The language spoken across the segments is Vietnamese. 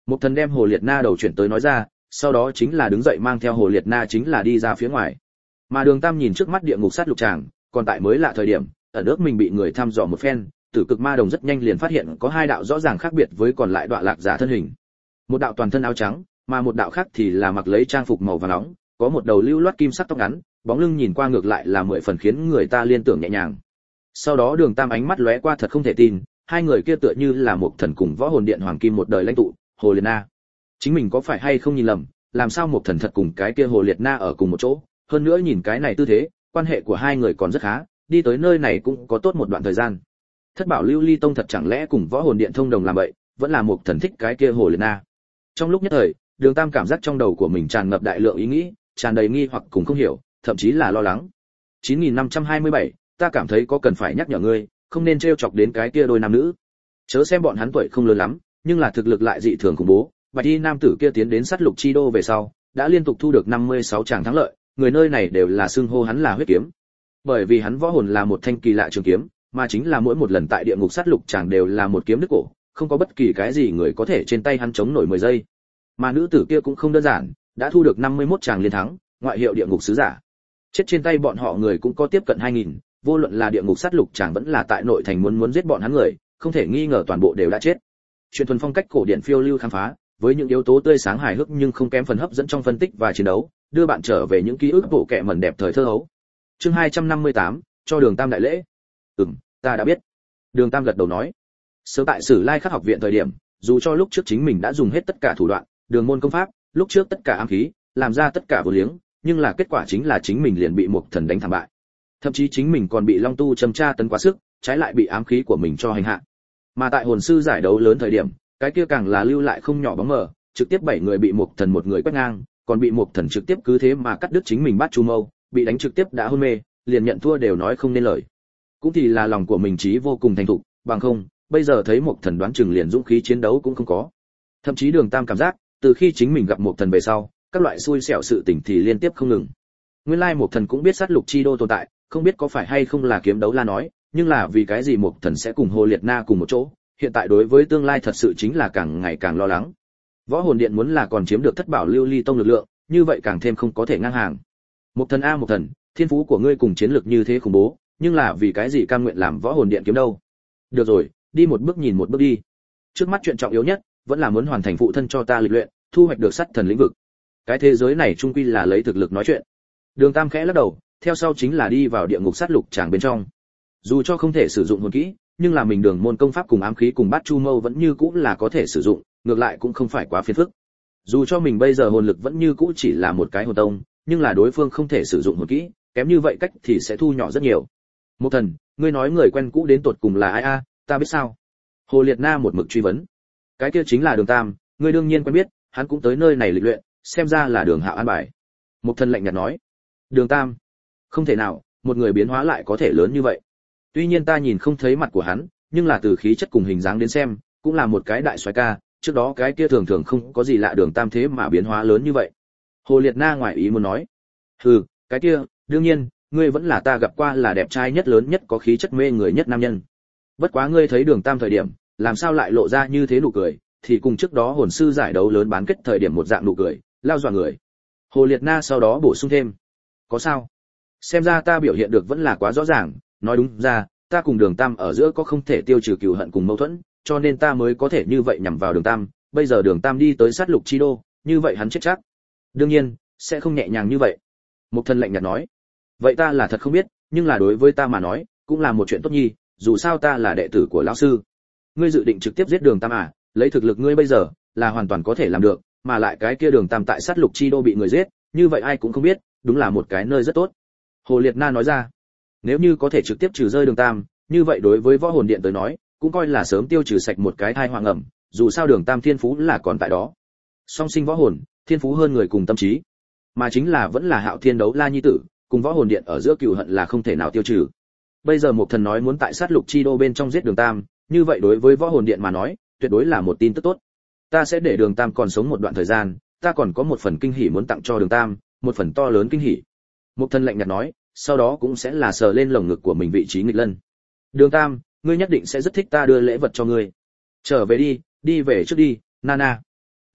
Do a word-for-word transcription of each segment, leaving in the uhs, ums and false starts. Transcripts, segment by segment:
Một thần đem Hồ Liệt Na đầu chuyển tới nói ra, sau đó chính là đứng dậy mang theo Hồ Liệt Na chính là đi ra phía ngoài. Mà Đường Tam nhìn trước mắt địa ngục sát lục tràng, còn tại mới lạ thời điểm, ở nước mình bị người thăm dò một phen, Tử Cực Ma Đồng rất nhanh liền phát hiện có hai đạo rõ ràng khác biệt với còn lại đoạn lạc giả thân hình. Một đạo toàn thân áo trắng, mà một đạo khác thì là mặc lấy trang phục màu vàng nóng, có một đầu lưu loát kim sắc tóc ngắn, bóng lưng nhìn qua ngược lại là mười phần khiến người ta liên tưởng nhẹ nhàng. Sau đó Đường Tam ánh mắt lóe qua thật không thể tin, hai người kia tựa như là một thần cùng Võ Hồn Điện Hoàng Kim một đời lãnh tụ, Hồ Liệt Na. Chính mình có phải hay không nhìn lầm, làm sao một thần thật cùng cái kia Hồ Liệt Na ở cùng một chỗ, hơn nữa nhìn cái này tư thế, quan hệ của hai người còn rất khá, đi tới nơi này cũng có tốt một đoạn thời gian. Thất Bảo Lưu Ly Tông thật chẳng lẽ cùng Võ Hồn Điện thông đồng làm vậy, vẫn là một thần thích cái kia Hồ Liệt Na. Trong lúc nhất thời, Đường Tam cảm giác trong đầu của mình tràn ngập đại lượng ý nghĩ, tràn đầy nghi hoặc cùng không hiểu, thậm chí là lo lắng. chín nghìn năm trăm hai mươi bảy, ta cảm thấy có cần phải nhắc nhở ngươi, không nên trêu chọc đến cái kia đôi nam nữ. Chớ xem bọn hắn tuổi không lớn lắm, nhưng là thực lực lại dị thường khủng bố. Bạch y nam tử kia tiến đến sát lục chi đô về sau, đã liên tục thu được năm mươi sáu tràng thắng lợi, người nơi này đều là xưng hô hắn là huyết kiếm. Bởi vì hắn võ hồn là một thanh kỳ lạ trường kiếm, mà chính là mỗi một lần tại địa ngục sát lục chàng đều là một kiếm đứt cổ, không có bất kỳ cái gì người có thể trên tay hắn chống nổi mười giây. Mà nữ tử kia cũng không đơn giản, đã thu được năm mươi mốt tràng liên thắng, ngoại hiệu địa ngục sứ giả. Chết trên tay bọn họ người cũng có tiếp cận hai nghìn, vô luận là địa ngục sát lục chàng vẫn là tại nội thành muốn muốn giết bọn hắn người, không thể nghi ngờ toàn bộ đều đã chết. Truyền thuần phong cách cổ điển phiêu lưu khám phá, với những yếu tố tươi sáng hài hước nhưng không kém phần hấp dẫn trong phân tích và chiến đấu, đưa bạn trở về những ký ức bộ kệ mẩn đẹp thời thơ hấu. Chương hai trăm năm mươi tám, cho Đường Tam đại lễ. "Ừm, ta đã biết." Đường Tam gật đầu nói. Sớm tại Sử Lai Khắc học viện thời điểm, dù cho lúc trước chính mình đã dùng hết tất cả thủ đoạn, đường môn công pháp, lúc trước tất cả ám khí, làm ra tất cả vô liếng, nhưng là kết quả chính là chính mình liền bị một thần đánh thảm bại. Thậm chí chính mình còn bị Long Tu châm tra tấn quá sức, trái lại bị ám khí của mình cho hành hạ. Mà tại hồn sư giải đấu lớn thời điểm, cái kia càng là lưu lại không nhỏ bóng mờ, trực tiếp bảy người bị một thần một người quét ngang, còn bị một thần trực tiếp cứ thế mà cắt đứt chính mình bát chu mâu, bị đánh trực tiếp đã hôn mê, liền nhận thua đều nói không nên lời. Cũng thì là lòng của mình trí vô cùng thành thục, bằng không, bây giờ thấy một thần đoán chừng liền dũng khí chiến đấu cũng không có. Thậm chí Đường Tam cảm giác, từ khi chính mình gặp một thần về sau, các loại xui xẻo sự tình thì liên tiếp không ngừng. Nguyên lai một thần cũng biết sát lục chi đô tồn tại, không biết có phải hay không là kiếm đấu la nói, nhưng là vì cái gì một thần sẽ cùng Hồ Liệt Na cùng một chỗ, hiện tại đối với tương lai thật sự chính là càng ngày càng lo lắng. Võ Hồn Điện muốn là còn chiếm được Thất Bảo Lưu Ly Tông lực lượng, như vậy càng thêm không có thể ngang hàng. Một thần a một thần, thiên phú của ngươi cùng chiến lực như thế khủng bố, nhưng là vì cái gì cam nguyện làm Võ Hồn Điện kiếm đâu? Được rồi, đi một bước nhìn một bước đi. Trước mắt chuyện trọng yếu nhất, vẫn là muốn hoàn thành phụ thân cho ta lịch luyện, thu hoạch được sát thần lĩnh vực. Cái thế giới này chung quy là lấy thực lực nói chuyện. Đường Tam khẽ lắc đầu, theo sau chính là đi vào địa ngục sát lục tràng bên trong. Dù cho không thể sử dụng hồn kỹ, nhưng là mình đường môn công pháp cùng ám khí cùng bát chu mâu vẫn như cũ là có thể sử dụng, ngược lại cũng không phải quá phiền phức. Dù cho mình bây giờ hồn lực vẫn như cũ chỉ là một cái hồn tông, nhưng là đối phương không thể sử dụng hồn kỹ, kém như vậy cách thì sẽ thu nhỏ rất nhiều. Một thần, ngươi nói người quen cũ đến tột cùng là ai a? Ta biết sao? Hồ Liệt Na một mực truy vấn. Cái kia chính là Đường Tam, ngươi đương nhiên quen biết, hắn cũng tới nơi này lịch luyện, xem ra là Đường Hạo an bài. Một thần lạnh nhạt nói. Đường Tam, không thể nào, một người biến hóa lại có thể lớn như vậy. Tuy nhiên ta nhìn không thấy mặt của hắn, nhưng là từ khí chất cùng hình dáng đến xem, cũng là một cái đại soái ca, trước đó cái kia thường thường không có gì lạ Đường Tam thế mà biến hóa lớn như vậy. Hồ Liệt Na ngoài ý muốn nói. Hừ, cái kia, đương nhiên, ngươi vẫn là ta gặp qua là đẹp trai nhất lớn nhất có khí chất mê người nhất nam nhân. Bất quá ngươi thấy Đường Tam thời điểm, làm sao lại lộ ra như thế nụ cười, thì cùng trước đó hồn sư giải đấu lớn bán kết thời điểm một dạng nụ cười, lao dọa người. Hồ Liệt Na sau đó bổ sung thêm. Có sao? Xem ra ta biểu hiện được vẫn là quá rõ ràng, nói đúng ra, ta cùng Đường Tam ở giữa có không thể tiêu trừ cừu hận cùng mâu thuẫn, cho nên ta mới có thể như vậy nhằm vào Đường Tam, bây giờ Đường Tam đi tới sát lục chi đô, như vậy hắn chết chắc. Đương nhiên, sẽ không nhẹ nhàng như vậy. Một thân lạnh nhạt nói. Vậy ta là thật không biết, nhưng là đối với ta mà nói, cũng là một chuyện tốt nhi, dù sao ta là đệ tử của lão sư. Ngươi dự định trực tiếp giết Đường Tam à? Lấy thực lực ngươi bây giờ, là hoàn toàn có thể làm được, mà lại cái kia Đường Tam tại sát lục chi đô bị người giết, như vậy ai cũng không biết, đúng là một cái nơi rất tốt. Hồ Liệt Na nói ra. Nếu như có thể trực tiếp trừ rơi Đường Tam, như vậy đối với Võ Hồn Điện tới nói, cũng coi là sớm tiêu trừ sạch một cái thai họa ngầm, dù sao Đường Tam thiên phú là còn tại đó. Song sinh võ hồn, thiên phú hơn người cùng tâm trí, mà chính là vẫn là Hạo Thiên đấu la nhi tử, cùng Võ Hồn Điện ở giữa cừu hận là không thể nào tiêu trừ. Bây giờ một thần nói muốn tại sát lục chi đô bên trong giết Đường Tam, như vậy đối với Võ Hồn Điện mà nói, tuyệt đối là một tin tức tốt. Ta sẽ để Đường Tam còn sống một đoạn thời gian, ta còn có một phần kinh hỉ muốn tặng cho Đường Tam, một phần to lớn kinh hỉ. Một thần lạnh nhạt nói, sau đó cũng sẽ là sờ lên lồng ngực của mình vị trí nghịch lân. Đường Tam, ngươi nhất định sẽ rất thích ta đưa lễ vật cho ngươi. Trở về đi, đi về trước đi, Nana.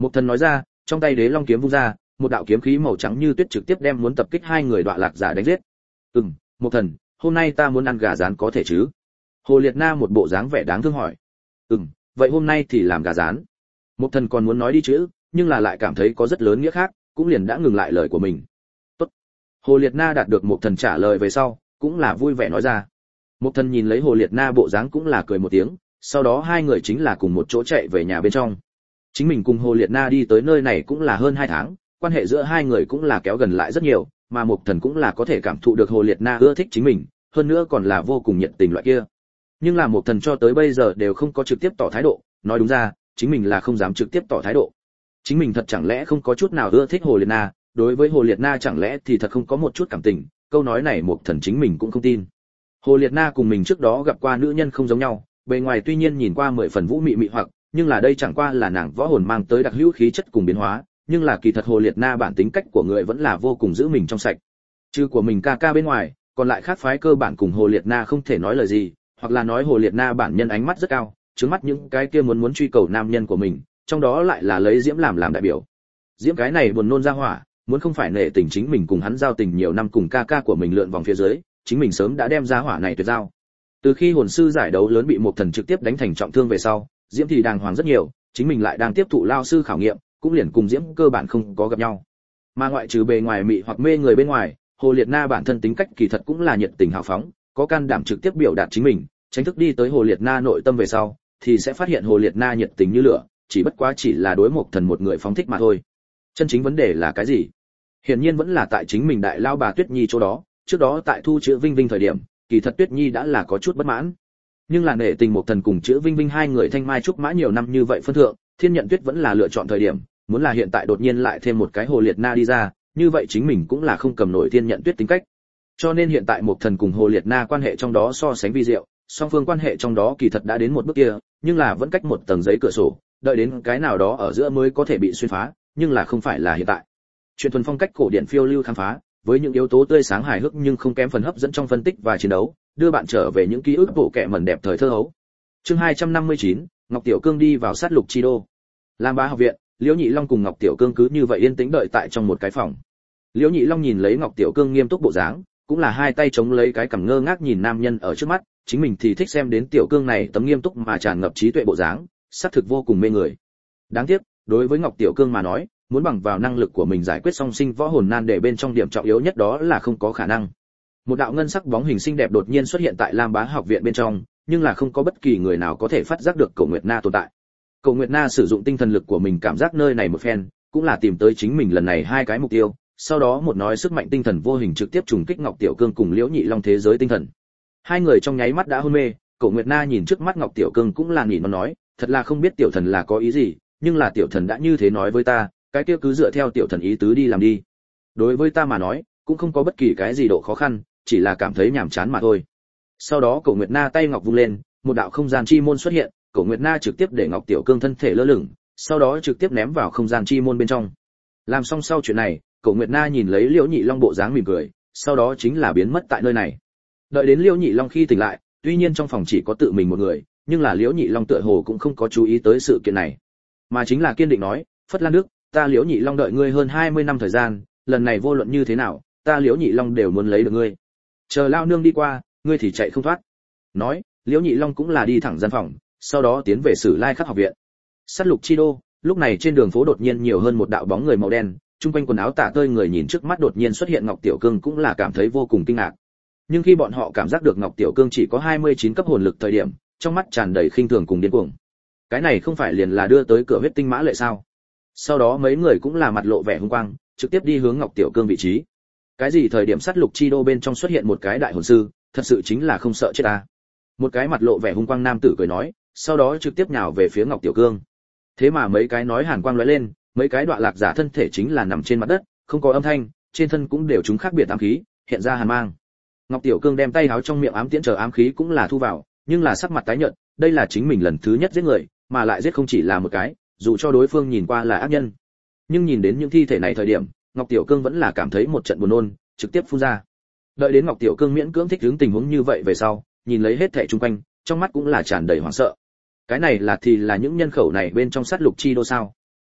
Mục Thần nói ra, trong tay Đế Long kiếm vung ra, một đạo kiếm khí màu trắng như tuyết trực tiếp đem muốn tập kích hai người đọa lạc giả đánh giết. "Ừm, Mục Thần, hôm nay ta muốn ăn gà rán có thể chứ?" Hồ Liệt Na một bộ dáng vẻ đáng thương hỏi. "Ừm, vậy hôm nay thì làm gà rán." Mục Thần còn muốn nói đi chữ, nhưng là lại cảm thấy có rất lớn nghĩa khác, cũng liền đã ngừng lại lời của mình. "Tốt." Hồ Liệt Na đạt được Mục Thần trả lời về sau, cũng là vui vẻ nói ra. Mục Thần nhìn lấy Hồ Liệt Na bộ dáng cũng là cười một tiếng, sau đó hai người chính là cùng một chỗ chạy về nhà bên trong. Chính mình cùng Hồ Liệt Na đi tới nơi này cũng là hơn hai tháng, quan hệ giữa hai người cũng là kéo gần lại rất nhiều, mà Mục Thần cũng là có thể cảm thụ được Hồ Liệt Na ưa thích chính mình, hơn nữa còn là vô cùng nhiệt tình loại kia. Nhưng là Mục Thần cho tới bây giờ đều không có trực tiếp tỏ thái độ, nói đúng ra, chính mình là không dám trực tiếp tỏ thái độ. Chính mình thật chẳng lẽ không có chút nào ưa thích Hồ Liệt Na, đối với Hồ Liệt Na chẳng lẽ thì thật không có một chút cảm tình, câu nói này Mục Thần chính mình cũng không tin. Hồ Liệt Na cùng mình trước đó gặp qua nữ nhân không giống nhau, bề ngoài tuy nhiên nhìn qua mười phần vũ mị mị hoặc, nhưng là đây chẳng qua là nàng võ hồn mang tới đặc hữu khí chất cùng biến hóa, nhưng là kỳ thật Hồ Liệt Na bản tính cách của người vẫn là vô cùng giữ mình trong sạch. Trừ của mình ca ca bên ngoài, còn lại khác phái cơ bản cùng Hồ Liệt Na không thể nói lời gì, hoặc là nói Hồ Liệt Na bản nhân ánh mắt rất cao, trước mắt những cái kia muốn muốn truy cầu nam nhân của mình, trong đó lại là lấy Diễm làm làm đại biểu. Diễm cái này buồn nôn ra hỏa, muốn không phải nể tình chính mình cùng hắn giao tình nhiều năm cùng ca ca của mình lượn vòng phía dưới, chính mình sớm đã đem ra hỏa này tuyệt giao. Từ khi hồn sư giải đấu lớn bị Mục Thần trực tiếp đánh thành trọng thương về sau, Diễm thì đàng hoàng rất nhiều, chính mình lại đang tiếp thụ lao sư khảo nghiệm, cũng liền cùng Diễm cơ bản không có gặp nhau. Mà ngoại trừ bề ngoài mị hoặc mê người bên ngoài, Hồ Liệt Na bản thân tính cách kỳ thật cũng là nhiệt tình hào phóng, có can đảm trực tiếp biểu đạt chính mình, tránh thức đi tới Hồ Liệt Na nội tâm về sau, thì sẽ phát hiện Hồ Liệt Na nhiệt tình như lửa, chỉ bất quá chỉ là đối Mục Thần một người phóng thích mà thôi. Chân chính vấn đề là cái gì? Hiển nhiên vẫn là tại chính mình đại lao bà Tuyết Nhi chỗ đó, trước đó tại thu chữ Vinh Vinh thời điểm, kỳ thật Tuyết Nhi đã là có chút bất mãn. Nhưng là nể tình Mục Thần cùng chữ Vinh Vinh hai người thanh mai trúc mã nhiều năm như vậy phân thượng, Thiên Nhận Tuyết vẫn là lựa chọn thời điểm, muốn là hiện tại đột nhiên lại thêm một cái Hồ Liệt Na đi ra, như vậy chính mình cũng là không cầm nổi Thiên Nhận Tuyết tính cách. Cho nên hiện tại Mục Thần cùng Hồ Liệt Na quan hệ trong đó so sánh vi diệu, song phương quan hệ trong đó kỳ thật đã đến một bước kia, nhưng là vẫn cách một tầng giấy cửa sổ, đợi đến cái nào đó ở giữa mới có thể bị xuyên phá, nhưng là không phải là hiện tại. Chuyện thuần phong cách cổ điển phiêu lưu khám phá, với những yếu tố tươi sáng hài hước nhưng không kém phần hấp dẫn trong phân tích và chiến đấu, đưa bạn trở về những ký ức bộ kệ mẩn đẹp thời thơ hấu. Chương hai trăm năm mươi chín, Ngọc Tiểu Cương đi vào sát lục chi đô. Lam Bá học viện, Liễu Nhị Long cùng Ngọc Tiểu Cương cứ như vậy yên tĩnh đợi tại trong một cái phòng. Liễu Nhị Long nhìn lấy Ngọc Tiểu Cương nghiêm túc bộ dáng, cũng là hai tay chống lấy cái cằm ngơ ngác nhìn nam nhân ở trước mắt, chính mình thì thích xem đến Tiểu Cương này tấm nghiêm túc mà tràn ngập trí tuệ bộ dáng, xác thực vô cùng mê người. Đáng tiếc, đối với Ngọc Tiểu Cương mà nói, muốn bằng vào năng lực của mình giải quyết song sinh võ hồn nan đề bên trong điểm trọng yếu nhất đó là không có khả năng. Một đạo ngân sắc bóng hình xinh đẹp đột nhiên xuất hiện tại Lam Bá học viện bên trong, nhưng là không có bất kỳ người nào có thể phát giác được Cổ Nguyệt Na tồn tại. Cổ Nguyệt Na sử dụng tinh thần lực của mình cảm giác nơi này một phen, cũng là tìm tới chính mình lần này hai cái mục tiêu, sau đó một nói sức mạnh tinh thần vô hình trực tiếp trùng kích Ngọc Tiểu Cương cùng Liễu Nhị Long thế giới tinh thần. Hai người trong nháy mắt đã hôn mê, Cổ Nguyệt Na nhìn trước mắt Ngọc Tiểu Cương cũng là nhìn nó nói, thật là không biết tiểu thần là có ý gì, nhưng là tiểu thần đã như thế nói với ta, cái kia cứ dựa theo tiểu thần ý tứ đi làm đi. Đối với ta mà nói, cũng không có bất kỳ cái gì độ khó khăn, chỉ là cảm thấy nhàm chán mà thôi. Sau đó Cổ Nguyệt Na tay ngọc vung lên, một đạo không gian chi môn xuất hiện, Cổ Nguyệt Na trực tiếp để Ngọc Tiểu Cương thân thể lơ lửng, sau đó trực tiếp ném vào không gian chi môn bên trong. Làm xong sau chuyện này, Cổ Nguyệt Na nhìn lấy Liễu Nhị Long bộ dáng mỉm cười, sau đó chính là biến mất tại nơi này. Đợi đến Liễu Nhị Long khi tỉnh lại, tuy nhiên trong phòng chỉ có tự mình một người, nhưng là Liễu Nhị Long tựa hồ cũng không có chú ý tới sự kiện này, mà chính là kiên định nói, Phất Lan Đức, ta Liễu Nhị Long đợi ngươi hơn hai mươi năm thời gian, lần này vô luận như thế nào, ta Liễu Nhị Long đều muốn lấy được ngươi. Chờ lao nương đi qua, ngươi thì chạy không thoát. Nói, Liễu Nhị Long cũng là đi thẳng gian phòng, sau đó tiến về Sử Lai Khắc học viện. Sát lục chi đô, lúc này trên đường phố đột nhiên nhiều hơn một đạo bóng người màu đen, trung quanh quần áo tả tơi người nhìn trước mắt đột nhiên xuất hiện Ngọc Tiểu Cương cũng là cảm thấy vô cùng kinh ngạc. Nhưng khi bọn họ cảm giác được Ngọc Tiểu Cương chỉ có hai mươi chín cấp hồn lực thời điểm, trong mắt tràn đầy khinh thường cùng điên cuồng. Cái này không phải liền là đưa tới cửa huyết tinh mã lệ sao? Sau đó mấy người cũng là mặt lộ vẻ hung quang, trực tiếp đi hướng Ngọc Tiểu Cương vị trí. Cái gì thời điểm sát lục chi đô bên trong xuất hiện một cái đại hồn sư, thật sự chính là không sợ chết ta. Một cái mặt lộ vẻ hung quang nam tử cười nói, sau đó trực tiếp nhào về phía Ngọc Tiểu Cương. Thế mà mấy cái nói hàn quang lóe lên, mấy cái đọa lạc giả thân thể chính là nằm trên mặt đất, không có âm thanh, trên thân cũng đều chúng khác biệt ám khí, hiện ra hàn mang. Ngọc Tiểu Cương đem tay háo trong miệng ám tiễn chờ ám khí cũng là thu vào, nhưng là sắc mặt tái nhợt, đây là chính mình lần thứ nhất giết người, mà lại giết không chỉ là một cái, dù cho đối phương nhìn qua là ác nhân. Nhưng nhìn đến những thi thể này thời điểm, Ngọc Tiểu Cương vẫn là cảm thấy một trận buồn nôn, trực tiếp phun ra. Đợi đến Ngọc Tiểu Cương miễn cưỡng thích ứng tình huống như vậy về sau, nhìn lấy hết thảy xung quanh, trong mắt cũng là tràn đầy hoảng sợ. Cái này là thì là những nhân khẩu này bên trong sát lục chi đô sao?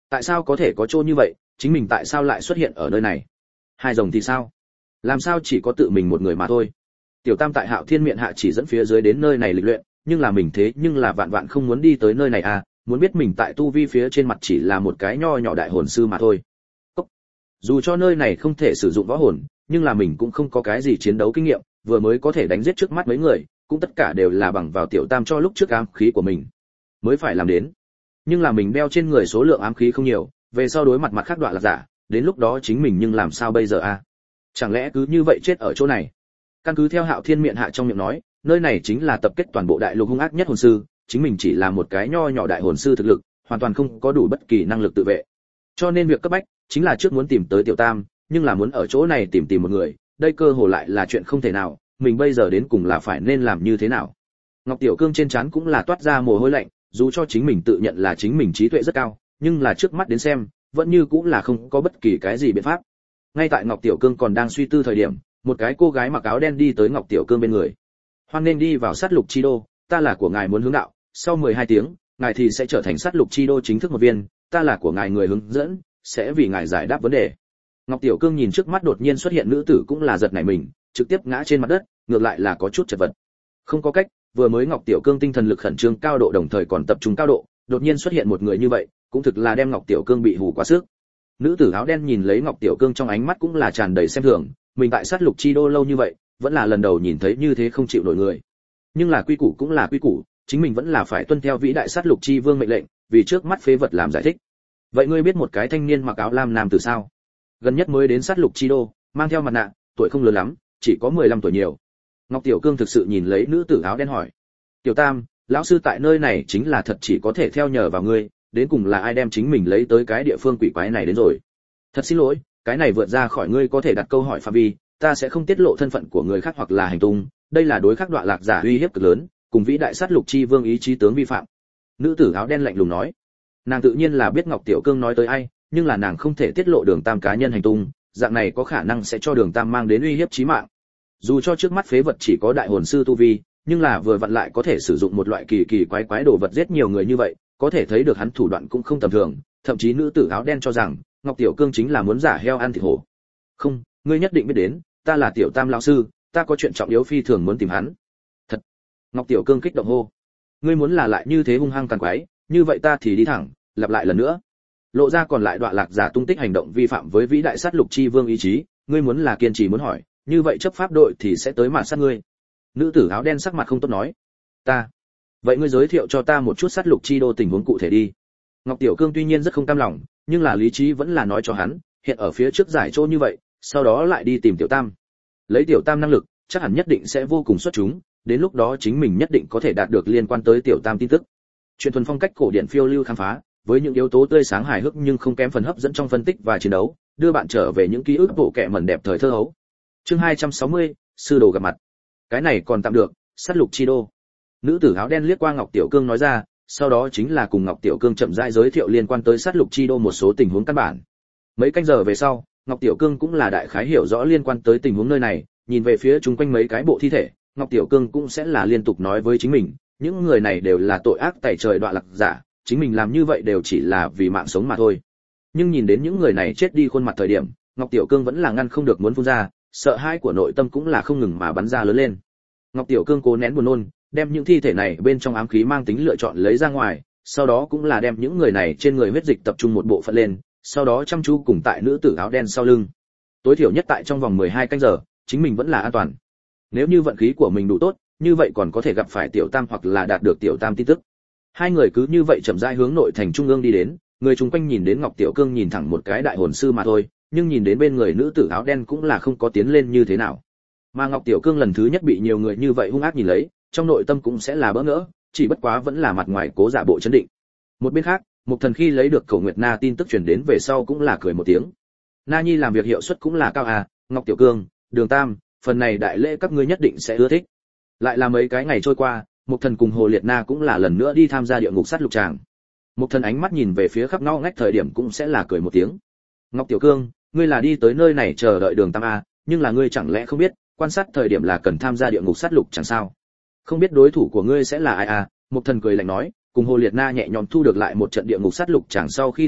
Tại sao có thể có chỗ như vậy, chính mình tại sao lại xuất hiện ở nơi này? Hai rồng thì sao? Làm sao chỉ có tự mình một người mà thôi? Tiểu Tam tại Hạo Thiên miệng hạ chỉ dẫn phía dưới đến nơi này lịch luyện, nhưng là mình thế nhưng là vạn vạn không muốn đi tới nơi này à, muốn biết mình tại tu vi phía trên mặt chỉ là một cái nho nhỏ đại hồn sư mà thôi. Cốc. Dù cho nơi này không thể sử dụng võ hồn, nhưng là mình cũng không có cái gì chiến đấu kinh nghiệm, vừa mới có thể đánh giết trước mắt mấy người, cũng tất cả đều là bằng vào Tiểu Tam cho lúc trước ám khí của mình mới phải làm đến. Nhưng là mình đeo trên người số lượng ám khí không nhiều, về sau đối mặt mặt khác đoạn là giả, đến lúc đó chính mình nhưng làm sao bây giờ a? À? Chẳng lẽ cứ như vậy chết ở chỗ này? Căn cứ theo Hạo Thiên miệng hạ trong miệng nói, nơi này chính là tập kết toàn bộ đại lục hung ác nhất hồn sư, chính mình chỉ là một cái nho nhỏ đại hồn sư thực lực, hoàn toàn không có đủ bất kỳ năng lực tự vệ. Cho nên việc cấp bách chính là trước muốn tìm tới Tiểu Tam, nhưng là muốn ở chỗ này tìm tìm một người, đây cơ hồ lại là chuyện không thể nào, mình bây giờ đến cùng là phải nên làm như thế nào? Ngọc Tiểu Cương trên trán cũng là toát ra mồ hôi lạnh, dù cho chính mình tự nhận là chính mình trí tuệ rất cao, nhưng là trước mắt đến xem, vẫn như cũng là không có bất kỳ cái gì biện pháp. Ngay tại Ngọc Tiểu Cương còn đang suy tư thời điểm, một cái cô gái mặc áo đen đi tới Ngọc Tiểu Cương bên người. Hoan nên đi vào sát lục chi đô, ta là của ngài muốn hướng đạo, sau mười hai tiếng, ngài thì sẽ trở thành sát lục chi đô chính thức một viên, ta là của ngài người hướng dẫn, sẽ vì ngài giải đáp vấn đề. Ngọc Tiểu Cương nhìn trước mắt đột nhiên xuất hiện nữ tử cũng là giật nảy mình, trực tiếp ngã trên mặt đất, ngược lại là có chút chật vật. Không có cách, vừa mới Ngọc Tiểu Cương tinh thần lực khẩn trương cao độ đồng thời còn tập trung cao độ, đột nhiên xuất hiện một người như vậy, cũng thực là đem Ngọc Tiểu Cương bị hù quá sức. Nữ tử áo đen nhìn lấy Ngọc Tiểu Cương trong ánh mắt cũng là tràn đầy xem thường, mình tại sát lục chi đô lâu như vậy, vẫn là lần đầu nhìn thấy như thế không chịu nổi người. Nhưng là quy củ cũng là quy củ, chính mình vẫn là phải tuân theo vĩ đại sát lục chi vương mệnh lệnh, vì trước mắt phế vật làm giải thích. Vậy ngươi biết một cái thanh niên mặc áo lam nam tử sao? Gần nhất mới đến sát lục chi đô, mang theo mặt nạ, tuổi không lớn lắm, chỉ có mười lăm tuổi nhiều. Ngọc Tiểu Cương thực sự nhìn lấy nữ tử áo đen hỏi. Tiểu Tam, lão sư tại nơi này chính là thật chỉ có thể theo nhờ vào ngươi, đến cùng là ai đem chính mình lấy tới cái địa phương quỷ quái này đến rồi? Thật xin lỗi, cái này vượt ra khỏi ngươi có thể đặt câu hỏi phạm vi, ta sẽ không tiết lộ thân phận của người khác hoặc là hành tung, đây là đối khắc đoạn lạc giả uy hiếp cực lớn, cùng vĩ đại sát lục chi vương ý chí tướng vi phạm. Nữ tử áo đen lạnh lùng nói. Nàng tự nhiên là biết Ngọc Tiểu Cương nói tới ai, nhưng là nàng không thể tiết lộ Đường Tam cá nhân hành tung, dạng này có khả năng sẽ cho Đường Tam mang đến uy hiếp chí mạng. Dù cho trước mắt phế vật chỉ có đại hồn sư tu vi, nhưng là vừa vặn lại có thể sử dụng một loại kỳ kỳ quái quái đồ vật giết nhiều người như vậy, có thể thấy được hắn thủ đoạn cũng không tầm thường, thậm chí nữ tử áo đen cho rằng Ngọc Tiểu Cương chính là muốn giả heo ăn thịt hổ. Không, ngươi nhất định biết đến, ta là Tiểu Tam lão sư, ta có chuyện trọng yếu phi thường muốn tìm hắn. Thật? Ngọc Tiểu Cương kích động hô. Ngươi muốn là lại như thế hung hăng tàn quái, như vậy ta thì đi thẳng, lặp lại lần nữa. Lộ ra còn lại đoạn lạc giả tung tích hành động vi phạm với vĩ đại sát lục chi vương ý chí, ngươi muốn là kiên trì muốn hỏi, như vậy chấp pháp đội thì sẽ tới mạt sát ngươi. Nữ tử áo đen sắc mặt không tốt nói. Ta. Vậy ngươi giới thiệu cho ta một chút sát lục chi đô tình huống cụ thể đi. Ngọc Tiểu Cương tuy nhiên rất không cam lòng, nhưng là lý trí vẫn là nói cho hắn, hiện ở phía trước giải chỗ như vậy, sau đó lại đi tìm Tiểu Tam. Lấy Tiểu Tam năng lực, chắc hẳn nhất định sẽ vô cùng xuất chúng, đến lúc đó chính mình nhất định có thể đạt được liên quan tới Tiểu Tam tin tức. Chuyện thuần phong cách cổ điển phiêu lưu khám phá, với những yếu tố tươi sáng hài hước nhưng không kém phần hấp dẫn trong phân tích và chiến đấu, đưa bạn trở về những ký ức bộ kệ mẩn đẹp thời thơ hấu. Chương hai trăm sáu mươi, sư đồ gặp mặt. Cái này còn tạm được, sát lục chi đô. Nữ tử áo đen liếc qua Ngọc Tiểu Cương nói ra, sau đó chính là cùng Ngọc Tiểu Cương chậm rãi giới thiệu liên quan tới sát lục chi đô một số tình huống căn bản. Mấy canh giờ về sau, Ngọc Tiểu Cương cũng là đại khái hiểu rõ liên quan tới tình huống nơi này, nhìn về phía chúng quanh mấy cái bộ thi thể, Ngọc Tiểu Cương cũng sẽ là liên tục nói với chính mình, những người này đều là tội ác tày trời đoạn lạc giả, chính mình làm như vậy đều chỉ là vì mạng sống mà thôi. Nhưng nhìn đến những người này chết đi khuôn mặt thời điểm, Ngọc Tiểu Cương vẫn là ngăn không được muốn phun ra, sợ hãi của nội tâm cũng là không ngừng mà bắn ra lớn lên. Ngọc Tiểu Cương cố nén buồn nôn, đem những thi thể này bên trong ám khí mang tính lựa chọn lấy ra ngoài, sau đó cũng là đem những người này trên người huyết dịch tập trung một bộ phận lên, sau đó chăm chú cùng tại nữ tử áo đen sau lưng. Tối thiểu nhất tại trong vòng mười hai canh giờ, chính mình vẫn là an toàn. Nếu như vận khí của mình đủ tốt, như vậy còn có thể gặp phải Tiểu Tam hoặc là đạt được Tiểu Tam tin tức. Hai người cứ như vậy chậm rãi hướng nội thành trung ương đi đến, người chung quanh nhìn đến Ngọc Tiểu Cương nhìn thẳng một cái đại hồn sư mà thôi, nhưng nhìn đến bên người nữ tử áo đen cũng là không có tiến lên như thế nào. Mà Ngọc Tiểu Cương lần thứ nhất bị nhiều người như vậy hung ác nhìn lấy, trong nội tâm cũng sẽ là bỡ ngỡ, chỉ bất quá vẫn là mặt ngoài cố giả bộ chấn định. Một bên khác, Mục Thần khi lấy được Cổ Nguyệt Na tin tức truyền đến về sau cũng là cười một tiếng. Na Nhi làm việc hiệu suất cũng là cao à, Ngọc Tiểu Cương, Đường Tam, phần này đại lễ các ngươi nhất định sẽ ưa thích. Lại là mấy cái ngày trôi qua, Mục Thần cùng Hồ Liệt Na cũng là lần nữa đi tham gia địa ngục sát lục tràng. Mục Thần ánh mắt nhìn về phía khắp ngõ ngách thời điểm cũng sẽ là cười một tiếng. Ngọc Tiểu Cương, ngươi là đi tới nơi này chờ đợi Đường Tam a, nhưng là ngươi chẳng lẽ không biết, quan sát thời điểm là cần tham gia địa ngục sát lục chẳng sao? Không biết đối thủ của ngươi sẽ là ai à? Mục Thần cười lạnh nói, cùng Hồ Liệt Na nhẹ nhõm thu được lại một trận địa ngục sát lục chẳng sau khi thắng lợi,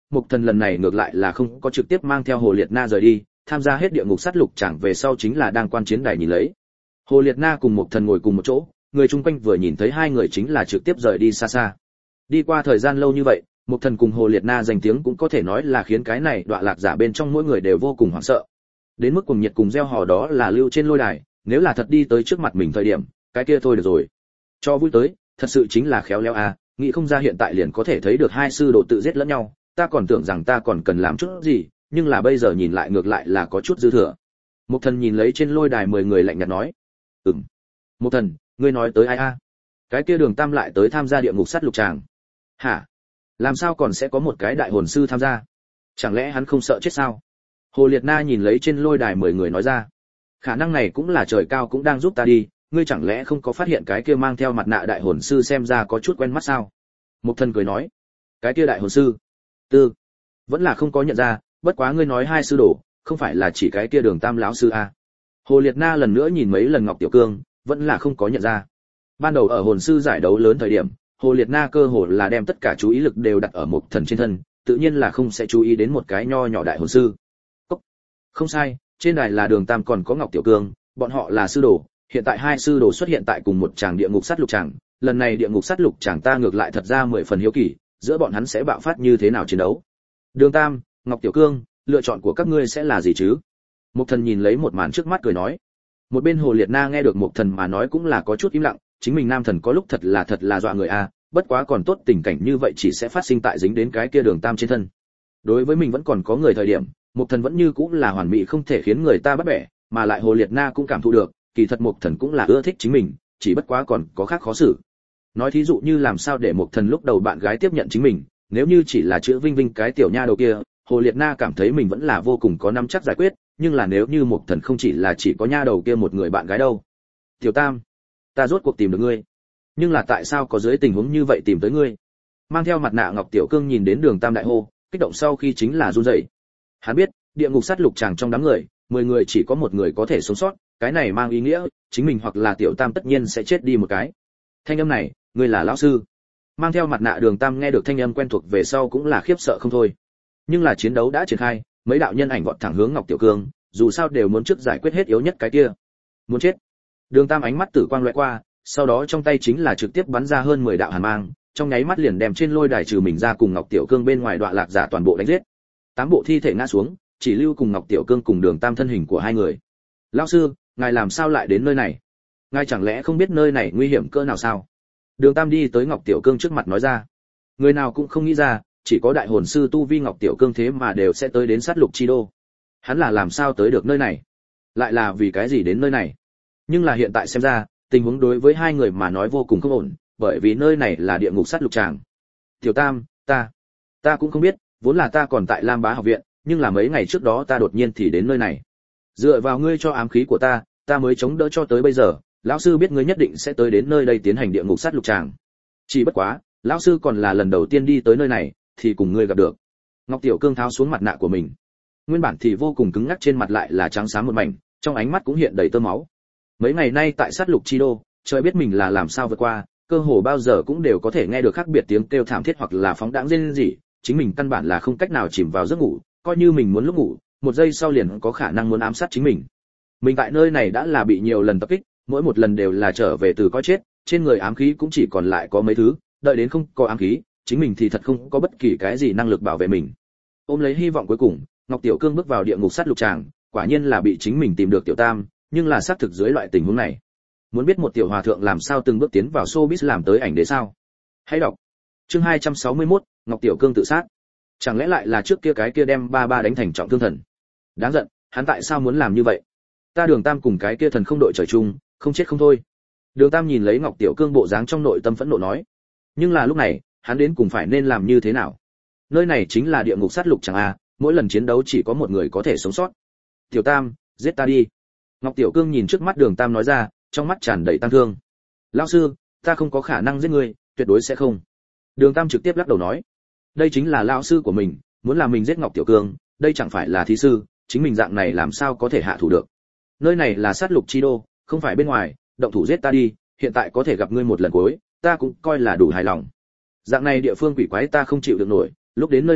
Mục Thần lần này ngược lại là không có trực tiếp mang theo Hồ Liệt Na rời đi, tham gia hết địa ngục sát lục chẳng về sau chính là đang quan chiến đài nhìn lấy. Hồ Liệt Na cùng Mục Thần ngồi cùng một chỗ, người chung quanh vừa nhìn thấy hai người chính là trực tiếp rời đi xa xa. Đi qua thời gian lâu như vậy, Mục Thần cùng Hồ Liệt Na danh tiếng cũng có thể nói là khiến cái này đọa lạc giả bên trong mỗi người đều vô cùng hoảng sợ. Đến mức cùng nhiệt cùng gieo hò đó là lưu trên lôi đài, nếu là thật đi tới trước mặt mình thời điểm, cái kia thôi được rồi. Cho vui tới, thật sự chính là khéo léo à, nghĩ không ra hiện tại liền có thể thấy được hai sư đồ tự giết lẫn nhau, ta còn tưởng rằng ta còn cần làm chút gì, nhưng là bây giờ nhìn lại ngược lại là có chút dư thừa. Mục Thần nhìn lấy trên lôi đài mười người lạnh nhạt nói, "Ừm." "Mục Thần, ngươi nói tới ai a?" "Cái kia Đường Tam lại tới tham gia địa ngục sát lục tràng." "Hả? Làm sao còn sẽ có một cái đại hồn sư tham gia? Chẳng lẽ hắn không sợ chết sao?" Hồ Liệt Na nhìn lấy trên lôi đài mười người nói ra, "Khả năng này cũng là trời cao cũng đang giúp ta đi, ngươi chẳng lẽ không có phát hiện cái kia mang theo mặt nạ đại hồn sư xem ra có chút quen mắt sao?" Mục Thần cười nói, "Cái kia đại hồn sư?" "Tư, vẫn là không có nhận ra, bất quá ngươi nói hai sư đồ, không phải là chỉ cái kia Đường Tam lão sư à?" Hồ Liệt Na lần nữa nhìn mấy lần Ngọc Tiểu Cương, vẫn là không có nhận ra. Ban đầu ở hồn sư giải đấu lớn thời điểm, Hồ Liệt Na cơ hồ là đem tất cả chú ý lực đều đặt ở Mục Thần trên thân, tự nhiên là không sẽ chú ý đến một cái nho nhỏ đại hồn sư. Cốc. Không sai, trên đài là Đường Tam còn có Ngọc Tiểu Cương, bọn họ là sư đồ, hiện tại hai sư đồ xuất hiện tại cùng một tràng địa ngục sát lục tràng, lần này địa ngục sát lục tràng ta ngược lại thật ra mười phần hiếu kỳ, giữa bọn hắn sẽ bạo phát như thế nào chiến đấu. Đường Tam, Ngọc Tiểu Cương, lựa chọn của các ngươi sẽ là gì chứ? Mục Thần nhìn lấy một màn trước mắt cười nói. Một bên Hồ Liệt Na nghe được Mục Thần mà nói cũng là có chút im lặng, chính mình nam thần có lúc thật là thật là dọa người a, bất quá còn tốt tình cảnh như vậy chỉ sẽ phát sinh tại dính đến cái kia Đường Tam trên thân. Đối với mình vẫn còn có người thời điểm, Mục Thần vẫn như cũng là hoàn mỹ không thể khiến người ta bắt bẻ, mà lại Hồ Liệt Na cũng cảm thụ được, kỳ thật Mục Thần cũng là ưa thích chính mình, chỉ bất quá còn có khác khó xử. Nói thí dụ như làm sao để Mục Thần lúc đầu bạn gái tiếp nhận chính mình, nếu như chỉ là chữ Vinh Vinh cái tiểu nha đầu kia, Hồ Liệt Na cảm thấy mình vẫn là vô cùng có nắm chắc giải quyết, nhưng là nếu như Mục Thần không chỉ là chỉ có nha đầu kia một người bạn gái đâu. "Tiểu Tam, ta rốt cuộc tìm được ngươi, nhưng là tại sao có dưới tình huống như vậy tìm tới ngươi?" Mang theo mặt nạ Ngọc Tiểu Cương nhìn đến Đường Tam đại hô, kích động sau khi chính là run rẩy. Hắn biết, địa ngục sát lục tràng trong đám người, mười người chỉ có một người có thể sống sót, cái này mang ý nghĩa, chính mình hoặc là Tiểu Tam tất nhiên sẽ chết đi một cái. Thanh âm này, ngươi là lão sư? Mang theo mặt nạ Đường Tam nghe được thanh âm quen thuộc về sau cũng là khiếp sợ không thôi. Nhưng là chiến đấu đã triển khai, mấy đạo nhân ảnh vọt thẳng hướng Ngọc Tiểu Cương, dù sao đều muốn trước giải quyết hết yếu nhất cái kia. Muốn chết. Đường Tam ánh mắt tử quang lóe qua, sau đó trong tay chính là trực tiếp bắn ra hơn mười đạo hàn mang, trong nháy mắt liền đem trên lôi đài trừ mình ra cùng Ngọc Tiểu Cương bên ngoài đọa lạc giả toàn bộ đánh giết. Tám bộ thi thể ngã xuống, chỉ lưu cùng Ngọc Tiểu Cương cùng Đường Tam thân hình của hai người. "Lão sư, ngài làm sao lại đến nơi này? Ngài chẳng lẽ không biết nơi này nguy hiểm cỡ nào sao?" Đường Tam đi tới Ngọc Tiểu Cương trước mặt nói ra. Người nào cũng không nghĩ ra, chỉ có đại hồn sư tu vi Ngọc Tiểu Cương thế mà đều sẽ tới đến sát lục chi đô. Hắn là làm sao tới được nơi này? Lại là vì cái gì đến nơi này? Nhưng là hiện tại xem ra, tình huống đối với hai người mà nói vô cùng không ổn, bởi vì nơi này là địa ngục sát lục tràng. "Tiểu Tam, ta, ta cũng không biết, vốn là ta còn tại Lam Bá học viện, nhưng là mấy ngày trước đó ta đột nhiên thì đến nơi này. Dựa vào ngươi cho ám khí của ta, ta mới chống đỡ cho tới bây giờ, lão sư biết ngươi nhất định sẽ tới đến nơi đây tiến hành địa ngục sát lục tràng. Chỉ bất quá, lão sư còn là lần đầu tiên đi tới nơi này, thì cùng ngươi gặp được." Ngọc Tiểu Cương tháo xuống mặt nạ của mình. Nguyên bản thì vô cùng cứng ngắc trên mặt lại là trắng xám một mảnh, trong ánh mắt cũng hiện đầy tơ máu. Mấy ngày nay tại sát lục chi đô, trời biết mình là làm sao vượt qua, cơ hồ bao giờ cũng đều có thể nghe được khác biệt tiếng kêu thảm thiết hoặc là phóng đãng rên rỉ, chính mình căn bản là không cách nào chìm vào giấc ngủ, coi như mình muốn lúc ngủ, một giây sau liền có khả năng muốn ám sát chính mình. Mình tại nơi này đã là bị nhiều lần tập kích, mỗi một lần đều là trở về từ coi chết, trên người ám khí cũng chỉ còn lại có mấy thứ, đợi đến không có ám khí, chính mình thì thật không có bất kỳ cái gì năng lực bảo vệ mình. Ôm lấy hy vọng cuối cùng, Ngọc Tiểu Cương bước vào địa ngục sát lục tràng, quả nhiên là bị chính mình tìm được Tiểu Tam, nhưng là xác thực dưới loại tình huống này. Muốn biết một tiểu hòa thượng làm sao từng bước tiến vào showbiz làm tới ảnh đế sao? Hãy đọc. Chương hai trăm sáu mươi mốt, Ngọc Tiểu Cương tự sát. Chẳng lẽ lại là trước kia cái kia đem ba ba đánh thành trọng thương thần? Đáng giận, hắn tại sao muốn làm như vậy? Ta Đường Tam cùng cái kia thần không đội trời chung, không chết không thôi. Đường Tam nhìn lấy Ngọc Tiểu Cương bộ dáng trong nội tâm phẫn nộ nói. Nhưng là lúc này, hắn đến cùng phải nên làm như thế nào? Nơi này chính là địa ngục sát lục chẳng à, mỗi lần chiến đấu chỉ có một người có thể sống sót. Tiểu Tam, giết ta đi. Ngọc Tiểu Cương nhìn trước mắt Đường Tam nói ra, trong mắt tràn đầy tăng thương. Lão sư, ta không có khả năng giết ngươi, tuyệt đối sẽ không. Đường Tam trực tiếp lắc đầu nói. Đây chính là lão sư của mình, muốn làm mình giết Ngọc Tiểu Cương, đây chẳng phải là thí sư, chính mình dạng này làm sao có thể hạ thủ được. Nơi này là sát lục chi đô, không phải bên ngoài, động thủ giết ta đi, hiện tại có thể gặp ngươi một lần cuối, ta cũng coi là đủ hài lòng. Dạng này địa phương quỷ quái ta không chịu được nổi, lúc đến nơi này,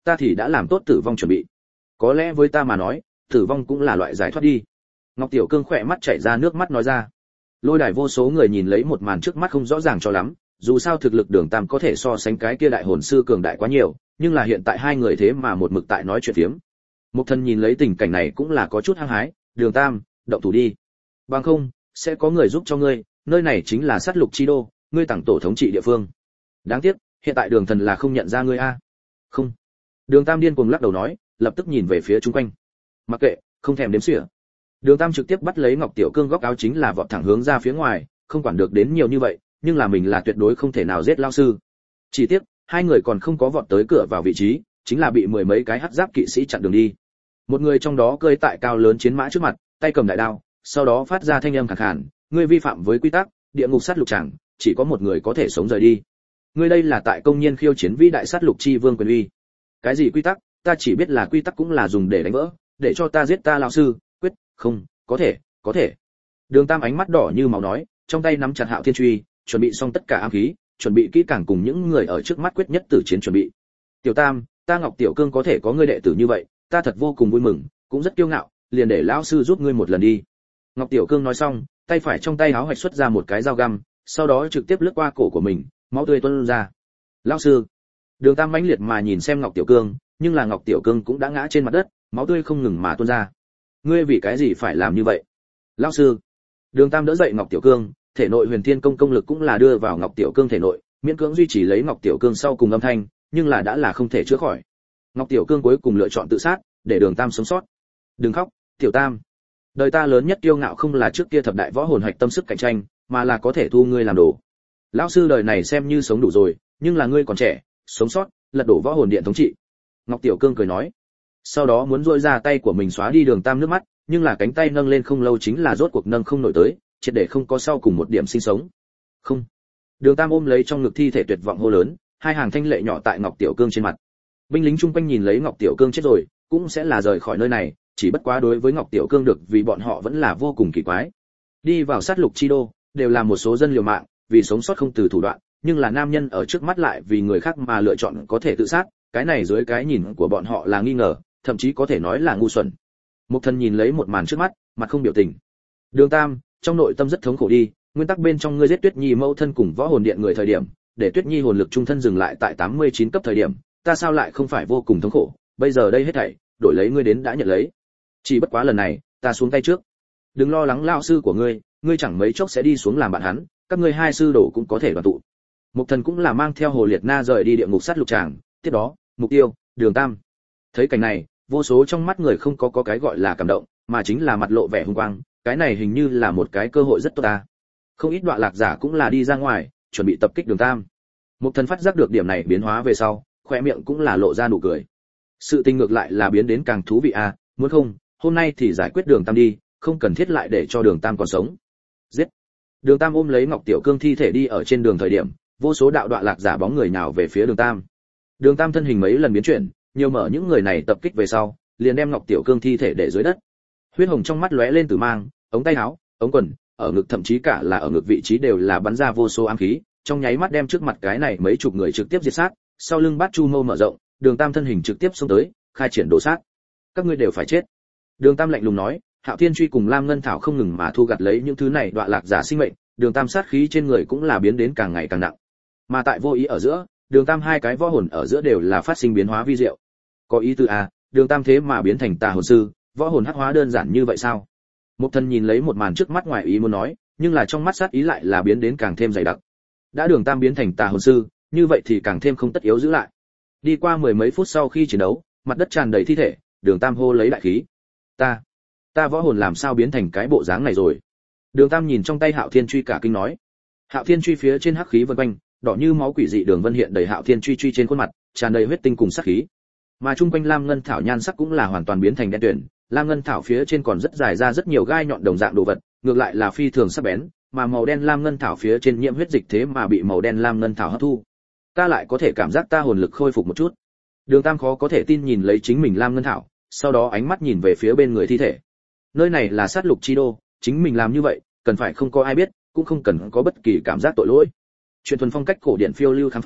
ta thì đã làm tốt tử vong chuẩn bị. Có lẽ với ta mà nói, tử vong cũng là loại giải thoát đi. Ngọc Tiểu Cương khỏe mắt chảy ra nước mắt nói ra. Lôi đài vô số người nhìn lấy một màn trước mắt không rõ ràng cho lắm, dù sao thực lực Đường Tam có thể so sánh cái kia đại hồn sư cường đại quá nhiều, nhưng là hiện tại hai người thế mà một mực tại nói chuyện phiếm. Mục Thần nhìn lấy tình cảnh này cũng là có chút hăng hái, Đường Tam, động thủ đi. Bằng không, sẽ có người giúp cho ngươi, nơi này chính là sát lục chi đô, ngươi tặng tổ thống trị địa phương. Đáng tiếc, hiện tại Đường Thần là không nhận ra ngươi a. Không. Đường Tam điên cuồng lắc đầu nói, lập tức nhìn về phía chung quanh. Mặc kệ, không thèm đếm xỉa. Đường Tam trực tiếp bắt lấy Ngọc Tiểu Cương góc áo chính là vọt thẳng hướng ra phía ngoài, không quản được đến nhiều như vậy, nhưng là mình là tuyệt đối không thể nào giết lão sư. Chỉ tiếc, hai người còn không có vọt tới cửa vào vị trí, chính là bị mười mấy cái hắc giáp kỵ sĩ chặn đường đi. Một người trong đó cơi tại cao lớn chiến mã trước mặt, tay cầm đại đao, sau đó phát ra thanh âm khàn khàn, ngươi vi phạm với quy tắc, địa ngục sát lục tràng, chỉ có một người có thể sống rời đi. Ngươi đây là tại công nhiên khiêu chiến vĩ đại sát lục chi vương quyền uy. Cái gì quy tắc, ta chỉ biết là quy tắc cũng là dùng để đánh vỡ, để cho ta giết ta lão sư, quyết, không, có thể, có thể. Đường Tam ánh mắt đỏ như máu nói, trong tay nắm chặt Hạo Thiên Truy, chuẩn bị xong tất cả ám khí, chuẩn bị kỹ càng cùng những người ở trước mắt quyết nhất tử chiến chuẩn bị. Tiểu Tam, ta Ngọc Tiểu Cương có thể có ngươi đệ tử như vậy, ta thật vô cùng vui mừng, cũng rất kiêu ngạo, liền để lão sư giúp ngươi một lần đi. Ngọc Tiểu Cương nói xong, tay phải trong tay áo hoạch xuất ra một cái dao găm, sau đó trực tiếp lướt qua cổ của mình, máu tươi tuôn ra. Lão sư. Đường Tam mãnh liệt mà nhìn xem Ngọc Tiểu Cương, nhưng là Ngọc Tiểu Cương cũng đã ngã trên mặt đất, máu tươi không ngừng mà tuôn ra. Ngươi vì cái gì phải làm như vậy? Lão sư. Đường Tam đỡ dậy Ngọc Tiểu Cương, thể nội Huyền Thiên công công lực cũng là đưa vào Ngọc Tiểu Cương thể nội, miễn cưỡng duy trì lấy Ngọc Tiểu Cương sau cùng âm thanh, nhưng là đã là không thể chữa khỏi. Ngọc Tiểu Cương cuối cùng lựa chọn tự sát, để Đường Tam sống sót. Đừng khóc, Tiểu Tam. Đời ta lớn nhất kiêu ngạo không là trước kia thập đại võ hồn hạch tâm sức cạnh tranh, mà là có thể thu ngươi làm đồ. Lão sư đời này xem như sống đủ rồi, nhưng là ngươi còn trẻ, sống sót, lật đổ võ hồn điện thống trị. Ngọc Tiểu Cương cười nói. Sau đó muốn duỗi ra tay của mình xóa đi Đường Tam nước mắt, nhưng là cánh tay nâng lên không lâu chính là rốt cuộc nâng không nổi tới, triệt để không có sau cùng một điểm sinh sống. Không. Đường Tam ôm lấy trong ngực thi thể tuyệt vọng hô lớn, hai hàng thanh lệ nhỏ tại Ngọc Tiểu Cương trên mặt. Binh lính chung quanh nhìn lấy Ngọc Tiểu Cương chết rồi, cũng sẽ là rời khỏi nơi này, chỉ bất quá đối với Ngọc Tiểu Cương được vì bọn họ vẫn là vô cùng kỳ quái. Đi vào sát lục chi đô, đều là một số dân liều mạng, vì sống sót không từ thủ đoạn, nhưng là nam nhân ở trước mắt lại vì người khác mà lựa chọn có thể tự sát, cái này dưới cái nhìn của bọn họ là nghi ngờ, thậm chí có thể nói là ngu xuẩn. Mục Thần nhìn lấy một màn trước mắt, mặt không biểu tình. Đường Tam, trong nội tâm rất thống khổ đi, nguyên tắc bên trong ngươi giết Tuyết Nhi mẫu thân cùng võ hồn điện người thời điểm, để Tuyết Nhi hồn lực trung thân dừng lại tại tám mươi chín cấp thời điểm, ta sao lại không phải vô cùng thống khổ, bây giờ đây hết thảy, đổi lấy ngươi đến đã nhận lấy. Chỉ bất quá lần này, ta xuống tay trước. Đừng lo lắng lão sư của ngươi, ngươi chẳng mấy chốc sẽ đi xuống làm bạn hắn, các ngươi hai sư đồ cũng có thể đoàn tụ. Mục Thần cũng là mang theo Hồ Liệt Na rời đi địa ngục sát lục tràng, tiếp đó, mục tiêu, Đường Tam. Thấy cảnh này, vô số trong mắt người không có có cái gọi là cảm động, mà chính là mặt lộ vẻ hung quang, cái này hình như là một cái cơ hội rất tốt ta. Không ít đoạn lạc giả cũng là đi ra ngoài, chuẩn bị tập kích Đường Tam. Mục Thần phát giác được điểm này biến hóa về sau, khóe miệng cũng là lộ ra nụ cười. Sự tình ngược lại là biến đến càng thú vị à, muốn không, hôm nay thì giải quyết Đường Tam đi, không cần thiết lại để cho Đường Tam còn sống. Giết. Đường Tam ôm lấy Ngọc Tiểu Cương thi thể đi ở trên đường thời điểm, vô số đạo đoạn lạc giả bóng người nào về phía Đường Tam. Đường Tam thân hình mấy lần biến chuyển, nhiều mở những người này tập kích về sau, liền đem Ngọc Tiểu Cương thi thể để dưới đất. Huyết hồng trong mắt lóe lên tử mang, ống tay áo, ống quần, ở ngực thậm chí cả là ở ngực vị trí đều là bắn ra vô số ám khí, trong nháy mắt đem trước mặt cái này mấy chục người trực tiếp diệt sát, sau lưng Bát Chu Mâu mở rộng, Đường Tam thân hình trực tiếp xông tới, khai triển đổ sát. Các ngươi đều phải chết. Đường Tam lạnh lùng nói, Hạo Thiên Truy cùng Lam Ngân Thảo không ngừng mà thu gặt lấy những thứ này đọa lạc giả sinh mệnh, Đường Tam sát khí trên người cũng là biến đến càng ngày càng nặng. Mà tại vô ý ở giữa, Đường Tam hai cái võ hồn ở giữa đều là phát sinh biến hóa vi diệu. Có ý tư à, Đường Tam thế mà biến thành tà hồn sư, võ hồn hắc hóa đơn giản như vậy sao? Mục Thần nhìn lấy một màn trước mắt ngoài ý muốn nói, nhưng là trong mắt sát ý lại là biến đến càng thêm dày đặc. Đã Đường Tam biến thành tà hồn sư, như vậy thì càng thêm không tất yếu giữ lại. Đi qua mười mấy phút sau khi chiến đấu, mặt đất tràn đầy thi thể, Đường Tam hô lấy đại khí. Ta, ta võ hồn làm sao biến thành cái bộ dáng này rồi? Đường Tam nhìn trong tay Hạo Thiên Truy cả kinh nói. Hạo Thiên Truy phía trên hắc khí vần quanh, đỏ như máu quỷ dị đường vân hiện đầy Hạo Thiên Truy truy trên khuôn mặt, tràn đầy huyết tinh cùng sát khí. Mà trung quanh Lam Ngân Thảo nhan sắc cũng là hoàn toàn biến thành đen tuyền, Lam Ngân Thảo phía trên còn rất dài ra rất nhiều gai nhọn đồng dạng đồ vật, ngược lại là phi thường sắc bén, mà màu đen Lam Ngân Thảo phía trên nhiễm huyết dịch thế mà bị màu đen Lam Ngân Thảo hấp thu. Ta lại có thể cảm giác ta hồn lực khôi phục một chút. Đường Tam khó có thể tin nhìn lấy chính mình Lam Ngân Thảo, sau đó ánh mắt nhìn về phía bên người thi thể. Nơi này là sát lục chi đô, chính mình làm như vậy, cần phải không có ai biết, cũng không cần có bất kỳ cảm giác tội lỗi. Chuyện thuần phong cách cổ điển phiêu lưu khám phá,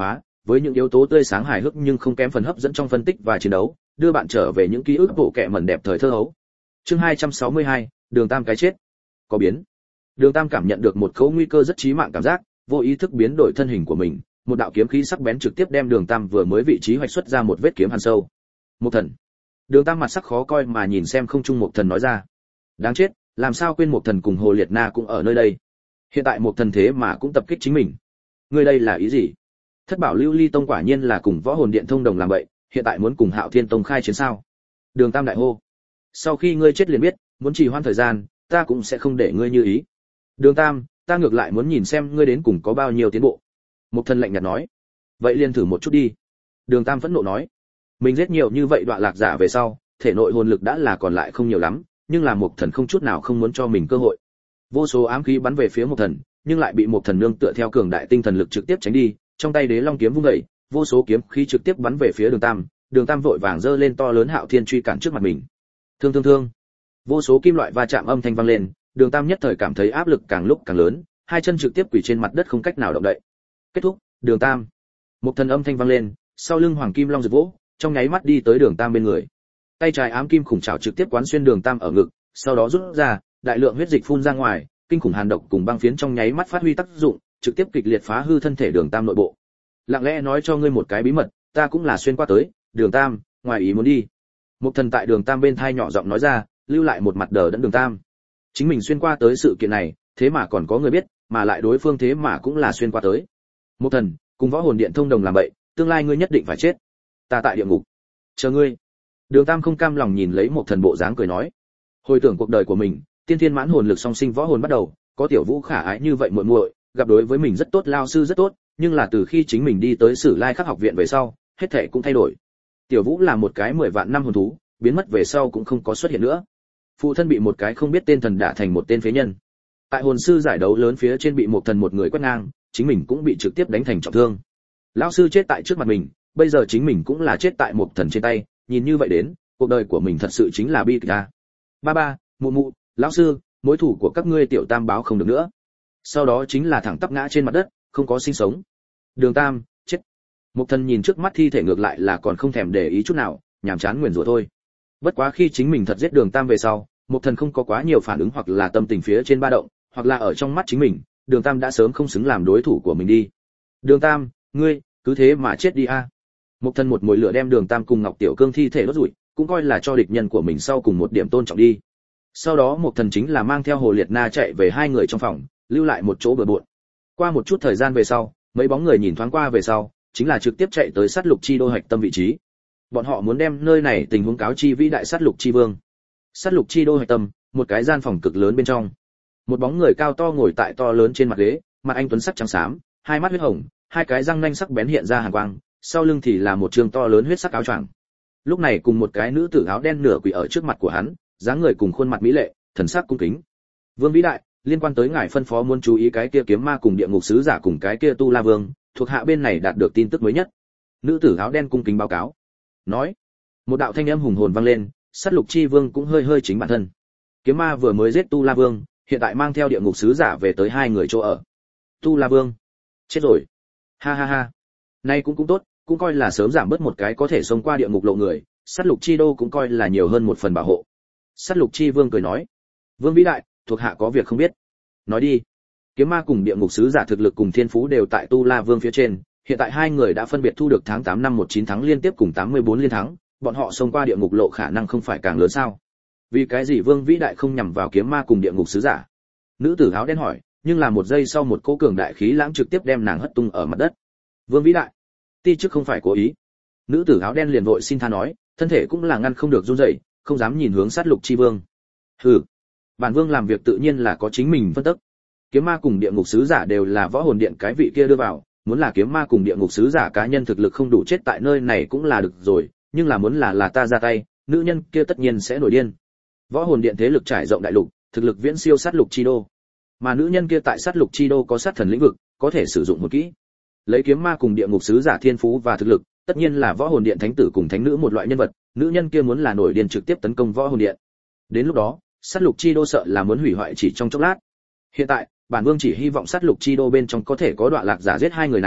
với những yếu tố tươi sáng hài hước nhưng không kém phần hấp dẫn trong phân tích và chiến đấu, đưa bạn trở về những ký ức bộ kệ mẩn đẹp thời thơ hấu. Chương hai trăm sáu mươi hai, Đường Tam cái chết. Có biến. Đường Tam cảm nhận được một cỗ nguy cơ rất chí mạng cảm giác, vô ý thức biến đổi thân hình của mình, một đạo kiếm khí sắc bén trực tiếp đem Đường Tam vừa mới vị trí hoạch xuất ra một vết kiếm hằn sâu. Một thần. Đường Tam mặt sắc khó coi mà nhìn xem không trung một thần nói ra. Đáng chết, làm sao quên một thần cùng Hồ Liệt Na cũng ở nơi đây. Hiện tại một thần thế mà cũng tập kích chính mình. Ngươi đây là ý gì? Thất Bảo Lưu Ly Tông quả nhiên là cùng Võ Hồn Điện thông đồng làm vậy, hiện tại muốn cùng Hạo Thiên Tông khai chiến sao? Đường Tam đại hô. Sau khi ngươi chết liền biết, muốn trì hoãn thời gian, ta cũng sẽ không để ngươi như ý. Đường Tam, ta ngược lại muốn nhìn xem ngươi đến cùng có bao nhiêu tiến bộ. Một thần lạnh nhạt nói. Vậy liền thử một chút đi. Đường Tam phẫn nộ nói. Mình giết nhiều như vậy đoạn lạc giả về sau, thể nội hồn lực đã là còn lại không nhiều lắm, nhưng là một thần không chút nào không muốn cho mình cơ hội. Vô số ám khí bắn về phía một thần, nhưng lại bị một thần nương tựa theo cường đại tinh thần lực trực tiếp tránh đi, trong tay đế long kiếm vung dậy, vô số kiếm khí trực tiếp bắn về phía Đường Tam, Đường Tam vội vàng giơ lên to lớn Hạo Thiên truy cản trước mặt mình. Thương thương thương. Vô số kim loại va chạm âm thanh vang lên, Đường Tam nhất thời cảm thấy áp lực càng lúc càng lớn, hai chân trực tiếp quỳ trên mặt đất không cách nào động đậy. Kết thúc, Đường Tam. Một thần âm thanh vang lên, sau lưng Hoàng Kim Long giật vỗ, trong nháy mắt đi tới Đường Tam bên người. Tay trái ám kim khủng trảo trực tiếp quán xuyên Đường Tam ở ngực, sau đó rút ra, đại lượng huyết dịch phun ra ngoài, kinh khủng hàn độc cùng băng phiến trong nháy mắt phát huy tác dụng, trực tiếp kịch liệt phá hư thân thể Đường Tam nội bộ. Lặng lẽ nói cho ngươi một cái bí mật, ta cũng là xuyên qua tới, Đường Tam, ngoài ý muốn đi. Một thần tại Đường Tam bên thai nhỏ giọng nói ra, lưu lại một mặt đờ đẫn Đường Tam. Chính mình xuyên qua tới sự kiện này, thế mà còn có người biết, mà lại đối phương thế mà cũng là xuyên qua tới. Một thần, cùng Võ Hồn Điện thông đồng làm bậy, tương lai ngươi nhất định phải chết. Ta tại địa ngục, chờ ngươi. Đường Tam không cam lòng nhìn lấy một thần bộ dáng cười nói. Hồi tưởng cuộc đời của mình, tiên thiên mãn hồn lực song sinh võ hồn bắt đầu, có tiểu Vũ khả ái như vậy muội muội, gặp đối với mình rất tốt, lao sư rất tốt, nhưng là từ khi chính mình đi tới Sử Lai Khắc học viện về sau, hết thảy cũng thay đổi. Tiểu Vũ là một cái mười vạn năm hồn thú, biến mất về sau cũng không có xuất hiện nữa. Phụ thân bị một cái không biết tên thần đả thành một tên phế nhân. Tại hồn sư giải đấu lớn phía trên bị một thần một người quét ngang, chính mình cũng bị trực tiếp đánh thành trọng thương. Lão sư chết tại trước mặt mình, bây giờ chính mình cũng là chết tại một thần trên tay, nhìn như vậy đến, cuộc đời của mình thật sự chính là bi kịch a. Ba ba, mụ mụ, lão sư, mối thủ của các ngươi tiểu Tam báo không được nữa. Sau đó chính là thẳng tắp ngã trên mặt đất, không có sinh sống. Đường Tam, chết. Một thần nhìn trước mắt thi thể ngược lại là còn không thèm để ý chút nào, nhàm chán nguyền rủa thôi. Bất quá khi chính mình thật giết Đường Tam về sau, một thần không có quá nhiều phản ứng hoặc là tâm tình phía trên ba động, hoặc là ở trong mắt chính mình, Đường Tam đã sớm không xứng làm đối thủ của mình đi. Đường Tam, ngươi, cứ thế mà chết đi a. Một thần một mồi lửa đem Đường Tam cùng Ngọc Tiểu Cương thi thể đốt rủi, cũng coi là cho địch nhân của mình sau cùng một điểm tôn trọng đi. Sau đó một thần chính là mang theo Hồ Liệt Na chạy về hai người trong phòng, lưu lại một chỗ bừa bộn. Qua một chút thời gian về sau, mấy bóng người nhìn thoáng qua về sau, chính là trực tiếp chạy tới sát lục chi đô hạch tâm vị trí. Bọn họ muốn đem nơi này tình huống cáo chi vĩ đại sát lục chi vương. Sát lục chi đô hạch tâm, một cái gian phòng cực lớn bên trong. Một bóng người cao to ngồi tại to lớn trên mặt ghế, mặt anh tuấn sắc trắng xám, hai mắt huyết hồng, hai cái răng nanh sắc bén hiện ra hàn quang, sau lưng thì là một trường to lớn huyết sắc áo choàng. Lúc này cùng một cái nữ tử áo đen nửa quỳ ở trước mặt của hắn, dáng người cùng khuôn mặt mỹ lệ, thần sắc cung kính. Vương vĩ đại, liên quan tới ngài phân phó muốn chú ý cái kia kiếm ma cùng địa ngục sứ giả cùng cái kia tu la vương, thuộc hạ bên này đạt được tin tức mới nhất. Nữ tử áo đen cung kính báo cáo. Nói, một đạo thanh âm hùng hồn vang lên, sát lục chi vương cũng hơi hơi chính bản thân. Kiếm ma vừa mới giết tu la vương, hiện tại mang theo địa ngục sứ giả về tới hai người chỗ ở. Tu la vương chết rồi. Ha ha ha. Nay cũng cũng tốt, cũng coi là sớm giảm bớt một cái có thể sống qua địa ngục lộ người, sát lục chi đô cũng coi là nhiều hơn một phần bảo hộ. Sát lục chi vương cười nói, vương vĩ đại, thuộc hạ có việc không biết. Nói đi. Kiếm ma cùng địa ngục sứ giả thực lực cùng thiên phú đều tại tu la vương phía trên, hiện tại hai người đã phân biệt thu được tháng tám năm một chín thắng liên tiếp cùng tám mươi bốn liên thắng, bọn họ xông qua địa ngục lộ khả năng không phải càng lớn sao? Vì cái gì vương vĩ đại không nhằm vào kiếm ma cùng địa ngục sứ giả? Nữ tử áo đen hỏi, nhưng là một giây sau một cỗ cường đại khí lãng trực tiếp đem nàng hất tung ở mặt đất. Vương vĩ đại, ti chức không phải cố ý. Nữ tử áo đen liền vội xin tha nói, thân thể cũng là ngăn không được run rẩy, không dám nhìn hướng sát lục chi vương. Hừ, bản vương làm việc tự nhiên là có chính mình phân tích. Kiếm ma cùng địa ngục sứ giả đều là võ hồn điện cái vị kia đưa vào, muốn là kiếm ma cùng địa ngục sứ giả cá nhân thực lực không đủ chết tại nơi này cũng là được rồi, nhưng là muốn là là ta ra tay, nữ nhân kia tất nhiên sẽ nổi điên. Võ hồn điện thế lực trải rộng đại lục, thực lực viễn siêu sát lục chi đô. Mà nữ nhân kia tại sát lục chi đô có sát thần lĩnh vực, có thể sử dụng một kỹ. Lấy kiếm ma cùng địa ngục sứ giả thiên phú và thực lực, tất nhiên là võ hồn điện thánh tử cùng thánh nữ một loại nhân vật, nữ nhân kia muốn là nổi điên trực tiếp tấn công võ hồn điện. Đến lúc đó, sát lục chi đô sợ là muốn hủy hoại chỉ trong chốc lát. Hiện tại, bản vương chỉ hy vọng sát lục chi đô bên trong có thể có đoạn lạc giả giết hai người này,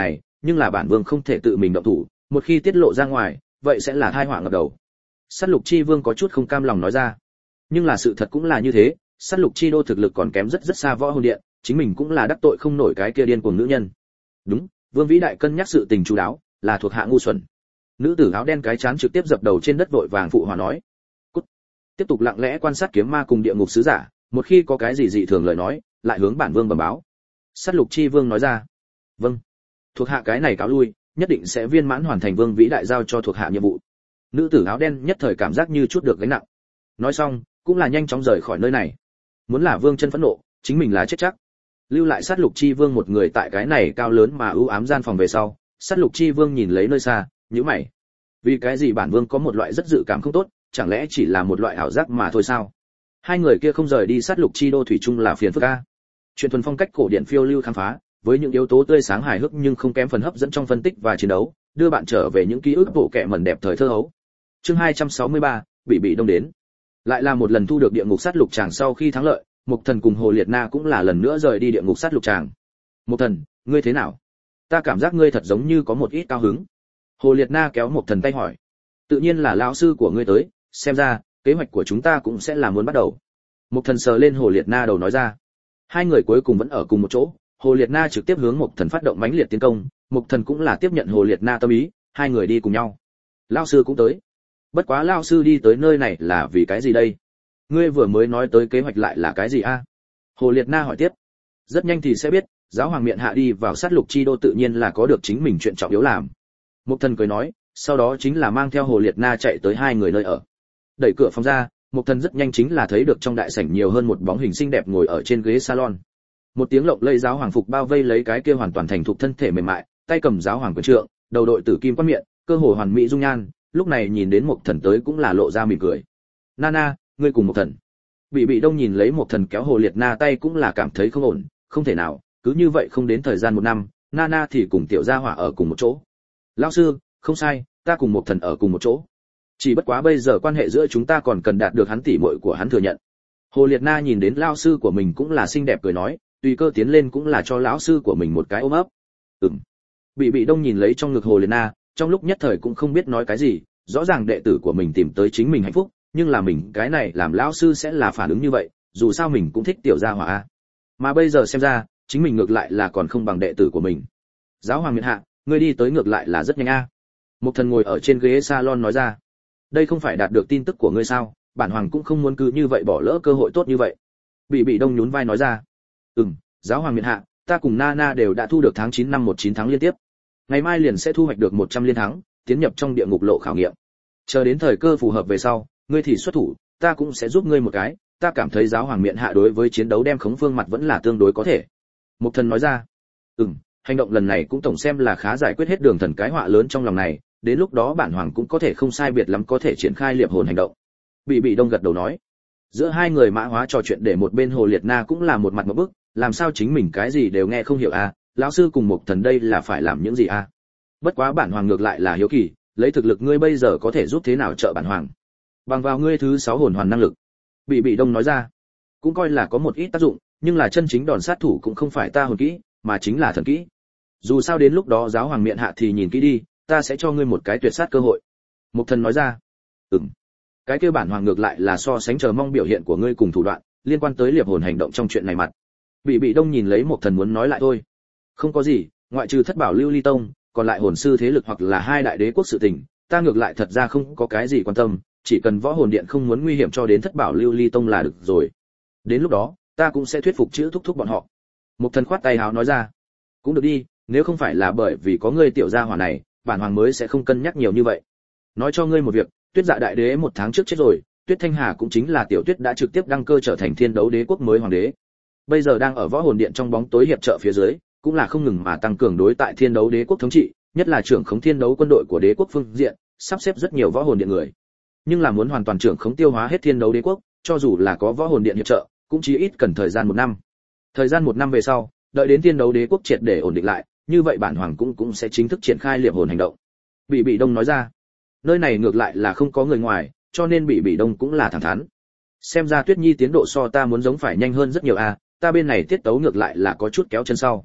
nhưng là bản vương không thể tự mình động thủ, một khi tiết lộ ra ngoài, vậy sẽ là tai họa ngập đầu. Sát Lục Chi Vương có chút không cam lòng nói ra. Nhưng là sự thật cũng là như thế, Sát Lục Chi Đô thực lực còn kém rất rất xa Võ Hồn Điện, chính mình cũng là đắc tội không nổi cái kia điên cuồng nữ nhân. Đúng, Vương Vĩ Đại cân nhắc sự tình chú đáo, là thuộc hạ ngu xuẩn. Nữ tử áo đen cái chán trực tiếp dập đầu trên đất vội vàng phụ hòa nói. Cút. Tiếp tục lặng lẽ quan sát kiếm ma cùng địa ngục sứ giả, một khi có cái gì dị thường lời nói, lại hướng bản vương bẩm báo. Sát Lục Chi Vương nói ra. Vâng. Thuộc hạ cái này cáo lui, nhất định sẽ viên mãn hoàn thành Vương Vĩ Đại giao cho thuộc hạ nhiệm vụ. Nữ tử áo đen nhất thời cảm giác như chút được gánh nặng. Nói xong, cũng là nhanh chóng rời khỏi nơi này. Muốn là Vương Chân phẫn nộ, chính mình là chết chắc. Lưu lại Sát Lục Chi Vương một người tại cái này cao lớn mà u ám gian phòng về sau, Sát Lục Chi Vương nhìn lấy nơi xa, nhíu mày. Vì cái gì bản vương có một loại rất dự cảm không tốt, chẳng lẽ chỉ là một loại ảo giác mà thôi sao? Hai người kia không rời đi Sát Lục Chi Đô thủy chung là phiền phức a. Chuyện thuần phong cách cổ điển phiêu lưu khám phá, với những yếu tố tươi sáng hài hước nhưng không kém phần hấp dẫn trong phân tích và chiến đấu, đưa bạn trở về những ký ức bộ kệ mẩn đẹp thời thơ hấu. Chương hai trăm sáu mươi ba, bị bị đông đến. Lại là một lần thu được địa ngục sát lục tràng sau khi thắng lợi, Mục Thần cùng Hồ Liệt Na cũng là lần nữa rời đi địa ngục sát lục tràng. Mục Thần, ngươi thế nào? Ta cảm giác ngươi thật giống như có một ít cao hứng. Hồ Liệt Na kéo Mục Thần tay hỏi. Tự nhiên là lão sư của ngươi tới, xem ra kế hoạch của chúng ta cũng sẽ là muốn bắt đầu. Mục Thần sờ lên Hồ Liệt Na đầu nói ra. Hai người cuối cùng vẫn ở cùng một chỗ, Hồ Liệt Na trực tiếp hướng Mục Thần phát động mãnh liệt tiến công, Mục Thần cũng là tiếp nhận Hồ Liệt Na tâm ý, hai người đi cùng nhau. Lão sư cũng tới. Bất quá lão sư đi tới nơi này là vì cái gì đây? Ngươi vừa mới nói tới kế hoạch lại là cái gì a? Hồ Liệt Na hỏi tiếp. Rất nhanh thì sẽ biết, giáo hoàng miện hạ đi vào Sát Lục Chi Đô tự nhiên là có được chính mình chuyện trọng yếu làm. Mục Thần cười nói, sau đó chính là mang theo Hồ Liệt Na chạy tới hai người nơi ở. Đẩy cửa phòng ra, Mục Thần rất nhanh chính là thấy được trong đại sảnh nhiều hơn một bóng hình xinh đẹp ngồi ở trên ghế salon. Một tiếng lộng lẫy giáo hoàng phục bao vây lấy cái kia hoàn toàn thành thục thân thể mềm mại, tay cầm giáo hoàng quyền trượng, đầu đội tử kim quan miệng, cơ hồ hoàn mỹ dung nhan, lúc này nhìn đến Mục Thần tới cũng là lộ ra mỉm cười. Nana, ngươi cùng Mục Thần. Bị bị đông nhìn lấy Mục Thần kéo Hồ Liệt Na tay cũng là cảm thấy không ổn, không thể nào, cứ như vậy không đến thời gian một năm, Nana thì cùng tiểu gia hỏa ở cùng một chỗ. Lão sư, không sai, ta cùng Mục Thần ở cùng một chỗ. Chỉ bất quá bây giờ quan hệ giữa chúng ta còn cần đạt được hắn tỉ muội của hắn thừa nhận. Hồ Liệt Na nhìn đến lão sư của mình cũng là xinh đẹp cười nói, tùy cơ tiến lên cũng là cho lão sư của mình một cái ôm ấp. Ừm. Bị bị đông nhìn lấy trong ngực Hồ Liệt Na, trong lúc nhất thời cũng không biết nói cái gì, rõ ràng đệ tử của mình tìm tới chính mình hạnh phúc, nhưng là mình cái này làm lão sư sẽ là phản ứng như vậy, dù sao mình cũng thích tiểu gia hỏa a. Mà bây giờ xem ra, chính mình ngược lại là còn không bằng đệ tử của mình. Giáo hoàng miện hạ, ngươi đi tới ngược lại là rất nhanh a. Mục Thần ngồi ở trên ghế salon nói ra. Đây không phải đạt được tin tức của ngươi sao, bản hoàng cũng không muốn cứ như vậy bỏ lỡ cơ hội tốt như vậy. Bị bị đông nhún vai nói ra. Ừm, giáo hoàng miện hạ, ta cùng Nana đều đã thu được tháng chín năm một chín tháng liên tiếp. Ngày mai liền sẽ thu hoạch được một trăm liên thắng, tiến nhập trong địa ngục lộ khảo nghiệm. Chờ đến thời cơ phù hợp về sau, ngươi thì xuất thủ, ta cũng sẽ giúp ngươi một cái, ta cảm thấy giáo hoàng miện hạ đối với chiến đấu đem khống phương mặt vẫn là tương đối có thể. Mục Thần nói ra. Ừm, hành động lần này cũng tổng xem là khá giải quyết hết đường thần cái họa lớn trong lòng này, đến lúc đó bản hoàng cũng có thể không sai biệt lắm có thể triển khai liệp hồn hành động. Bị bị đông gật đầu nói. Giữa hai người mã hóa trò chuyện để một bên Hồ Liệt Na cũng là một mặt ngộp bức, làm sao chính mình cái gì đều nghe không hiểu à, lão sư cùng Mục Thần đây là phải làm những gì à? Bất quá bản hoàng ngược lại là hiếu kỳ, lấy thực lực ngươi bây giờ có thể giúp thế nào trợ bản hoàng? Bằng vào ngươi thứ sáu hồn hoàn năng lực. Bị bị đông nói ra. Cũng coi là có một ít tác dụng, nhưng là chân chính đòn sát thủ cũng không phải ta hồn kỹ, mà chính là thần kỹ. Dù sao đến lúc đó giáo hoàng miện hạ thì nhìn kỹ đi, ta sẽ cho ngươi một cái tuyệt sát cơ hội. Mục Thần nói ra. Ừm. Cái kia bản hoàng ngược lại là so sánh chờ mong biểu hiện của ngươi cùng thủ đoạn, liên quan tới liệp hồn hành động trong chuyện này mặt. Bị bị đông nhìn lấy Mục Thần muốn nói lại thôi. Không có gì, ngoại trừ Thất Bảo Lưu Ly Tông, còn lại hồn sư thế lực hoặc là hai đại đế quốc sự tình, ta ngược lại thật ra không có cái gì quan tâm, chỉ cần võ hồn điện không muốn nguy hiểm cho đến Thất Bảo Lưu Ly Tông là được rồi. Đến lúc đó, ta cũng sẽ thuyết phục chữ thúc thúc bọn họ. Mục Thần khoát tay háo nói ra. Cũng được đi, nếu không phải là bởi vì có ngươi tiểu gia hỏa này, bản hoàng mới sẽ không cân nhắc nhiều như vậy. Nói cho ngươi một việc, Tuyết Dạ đại đế một tháng trước chết rồi, Tuyết Thanh Hà cũng chính là tiểu Tuyết đã trực tiếp đăng cơ trở thành Thiên Đấu Đế quốc mới hoàng đế. Bây giờ đang ở võ hồn điện trong bóng tối hiệp trợ phía dưới, cũng là không ngừng mà tăng cường đối tại Thiên Đấu Đế quốc thống trị, nhất là trưởng khống thiên đấu quân đội của đế quốc phương diện, sắp xếp rất nhiều võ hồn điện người. Nhưng là muốn hoàn toàn trưởng khống tiêu hóa hết Thiên Đấu Đế quốc, cho dù là có võ hồn điện hiệp trợ, cũng chỉ ít cần thời gian một năm. Thời gian một năm về sau, đợi đến Thiên Đấu Đế quốc triệt để ổn định lại, như vậy bản hoàng cũng cũng sẽ chính thức triển khai liệp hồn hành động. Bị bị đông nói ra. Nơi này ngược lại là không có người ngoài, cho nên bị bị đông cũng là thẳng thắn. Xem ra Tuyết Nhi tiến độ so ta muốn giống phải nhanh hơn rất nhiều à, ta bên này tiết tấu ngược lại là có chút kéo chân sau.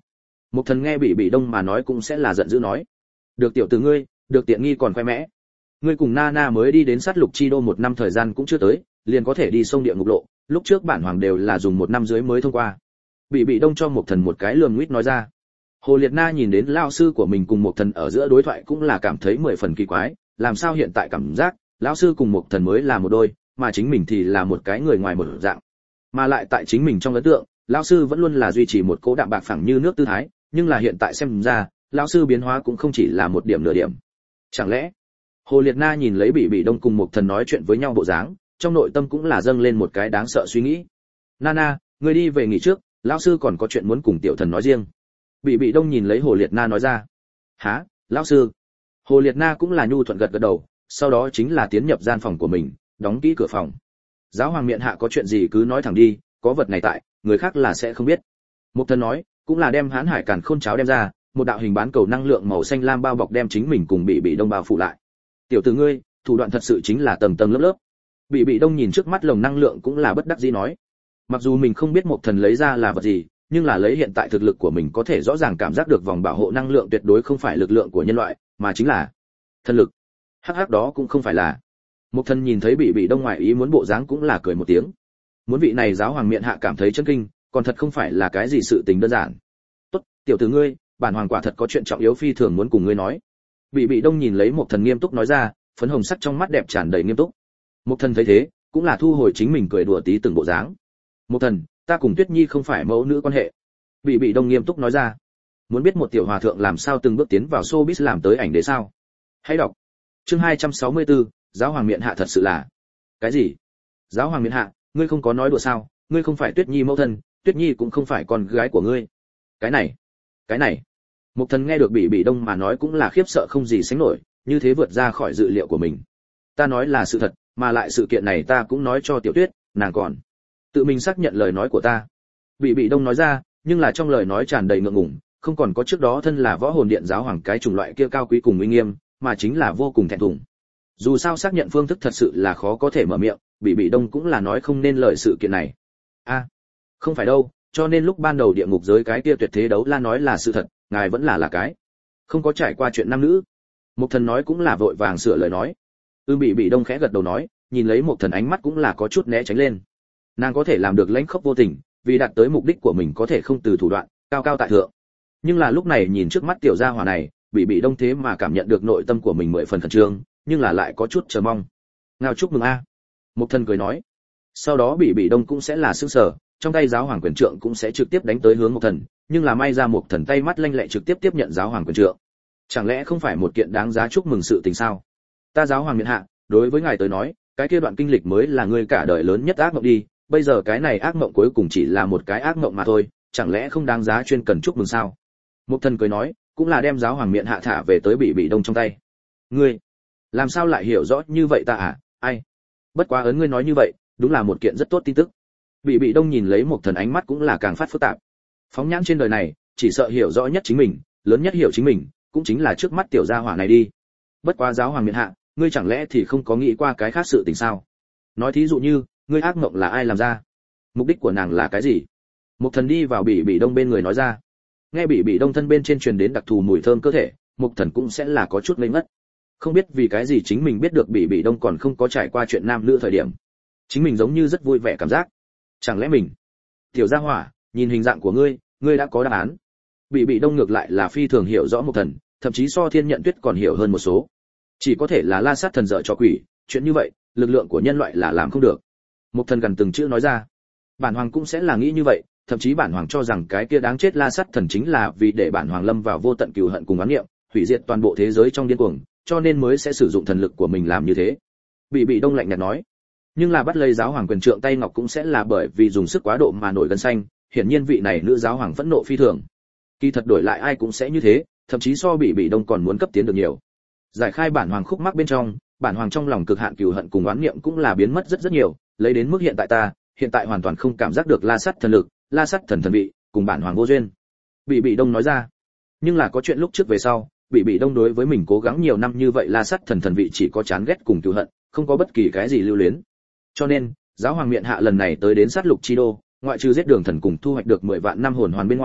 Mục Thần nghe Bị Bị Đông mà nói cũng sẽ là giận dữ nói: "Được tiểu tử ngươi, được tiện nghi còn khoe mẽ. Ngươi cùng Nana mới đi đến sát lục chi đô một năm thời gian cũng chưa tới, liền có thể đi sông địa ngục lộ, lúc trước bản hoàng đều là dùng một năm dưới mới thông qua." Bị Bị Đông cho Mục Thần một cái lườm nguýt nói ra. Hồ Liệt Na nhìn đến lão sư của mình cùng Mục Thần ở giữa đối thoại cũng là cảm thấy mười phần kỳ quái, làm sao hiện tại cảm giác lão sư cùng Mục Thần mới là một đôi, mà chính mình thì là một cái người ngoài một dạng. Mà lại tại chính mình trong ấn tượng, lão sư vẫn luôn là duy trì một cố đạm bạc phẳng như nước tư thái, nhưng là hiện tại xem ra, lão sư biến hóa cũng không chỉ là một điểm nửa điểm. Chẳng lẽ? Hồ Liệt Na nhìn lấy Bị Bị Đông cùng Mục Thần nói chuyện với nhau bộ dáng, trong nội tâm cũng là dâng lên một cái đáng sợ suy nghĩ. "Nana, ngươi đi về nghỉ trước, lão sư còn có chuyện muốn cùng tiểu thần nói riêng." Bị Bị Đông nhìn lấy Hồ Liệt Na nói ra. "Hả, lão sư?" Hồ Liệt Na cũng là nhu thuận gật gật đầu, sau đó chính là tiến nhập gian phòng của mình, đóng kỹ cửa phòng. "Giáo hoàng miện hạ có chuyện gì cứ nói thẳng đi, có vật này tại, người khác là sẽ không biết." Mục Thần nói, cũng là đem Hán Hải Càn Khôn cháo đem ra, một đạo hình bán cầu năng lượng màu xanh lam bao bọc đem chính mình cùng Bị Bị Đông bao phủ lại. "Tiểu tử ngươi, thủ đoạn thật sự chính là tầng tầng lớp lớp." Bị Bị Đông nhìn trước mắt lồng năng lượng cũng là bất đắc dĩ nói. Mặc dù mình không biết Mục Thần lấy ra là vật gì, nhưng là lấy hiện tại thực lực của mình có thể rõ ràng cảm giác được vòng bảo hộ năng lượng tuyệt đối không phải lực lượng của nhân loại, mà chính là thần lực. Hắc hắc, đó cũng không phải là. Mục Thần nhìn thấy Bị Bị Đông ngoài ý muốn bộ dáng cũng là cười một tiếng. Muốn vị này giáo hoàng miện hạ cảm thấy chấn kinh, còn thật không phải là cái gì sự tình đơn giản. "Tốt, tiểu tử ngươi, bản hoàng quả thật có chuyện trọng yếu phi thường muốn cùng ngươi nói." Bị Bị Đông nhìn lấy Mục Thần nghiêm túc nói ra, phấn hồng sắc trong mắt đẹp tràn đầy nghiêm túc. Mục Thần thấy thế, cũng là thu hồi chính mình cười đùa tí từng bộ dáng. "Mục Thần, ta cùng Tuyết Nhi không phải mẫu nữ quan hệ." Bị Bị Đông nghiêm túc nói ra. Muốn biết một tiểu hòa thượng làm sao từng bước tiến vào showbiz làm tới ảnh đế sao? Hãy đọc. Chương hai trăm sáu mươi tư, giáo hoàng miện hạ thật sự là. Cái gì? Giáo hoàng miện hạ, ngươi không có nói đùa sao? Ngươi không phải Tuyết Nhi mẫu thân, Tuyết Nhi cũng không phải con gái của ngươi. Cái này, cái này. Mục Thần nghe được Bị Bị Đông mà nói cũng là khiếp sợ không gì sánh nổi, như thế vượt ra khỏi dự liệu của mình. "Ta nói là sự thật, mà lại sự kiện này ta cũng nói cho Tiểu Tuyết, nàng còn tự mình xác nhận lời nói của ta." Bị Bị Đông nói ra, nhưng là trong lời nói tràn đầy ngượng ngùng, không còn có trước đó thân là võ hồn điện giáo hoàng cái chủng loại kia cao quý cùng uy nghiêm, mà chính là vô cùng thẹn thùng. Dù sao xác nhận phương thức thật sự là khó có thể mở miệng, Bị Bị Đông cũng là nói không nên lời sự kiện này. "A, không phải đâu, cho nên lúc ban đầu địa ngục giới cái kia tuyệt thế đấu la nói là sự thật, ngài vẫn là là cái không có trải qua chuyện nam nữ." Mục Thần nói cũng là vội vàng sửa lời nói. Ư Bị Bị Đông khẽ gật đầu nói, nhìn lấy Mục Thần ánh mắt cũng là có chút né tránh lên. Nàng có thể làm được lãnh khốc vô tình, vì đạt tới mục đích của mình có thể không từ thủ đoạn, cao cao tại thượng. Nhưng là lúc này nhìn trước mắt tiểu gia hỏa này, Bị Bị Đông thế mà cảm nhận được nội tâm của mình mười phần khẩn trương, nhưng là lại có chút chờ mong. "Ngao chúc mừng a." Mục Thần cười nói. Sau đó Bị Bị Đông cũng sẽ là sững sờ, trong tay giáo hoàng quyền trượng cũng sẽ trực tiếp đánh tới hướng Mục Thần, nhưng là may ra Mục Thần tay mắt lanh lẹ trực tiếp tiếp nhận giáo hoàng quyền trượng. Chẳng lẽ không phải một kiện đáng giá chúc mừng sự tình sao? "Ta giáo hoàng miện hạ, đối với ngài tới nói, cái kia đoạn kinh lịch mới là ngươi cả đời lớn nhất ác mộng đi, bây giờ cái này ác mộng cuối cùng chỉ là một cái ác mộng mà thôi, chẳng lẽ không đáng giá chuyên cần chúc mừng sao?" Mục Thần cười nói, cũng là đem giáo hoàng miện hạ thả về tới Bị Bị Đông trong tay. "Ngươi làm sao lại hiểu rõ như vậy ta à? Ai? Bất quá ấn ngươi nói như vậy, đúng là một kiện rất tốt tin tức." Bị Bị Đông nhìn lấy Mục Thần ánh mắt cũng là càng phát phức tạp. Phóng nhãn trên đời này, chỉ sợ hiểu rõ nhất chính mình, lớn nhất hiểu chính mình, cũng chính là trước mắt tiểu gia hỏa này đi. Bất quá giáo hoàng miện hạ, ngươi chẳng lẽ thì không có nghĩ qua cái khác sự tình sao? Nói thí dụ như, ngươi ác mộng là ai làm ra? Mục đích của nàng là cái gì? Mục Thần đi vào Bị Bị Đông bên người nói ra. Nghe Bị Bị Đông thân bên trên truyền đến đặc thù mùi thơm cơ thể, Mục Thần cũng sẽ là có chút ngây ngất. Không biết vì cái gì chính mình biết được Bị Bị Đông còn không có trải qua chuyện nam nữ thời điểm, chính mình giống như rất vui vẻ cảm giác. Chẳng lẽ mình, tiểu gia hỏa, nhìn hình dạng của ngươi, ngươi đã có đáp án. Bị Bị Đông ngược lại là phi thường hiểu rõ Mục Thần, thậm chí so Thiên Nhận Tuyết còn hiểu hơn một số. Chỉ có thể là La Sát Thần dở trò quỷ, chuyện như vậy, lực lượng của nhân loại là làm không được. Mục Thần gần từng chữ nói ra. Bản hoàng cũng sẽ là nghĩ như vậy, thậm chí bản hoàng cho rằng cái kia đáng chết La Sát Thần chính là vì để bản hoàng lâm vào vô tận cừu hận cùng oán niệm, hủy diệt toàn bộ thế giới trong điên cuồng, cho nên mới sẽ sử dụng thần lực của mình làm như thế. Bị Bị Đông lạnh nhạt nói. Nhưng là bắt lấy giáo hoàng quyền trượng tay ngọc cũng sẽ là bởi vì dùng sức quá độ mà nổi gân xanh, hiển nhiên vị này nữ giáo hoàng phẫn nộ phi thường. Kỳ thật đổi lại ai cũng sẽ như thế, thậm chí so Bị Bị Đông còn muốn cấp tiến được nhiều. Giải khai bản hoàng khúc mắc bên trong, bản hoàng trong lòng cực hạn cừu hận cùng oán niệm cũng là biến mất rất rất nhiều, lấy đến mức hiện tại ta, hiện tại hoàn toàn không cảm giác được La Sắt thần lực, La Sắt thần thần vị, cùng bản hoàng vô duyên. Bị Bị Đông nói ra. Nhưng là có chuyện lúc trước về sau, Bị Bị Đông đối với mình cố gắng nhiều năm như vậy La Sắt thần thần vị chỉ có chán ghét cùng cừu hận, không có bất kỳ cái gì lưu luyến. Cho nên, giáo hoàng miện hạ lần này tới đến sát lục chi đô, ngoại trừ giết đường thần cùng thu hoạch được mười vạn năm hồn hoàn bên ngoài,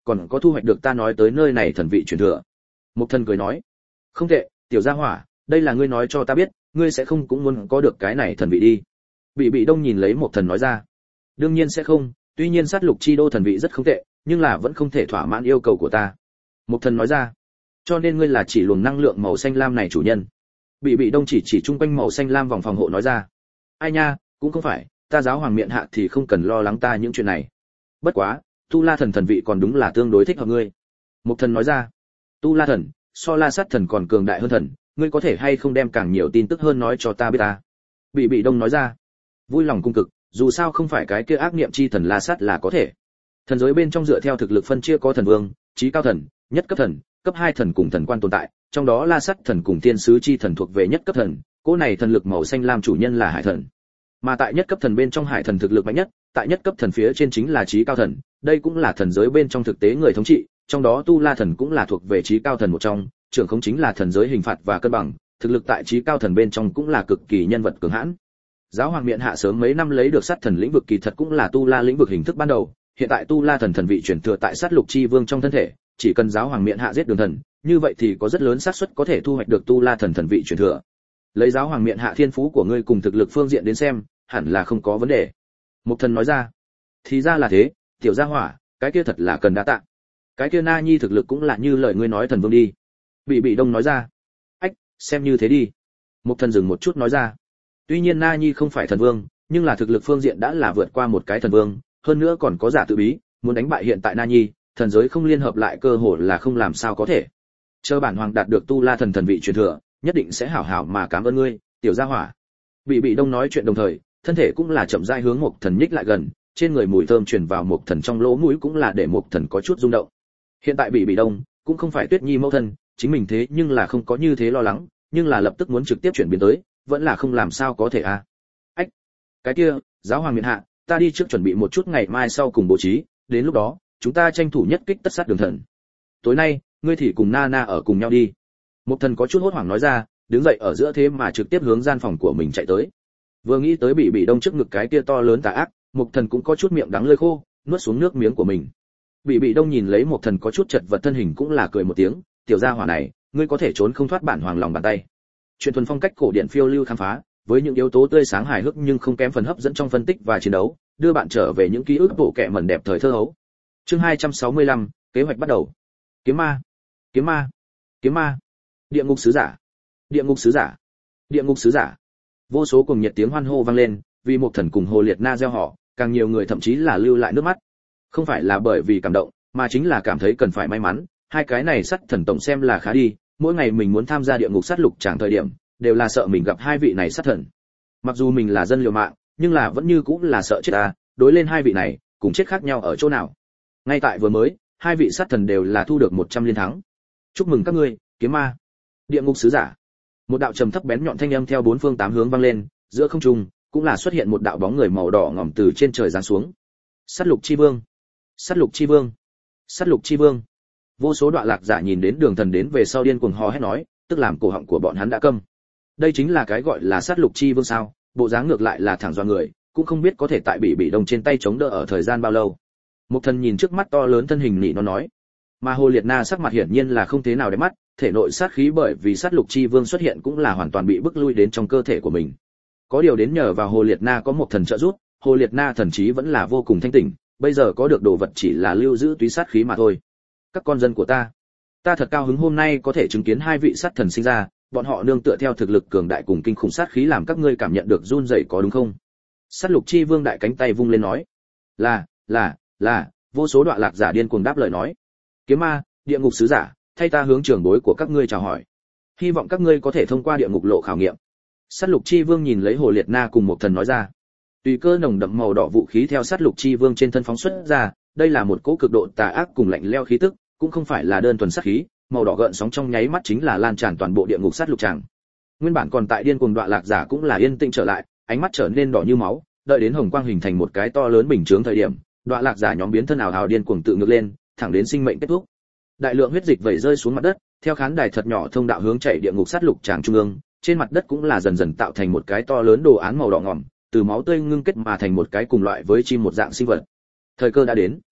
còn có thu hoạch được ta nói tới nơi này thần vị truyền thừa. Mục Thần cười nói, không tệ, tiểu gia hỏa, đây là ngươi nói cho ta biết, ngươi sẽ không cũng muốn có được cái này thần vị đi. Bị Bị Đông nhìn lấy Mục Thần nói ra, đương nhiên sẽ không, tuy nhiên sát lục chi đô thần vị rất không tệ, nhưng là vẫn không thể thỏa mãn yêu cầu của ta. Mục Thần nói ra, cho nên ngươi là chỉ luồng năng lượng màu xanh lam này chủ nhân. Bị Bị Đông chỉ chỉ chung quanh màu xanh lam vòng phòng hộ nói ra, ai nha, cũng không phải, ta giáo hoàng miện hạ thì không cần lo lắng ta những chuyện này. Bất quá, tu la thần thần vị còn đúng là tương đối thích hợp ngươi. Mục Thần nói ra, tu la thần so la sát thần còn cường đại hơn thần, ngươi có thể hay không đem càng nhiều tin tức hơn nói cho ta biết ta. Bị Bị Đông nói ra, vui lòng cung cực, dù sao không phải cái kia ác niệm chi thần la sát là có thể. Thần giới bên trong dựa theo thực lực phân chia có thần vương, chí cao thần, nhất cấp thần, cấp hai thần cùng thần quan tồn tại, trong đó la sát thần cùng thiên sứ chi thần thuộc về nhất cấp thần, cỗ này thần lực màu xanh lam chủ nhân là hải thần. Mà tại nhất cấp thần bên trong hải thần thực lực mạnh nhất, tại nhất cấp thần phía trên chính là chí cao thần, đây cũng là thần giới bên trong thực tế người thống trị, trong đó tu la thần cũng là thuộc về chí cao thần một trong, trưởng không chính là thần giới hình phạt và cân bằng, thực lực tại chí cao thần bên trong cũng là cực kỳ nhân vật cường hãn. Giáo hoàng miện hạ sớm mấy năm lấy được sát thần lĩnh vực kỳ thật cũng là tu la lĩnh vực hình thức ban đầu, hiện tại tu la thần thần vị chuyển thừa tại sát lục chi vương trong thân thể, chỉ cần giáo hoàng miện hạ giết đường thần, như vậy thì có rất lớn xác suất có thể thu hoạch được tu la thần thần vị chuyển thừa. Lấy giáo hoàng miện hạ thiên phú của ngươi cùng thực lực phương diện đến xem, hẳn là không có vấn đề. Mục Thần nói ra, thì ra là thế, tiểu gia hỏa, cái kia thật là cần đa tạ. Cái kia Na Nhi thực lực cũng là như lời ngươi nói thần vương đi. Bị Bị Đông nói ra, ách, xem như thế đi. Mục Thần dừng một chút nói ra, tuy nhiên Na Nhi không phải thần vương, nhưng là thực lực phương diện đã là vượt qua một cái thần vương, hơn nữa còn có giả tự bí, muốn đánh bại hiện tại Na Nhi, thần giới không liên hợp lại cơ hội là không làm sao có thể. Chờ bản hoàng đạt được tu la thần thần vị truyền thừa, nhất định sẽ hảo hảo mà cảm ơn ngươi, tiểu gia hỏa. Bị Bị Đông nói chuyện đồng thời, thân thể cũng là chậm rãi hướng Mục Thần nhích lại gần, trên người mùi thơm truyền vào Mục Thần trong lỗ mũi cũng là để Mục Thần có chút rung động. Hiện tại Bị Bị Đông cũng không phải Tuyết Nhi mẫu thân, chính mình thế nhưng là không có như thế lo lắng, nhưng là lập tức muốn trực tiếp chuyển biến tới, vẫn là không làm sao có thể a. À. Ách, cái kia, giáo hoàng miện hạ, ta đi trước chuẩn bị một chút ngày mai sau cùng bố trí, đến lúc đó, chúng ta tranh thủ nhất kích tất sát đường thần. Tối nay, ngươi thì cùng Na Na ở cùng nhau đi. Mục Thần có chút hốt hoảng nói ra, đứng dậy ở giữa thế mà trực tiếp hướng gian phòng của mình chạy tới. Vừa nghĩ tới Bị Bị Đông trước ngực cái kia to lớn tà ác, Mục Thần cũng có chút miệng đắng lưỡi khô, nuốt xuống nước miếng của mình. Bị Bị Đông nhìn lấy Mục Thần có chút chật vật thân hình cũng là cười một tiếng, tiểu gia hỏa này, ngươi có thể trốn không thoát bản hoàng lòng bàn tay. Chuyện thuần phong cách cổ điển phiêu lưu khám phá, với những yếu tố tươi sáng hài hước nhưng không kém phần hấp dẫn trong phân tích và chiến đấu, đưa bạn trở về những ký ức bộ kệ mẩn đẹp thời thơ hấu. Chương hai trăm sáu mươi lăm, kế hoạch bắt đầu. Kiếm ma, kiếm ma, kiếm ma. Địa ngục sứ giả, địa ngục sứ giả, địa ngục sứ giả. Vô số cùng nhiệt tiếng hoan hô vang lên, vì Mục Thần cùng Hồ Liệt Na gieo họ, càng nhiều người thậm chí là lưu lại nước mắt. Không phải là bởi vì cảm động, mà chính là cảm thấy cần phải may mắn, hai cái này sắt thần tổng xem là khá đi, mỗi ngày mình muốn tham gia địa ngục sát lục tràng thời điểm, đều là sợ mình gặp hai vị này sát thần. Mặc dù mình là dân liều mạng, nhưng là vẫn như cũng là sợ chết à, đối lên hai vị này, cùng chết khác nhau ở chỗ nào. Ngay tại vừa mới, hai vị sát thần đều là thu được một trăm liên thắng. Chúc mừng các ngươi, kiếm ma, địa ngục sứ giả. Một đạo trầm thấp bén nhọn thanh âm theo bốn phương tám hướng vang lên, giữa không trung cũng là xuất hiện một đạo bóng người màu đỏ ngòm từ trên trời giáng xuống. Sát lục chi vương, sát lục chi vương, sát lục chi vương. Vô số đoạn lạc giả nhìn đến Đường Thần đến về sau điên cuồng hò hét nói, tức làm cổ họng của bọn hắn đã câm. Đây chính là cái gọi là sát lục chi vương sao? Bộ dáng ngược lại là thẳng doa người, cũng không biết có thể tại Bị Bị Đông trên tay chống đỡ ở thời gian bao lâu. Mục Thần nhìn trước mắt to lớn thân hình nị nó nói, mà Hồ Liệt Na sắc mặt hiển nhiên là không thế nào để mắt, thể nội sát khí bởi vì sát lục chi vương xuất hiện cũng là hoàn toàn bị bức lui đến trong cơ thể của mình. Có điều đến nhờ vào Hồ Liệt Na có một thần trợ giúp, Hồ Liệt Na thần trí vẫn là vô cùng thanh tỉnh, bây giờ có được đồ vật chỉ là lưu giữ túy sát khí mà thôi. Các con dân của ta, ta thật cao hứng hôm nay có thể chứng kiến hai vị sát thần sinh ra, bọn họ nương tựa theo thực lực cường đại cùng kinh khủng sát khí làm các ngươi cảm nhận được run rẩy có đúng không? Sát lục chi vương đại cánh tay vung lên nói, là, là, là. Vô số đoạn lạc giả điên cuồng đáp lời nói, kiếm ma, địa ngục sứ giả, thay ta hướng trưởng bối của các ngươi chào hỏi, hy vọng các ngươi có thể thông qua địa ngục lộ khảo nghiệm. Sát lục chi vương nhìn lấy Hồ Liệt Na cùng một thần nói ra, tùy cơ nồng đậm màu đỏ vũ khí theo sát lục chi vương trên thân phóng xuất ra, đây là một cỗ cực độ tà ác cùng lạnh lẽo khí tức, cũng không phải là đơn thuần sát khí, màu đỏ gợn sóng trong nháy mắt chính là lan tràn toàn bộ địa ngục sát lục tràng. Nguyên bản còn tại điên cuồng đoạn lạc giả cũng là yên tĩnh trở lại, ánh mắt trở nên đỏ như máu, đợi đến hồng quang hình thành một cái to lớn bình chướng thời điểm, đoạn lạc giả nhóm biến thân ảo hào điên cuồng tự ngược lên, thẳng đến sinh mệnh kết thúc. Đại lượng huyết dịch vẩy rơi xuống mặt đất, theo khán đài thật nhỏ thông đạo hướng chảy địa ngục sát lục tràng trung ương, trên mặt đất cũng là dần dần tạo thành một cái to lớn đồ án màu đỏ ngòm, từ máu tươi ngưng kết mà thành một cái cùng loại với chim một dạng sinh vật. Thời cơ đã đến.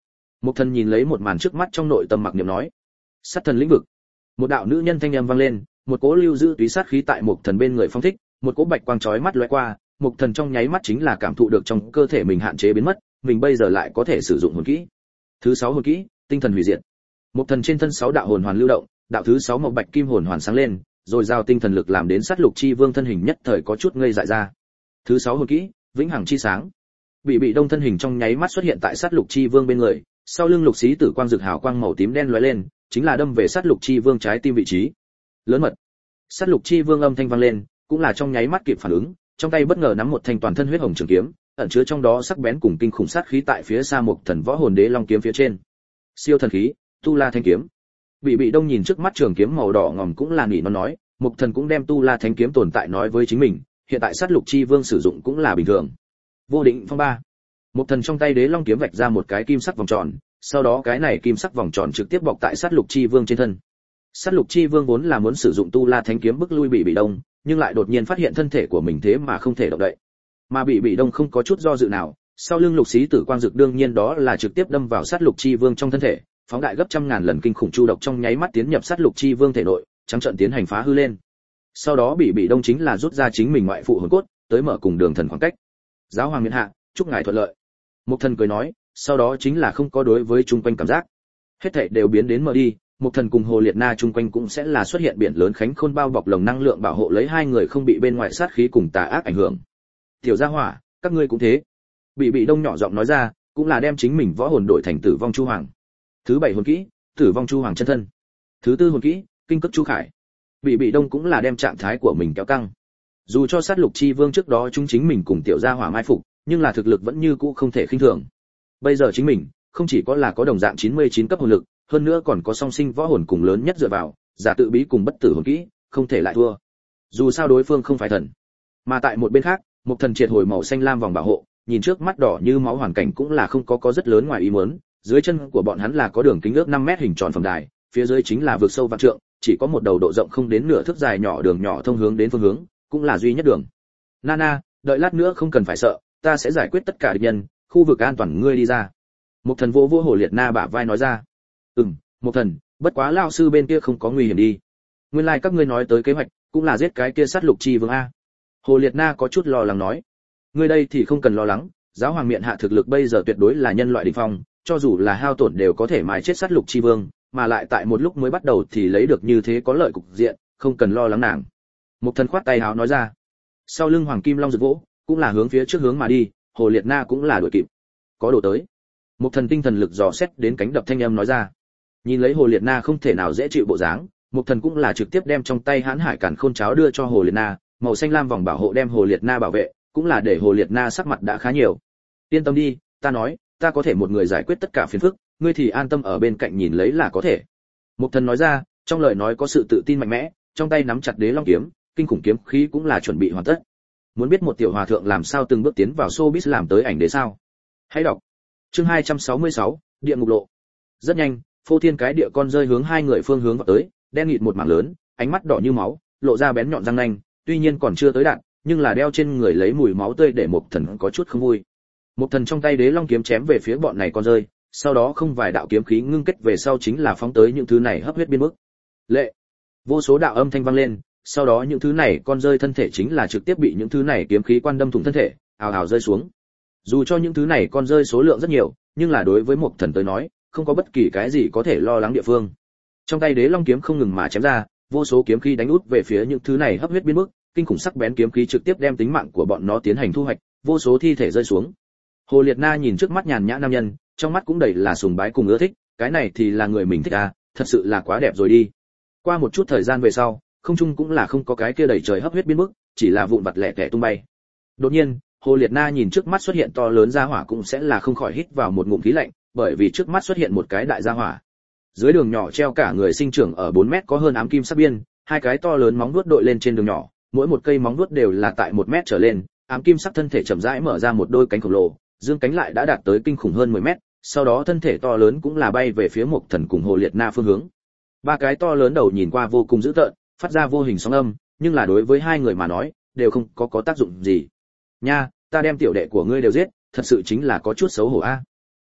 Mục Thần nhìn lấy một màn trước mắt trong nội tâm mặc niệm nói: sát thần lĩnh vực. Một đạo nữ nhân thanh âm vang lên, một cỗ lưu giữ túy sát khí tại Mục Thần bên người phong thích, một cỗ bạch quang chói mắt lóe qua, Mục Thần trong nháy mắt chính là cảm thụ được trong cơ thể mình hạn chế biến mất, mình bây giờ lại có thể sử dụng hồn kỹ. Thứ sáu hồn kỹ, tinh thần hủy diệt. Mục Thần trên thân sáu đạo hồn hoàn lưu động, đạo thứ sáu màu bạch kim hồn hoàn sáng lên, rồi giao tinh thần lực làm đến sát lục chi vương thân hình nhất thời có chút ngây dại ra. Thứ sáu hồn kỹ, vĩnh hằng chi sáng. Bị bị đông thân hình trong nháy mắt xuất hiện tại sát lục chi vương bên người, sau lưng lục xí tử quang rực hào quang màu tím đen lóe lên, chính là đâm về sát lục chi vương trái tim vị trí. Lớn mật. Sát lục chi vương âm thanh vang lên, cũng là trong nháy mắt kịp phản ứng, trong tay bất ngờ nắm một thanh toàn thân huyết hồng trường kiếm, ẩn chứa trong đó sắc bén cùng kinh khủng sát khí tại phía xa Mục Thần võ hồn đế long kiếm phía trên. Siêu thần khí, tu la thanh kiếm. Bị bị đông nhìn trước mắt trường kiếm màu đỏ ngòm cũng là nỉ nó nói, Mục Thần cũng đem tu la thánh kiếm tồn tại nói với chính mình, hiện tại sát lục chi vương sử dụng cũng là bình thường. Vô định phong ba. Mục Thần trong tay đế long kiếm vạch ra một cái kim sắc vòng tròn, sau đó cái này kim sắc vòng tròn trực tiếp bọc tại sát lục chi vương trên thân. Sát lục chi vương vốn là muốn sử dụng tu la thánh kiếm bức lui bị bị đông, nhưng lại đột nhiên phát hiện thân thể của mình thế mà không thể động đậy. Mà bị bị đông không có chút do dự nào, sau lưng lục xí tử quang dực đương nhiên đó là trực tiếp đâm vào sát lục chi vương trong thân thể, phóng đại gấp trăm ngàn lần kinh khủng chu độc trong nháy mắt tiến nhập sát lục chi vương thể nội, trắng trợn tiến hành phá hư lên. Sau đó bị bị đông chính là rút ra chính mình ngoại phụ hồn cốt, tới mở cùng đường thần khoảng cách. Giáo hoàng miễn hạ, chúc ngài thuận lợi. Mục Thần cười nói, sau đó chính là không có đối với chung quanh cảm giác, hết thảy đều biến đến mờ đi. Mục Thần cùng Hồ Liệt Na chung quanh cũng sẽ là xuất hiện biển lớn khánh khôn bao bọc lồng năng lượng bảo hộ lấy hai người không bị bên ngoài sát khí cùng tà ác ảnh hưởng. Tiểu gia hỏa, các ngươi cũng thế. Bị bị đông nhỏ giọng nói ra, cũng là đem chính mình võ hồn đổi thành Tử vong chu hoàng. Thứ bảy hồn kỹ, Tử vong chu hoàng chân thân. Thứ tư hồn kỹ, kinh cức chu khải. Bị bị đông cũng là đem trạng thái của mình kéo căng. Dù cho sát lục chi vương trước đó chúng chính mình cùng tiểu gia hỏa mai phục, nhưng là thực lực vẫn như cũ không thể khinh thường. Bây giờ chính mình, không chỉ có là có đồng dạng chín mươi chín cấp hồn lực, hơn nữa còn có song sinh võ hồn cùng lớn nhất dựa vào, giả tự bí cùng bất tử hồn kỹ, không thể lại thua. Dù sao đối phương không phải thần. Mà tại một bên khác, Mục Thần triệt hồi màu xanh lam vòng bảo hộ, nhìn trước mắt đỏ như máu hoàn cảnh cũng là không có có rất lớn ngoài ý muốn, dưới chân của bọn hắn là có đường kính ước năm mét hình tròn phẩm đài, phía dưới chính là vực sâu vạn trượng, chỉ có một đầu độ rộng không đến nửa thước dài nhỏ đường nhỏ thông hướng đến phương hướng, cũng là duy nhất đường. Nana, đợi lát nữa không cần phải sợ, ta sẽ giải quyết tất cả địch nhân, khu vực an toàn ngươi đi ra. Mục Thần vỗ vỗ Hồ Liệt Na bả vai nói ra. Ừm, Mục Thần, bất quá lão sư bên kia không có nguy hiểm đi. Nguyên lai like các ngươi nói tới kế hoạch, cũng là giết cái kia sát lục chi vương a. Hồ Liệt Na có chút lo lắng nói. Ngươi đây thì không cần lo lắng, giáo hoàng miện hạ thực lực bây giờ tuyệt đối là nhân loại đỉnh phong, cho dù là hao tổn đều có thể mài chết sát lục chi vương, mà lại tại một lúc mới bắt đầu thì lấy được như thế có lợi cục diện, không cần lo lắng nàng. Mục Thần khoát tay háo nói ra. Sau lưng Hoàng Kim Long rực vỗ, cũng là hướng phía trước hướng mà đi, Hồ Liệt Na cũng là đuổi kịp. Có đồ tới. Mục Thần tinh thần lực dò xét đến cánh đập thanh âm nói ra. Nhìn lấy Hồ Liệt Na không thể nào dễ chịu bộ dáng, Mục Thần cũng là trực tiếp đem trong tay Hán Hải Cản Khôn cháo đưa cho Hồ Liệt Na, màu xanh lam vòng bảo hộ đem Hồ Liệt Na bảo vệ, cũng là để Hồ Liệt Na sắc mặt đã khá nhiều. Yên tâm đi, ta nói, ta có thể một người giải quyết tất cả phiền phức, ngươi thì an tâm ở bên cạnh nhìn lấy là có thể. Mục Thần nói ra, trong lời nói có sự tự tin mạnh mẽ, trong tay nắm chặt Đế Long kiếm, kinh khủng kiếm khí cũng là chuẩn bị hoàn tất. Muốn biết một tiểu hòa thượng làm sao từng bước tiến vào showbiz làm tới ảnh đế sao? Hãy đọc. Chương hai trăm sáu mươi sáu, Địa ngục lộ. Rất nhanh, phô thiên cái địa con rơi hướng hai người phương hướng vào tới, đen nghịt một mảng lớn, ánh mắt đỏ như máu, lộ ra bén nhọn răng nanh, tuy nhiên còn chưa tới đạn, nhưng là đeo trên người lấy mùi máu tươi để Mục Thần có chút không vui. Mục Thần trong tay Đế Long kiếm chém về phía bọn này con rơi, sau đó không vài đạo kiếm khí ngưng kết về sau chính là phóng tới những thứ này hấp huyết biên bức. Lệ. Vô số đạo âm thanh vang lên, sau đó những thứ này con rơi thân thể chính là trực tiếp bị những thứ này kiếm khí quan đâm thủng thân thể, ào ào rơi xuống. Dù cho những thứ này con rơi số lượng rất nhiều, nhưng là đối với Mục Thần tới nói, không có bất kỳ cái gì có thể lo lắng địa phương. Trong tay Đế Long kiếm không ngừng mà chém ra, vô số kiếm khí đánh út về phía những thứ này hấp huyết biên bức, kinh khủng sắc bén kiếm khí trực tiếp đem tính mạng của bọn nó tiến hành thu hoạch, vô số thi thể rơi xuống. Hồ Liệt Na nhìn trước mắt nhàn nhã nam nhân, trong mắt cũng đầy là sùng bái cùng ưa thích, cái này thì là người mình thích à, thật sự là quá đẹp rồi đi. Qua một chút thời gian về sau, không trung cũng là không có cái kia đầy trời hấp huyết biến mức, chỉ là vụn vặt lẻ tẻ tung bay. Đột nhiên, Hồ Liệt Na nhìn trước mắt xuất hiện to lớn gia hỏa cũng sẽ là không khỏi hít vào một ngụm khí lạnh, bởi vì trước mắt xuất hiện một cái đại gia hỏa. Dưới đường nhỏ treo cả người sinh trưởng ở bốn mét có hơn ám kim sắc biên, hai cái to lớn móng vuốt đội lên trên đường nhỏ, mỗi một cây móng vuốt đều là tại một mét trở lên, ám kim sắc thân thể chậm rãi mở ra một đôi cánh khổng lồ, dương cánh lại đã đạt tới kinh khủng hơn mười mét, sau đó thân thể to lớn cũng là bay về phía Mộc Thần cùng Hồ Liệt Na phương hướng. Ba cái to lớn đầu nhìn qua vô cùng dữ tợn, phát ra vô hình sóng âm, nhưng là đối với hai người mà nói, đều không có có tác dụng gì. Nha, ta đem tiểu đệ của ngươi đều giết, thật sự chính là có chút xấu hổ a.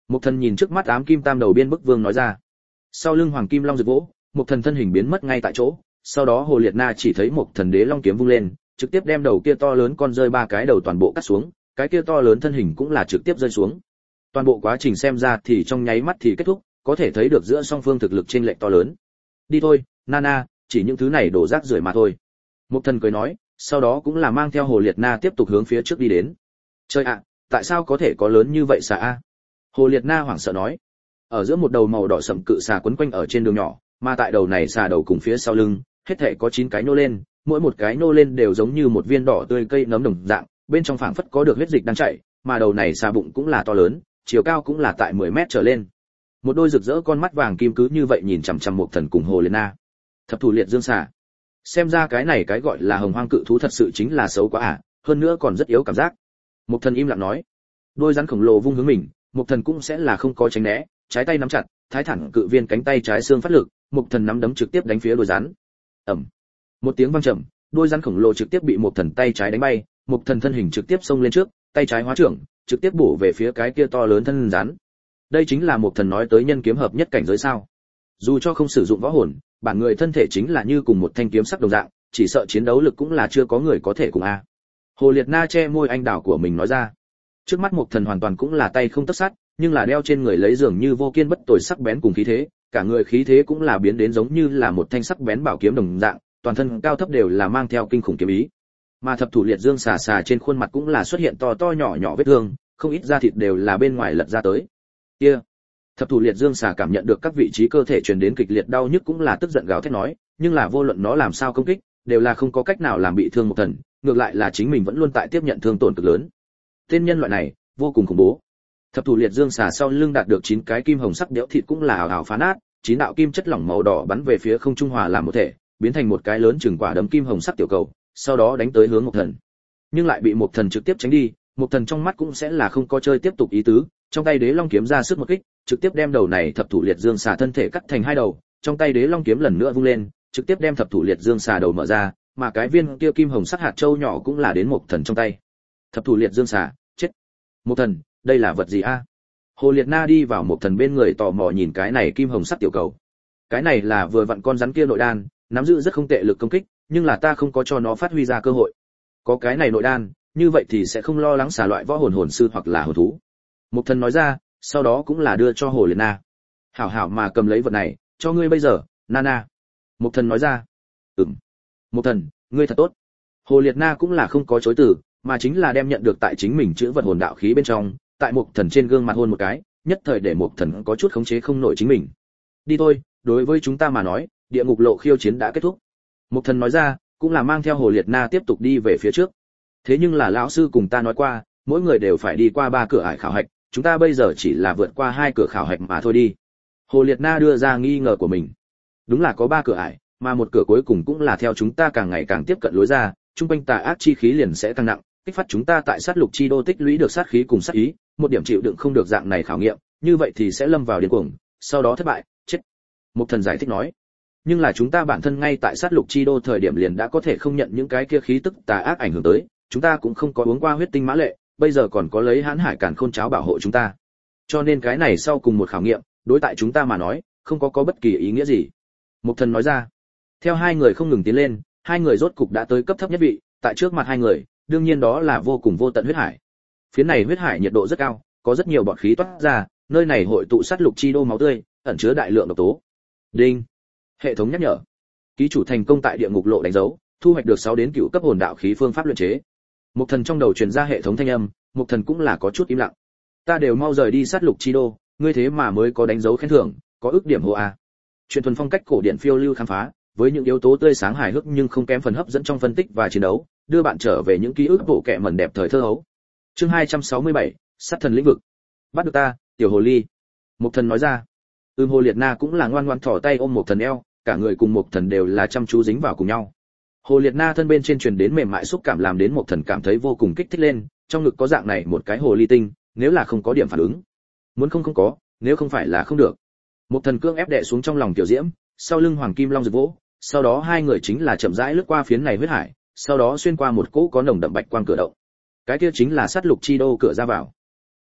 Mục Thần nhìn trước mắt ám kim tam đầu biên bức vương nói ra. Sau lưng hoàng kim long rực vỗ, Mục Thần thân hình biến mất ngay tại chỗ, sau đó Hồ Liệt Na chỉ thấy Mục Thần đế long kiếm vung lên, trực tiếp đem đầu kia to lớn con rơi ba cái đầu toàn bộ cắt xuống, cái kia to lớn thân hình cũng là trực tiếp rơi xuống. Toàn bộ quá trình xem ra thì trong nháy mắt thì kết thúc, có thể thấy được giữa song phương thực lực chênh lệch to lớn. Đi thôi, Nana, chỉ những thứ này đổ rác rưởi mà thôi. Mục Thần cười nói, sau đó cũng là mang theo Hồ Liệt Na tiếp tục hướng phía trước đi đến. Trời ạ, tại sao có thể có lớn như vậy xà a? Hồ Liệt Na hoảng sợ nói. Ở giữa một đầu màu đỏ sậm cự xà quấn quanh ở trên đường nhỏ, mà tại đầu này xà đầu cùng phía sau lưng, hết thảy có chín cái nô lên, mỗi một cái nô lên đều giống như một viên đỏ tươi cây nấm đồng dạng, bên trong phảng phất có được huyết dịch đang chảy, mà đầu này xà bụng cũng là to lớn, chiều cao cũng là tại mười mét trở lên. Một đôi rực rỡ con mắt vàng kim cứ như vậy nhìn chằm chằm Mục Thần cùng Hồ Liệt Na. Thập thủ liệt dương xà. Xem ra cái này cái gọi là hồng hoang cự thú thật sự chính là xấu quá à, hơn nữa còn rất yếu cảm giác. Mục Thần im lặng nói. Đôi rắn khổng lồ vung hướng mình, Mục Thần cũng sẽ là không có tránh né, trái tay nắm chặt, thái thẳng cự viên cánh tay trái xương phát lực, Mục Thần nắm đấm trực tiếp đánh phía đôi rắn. Ầm. Một tiếng vang trầm, đôi rắn khổng lồ trực tiếp bị Mục Thần tay trái đánh bay, Mục Thần thân hình trực tiếp xông lên trước, tay trái hóa trưởng, trực tiếp bổ về phía cái kia to lớn thân rắn. Đây chính là Mục Thần nói tới nhân kiếm hợp nhất cảnh giới sao? Dù cho không sử dụng võ hồn, bản người thân thể chính là như cùng một thanh kiếm sắc đồng dạng, chỉ sợ chiến đấu lực cũng là chưa có người có thể cùng a. Hồ Liệt Na che môi anh đào của mình nói ra. Trước mắt Mục Thần hoàn toàn cũng là tay không tất sát, nhưng là đeo trên người lấy dường như vô kiên bất tồi sắc bén cùng khí thế, cả người khí thế cũng là biến đến giống như là một thanh sắc bén bảo kiếm đồng dạng, toàn thân cao thấp đều là mang theo kinh khủng kiếm ý. Mà thập thủ liệt dương xà xà trên khuôn mặt cũng là xuất hiện to to nhỏ nhỏ vết thương, không ít da thịt đều là bên ngoài lật ra tới. Kia, thập thủ liệt dương xà cảm nhận được các vị trí cơ thể truyền đến kịch liệt đau nhức cũng là tức giận gào thét nói, nhưng là vô luận nó làm sao công kích, đều là không có cách nào làm bị thương Mục Thần, ngược lại là chính mình vẫn luôn tại tiếp nhận thương tổn cực lớn. Tên nhân loại này vô cùng khủng bố. Thập thủ liệt dương xà sau lưng đạt được chín cái kim hồng sắc đẽo thịt cũng là ảo ảo phá nát, chín đạo kim chất lỏng màu đỏ bắn về phía không trung hòa làm một thể, biến thành một cái lớn chừng quả đấm kim hồng sắc tiểu cầu, sau đó đánh tới hướng Mục Thần. Nhưng lại bị Mục Thần trực tiếp tránh đi, Mục Thần trong mắt cũng sẽ là không có chơi tiếp tục ý tứ, trong tay đế long kiếm ra sức một kích, trực tiếp đem đầu này thập thủ liệt dương xà thân thể cắt thành hai đầu, trong tay đế long kiếm lần nữa vung lên, trực tiếp đem thập thủ liệt dương xà đầu mở ra, mà cái viên kia kim hồng sắc hạt châu nhỏ cũng là đến Mục Thần trong tay. Thập thủ liệt dương xà, chết. Mục Thần, đây là vật gì a? Hồ Liệt Na đi vào Mục Thần bên người tò mò nhìn cái này kim hồng sắc tiểu cầu. Cái này là vừa vặn con rắn kia nội đan, nắm giữ rất không tệ lực công kích, nhưng là ta không có cho nó phát huy ra cơ hội. Có cái này nội đan, như vậy thì sẽ không lo lắng xà loại võ hồn hồn sư hoặc là hồn thú. Mục Thần nói ra, sau đó cũng là đưa cho Hồ Liệt Na. Hảo hảo mà cầm lấy vật này, cho ngươi bây giờ, Nana. Mục Thần nói ra. Ừm. Mục Thần, ngươi thật tốt. Hồ Liệt Na cũng là không có chối từ, mà chính là đem nhận được tại chính mình chữ vật hồn đạo khí bên trong, tại Mục Thần trên gương mặt hôn một cái, nhất thời để Mục Thần có chút khống chế không nổi chính mình. Đi thôi, đối với chúng ta mà nói, địa ngục lộ khiêu chiến đã kết thúc. Mục Thần nói ra, cũng là mang theo Hồ Liệt Na tiếp tục đi về phía trước. Thế nhưng là lão sư cùng ta nói qua, mỗi người đều phải đi qua ba cửa ải khảo hạch, chúng ta bây giờ chỉ là vượt qua hai cửa khảo hạch mà thôi đi. Hồ Liệt Na đưa ra nghi ngờ của mình. Đúng là có ba cửa ải, mà một cửa cuối cùng cũng là theo chúng ta càng ngày càng tiếp cận lối ra, trung quanh tà ác chi khí liền sẽ tăng nặng, kích phát chúng ta tại sát lục chi đô tích lũy được sát khí cùng sát ý, một điểm chịu đựng không được dạng này khảo nghiệm, như vậy thì sẽ lâm vào điên cuồng, sau đó thất bại, chết. Mục Thần giải thích nói. Nhưng là chúng ta bản thân ngay tại sát lục chi đô thời điểm liền đã có thể không nhận những cái kia khí tức tà ác ảnh hưởng tới, chúng ta cũng không có uống qua huyết tinh mã lệ, bây giờ còn có lấy hãn hải càn khôn cháo bảo hộ chúng ta. Cho nên cái này sau cùng một khảo nghiệm, đối tại chúng ta mà nói, không có có bất kỳ ý nghĩa gì. Mục Thần nói ra. Theo hai người không ngừng tiến lên, hai người rốt cục đã tới cấp thấp nhất vị, tại trước mặt hai người, đương nhiên đó là vô cùng vô tận huyết hải. Phía này huyết hải nhiệt độ rất cao, có rất nhiều bọt khí toát ra, nơi này hội tụ sát lục chi đô máu tươi, ẩn chứa đại lượng độc tố. Đinh. Hệ thống nhắc nhở. Ký chủ thành công tại địa ngục lộ đánh dấu, thu hoạch được sáu đến cựu cấp hồn đạo khí phương pháp luyện chế. Mục Thần trong đầu truyền ra hệ thống thanh âm, Mục Thần cũng là có chút im lặng. Ta đều mau rời đi sát lục chi đô, ngươi thế mà mới có đánh dấu khen thưởng, có ước điểm hộ a. Truyền thuần phong cách cổ điển phiêu lưu khám phá, với những yếu tố tươi sáng hài hước nhưng không kém phần hấp dẫn trong phân tích và chiến đấu, đưa bạn trở về những ký ức bộ kệ mẩn đẹp thời thơ hấu. Chương hai trăm sáu mươi bảy, sát thần lĩnh vực. Bắt được ta, tiểu hồ ly. Mục Thần nói ra. Ưm Hồ Liệt Na cũng là ngoan ngoãn thò tay ôm Mục Thần eo, cả người cùng Mục Thần đều là chăm chú dính vào cùng nhau. Hồ Liệt Na thân bên trên truyền đến mềm mại xúc cảm làm đến Mục Thần cảm thấy vô cùng kích thích lên, trong ngực có dạng này một cái hồ ly tinh, nếu là không có điểm phản ứng, muốn không không có, nếu không phải là không được. Mục Thần cương ép đè xuống trong lòng tiểu diễm, sau lưng hoàng kim long rực vỗ, sau đó hai người chính là chậm rãi lướt qua phiến này huyết hải, sau đó xuyên qua một cỗ có nồng đậm bạch quang cửa động. Cái kia chính là sát lục chi đô cửa ra vào.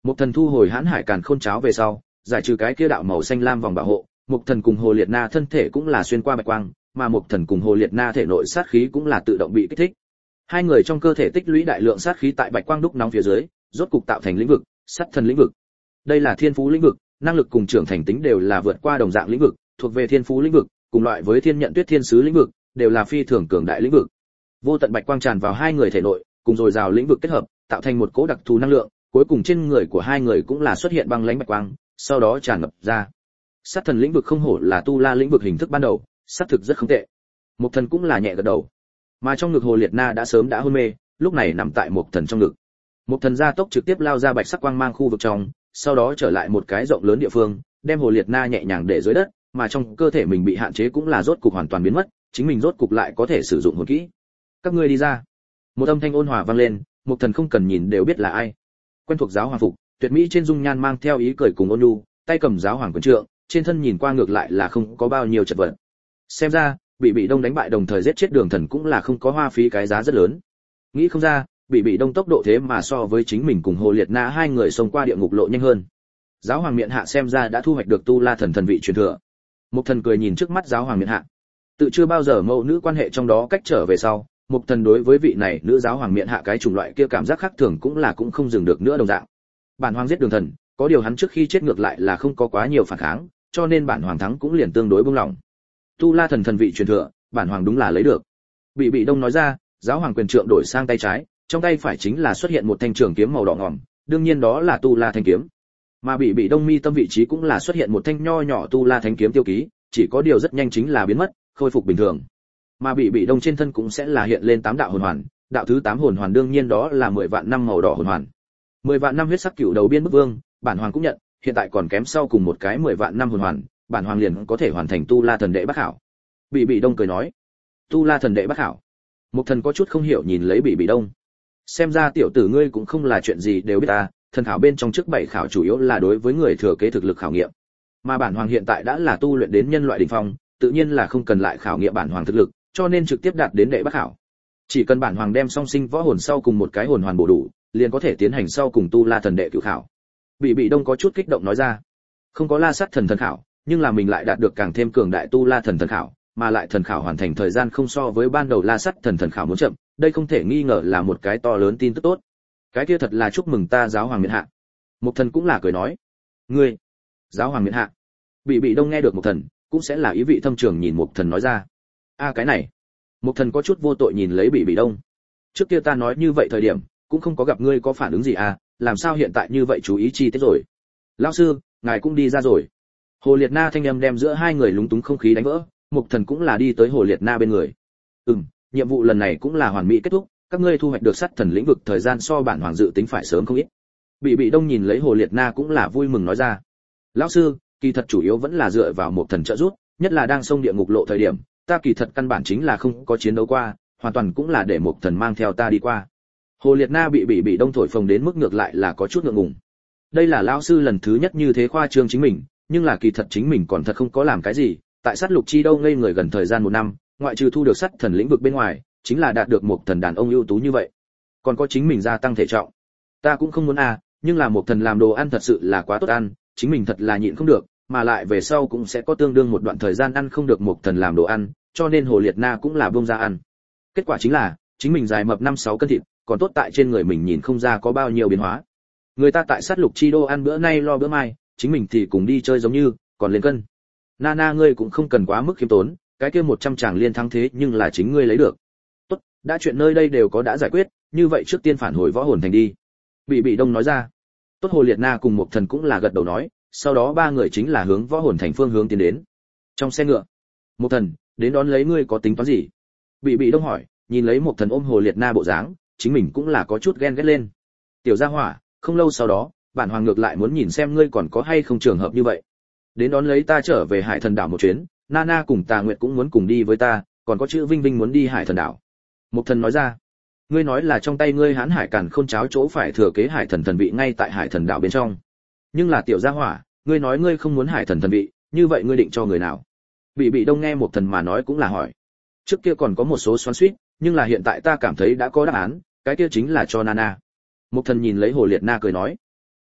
Mục Thần thu hồi Hãn Hải Càn Khôn cháo về sau, giải trừ cái kia đạo màu xanh lam vòng bảo hộ, Mục Thần cùng Hồ Liệt Na thân thể cũng là xuyên qua bạch quang, mà Mục Thần cùng Hồ Liệt Na thể nội sát khí cũng là tự động bị kích thích. Hai người trong cơ thể tích lũy đại lượng sát khí tại bạch quang đúc nóng phía dưới, rốt cục tạo thành lĩnh vực, Sát Thần lĩnh vực. Đây là thiên phú lĩnh vực, năng lực cùng trưởng thành tính đều là vượt qua đồng dạng lĩnh vực, thuộc về thiên phú lĩnh vực, cùng loại với Thiên Nhận Tuyết Thiên Sứ lĩnh vực, đều là phi thường cường đại lĩnh vực. Vô tận bạch quang tràn vào hai người thể nội, cùng rồi rào lĩnh vực kết hợp, tạo thành một cỗ đặc thù năng lượng, cuối cùng trên người của hai người cũng là xuất hiện băng lãnh bạch quang, sau đó tràn ngập ra. Sát Thần lĩnh vực không hổ là tu la lĩnh vực hình thức ban đầu, sát thực rất không tệ. Mục Thần cũng là nhẹ gật đầu. Mà trong ngực Hồ Liệt Na đã sớm đã hôn mê, lúc này nằm tại Mục Thần trong ngực. Mục Thần gia tốc trực tiếp lao ra bạch sắc quang mang khu vực trong, sau đó trở lại một cái rộng lớn địa phương, đem Hồ Liệt Na nhẹ nhàng để dưới đất, mà trong cơ thể mình bị hạn chế cũng là rốt cục hoàn toàn biến mất, chính mình rốt cục lại có thể sử dụng hồn kỹ. Các ngươi đi ra. Một âm thanh ôn hòa vang lên, Mục Thần không cần nhìn đều biết là ai. Quen thuộc giáo hoàng phục, tuyệt mỹ trên dung nhan mang theo ý cười cùng ôn nhu, tay cầm giáo hoàng quyền trượng, trên thân nhìn qua ngược lại là không có bao nhiêu chật vật. Xem ra, bị bị đông đánh bại đồng thời giết chết Đường Thần cũng là không có hoa phí cái giá rất lớn. Nghĩ không ra, bị bị đông tốc độ thế mà so với chính mình cùng Hồ Liệt Na hai người xông qua địa ngục lộ nhanh hơn. Giáo hoàng miện hạ xem ra đã thu hoạch được tu la thần thần vị truyền thừa. Mục Thần cười nhìn trước mắt giáo hoàng miện hạ. Tự chưa bao giờ mẫu nữ quan hệ trong đó cách trở về sau, Mục Thần đối với vị này nữ giáo hoàng miện hạ cái chủng loại kia cảm giác khác thường cũng là cũng không dừng được nữa đồng dạng. Bản hoàng giết Đường Thần, có điều hắn trước khi chết ngược lại là không có quá nhiều phản kháng, cho nên bản hoàng thắng cũng liền tương đối buông lỏng. Tu la thần thần vị truyền thừa, bản hoàng đúng là lấy được. Bị bị đông nói ra, giáo hoàng quyền trượng đổi sang tay trái, trong tay phải chính là xuất hiện một thanh trường kiếm màu đỏ ngòm, đương nhiên đó là tu la thanh kiếm. Mà bị bị đông mi tâm vị trí cũng là xuất hiện một thanh nho nhỏ tu la thanh kiếm tiêu ký, chỉ có điều rất nhanh chính là biến mất, khôi phục bình thường. Mà bị bị đông trên thân cũng sẽ là hiện lên tám đạo hồn hoàn, đạo thứ tám hồn hoàn đương nhiên đó là mười vạn năm màu đỏ hồn hoàn. mười vạn năm huyết sắc cựu đầu biên bức vương, bản hoàng cũng nhận, hiện tại còn kém sau cùng một cái mười vạn năm hồn hoàn, bản hoàng liền có thể hoàn thành tu la thần đệ bắc hảo. Bị bị đông cười nói, tu la thần đệ bắc hảo. Mục Thần có chút không hiểu nhìn lấy bị bị đông. Xem ra tiểu tử ngươi cũng không là chuyện gì đều biết ta, thần khảo bên trong trước bảy khảo chủ yếu là đối với người thừa kế thực lực khảo nghiệm. Mà bản hoàng hiện tại đã là tu luyện đến nhân loại đỉnh phong, tự nhiên là không cần lại khảo nghiệm bản hoàng thực lực, cho nên trực tiếp đạt đến đệ bắc khảo. Chỉ cần bản hoàng đem song sinh võ hồn sau cùng một cái hồn hoàn bổ đủ, liền có thể tiến hành sau cùng tu la thần đệ cửu khảo. Bị bị đông có chút kích động nói ra, không có la sát thần thần khảo, nhưng là mình lại đạt được càng thêm cường đại tu la thần thần khảo, mà lại thần khảo hoàn thành thời gian không so với ban đầu la sát thần thần khảo muốn chậm, đây không thể nghi ngờ là một cái to lớn tin tức tốt. Cái kia thật là chúc mừng ta giáo hoàng miện hạ. Mục Thần cũng là cười nói, ngươi giáo hoàng miện hạ. Bị bị đông nghe được Mục Thần cũng sẽ là ý vị thâm trường nhìn Mục Thần nói ra, a cái này. Mục Thần có chút vô tội nhìn lấy bị bị đông, trước kia ta nói như vậy thời điểm cũng không có gặp ngươi có phản ứng gì à, làm sao hiện tại như vậy chú ý chi tiết rồi. Lão sư, ngài cũng đi ra rồi. Hồ Liệt Na thanh âm đem giữa hai người lúng túng không khí đánh vỡ, Mục Thần cũng là đi tới Hồ Liệt Na bên người. Ừm, nhiệm vụ lần này cũng là hoàn mỹ kết thúc, các ngươi thu hoạch được sát thần lĩnh vực thời gian so bản hoàng dự tính phải sớm không ít. Bị bị đông nhìn lấy Hồ Liệt Na cũng là vui mừng nói ra, lão sư, kỳ thật chủ yếu vẫn là dựa vào Mục Thần trợ giúp, nhất là đang sông địa ngục lộ thời điểm, ta kỳ thật căn bản chính là không có chiến đấu qua, hoàn toàn cũng là để Mục Thần mang theo ta đi qua. Hồ Liệt Na bị bị bị đông thổi phồng đến mức ngược lại là có chút ngượng ngùng. Đây là lão sư lần thứ nhất như thế khoa trương chính mình, nhưng là kỳ thật chính mình còn thật không có làm cái gì, tại sát lục chi đâu ngây người gần thời gian một năm, ngoại trừ thu được sát thần lĩnh vực bên ngoài, chính là đạt được một thần đàn ông ưu tú như vậy. Còn có chính mình gia tăng thể trọng. Ta cũng không muốn à, nhưng là một thần làm đồ ăn thật sự là quá tốt ăn, chính mình thật là nhịn không được, mà lại về sau cũng sẽ có tương đương một đoạn thời gian ăn không được một thần làm đồ ăn, cho nên Hồ Liệt Na cũng là buông ra ăn. Kết quả chính là, chính mình dài mập năm sáu cân thịt, còn tốt tại trên người mình nhìn không ra có bao nhiêu biến hóa. Người ta tại sát lục chi đô ăn bữa nay lo bữa mai, chính mình thì cùng đi chơi giống như, còn lên cân. Nana ngươi cũng không cần quá mức khiêm tốn, cái kia một trăm chàng liên thắng thế nhưng là chính ngươi lấy được. Tốt, đã chuyện nơi đây đều có đã giải quyết, như vậy trước tiên phản hồi võ hồn thành đi. Bị bị đông nói ra. Tốt, Hồ Liệt Na cùng một thần cũng là gật đầu nói, sau đó ba người chính là hướng võ hồn thành phương hướng tiến đến. Trong xe ngựa, một thần, đến đón lấy ngươi có tính toán gì? Bị bị đông hỏi, nhìn lấy một thần ôm Hồ Liệt Na bộ dáng, chính mình cũng là có chút ghen ghét lên. Tiểu gia hỏa, không lâu sau đó, bản hoàng ngược lại muốn nhìn xem ngươi còn có hay không trường hợp như vậy. Đến đón lấy ta trở về Hải Thần đảo một chuyến, Nana cùng Tà Nguyệt cũng muốn cùng đi với ta, còn có chữ Vinh Vinh muốn đi Hải Thần đảo. Một thần nói ra, ngươi nói là trong tay ngươi Hán Hải Càn Khôn cháo chỗ phải thừa kế Hải Thần thần vị ngay tại Hải Thần đảo bên trong. Nhưng là tiểu gia hỏa, ngươi nói ngươi không muốn Hải Thần thần vị, như vậy ngươi định cho người nào? Bị bị đông nghe một thần mà nói cũng là hỏi. Trước kia còn có một số xoắn xuýt, nhưng là hiện tại ta cảm thấy đã có đáp án, cái kia chính là cho Nana. Một thần nhìn lấy Hồ Liệt Na cười nói,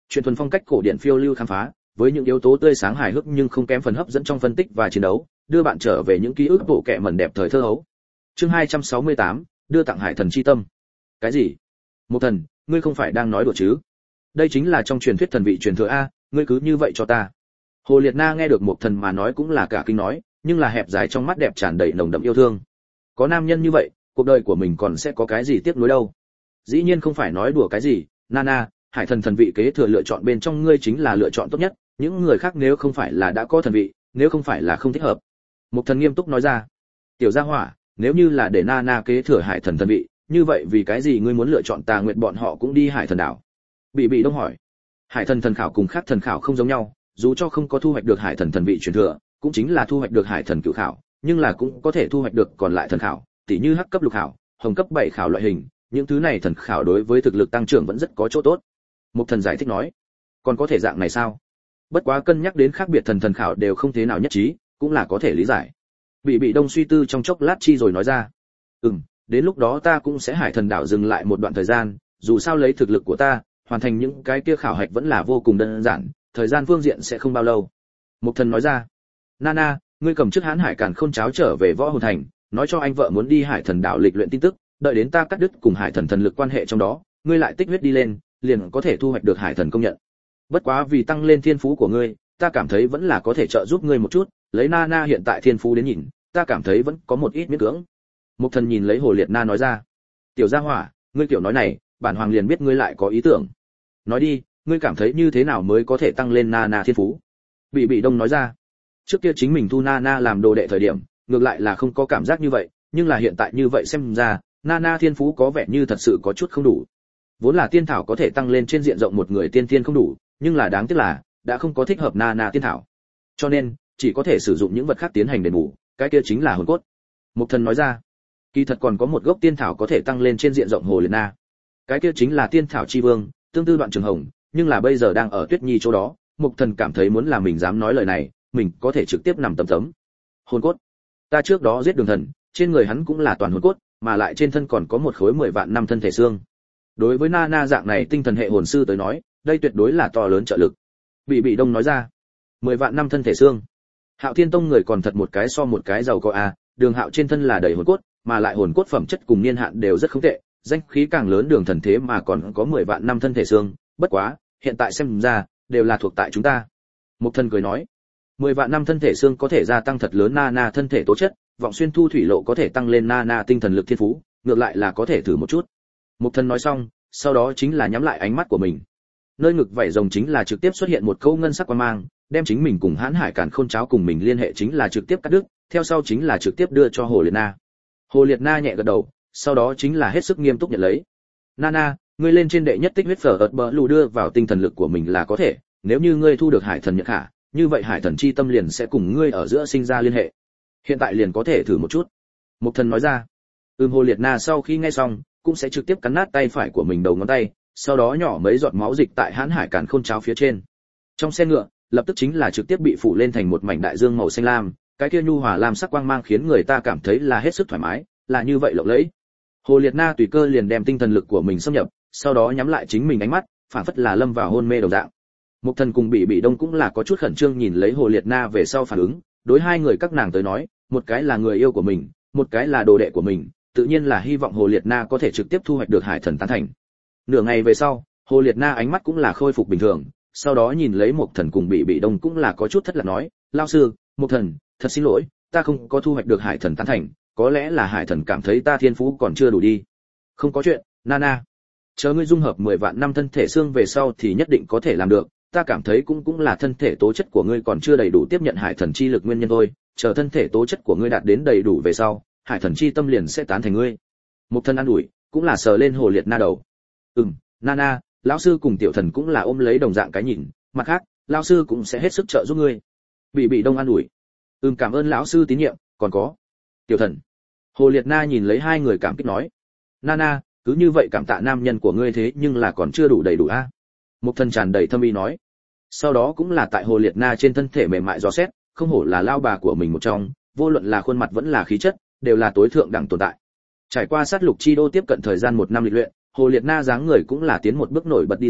Chuyện thuần phong cách cổ điển phiêu lưu khám phá, với những yếu tố tươi sáng hài hước nhưng không kém phần hấp dẫn trong phân tích và chiến đấu, đưa bạn trở về những ký ức bộ kệ mẩn đẹp thời thơ ấu. Chương hai trăm sáu mươi tám, đưa tặng Hải Thần chi tâm. Cái gì? Một thần, ngươi không phải đang nói đùa chứ? Đây chính là trong truyền thuyết thần vị truyền thừa a, ngươi cứ như vậy cho ta. Hồ Liệt Na nghe được một thần mà nói cũng là cả kinh nói, nhưng là hẹp dài trong mắt đẹp tràn đầy nồng đậm yêu thương. Có nam nhân như vậy, cuộc đời của mình còn sẽ có cái gì tiếc nuối đâu. Dĩ nhiên không phải nói đùa cái gì, Nana, Hải Thần thần vị kế thừa lựa chọn bên trong ngươi chính là lựa chọn tốt nhất, những người khác nếu không phải là đã có thần vị, nếu không phải là không thích hợp. Một thần nghiêm túc nói ra. Tiểu Gia Hỏa, nếu như là để Nana kế thừa Hải Thần thần vị, như vậy vì cái gì ngươi muốn lựa chọn Tà Nguyệt bọn họ cũng đi Hải Thần đảo? Bị Bị Đông hỏi. Hải Thần thần khảo cùng khác thần khảo không giống nhau, dù cho không có thu hoạch được Hải Thần thần vị truyền thừa, cũng chính là thu hoạch được Hải Thần cửu khảo, nhưng là cũng có thể thu hoạch được còn lại thần khảo, tỉ như hắc cấp lục khảo, hồng cấp bảy khảo loại hình, những thứ này thần khảo đối với thực lực tăng trưởng vẫn rất có chỗ tốt. Một thần giải thích nói. Còn có thể dạng này sao? Bất quá cân nhắc đến khác biệt thần thần khảo đều không thế nào nhất trí, cũng là có thể lý giải. Bị Bị Đông suy tư trong chốc lát chi rồi nói ra. Ừm, đến lúc đó ta cũng sẽ Hải Thần đảo dừng lại một đoạn thời gian, dù sao lấy thực lực của ta, hoàn thành những cái kia khảo hạch vẫn là vô cùng đơn giản, thời gian phương diện sẽ không bao lâu. Một thần nói ra. Nana, ngươi cầm trước Hán Hải Càn Khôn cháo trở về Võ Hồn Thành, nói cho anh vợ muốn đi Hải Thần đảo lịch luyện tin tức, đợi đến ta cắt đứt cùng Hải Thần thần lực quan hệ trong đó, ngươi lại tích huyết đi lên, liền có thể thu hoạch được Hải Thần công nhận. Bất quá vì tăng lên thiên phú của ngươi, ta cảm thấy vẫn là có thể trợ giúp ngươi một chút, lấy Nana hiện tại thiên phú đến nhìn, ta cảm thấy vẫn có một ít miễn cưỡng. Một thần nhìn lấy Hồ Liệt Na nói ra. Tiểu Gia Hỏa, ngươi kiểu nói này, bản hoàng liền biết ngươi lại có ý tưởng. Nói đi, ngươi cảm thấy như thế nào mới có thể tăng lên Nana thiên phú? Bị Bị Đông nói ra. Trước kia chính mình thu Nana làm đồ đệ thời điểm, ngược lại là không có cảm giác như vậy, nhưng là hiện tại như vậy xem ra, Nana thiên phú có vẻ như thật sự có chút không đủ. Vốn là tiên thảo có thể tăng lên trên diện rộng một người tiên tiên không đủ, nhưng là đáng tiếc là đã không có thích hợp Nana tiên thảo. Cho nên, chỉ có thể sử dụng những vật khác tiến hành đền bù, cái kia chính là hồn cốt. Mục thần nói ra. Kỳ thật còn có một gốc tiên thảo có thể tăng lên trên diện rộng Hồ Liệt Na. Cái kia chính là tiên thảo chi vương, tương tư Đoạn Trường Hồng, nhưng là bây giờ đang ở Tuyết Nhi chỗ đó, Mục thần cảm thấy muốn là mình dám nói lời này, mình có thể trực tiếp nằm tấm tấm. Hồn cốt. Ta trước đó giết Đường Thần, trên người hắn cũng là toàn hồn cốt, mà lại trên thân còn có một khối mười vạn năm thân thể xương. Đối với Nana dạng này tinh thần hệ hồn sư tới nói, đây tuyệt đối là to lớn trợ lực. Bị Bị Đông nói ra. Mười vạn năm thân thể xương. Hạo Thiên Tông người còn thật một cái so một cái giàu có a, Đường Hạo trên thân là đầy hồn cốt, mà lại hồn cốt phẩm chất cùng niên hạn đều rất không tệ, danh khí càng lớn Đường Thần thế mà còn có mười vạn năm thân thể xương, bất quá, hiện tại xem ra, đều là thuộc tại chúng ta. Mục Thần cười nói, mười vạn năm thân thể xương có thể gia tăng thật lớn Nana thân thể tố chất, vọng xuyên thu thủy lộ có thể tăng lên Nana tinh thần lực thiên phú, ngược lại là có thể thử một chút. Mục Thần nói xong, sau đó chính là nhắm lại ánh mắt của mình. Nơi ngực vảy rồng chính là trực tiếp xuất hiện một câu ngân sắc quang mang, đem chính mình cùng Hán Hải Càn Khôn cháo cùng mình liên hệ chính là trực tiếp cắt đứt, theo sau chính là trực tiếp đưa cho Hồ Liệt Na. Hồ Liệt Na nhẹ gật đầu, sau đó chính là hết sức nghiêm túc nhận lấy. Nana, ngươi lên trên đệ nhất tích huyết phở ợt bờ lù đưa vào tinh thần lực của mình là có thể, nếu như ngươi thu được Hải Thần Nhật Khả, như vậy Hải Thần chi tâm liền sẽ cùng ngươi ở giữa sinh ra liên hệ. Hiện tại liền có thể thử một chút. Mục Thần nói ra. Ừm Hồ Liệt Na sau khi nghe xong, cũng sẽ trực tiếp cắn nát tay phải của mình đầu ngón tay, sau đó nhỏ mấy giọt máu dịch tại Hán Hải Càn Khôn cháo phía trên. Trong xe ngựa, lập tức chính là trực tiếp bị phủ lên thành một mảnh đại dương màu xanh lam, cái kia nhu hòa lam sắc quang mang khiến người ta cảm thấy là hết sức thoải mái, là như vậy lộng lẫy. Hồ Liệt Na tùy cơ liền đem tinh thần lực của mình xâm nhập, sau đó nhắm lại chính mình ánh mắt, phản phất là lâm vào hôn mê đồng dạng. Mục Thần cùng Bị Bị Đông cũng là có chút khẩn trương nhìn lấy Hồ Liệt Na về sau phản ứng, đối hai người các nàng tới nói, một cái là người yêu của mình, một cái là đồ đệ của mình, tự nhiên là hy vọng Hồ Liệt Na có thể trực tiếp thu hoạch được Hải Thần tán thành. Nửa ngày về sau, Hồ Liệt Na ánh mắt cũng là khôi phục bình thường, sau đó nhìn lấy Mục Thần cùng Bị Bị Đông cũng là có chút thất lạc nói, lão sư, Mục Thần, thật xin lỗi, ta không có thu hoạch được Hải Thần tán thành, có lẽ là Hải Thần cảm thấy ta thiên phú còn chưa đủ đi. Không có chuyện, Nana. Chờ ngươi dung hợp mười vạn năm thân thể xương về sau thì nhất định có thể làm được, ta cảm thấy cũng cũng là thân thể tố chất của ngươi còn chưa đầy đủ tiếp nhận Hải Thần chi lực nguyên nhân thôi, chờ thân thể tố chất của ngươi đạt đến đầy đủ về sau, Hải Thần chi tâm liền sẽ tán thành ngươi. Mục Thần an ủi, cũng là sờ lên Hồ Liệt Na đầu. Ừm, Nana, lão sư cùng tiểu thần cũng là ôm lấy đồng dạng cái nhìn, mặt khác, lão sư cũng sẽ hết sức trợ giúp ngươi. Bị Bị Đông an ủi. Ừm, cảm ơn lão sư tín nhiệm, còn có tiểu thần. Hồ Liệt Na nhìn lấy hai người cảm kích nói, Nana, cứ như vậy cảm tạ nam nhân của ngươi thế nhưng là còn chưa đủ đầy đủ a. À? Mục Thần tràn đầy thâm ý nói. Sau đó cũng là tại Hồ Liệt Na trên thân thể mềm mại dò xét, không hổ là lao bà của mình một trong, vô luận là khuôn mặt vẫn là khí chất, đều là tối thượng đẳng tồn tại. Trải qua sát lục chi đô tiếp cận thời gian một năm lịch luyện, Hồ Liệt Na dáng người cũng là tiến một bước nổi bật đi ra,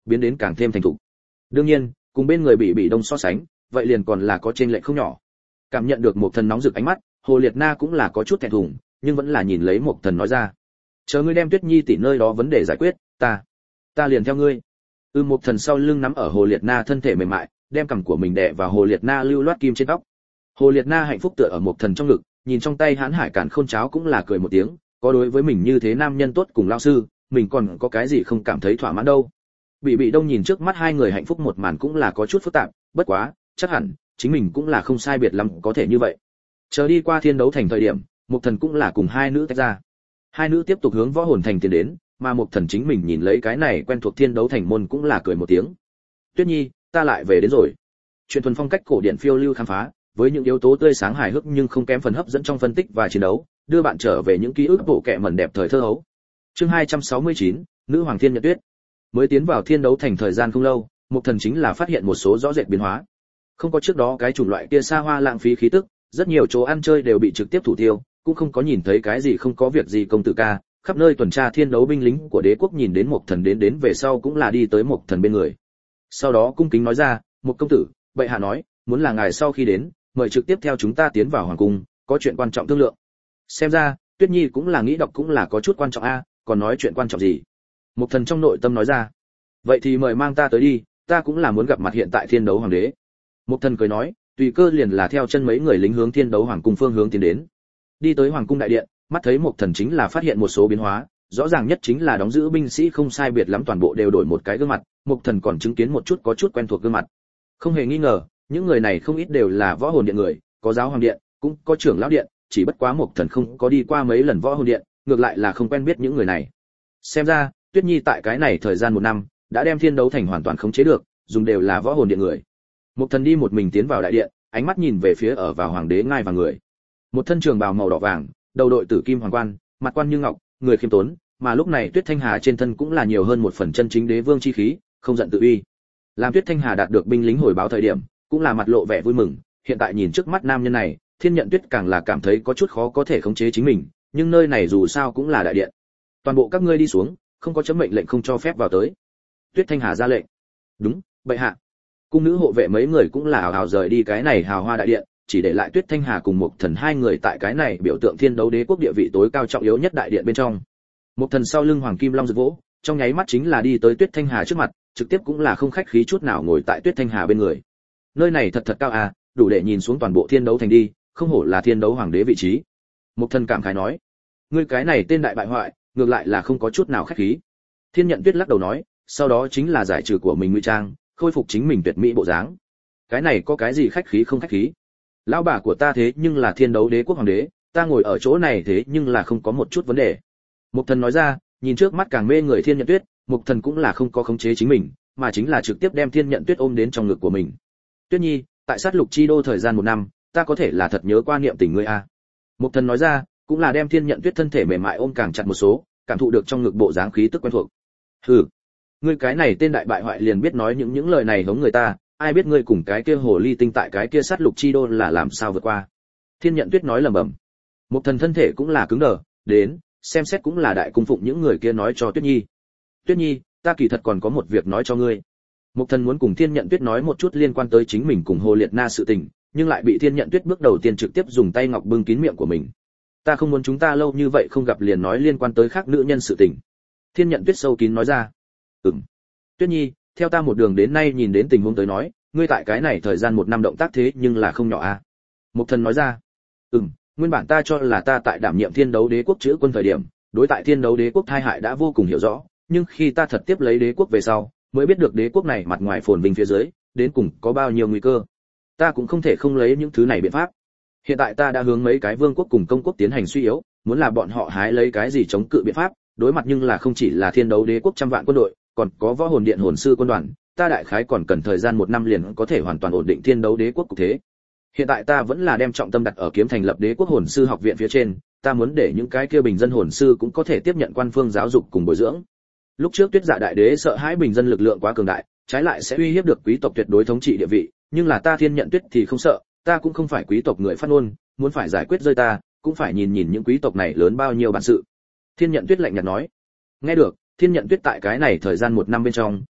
biến đến càng thêm thành thục. Đương nhiên, cùng bên người bị bị đông so sánh, vậy liền còn là có chênh lệch không nhỏ. Cảm nhận được một thần nóng rực ánh mắt, Hồ Liệt Na cũng là có chút thẹn thùng, nhưng vẫn là nhìn lấy một thần nói ra: "Chờ ngươi đem Tuyết Nhi tỷ nơi đó vấn đề giải quyết, ta, ta liền theo ngươi." Ư một thần sau lưng nắm ở Hồ Liệt Na thân thể mềm mại, đem cằm của mình đè vào Hồ Liệt Na lưu loát kim trên tóc. Hồ Liệt Na hạnh phúc tựa ở một thần trong ngực, nhìn trong tay hãn hải cản khôn cháo cũng là cười một tiếng, có đối với mình như thế nam nhân tốt cùng lao sư, mình còn có cái gì không cảm thấy thỏa mãn đâu. Bị bị đông nhìn trước mắt hai người hạnh phúc một màn cũng là có chút phức tạp, bất quá, chắc hẳn chính mình cũng là không sai biệt lắm có thể như vậy. Chờ đi qua thiên đấu thành thời điểm, Mục Thần cũng là cùng hai nữ tách ra. Hai nữ tiếp tục hướng võ hồn thành tiến đến, mà Mục Thần chính mình nhìn lấy cái này quen thuộc thiên đấu thành môn cũng là cười một tiếng. Tuyết Nhi, ta lại về đến rồi. Chuyện thuần phong cách cổ điển phiêu lưu khám phá, với những yếu tố tươi sáng hài hước nhưng không kém phần hấp dẫn trong phân tích và chiến đấu, đưa bạn trở về những ký ức bộ kệ mẩn đẹp thời thơ ấu. Chương hai trăm sáu mươi chín, Nữ Hoàng Thiên Nhật Tuyết. Mới tiến vào thiên đấu thành thời gian không lâu, Mục Thần chính là phát hiện một số rõ rệt biến hóa. Không có trước đó cái chủng loại kia xa hoa lãng phí khí tức, rất nhiều chỗ ăn chơi đều bị trực tiếp thủ tiêu, cũng không có nhìn thấy cái gì không có việc gì công tử ca, khắp nơi tuần tra thiên đấu binh lính của đế quốc nhìn đến Mục Thần đến đến về sau cũng là đi tới Mục Thần bên người. Sau đó cung kính nói ra: "Mục công tử, bệ hạ nói, muốn là ngài sau khi đến, mời trực tiếp theo chúng ta tiến vào hoàng cung, có chuyện quan trọng thương lượng." Xem ra, Tuyết Nhi cũng là nghĩ đọc cũng là có chút quan trọng a, còn nói chuyện quan trọng gì? Mục Thần trong nội tâm nói ra: "Vậy thì mời mang ta tới đi, ta cũng là muốn gặp mặt hiện tại thiên đấu hoàng đế." Mục Thần cười nói, tùy cơ liền là theo chân mấy người lính hướng thiên đấu hoàng cung phương hướng tiến đến. Đi tới hoàng cung đại điện, mắt thấy Mục Thần chính là phát hiện một số biến hóa, rõ ràng nhất chính là đóng giữ binh sĩ không sai biệt lắm toàn bộ đều đổi một cái gương mặt, Mục Thần còn chứng kiến một chút có chút quen thuộc gương mặt. Không hề nghi ngờ, những người này không ít đều là võ hồn điện người, có giáo hoàng điện, cũng có trưởng lão điện, chỉ bất quá Mục Thần không có đi qua mấy lần võ hồn điện, ngược lại là không quen biết những người này. Xem ra, Tuyết Nhi tại cái này thời gian một năm, đã đem thiên đấu thành hoàn toàn khống chế được, dùng đều là võ hồn điện người. Mục Thần đi một mình tiến vào đại điện, ánh mắt nhìn về phía ở vào hoàng đế ngai và người. Một thân trường bào màu đỏ vàng, đầu đội tử kim hoàng quan, mặt quan như ngọc, người khiêm tốn, mà lúc này Tuyết Thanh Hà trên thân cũng là nhiều hơn một phần chân chính đế vương chi khí, không giận tự uy. Làm Tuyết Thanh Hà đạt được binh lính hồi báo thời điểm, cũng là mặt lộ vẻ vui mừng, hiện tại nhìn trước mắt nam nhân này, Thiên Nhận Tuyết càng là cảm thấy có chút khó có thể khống chế chính mình, nhưng nơi này dù sao cũng là đại điện. Toàn bộ các ngươi đi xuống, không có chấm mệnh lệnh không cho phép vào tới. Tuyết Thanh Hà ra lệnh. Đúng, bệ hạ. Cung nữ hộ vệ mấy người cũng là ào ào rời đi cái này hào hoa đại điện, chỉ để lại Tuyết Thanh Hà cùng Mục Thần hai người tại cái này biểu tượng thiên đấu đế quốc địa vị tối cao trọng yếu nhất đại điện bên trong. Mục Thần sau lưng hoàng kim long rực vỗ, trong nháy mắt chính là đi tới Tuyết Thanh Hà trước mặt, trực tiếp cũng là không khách khí chút nào ngồi tại Tuyết Thanh Hà bên người. Nơi này thật thật cao à, đủ để nhìn xuống toàn bộ thiên đấu thành đi, không hổ là thiên đấu hoàng đế vị trí. Mục Thần cảm khái nói, ngươi cái này tên đại bại hoại, ngược lại là không có chút nào khách khí. Thiên Nhận Tuyết lắc đầu nói, sau đó chính là giải trừ của mình ngụy trang, khôi phục chính mình tuyệt mỹ bộ dáng. Cái này có cái gì khách khí không khách khí? Lão bà của ta thế nhưng là thiên đấu đế quốc hoàng đế, ta ngồi ở chỗ này thế nhưng là không có một chút vấn đề. Mục Thần nói ra, nhìn trước mắt càng mê người Thiên Nhận Tuyết, Mục Thần cũng là không có khống chế chính mình, mà chính là trực tiếp đem Thiên Nhận Tuyết ôm đến trong ngực của mình. Tuyết Nhi, tại sát lục chi đô thời gian một năm, ta có thể là thật nhớ qua niệm tình ngươi a. Mục Thần nói ra, cũng là đem Thiên Nhận Tuyết thân thể mềm mại ôm càng chặt một số, cảm thụ được trong ngực bộ dáng khí tức quen thuộc. Hừ, ngươi cái này tên đại bại hoại liền biết nói những những lời này hống người ta, ai biết ngươi cùng cái kia hồ ly tinh tại cái kia sát lục chi đô là làm sao vượt qua. Thiên Nhận Tuyết nói lẩm bẩm. Mục Thần thân thể cũng là cứng đờ, đến, xem xét cũng là đại cung phụng những người kia nói cho Tuyết Nhi. Tuyết Nhi, ta kỳ thật còn có một việc nói cho ngươi. Mục Thần muốn cùng Thiên Nhận Tuyết nói một chút liên quan tới chính mình cùng Hồ Liệt Na sự tình, nhưng lại bị Thiên Nhận Tuyết bước đầu tiên trực tiếp dùng tay ngọc bưng kín miệng của mình. Ta không muốn chúng ta lâu như vậy không gặp liền nói liên quan tới khác nữ nhân sự tình. Thiên Nhận Tuyết sâu kín nói ra. Ừm. Tuyết Nhi, theo ta một đường đến nay nhìn đến tình huống tới nói, ngươi tại cái này thời gian một năm động tác thế nhưng là không nhỏ a. À? Mục Thần nói ra. Ừm, nguyên bản ta cho là ta tại đảm nhiệm thiên đấu đế quốc chữ quân thời điểm, đối tại thiên đấu đế quốc thai hại đã vô cùng hiểu rõ, nhưng khi ta thật tiếp lấy đế quốc về sau, mới biết được đế quốc này mặt ngoài phồn vinh phía dưới, đến cùng có bao nhiêu nguy cơ. Ta cũng không thể không lấy những thứ này biện pháp. Hiện tại ta đã hướng mấy cái vương quốc cùng công quốc tiến hành suy yếu, muốn là bọn họ hái lấy cái gì chống cự biện pháp, đối mặt nhưng là không chỉ là thiên đấu đế quốc trăm vạn quân đội, còn có võ hồn điện hồn sư quân đoàn, ta đại khái còn cần thời gian một năm liền có thể hoàn toàn ổn định thiên đấu đế quốc cục thế. Hiện tại ta vẫn là đem trọng tâm đặt ở kiếm thành lập đế quốc hồn sư học viện phía trên, ta muốn để những cái kia bình dân hồn sư cũng có thể tiếp nhận quan phương giáo dục cùng bồi dưỡng. Lúc trước Tuyết Dạ đại đế sợ hãi bình dân lực lượng quá cường đại, trái lại sẽ uy hiếp được quý tộc tuyệt đối thống trị địa vị, nhưng là ta Thiên Nhận Tuyết thì không sợ, ta cũng không phải quý tộc người phát ngôn, muốn phải giải quyết rơi ta, cũng phải nhìn nhìn những quý tộc này lớn bao nhiêu bản sự. Thiên Nhận Tuyết lạnh nhạt nói. Nghe được, Thiên Nhận Tuyết tại cái này thời gian một năm bên trong,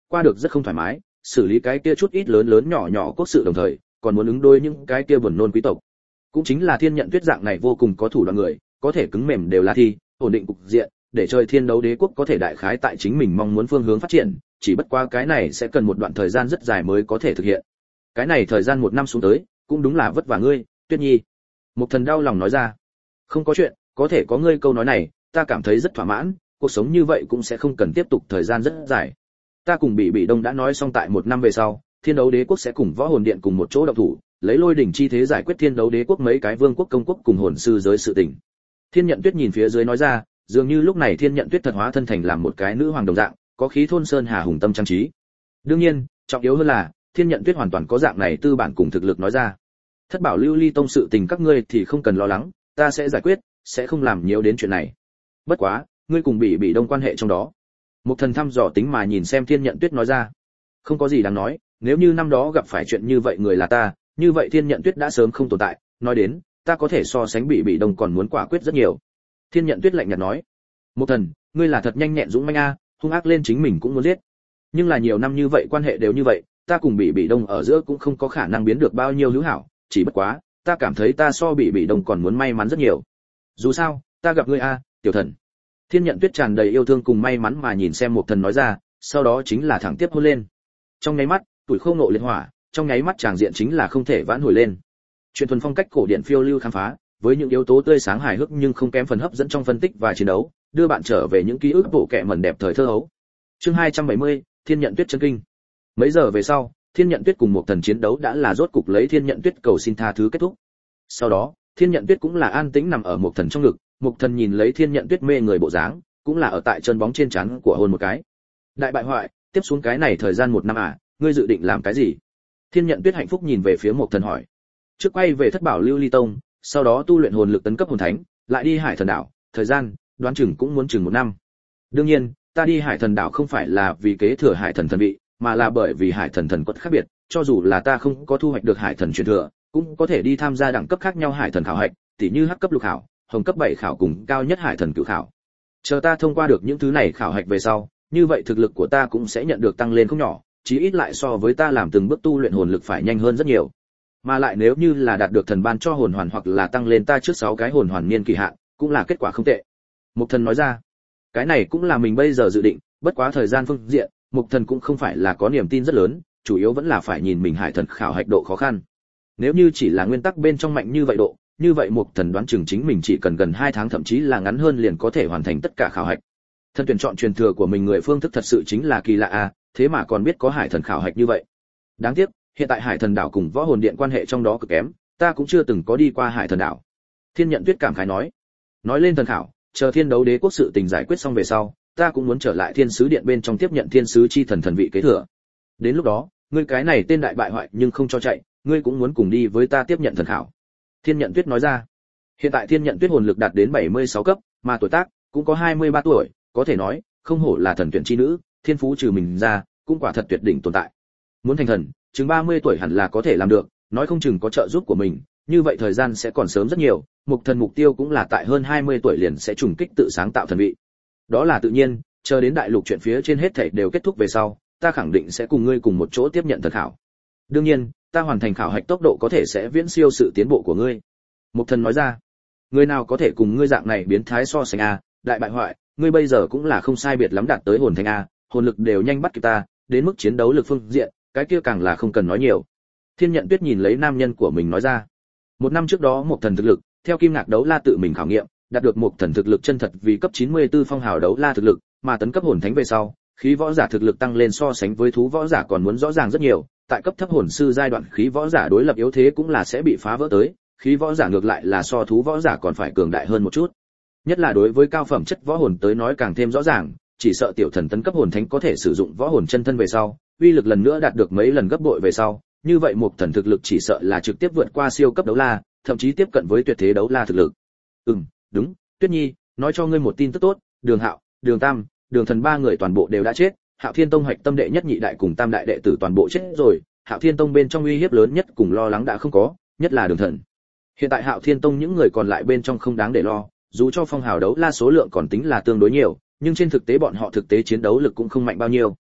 qua được rất không thoải mái, xử lý cái kia chút ít lớn lớn nhỏ nhỏ quốc sự đồng thời, còn muốn ứng đối những cái kia buồn nôn quý tộc. Cũng chính là Thiên Nhận Tuyết dạng này vô cùng có thủ đoạn người, có thể cứng mềm đều là thi, ổn định cục diện, để chơi Thiên Đấu Đế quốc có thể đại khái tại chính mình mong muốn phương hướng phát triển, chỉ bất qua cái này sẽ cần một đoạn thời gian rất dài mới có thể thực hiện. Cái này thời gian một năm xuống tới, cũng đúng là vất vả ngươi, Tuyết Nhi. Mục Thần đau lòng nói ra. Không có chuyện, có thể có ngươi câu nói này, ta cảm thấy rất thỏa mãn, cuộc sống như vậy cũng sẽ không cần tiếp tục thời gian rất dài. Ta cùng Bị Bị Đông đã nói xong tại một năm về sau, Thiên Đấu Đế quốc sẽ cùng Võ Hồn Điện cùng một chỗ động thủ, lấy lôi đỉnh chi thế giải quyết Thiên Đấu Đế quốc mấy cái vương quốc công quốc cùng hồn sư giới sự tình. Thiên Nhận Tuyết nhìn phía dưới nói ra, dường như lúc này Thiên Nhận Tuyết thật hóa thân thành làm một cái nữ hoàng đồng dạng, có khí thôn sơn hà hùng tâm trang trí. Đương nhiên, trọng yếu hơn là, Thiên Nhận Tuyết hoàn toàn có dạng này tư bản cùng thực lực nói ra. Thất Bảo Lưu Ly tông sự tình các ngươi thì không cần lo lắng, ta sẽ giải quyết, sẽ không làm nhiều đến chuyện này. Bất quá, ngươi cùng Bị Bị Đông quan hệ trong đó. Một Thần thăm dò tính mà nhìn xem Thiên Nhận Tuyết nói ra. Không có gì đáng nói, nếu như năm đó gặp phải chuyện như vậy người là ta, như vậy Thiên Nhận Tuyết đã sớm không tồn tại, nói đến, ta có thể so sánh Bị Bị Đông còn muốn quả quyết rất nhiều. Thiên Nhận Tuyết lạnh nhạt nói. Một Thần, ngươi là thật nhanh nhẹn dũng mãnh a, hung ác lên chính mình cũng muốn giết. Nhưng là nhiều năm như vậy quan hệ đều như vậy, ta cùng Bị Bị Đông ở giữa cũng không có khả năng biến được bao nhiêu hữu hảo, chỉ bất quá, ta cảm thấy ta so Bị Bị Đông còn muốn may mắn rất nhiều. Dù sao, ta gặp ngươi a, tiểu thần. Thiên Nhận Tuyết tràn đầy yêu thương cùng may mắn mà nhìn xem Một Thần nói ra, sau đó chính là thẳng tiếp hôn lên. Trong nháy mắt, tuổi khô nộ liệt hỏa, trong nháy mắt tràng diện chính là không thể vãn hồi lên. Chuyện thuần phong cách cổ điển phiêu lưu khám phá, với những yếu tố tươi sáng hài hước nhưng không kém phần hấp dẫn trong phân tích và chiến đấu, đưa bạn trở về những ký ức bộ kệ mẩn đẹp thời thơ hấu. Chương hai trăm bảy mươi, Thiên Nhận Tuyết chân kinh. Mấy giờ về sau, Thiên Nhận Tuyết cùng Một Thần chiến đấu đã là rốt cục lấy Thiên Nhận Tuyết cầu xin tha thứ kết thúc. Sau đó, Thiên Nhận Tuyết cũng là an tĩnh nằm ở Một Thần trong ngực, Một Thần nhìn lấy Thiên Nhận Tuyết mê người bộ dáng, cũng là ở tại chân bóng trên trán của hôn một cái. Đại bại hoại, tiếp xuống cái này thời gian một năm à, ngươi dự định làm cái gì? Thiên Nhận Tuyết hạnh phúc nhìn về phía Một Thần hỏi. Trước quay về Thất Bảo Lưu Ly tông, sau đó tu luyện hồn lực tấn cấp hồn thánh, lại đi Hải Thần đảo, thời gian, đoán chừng cũng muốn chừng một năm. Đương nhiên, ta đi Hải Thần đảo không phải là vì kế thừa Hải Thần thần vị, mà là bởi vì Hải Thần thần quật khác biệt, cho dù là ta không có thu hoạch được Hải Thần truyền thừa, cũng có thể đi tham gia đẳng cấp khác nhau Hải Thần khảo hạch, tỉ như hắc cấp lục khảo, hồng cấp bảy khảo cùng cao nhất Hải Thần cửu khảo. Chờ ta thông qua được những thứ này khảo hạch về sau, như vậy thực lực của ta cũng sẽ nhận được tăng lên không nhỏ, chí ít lại so với ta làm từng bước tu luyện hồn lực phải nhanh hơn rất nhiều. Mà lại nếu như là đạt được thần ban cho hồn hoàn hoặc là tăng lên ta trước sáu cái hồn hoàn niên kỳ hạn, cũng là kết quả không tệ. Mục Thần nói ra, cái này cũng là mình bây giờ dự định, bất quá thời gian phương diện, Mục Thần cũng không phải là có niềm tin rất lớn, chủ yếu vẫn là phải nhìn mình Hải Thần khảo hạch độ khó khăn. Nếu như chỉ là nguyên tắc bên trong mạnh như vậy độ, như vậy Mục Thần đoán chừng chính mình chỉ cần gần hai tháng thậm chí là ngắn hơn liền có thể hoàn thành tất cả khảo hạch. Thân tuyển chọn truyền thừa của mình người phương thức thật sự chính là kỳ lạ a, thế mà còn biết có Hải Thần khảo hạch như vậy. Đáng tiếc, hiện tại Hải Thần đảo cùng Võ Hồn Điện quan hệ trong đó cực kém, ta cũng chưa từng có đi qua Hải Thần đảo. Thiên Nhận Tuyết cảm khái nói. Nói lên thần khảo, chờ Thiên Đấu Đế quốc sự tình giải quyết xong về sau, ta cũng muốn trở lại Thiên Sứ Điện bên trong tiếp nhận Thiên Sứ chi thần thần vị kế thừa. Đến lúc đó, ngươi cái này tên đại bại hoại nhưng không cho chạy, ngươi cũng muốn cùng đi với ta tiếp nhận thần khảo. Thiên Nhận Tuyết nói ra. Hiện tại Thiên Nhận Tuyết hồn lực đạt đến bảy mươi sáu cấp, mà tuổi tác cũng có hai mươi ba tuổi, có thể nói, không hổ là thần tuyển chi nữ, thiên phú trừ mình ra, cũng quả thật tuyệt đỉnh tồn tại. Muốn thành thần, chừng ba mươi tuổi hẳn là có thể làm được, nói không chừng có trợ giúp của mình, như vậy thời gian sẽ còn sớm rất nhiều, Mục Thần mục tiêu cũng là tại hơn hai mươi tuổi liền sẽ trùng kích tự sáng tạo thần vị. Đó là tự nhiên, chờ đến đại lục chuyện phía trên hết thảy đều kết thúc về sau, ta khẳng định sẽ cùng ngươi cùng một chỗ tiếp nhận thần khảo. Đương nhiên, ta hoàn thành khảo hạch tốc độ có thể sẽ viễn siêu sự tiến bộ của ngươi. Mục Thần nói ra. Người nào có thể cùng ngươi dạng này biến thái so sánh a, đại bại hoại, ngươi bây giờ cũng là không sai biệt lắm đạt tới hồn thánh a, hồn lực đều nhanh bắt kịp ta, đến mức chiến đấu lực phương diện, cái kia càng là không cần nói nhiều. Thiên Nhận Tuyết nhìn lấy nam nhân của mình nói ra. Một năm trước đó Mục Thần thực lực, theo Kim Ngạc đấu la tự mình khảo nghiệm, đạt được Mục Thần thực lực chân thật vì cấp chín mươi tư phong hào đấu la thực lực, mà tấn cấp hồn thánh về sau, khí võ giả thực lực tăng lên so sánh với thú võ giả còn muốn rõ ràng rất nhiều, tại cấp thấp hồn sư giai đoạn khí võ giả đối lập yếu thế cũng là sẽ bị phá vỡ tới, khí võ giả ngược lại là so thú võ giả còn phải cường đại hơn một chút. Nhất là đối với cao phẩm chất võ hồn tới nói càng thêm rõ ràng, chỉ sợ tiểu thần tấn cấp hồn thánh có thể sử dụng võ hồn chân thân về sau, uy lực lần nữa đạt được mấy lần gấp bội về sau, như vậy Mục Thần thực lực chỉ sợ là trực tiếp vượt qua siêu cấp đấu la, thậm chí tiếp cận với tuyệt thế đấu la thực lực. Ừm, đúng, Tuyết Nhi, nói cho ngươi một tin tức tốt, Đường Hạo, Đường Tam, Đường Thần ba người toàn bộ đều đã chết, Hạo Thiên Tông hoạch tâm đệ nhất nhị đại cùng tam đại đệ tử toàn bộ chết rồi, Hạo Thiên Tông bên trong uy hiếp lớn nhất cùng lo lắng đã không có, nhất là Đường Thần. Hiện tại Hạo Thiên Tông những người còn lại bên trong không đáng để lo, dù cho phong hào đấu la số lượng còn tính là tương đối nhiều, nhưng trên thực tế bọn họ thực tế chiến đấu lực cũng không mạnh bao nhiêu.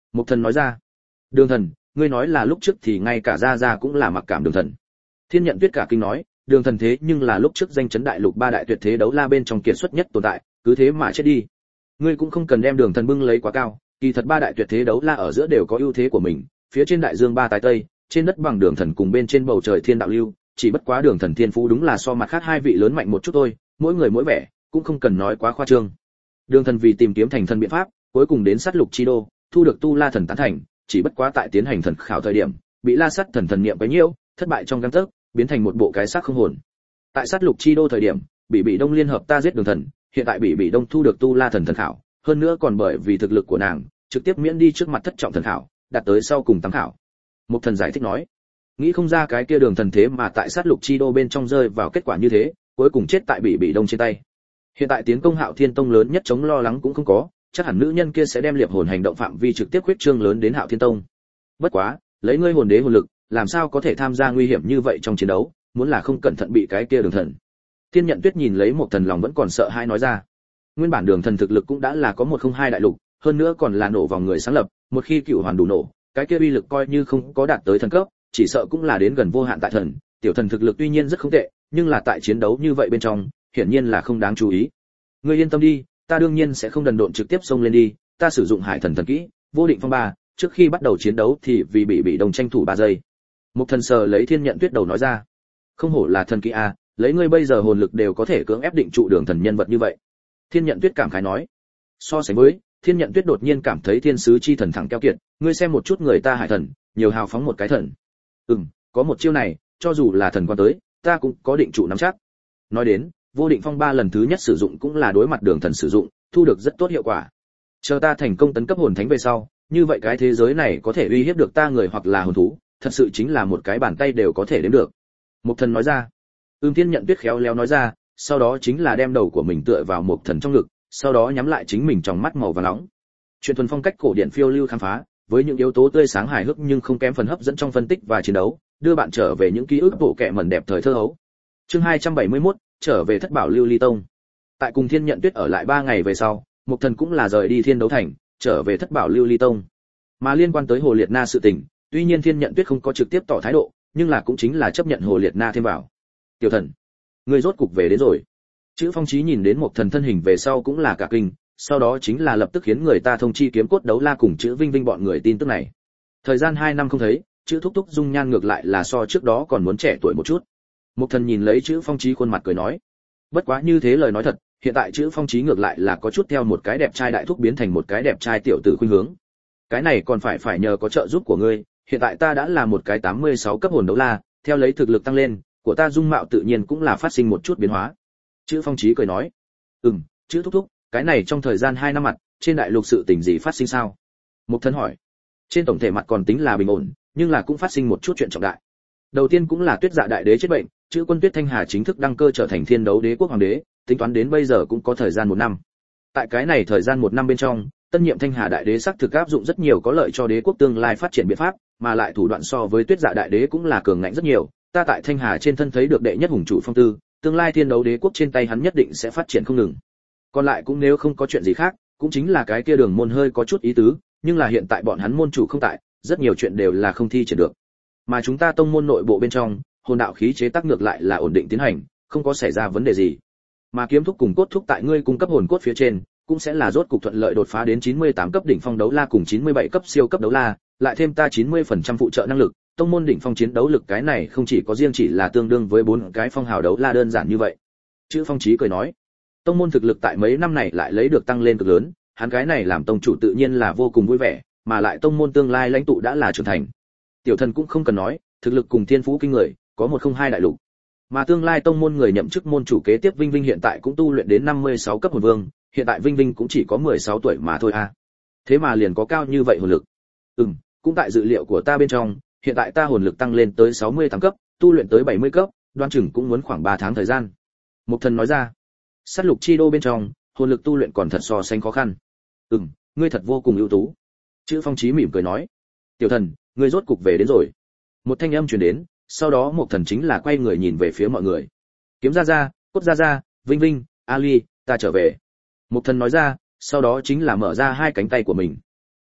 Mục Thần nói ra. Đường Thần, ngươi nói là lúc trước thì ngay cả gia gia cũng là mặc cảm Đường Thần. Thiên Nhận Tuyết cả kinh nói, Đường Thần thế nhưng là lúc trước danh chấn đại lục ba đại tuyệt thế đấu la bên trong kiệt xuất nhất tồn tại, cứ thế mà chết đi. Ngươi cũng không cần đem Đường Thần bưng lấy quá cao, kỳ thật ba đại tuyệt thế đấu la ở giữa đều có ưu thế của mình, phía trên đại dương ba tài tây, trên đất bằng Đường Thần cùng bên trên bầu trời thiên đạo lưu, chỉ bất quá Đường Thần thiên phú đúng là so mặt khác hai vị lớn mạnh một chút thôi, mỗi người mỗi vẻ, cũng không cần nói quá khoa trương. Đường Thần vì tìm kiếm thành thần biện pháp, cuối cùng đến sát lục chi đô, thu được tu la thần tán thành, chỉ bất quá tại tiến hành thần khảo thời điểm, bị La Sắt thần thần niệm quấy nhiễu, thất bại trong gang tấc, biến thành một bộ cái xác không hồn. Tại sát lục chi đô thời điểm, bị bị Đông liên hợp ta giết Đường Thần, hiện tại bị bị Đông thu được tu la thần thần khảo, hơn nữa còn bởi vì thực lực của nàng, trực tiếp miễn đi trước mặt thất trọng thần khảo, đạt tới sau cùng tam khảo. Mục Thần giải thích nói, nghĩ không ra cái kia Đường Thần thế mà tại sát lục chi đô bên trong rơi vào kết quả như thế, cuối cùng chết tại bị bị Đông trên tay. Hiện tại tiến công Hạo Thiên Tông lớn nhất chống lo lắng cũng không có, chắc hẳn nữ nhân kia sẽ đem liệp hồn hành động phạm vi trực tiếp khuyết trương lớn đến Hạo Thiên Tông. Bất quá, lấy ngươi hồn đế hồn lực, làm sao có thể tham gia nguy hiểm như vậy trong chiến đấu, muốn là không cẩn thận bị cái kia Đường Thần. Thiên Nhận Tuyết nhìn lấy Mục Thần lòng vẫn còn sợ hãi nói ra. Nguyên bản Đường Thần thực lực cũng đã là có một không hai đại lục, hơn nữa còn là nổ vòng người sáng lập, một khi cựu hoàn đủ nổ, cái kia uy lực coi như không có đạt tới thần cấp, chỉ sợ cũng là đến gần vô hạn tại thần. Tiểu thần thực lực tuy nhiên rất không tệ, nhưng là tại chiến đấu như vậy bên trong, hiển nhiên là không đáng chú ý. Ngươi yên tâm đi, ta đương nhiên sẽ không đần độn trực tiếp xông lên đi, ta sử dụng Hải Thần thần kỹ, vô định phong ba, trước khi bắt đầu chiến đấu thì vì bị bị đồng tranh thủ ba giây. Mục Thần sờ lấy Thiên Nhận Tuyết đầu nói ra, không hổ là thần kỹ a, lấy ngươi bây giờ hồn lực đều có thể cưỡng ép định trụ Đường Thần nhân vật như vậy. Thiên Nhận Tuyết cảm khái nói. So sánh với, Thiên Nhận Tuyết đột nhiên cảm thấy thiên sứ chi thần thẳng keo kiệt, ngươi xem một chút người ta Hải Thần, nhiều hào phóng một cái thần. Ừm, có một chiêu này, cho dù là thần quan tới, ta cũng có định trụ nắm chắc. Nói đến, vô định phong ba lần thứ nhất sử dụng cũng là đối mặt Đường Thần sử dụng, thu được rất tốt hiệu quả. Chờ ta thành công tấn cấp hồn thánh về sau, như vậy cái thế giới này có thể uy hiếp được ta người hoặc là hồn thú, thật sự chính là một cái bàn tay đều có thể đếm được. Mục Thần nói ra. Ừm, Thiên Nhận Tuyết khéo léo nói ra, sau đó chính là đem đầu của mình tựa vào Mục Thần trong ngực, sau đó nhắm lại chính mình trong mắt màu vàng nóng. Chuyện thuần phong cách cổ điển phiêu lưu khám phá, với những yếu tố tươi sáng hài hước nhưng không kém phần hấp dẫn trong phân tích và chiến đấu, đưa bạn trở về những ký ức bộ kệ mẩn đẹp thời thơ ấu. Chương hai trăm bảy mươi mốt, trở về Thất Bảo Lưu Ly Tông. Tại cùng Thiên Nhận Tuyết ở lại ba ngày về sau, Mục Thần cũng là rời đi Thiên Đấu Thành, trở về Thất Bảo Lưu Ly Tông. Mà liên quan tới Hồ Liệt Na sự tình, tuy nhiên Thiên Nhận Tuyết không có trực tiếp tỏ thái độ, nhưng là cũng chính là chấp nhận Hồ Liệt Na thêm vào. Tiểu Thần, ngươi rốt cục về đến rồi. Chữ Phong Chí nhìn đến Mục Thần thân hình về sau cũng là cả kinh, sau đó chính là lập tức khiến người ta thông chi kiếm cốt đấu la cùng chữ Vinh Vinh bọn người tin tức này. Thời gian hai năm không thấy, chữ Thúc Thúc dung nhan ngược lại là so trước đó còn muốn trẻ tuổi một chút. Mục Thần nhìn lấy chữ Phong Chí khuôn mặt cười nói, bất quá như thế lời nói thật, hiện tại chữ Phong Chí ngược lại là có chút theo một cái đẹp trai đại thúc biến thành một cái đẹp trai tiểu tử khuynh hướng. Cái này còn phải phải nhờ có trợ giúp của ngươi, hiện tại ta đã là một cái tám mươi sáu cấp hồn đấu la, theo lấy thực lực tăng lên, của ta dung mạo tự nhiên cũng là phát sinh một chút biến hóa. Chữ Phong Chí cười nói, ừm, chữ Thúc Thúc, cái này trong thời gian hai năm mặt, trên đại lục sự tình gì phát sinh sao? Mục Thần hỏi. Trên tổng thể mặt còn tính là bình ổn, nhưng là cũng phát sinh một chút chuyện trọng đại. Đầu tiên cũng là Tuyết Dạ đại đế chết bệnh, chữ Quân Tuyết Thanh Hà chính thức đăng cơ trở thành Thiên Đấu Đế quốc hoàng đế, tính toán đến bây giờ cũng có thời gian một năm. Tại cái này thời gian một năm bên trong, tân nhiệm Thanh Hà đại đế xác thực áp dụng rất nhiều có lợi cho đế quốc tương lai phát triển biện pháp, mà lại thủ đoạn so với Tuyết Dạ đại đế cũng là cường ngạnh rất nhiều. Ta tại Thanh Hà trên thân thấy được đệ nhất hùng chủ phong tư, tương lai Thiên Đấu Đế quốc trên tay hắn nhất định sẽ phát triển không ngừng. Còn lại cũng nếu không có chuyện gì khác, cũng chính là cái kia Đường môn hơi có chút ý tứ, nhưng là hiện tại bọn hắn môn chủ không tại, rất nhiều chuyện đều là không thi triển được. Mà chúng ta tông môn nội bộ bên trong, hồn đạo khí chế tác ngược lại là ổn định tiến hành, không có xảy ra vấn đề gì. Mà kiếm thúc cùng cốt thúc tại ngươi cung cấp hồn cốt phía trên, cũng sẽ là rốt cục thuận lợi đột phá đến chín mươi tám cấp đỉnh phong đấu la cùng chín mươi bảy cấp siêu cấp đấu la, lại thêm ta chín mươi phần trăm phụ trợ năng lực, tông môn đỉnh phong chiến đấu lực cái này không chỉ có riêng chỉ là tương đương với bốn cái phong hào đấu la đơn giản như vậy. Chữ Phong Chí cười nói, tông môn thực lực tại mấy năm này lại lấy được tăng lên cực lớn, hắn cái này làm tông chủ tự nhiên là vô cùng vui vẻ, mà lại tông môn tương lai lãnh tụ đã là trưởng thành. Tiểu Thần cũng không cần nói, thực lực cùng thiên phú kinh người, có một không hai đại lục. Mà tương lai tông môn người nhậm chức môn chủ kế tiếp Vinh Vinh hiện tại cũng tu luyện đến năm mươi sáu cấp hồn vương, hiện tại Vinh Vinh cũng chỉ có mười sáu tuổi mà thôi a. À. Thế mà liền có cao như vậy hồn lực. Ừm, cũng tại dự liệu của ta bên trong, hiện tại ta hồn lực tăng lên tới sáu mươi tám cấp, tu luyện tới bảy mươi cấp, đoán chừng cũng muốn khoảng ba tháng thời gian. Mục Thần nói ra. Sát lục chi đô bên trong, hồn lực tu luyện còn thật so sánh khó khăn. Ừm, ngươi thật vô cùng ưu tú. Chữ Phong Chí mỉm cười nói. Tiểu Thần, ngươi rốt cục về đến rồi. Một thanh âm truyền đến, sau đó Mục Thần chính là quay người nhìn về phía mọi người. Kiếm ra ra, cốt ra ra, Vinh Vinh, Ali, ta trở về. Mục Thần nói ra, sau đó chính là mở ra hai cánh tay của mình.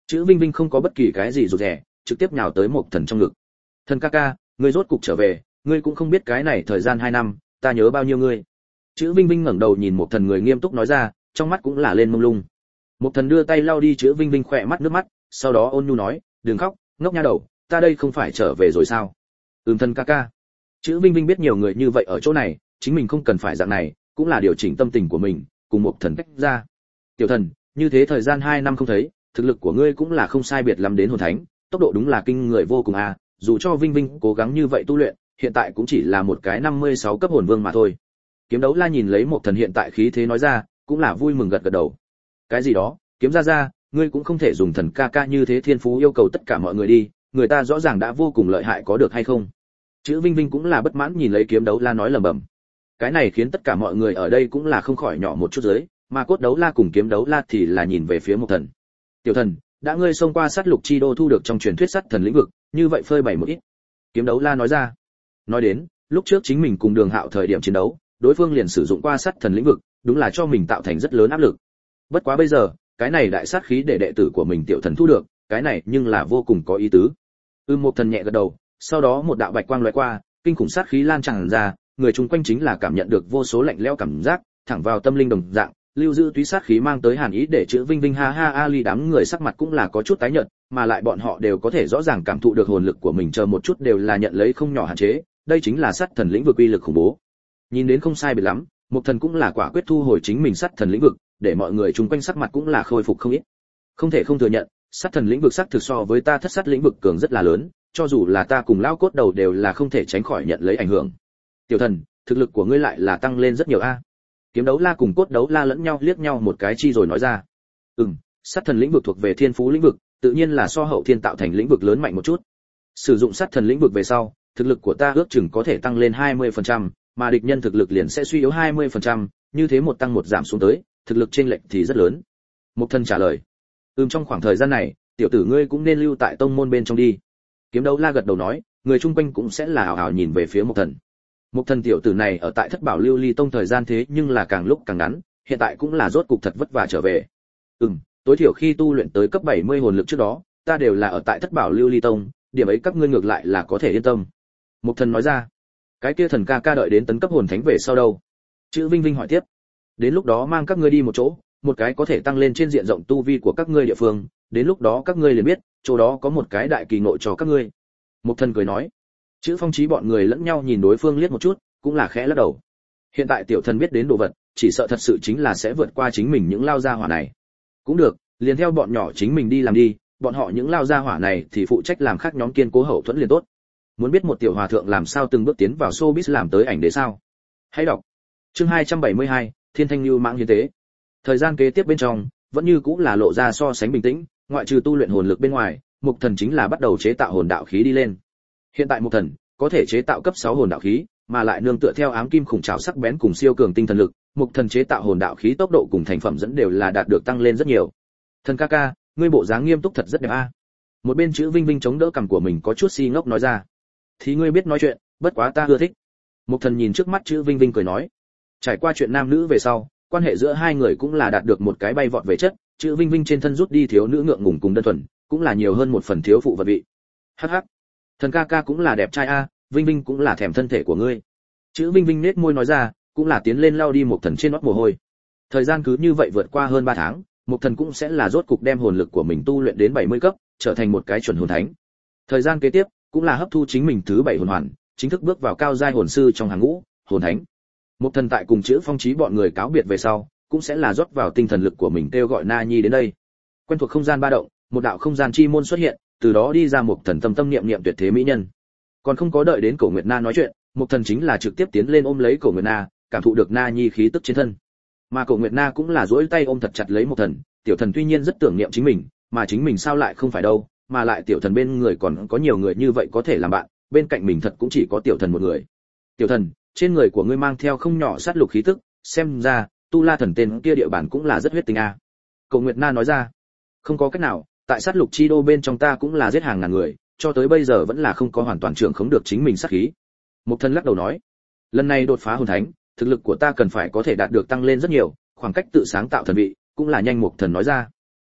Chữ Vinh Vinh không có bất kỳ cái gì rụt rè, trực tiếp nhào tới Mộc Thần trong ngực. Thần ca ca, ngươi rốt cục trở về, ngươi cũng không biết cái này thời gian hai năm, ta nhớ bao nhiêu ngươi. Chữ Vinh Vinh ngẩng đầu nhìn Mộc Thần người nghiêm túc nói ra, trong mắt cũng là lên mông lung. Mộc Thần đưa tay lau đi Chữ Vinh Vinh khỏe mắt nước mắt, sau đó ôn nhu nói, đừng khóc, ngốc nha đầu, ta đây không phải trở về rồi sao? Ừm Thần ca ca. Chữ Vinh Vinh biết nhiều người như vậy ở chỗ này, chính mình không cần phải dạng này, cũng là điều chỉnh tâm tình của mình, cùng Mộc Thần tách ra. Tiểu Thần, như thế thời gian hai năm không thấy, thực lực của ngươi cũng là không sai biệt lắm đến hồn thánh, tốc độ đúng là kinh người vô cùng a, dù cho Vinh Vinh cố gắng như vậy tu luyện, hiện tại cũng chỉ là một cái năm mươi sáu cấp hồn vương mà thôi. Kiếm Đấu La nhìn lấy Mộc Thần hiện tại khí thế nói ra, cũng là vui mừng gật gật đầu. Cái gì đó, Kiếm gia gia, ngươi cũng không thể dùng Thần ca ca như thế thiên phú yêu cầu tất cả mọi người đi, người ta rõ ràng đã vô cùng lợi hại có được hay không? Chữ Vinh Vinh cũng là bất mãn nhìn lấy Kiếm Đấu La nói lẩm bẩm. Cái này khiến tất cả mọi người ở đây cũng là không khỏi nhỏ một chút dưới, mà Cốt Đấu La cùng Kiếm Đấu La thì là nhìn về phía Mộc Thần. Tiểu Thần, đã ngươi xông qua sát lục chi đô thu được trong truyền thuyết sát thần lĩnh vực, như vậy phơi bày một ít. Kiếm Đấu La nói ra. Nói đến, lúc trước chính mình cùng Đường Hạo thời điểm chiến đấu, đối phương liền sử dụng qua sát thần lĩnh vực, đúng là cho mình tạo thành rất lớn áp lực. Bất quá bây giờ, cái này đại sát khí để đệ tử của mình Tiểu Thần thu được, cái này nhưng là vô cùng có ý tứ. Ưm Mộc Thần nhẹ gật đầu, sau đó một đạo bạch quang lóe qua, kinh khủng sát khí lan tràn ra, người chung quanh chính là cảm nhận được vô số lạnh lẽo cảm giác, thẳng vào tâm linh đồng dạng, lưu giữ túy sát khí mang tới hàn ý để Chữ Vinh Vinh ha ha ali đám người sắc mặt cũng là có chút tái nhợt, mà lại bọn họ đều có thể rõ ràng cảm thụ được hồn lực của mình chờ một chút đều là nhận lấy không nhỏ hạn chế, đây chính là sát thần lĩnh vực uy lực khủng bố. Nhìn đến không sai biệt lắm, Mộc Thần cũng là quả quyết thu hồi chính mình sát thần lĩnh vực, để mọi người chung quanh sắc mặt cũng là khôi phục không ít. Không thể không thừa nhận, sát thần lĩnh vực sắc thực so với ta thất sát lĩnh vực cường rất là lớn, cho dù là ta cùng lão cốt đầu đều là không thể tránh khỏi nhận lấy ảnh hưởng. Tiểu Thần, thực lực của ngươi lại là tăng lên rất nhiều a. Kiếm Đấu La cùng Cốt Đấu La lẫn nhau liếc nhau một cái chi rồi nói ra. Ừm, sát thần lĩnh vực thuộc về thiên phú lĩnh vực, tự nhiên là so hậu thiên tạo thành lĩnh vực lớn mạnh một chút. Sử dụng sát thần lĩnh vực về sau, thực lực của ta ước chừng có thể tăng lên hai mươi phần trăm, mà địch nhân thực lực liền sẽ suy yếu hai mươi phần trăm, như thế một tăng một giảm xuống tới, thực lực chênh lệch thì rất lớn. Mộc Thần trả lời. Ừm trong khoảng thời gian này, tiểu tử ngươi cũng nên lưu tại tông môn bên trong đi. Kiếm Đấu La gật đầu nói, người chung quanh cũng sẽ là ảo ảo nhìn về phía Mộc Thần. Mộc Thần tiểu tử này ở tại Thất Bảo Lưu Ly Tông thời gian thế nhưng là càng lúc càng ngắn, hiện tại cũng là rốt cục thật vất vả trở về. Ừm, tối thiểu khi tu luyện tới cấp bảy mươi hồn lực trước đó, ta đều là ở tại Thất Bảo Lưu Ly Tông, điểm ấy các ngươi ngược lại là có thể yên tâm. Mộc Thần nói ra. Cái kia Thần ca ca đợi đến tấn cấp hồn thánh về sau đâu? Chữ Vinh Vinh hỏi tiếp. Đến lúc đó mang các ngươi đi một chỗ, một cái có thể tăng lên trên diện rộng tu vi của các ngươi địa phương, đến lúc đó các ngươi liền biết, chỗ đó có một cái đại kỳ ngộ cho các ngươi. Mộc Thần cười nói. Chữ Phong Chí bọn người lẫn nhau nhìn đối phương liếc một chút, cũng là khẽ lắc đầu. Hiện tại Tiểu Thần biết đến đồ vật, chỉ sợ thật sự chính là sẽ vượt qua chính mình những lao gia hỏa này. Cũng được, liền theo bọn nhỏ chính mình đi làm đi, bọn họ những lao gia hỏa này thì phụ trách làm khác nhóm kiên cố hậu thuẫn liền tốt. Muốn biết một tiểu hòa thượng làm sao từng bước tiến vào showbiz làm tới ảnh đế sao? Hãy đọc. Chương hai trăm bảy mươi hai, Thiên Thanh Lưu Mãng hiến tế. Thời gian kế tiếp bên trong, vẫn như cũng là lộ ra so sánh bình tĩnh, ngoại trừ tu luyện hồn lực bên ngoài, Mộc Thần chính là bắt đầu chế tạo hồn đạo khí đi lên. Hiện tại Mộc Thần có thể chế tạo cấp sáu hồn đạo khí, mà lại nương tựa theo ám kim khủng trảo sắc bén cùng siêu cường tinh thần lực, Mộc Thần chế tạo hồn đạo khí tốc độ cùng thành phẩm dẫn đều là đạt được tăng lên rất nhiều. Thần ca ca, ngươi bộ dáng nghiêm túc thật rất đẹp a. Một bên Chữ Vinh Vinh chống đỡ cằm của mình có chút si ngốc nói ra. Thì ngươi biết nói chuyện, bất quá ta ưa thích. Mộc Thần nhìn trước mắt Chữ Vinh Vinh cười nói. Trải qua chuyện nam nữ về sau, quan hệ giữa hai người cũng là đạt được một cái bay vọt về chất, Chữ Vinh Vinh trên thân rút đi thiếu nữ ngượng ngùng cùng đơn thuần, cũng là nhiều hơn một phần thiếu phụ vật vị. Hắc hắc. Thần ca ca cũng là đẹp trai a, Vinh Vinh cũng là thèm thân thể của ngươi. Chữ Vinh Vinh nết môi nói ra, cũng là tiến lên lau đi Mộc Thần trên nót mồ hôi. Thời gian cứ như vậy vượt qua hơn ba tháng, Mộc Thần cũng sẽ là rốt cục đem hồn lực của mình tu luyện đến bảy mươi cấp, trở thành một cái chuẩn hồn thánh. Thời gian kế tiếp, cũng là hấp thu chính mình thứ bảy hồn hoàn, chính thức bước vào cao giai hồn sư trong hàng ngũ, hồn thánh. Mộc Thần tại cùng Chữ Phong Chí bọn người cáo biệt về sau, cũng sẽ là rót vào tinh thần lực của mình kêu gọi Na Nhi đến đây. Quen thuộc không gian ba động, một đạo không gian chi môn xuất hiện, từ đó đi ra Mộc Thần tâm tâm niệm niệm tuyệt thế mỹ nhân. Còn không có đợi đến Cổ Nguyệt Na nói chuyện, Mộc Thần chính là trực tiếp tiến lên ôm lấy Cổ Nguyệt Na, cảm thụ được Na Nhi khí tức trên thân. Mà Cổ Nguyệt Na cũng là duỗi tay ôm thật chặt lấy Mộc Thần, Tiểu Thần tuy nhiên rất tưởng niệm chính mình, mà chính mình sao lại không phải đâu, mà lại Tiểu Thần bên người còn có nhiều người như vậy có thể làm bạn, bên cạnh mình thật cũng chỉ có Tiểu Thần một người. Tiểu Thần, trên người của ngươi mang theo không nhỏ sát lục khí tức, xem ra Tu La Thần tên kia địa bản cũng là rất huyết tình a. Cổ Nguyệt Na nói ra. Không có cách nào, tại sát lục chi đô bên trong ta cũng là giết hàng ngàn người, cho tới bây giờ vẫn là không có hoàn toàn trưởng khống được chính mình sát khí. Mộc Thần lắc đầu nói, lần này đột phá hồn thánh, thực lực của ta cần phải có thể đạt được tăng lên rất nhiều, khoảng cách tự sáng tạo thần vị cũng là nhanh. Mộc Thần nói ra. Ừm,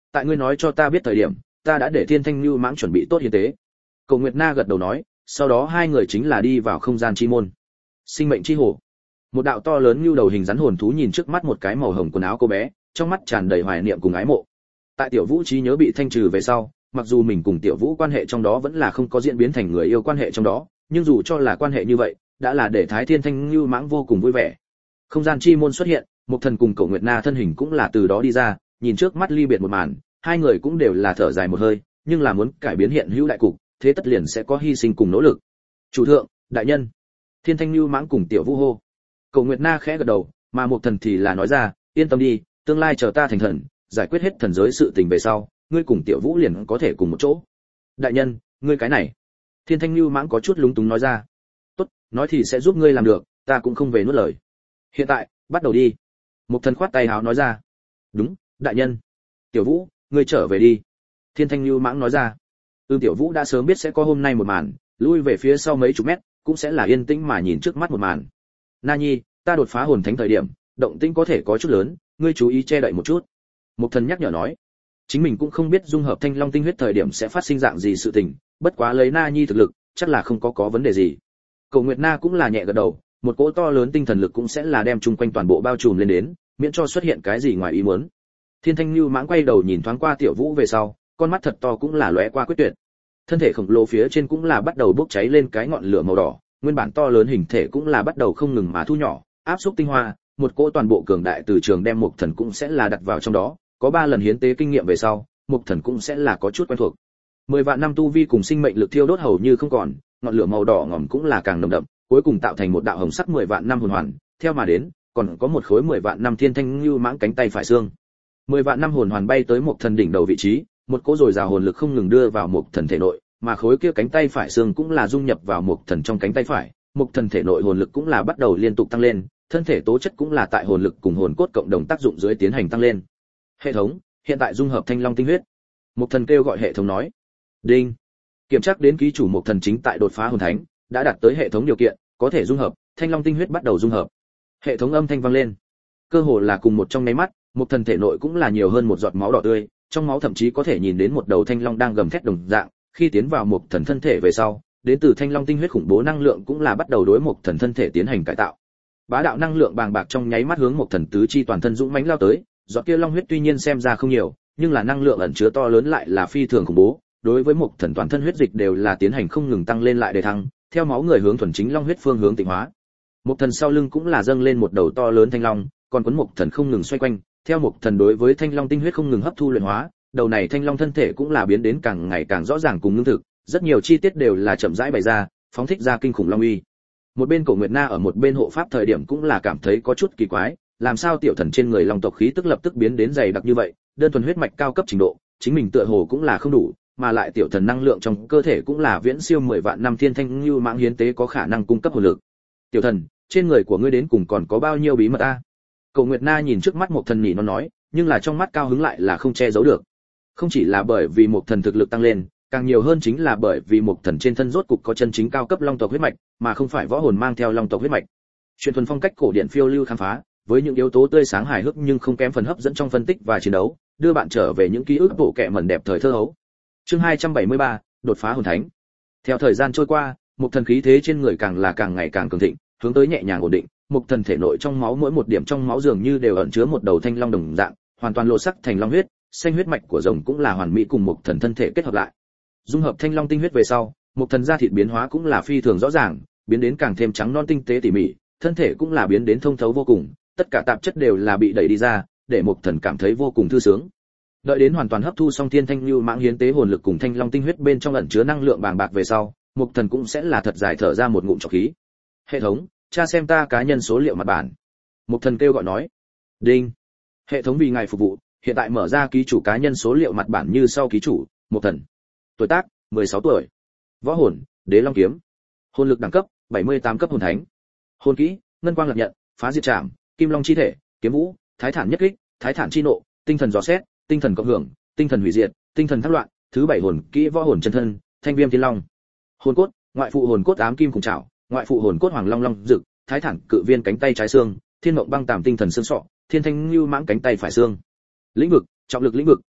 tại ngươi nói cho ta biết thời điểm, ta đã để Thiên Thanh Nưu Mãng chuẩn bị tốt hiến tế. Cổ Nguyệt Na gật đầu nói, sau đó hai người chính là đi vào không gian chi môn. Sinh mệnh chi hồ. Một đạo to lớn như đầu hình rắn hồn thú nhìn trước mắt một cái màu hồng quần áo cô bé, trong mắt tràn đầy hoài niệm cùng ái mộ. Tại Tiểu Vũ trí nhớ bị thanh trừ về sau, mặc dù mình cùng Tiểu Vũ quan hệ trong đó vẫn là không có diễn biến thành người yêu quan hệ trong đó, nhưng dù cho là quan hệ như vậy, đã là để Thái Thiên Thanh Nưu Mãng vô cùng vui vẻ. Không gian chi môn xuất hiện, Mộc Thần cùng Cổ Nguyệt Na thân hình cũng là từ đó đi ra, nhìn trước mắt ly biệt một màn, hai người cũng đều là thở dài một hơi, nhưng là muốn cải biến hiện hữu đại cục, thế tất liền sẽ có hy sinh cùng nỗ lực. Chủ thượng, đại nhân. Thiên Thanh Nưu Mãng cùng Tiểu Vũ hô. Cổ Nguyệt Na khẽ gật đầu, mà Mộc Thần thì là nói ra, yên tâm đi, tương lai chờ ta thành thần, giải quyết hết thần giới sự tình về sau, ngươi cùng Tiểu Vũ liền có thể cùng một chỗ. Đại nhân, ngươi cái này. Thiên Thanh Nưu Mãng có chút lúng túng nói ra. Tốt, nói thì sẽ giúp ngươi làm được, ta cũng không về nuốt lời. Hiện tại, bắt đầu đi. Mộc Thần khoát tay áo nói ra. Đúng, đại nhân. Tiểu Vũ, ngươi trở về đi. Thiên Thanh Nưu Mãng nói ra. Ư Tiểu Vũ đã sớm biết sẽ có hôm nay một màn, lui về phía sau mấy chục mét, cũng sẽ là yên tĩnh mà nhìn trước mắt một màn. Na Nhi, ta đột phá hồn thánh thời điểm, động tĩnh có thể có chút lớn, ngươi chú ý che đậy một chút. Mộc Thần nhắc nhở nói. Chính mình cũng không biết dung hợp Thanh Long tinh huyết thời điểm sẽ phát sinh dạng gì sự tình, bất quá lấy Na Nhi thực lực, chắc là không có có vấn đề gì. Cổ Nguyệt Na cũng là nhẹ gật đầu, một cỗ to lớn tinh thần lực cũng sẽ là đem chung quanh toàn bộ bao trùm lên đến, miễn cho xuất hiện cái gì ngoài ý muốn. Thiên Thanh Nưu Mãng quay đầu nhìn thoáng qua Tiểu Vũ về sau, con mắt thật to cũng là lóe qua quyết tuyệt. Thân thể khổng lồ phía trên cũng là bắt đầu bốc cháy lên cái ngọn lửa màu đỏ, nguyên bản to lớn hình thể cũng là bắt đầu không ngừng mà thu nhỏ, áp xúc tinh hoa, một cỗ toàn bộ cường đại từ trường đem Mộc Thần cũng sẽ là đặt vào trong đó, có ba lần hiến tế kinh nghiệm về sau, Mộc Thần cũng sẽ là có chút quen thuộc. Mười vạn năm tu vi cùng sinh mệnh lực thiêu đốt hầu như không còn, ngọn lửa màu đỏ ngòm cũng là càng nồng đậm, cuối cùng tạo thành một đạo hồng sắc mười vạn năm hồn hoàn, theo mà đến, còn có một khối mười vạn năm Thiên Thanh Nưu Mãng cánh tay phải xương. Mười vạn năm hồn hoàn bay tới Mộc Thần đỉnh đầu vị trí, một cỗ dồi dào hồn lực không ngừng đưa vào Mộc Thần thể nội, mà khối kia cánh tay phải xương cũng là dung nhập vào Mộc Thần trong cánh tay phải, Mộc Thần thể nội hồn lực cũng là bắt đầu liên tục tăng lên, thân thể tố chất cũng là tại hồn lực cùng hồn cốt cộng đồng tác dụng dưới tiến hành tăng lên. Hệ thống, hiện tại dung hợp Thanh Long tinh huyết. Mộc Thần kêu gọi hệ thống nói. Đinh. Kiểm tra đến ký chủ Mộc Thần chính tại đột phá hồn thánh, đã đạt tới hệ thống điều kiện, có thể dung hợp, Thanh Long tinh huyết bắt đầu dung hợp. Hệ thống âm thanh vang lên. Cơ hồ là cùng một trong nháy mắt, Mộc Thần thể nội cũng là nhiều hơn một giọt máu đỏ tươi, trong máu thậm chí có thể nhìn đến một đầu thanh long đang gầm thét đồng dạng, khi tiến vào Mộc Thần thân thể về sau, đến từ Thanh Long tinh huyết khủng bố năng lượng cũng là bắt đầu đối Mộc Thần thân thể tiến hành cải tạo. Bá đạo năng lượng bàng bạc trong nháy mắt hướng Mộc Thần tứ chi toàn thân dũng mãnh lao tới, giọt kia long huyết tuy nhiên xem ra không nhiều, nhưng là năng lượng ẩn chứa to lớn lại là phi thường khủng bố, đối với Mộc Thần toàn thân huyết dịch đều là tiến hành không ngừng tăng lên lại để thăng, theo máu người hướng thuần chính long huyết phương hướng tịnh hóa. Mộc Thần sau lưng cũng là dâng lên một đầu to lớn thanh long, còn cuốn Mộc Thần không ngừng xoay quanh, theo Mộc Thần đối với thanh long tinh huyết không ngừng hấp thu luyện hóa, đầu này thanh long thân thể cũng là biến đến càng ngày càng rõ ràng cùng ngưng thực, rất nhiều chi tiết đều là chậm rãi bày ra, phóng thích ra kinh khủng long uy. Một bên Cổ Nguyệt Na ở một bên hộ pháp thời điểm cũng là cảm thấy có chút kỳ quái, làm sao tiểu thần trên người long tộc khí tức lập tức biến đến dày đặc như vậy, đơn thuần huyết mạch cao cấp trình độ, chính mình tựa hồ cũng là không đủ, mà lại tiểu thần năng lượng trong cơ thể cũng là viễn siêu mười vạn năm Thiên Thanh Nưu Mãng hiến tế có khả năng cung cấp hồn lực. Tiểu thần, trên người của ngươi đến cùng còn có bao nhiêu bí mật a? Cổ Nguyệt Na nhìn trước mắt Mộc Thần nhỉ nó nói, nhưng là trong mắt cao hứng lại là không che giấu được. Không chỉ là bởi vì Mộc Thần thực lực tăng lên, càng nhiều hơn chính là bởi vì Mộc Thần trên thân rốt cục có chân chính cao cấp long tộc huyết mạch, mà không phải võ hồn mang theo long tộc huyết mạch. Truyền thuần phong cách cổ điển phiêu lưu khám phá, với những yếu tố tươi sáng hài hước nhưng không kém phần hấp dẫn trong phân tích và chiến đấu, đưa bạn trở về những ký ức bộ kệ mẩn đẹp thời thơ hấu. Chương hai trăm bảy mươi ba, đột phá hồn thánh. Theo thời gian trôi qua, Mộc Thần khí thế trên người càng là càng ngày càng cường thịnh, hướng tới nhẹ nhàng ổn định, Mộc Thần thể nội trong máu mỗi một điểm trong máu dường như đều ẩn chứa một đầu thanh long đồng dạng, hoàn toàn lộ sắc thành long huyết, xanh huyết mạch của rồng cũng là hoàn mỹ cùng Mộc Thần thân thể kết hợp lại. Dung hợp thanh long tinh huyết về sau, Mộc Thần da thịt biến hóa cũng là phi thường rõ ràng, biến đến càng thêm trắng non tinh tế tỉ mỉ, thân thể cũng là biến đến thông thấu vô cùng, tất cả tạp chất đều là bị đẩy đi ra, để Mộc Thần cảm thấy vô cùng thư sướng. Đợi đến hoàn toàn hấp thu xong Thiên Thanh Nưu Mãng hiến tế hồn lực cùng thanh long tinh huyết bên trong ẩn chứa năng lượng bàng bạc về sau, Mộc Thần cũng sẽ là thật dài thở ra một ngụm trọc khí. Hệ thống, tra xem ta cá nhân số liệu mặt bản. Mộc Thần kêu gọi nói. Đinh. Hệ thống vì ngài phục vụ, hiện tại mở ra ký chủ cá nhân số liệu mặt bản như sau: ký chủ, Mộc Thần. Tuổi tác, mười sáu tuổi. Võ hồn, Đế Long kiếm. Hồn lực đẳng cấp, bảy mươi tám cấp hồn thánh. Hồn kỹ, Ngân Quang Lập Nhận, Phá Diệt Trảm, Kim Long chi thể, Kiếm Vũ, Thái Thản Nhất Kích, Thái Thản chi nộ, Tinh thần dò xét, Tinh thần cộng hưởng, Tinh thần hủy diệt, Tinh thần thác loạn, thứ bảy hồn kỹ võ hồn chân thân, Thanh Viêm Thiên Long. Hồn cốt, ngoại phụ hồn cốt Ám Kim cùng Trảo, ngoại phụ hồn cốt Hoàng Long Long Dực, Thái Thản Cự Viên cánh tay trái xương, Thiên Mộng Băng Tàm Tinh thần xương sọ, Thiên Thanh Nưu Mãng cánh tay phải xương. Lĩnh vực, trọng lực lĩnh vực,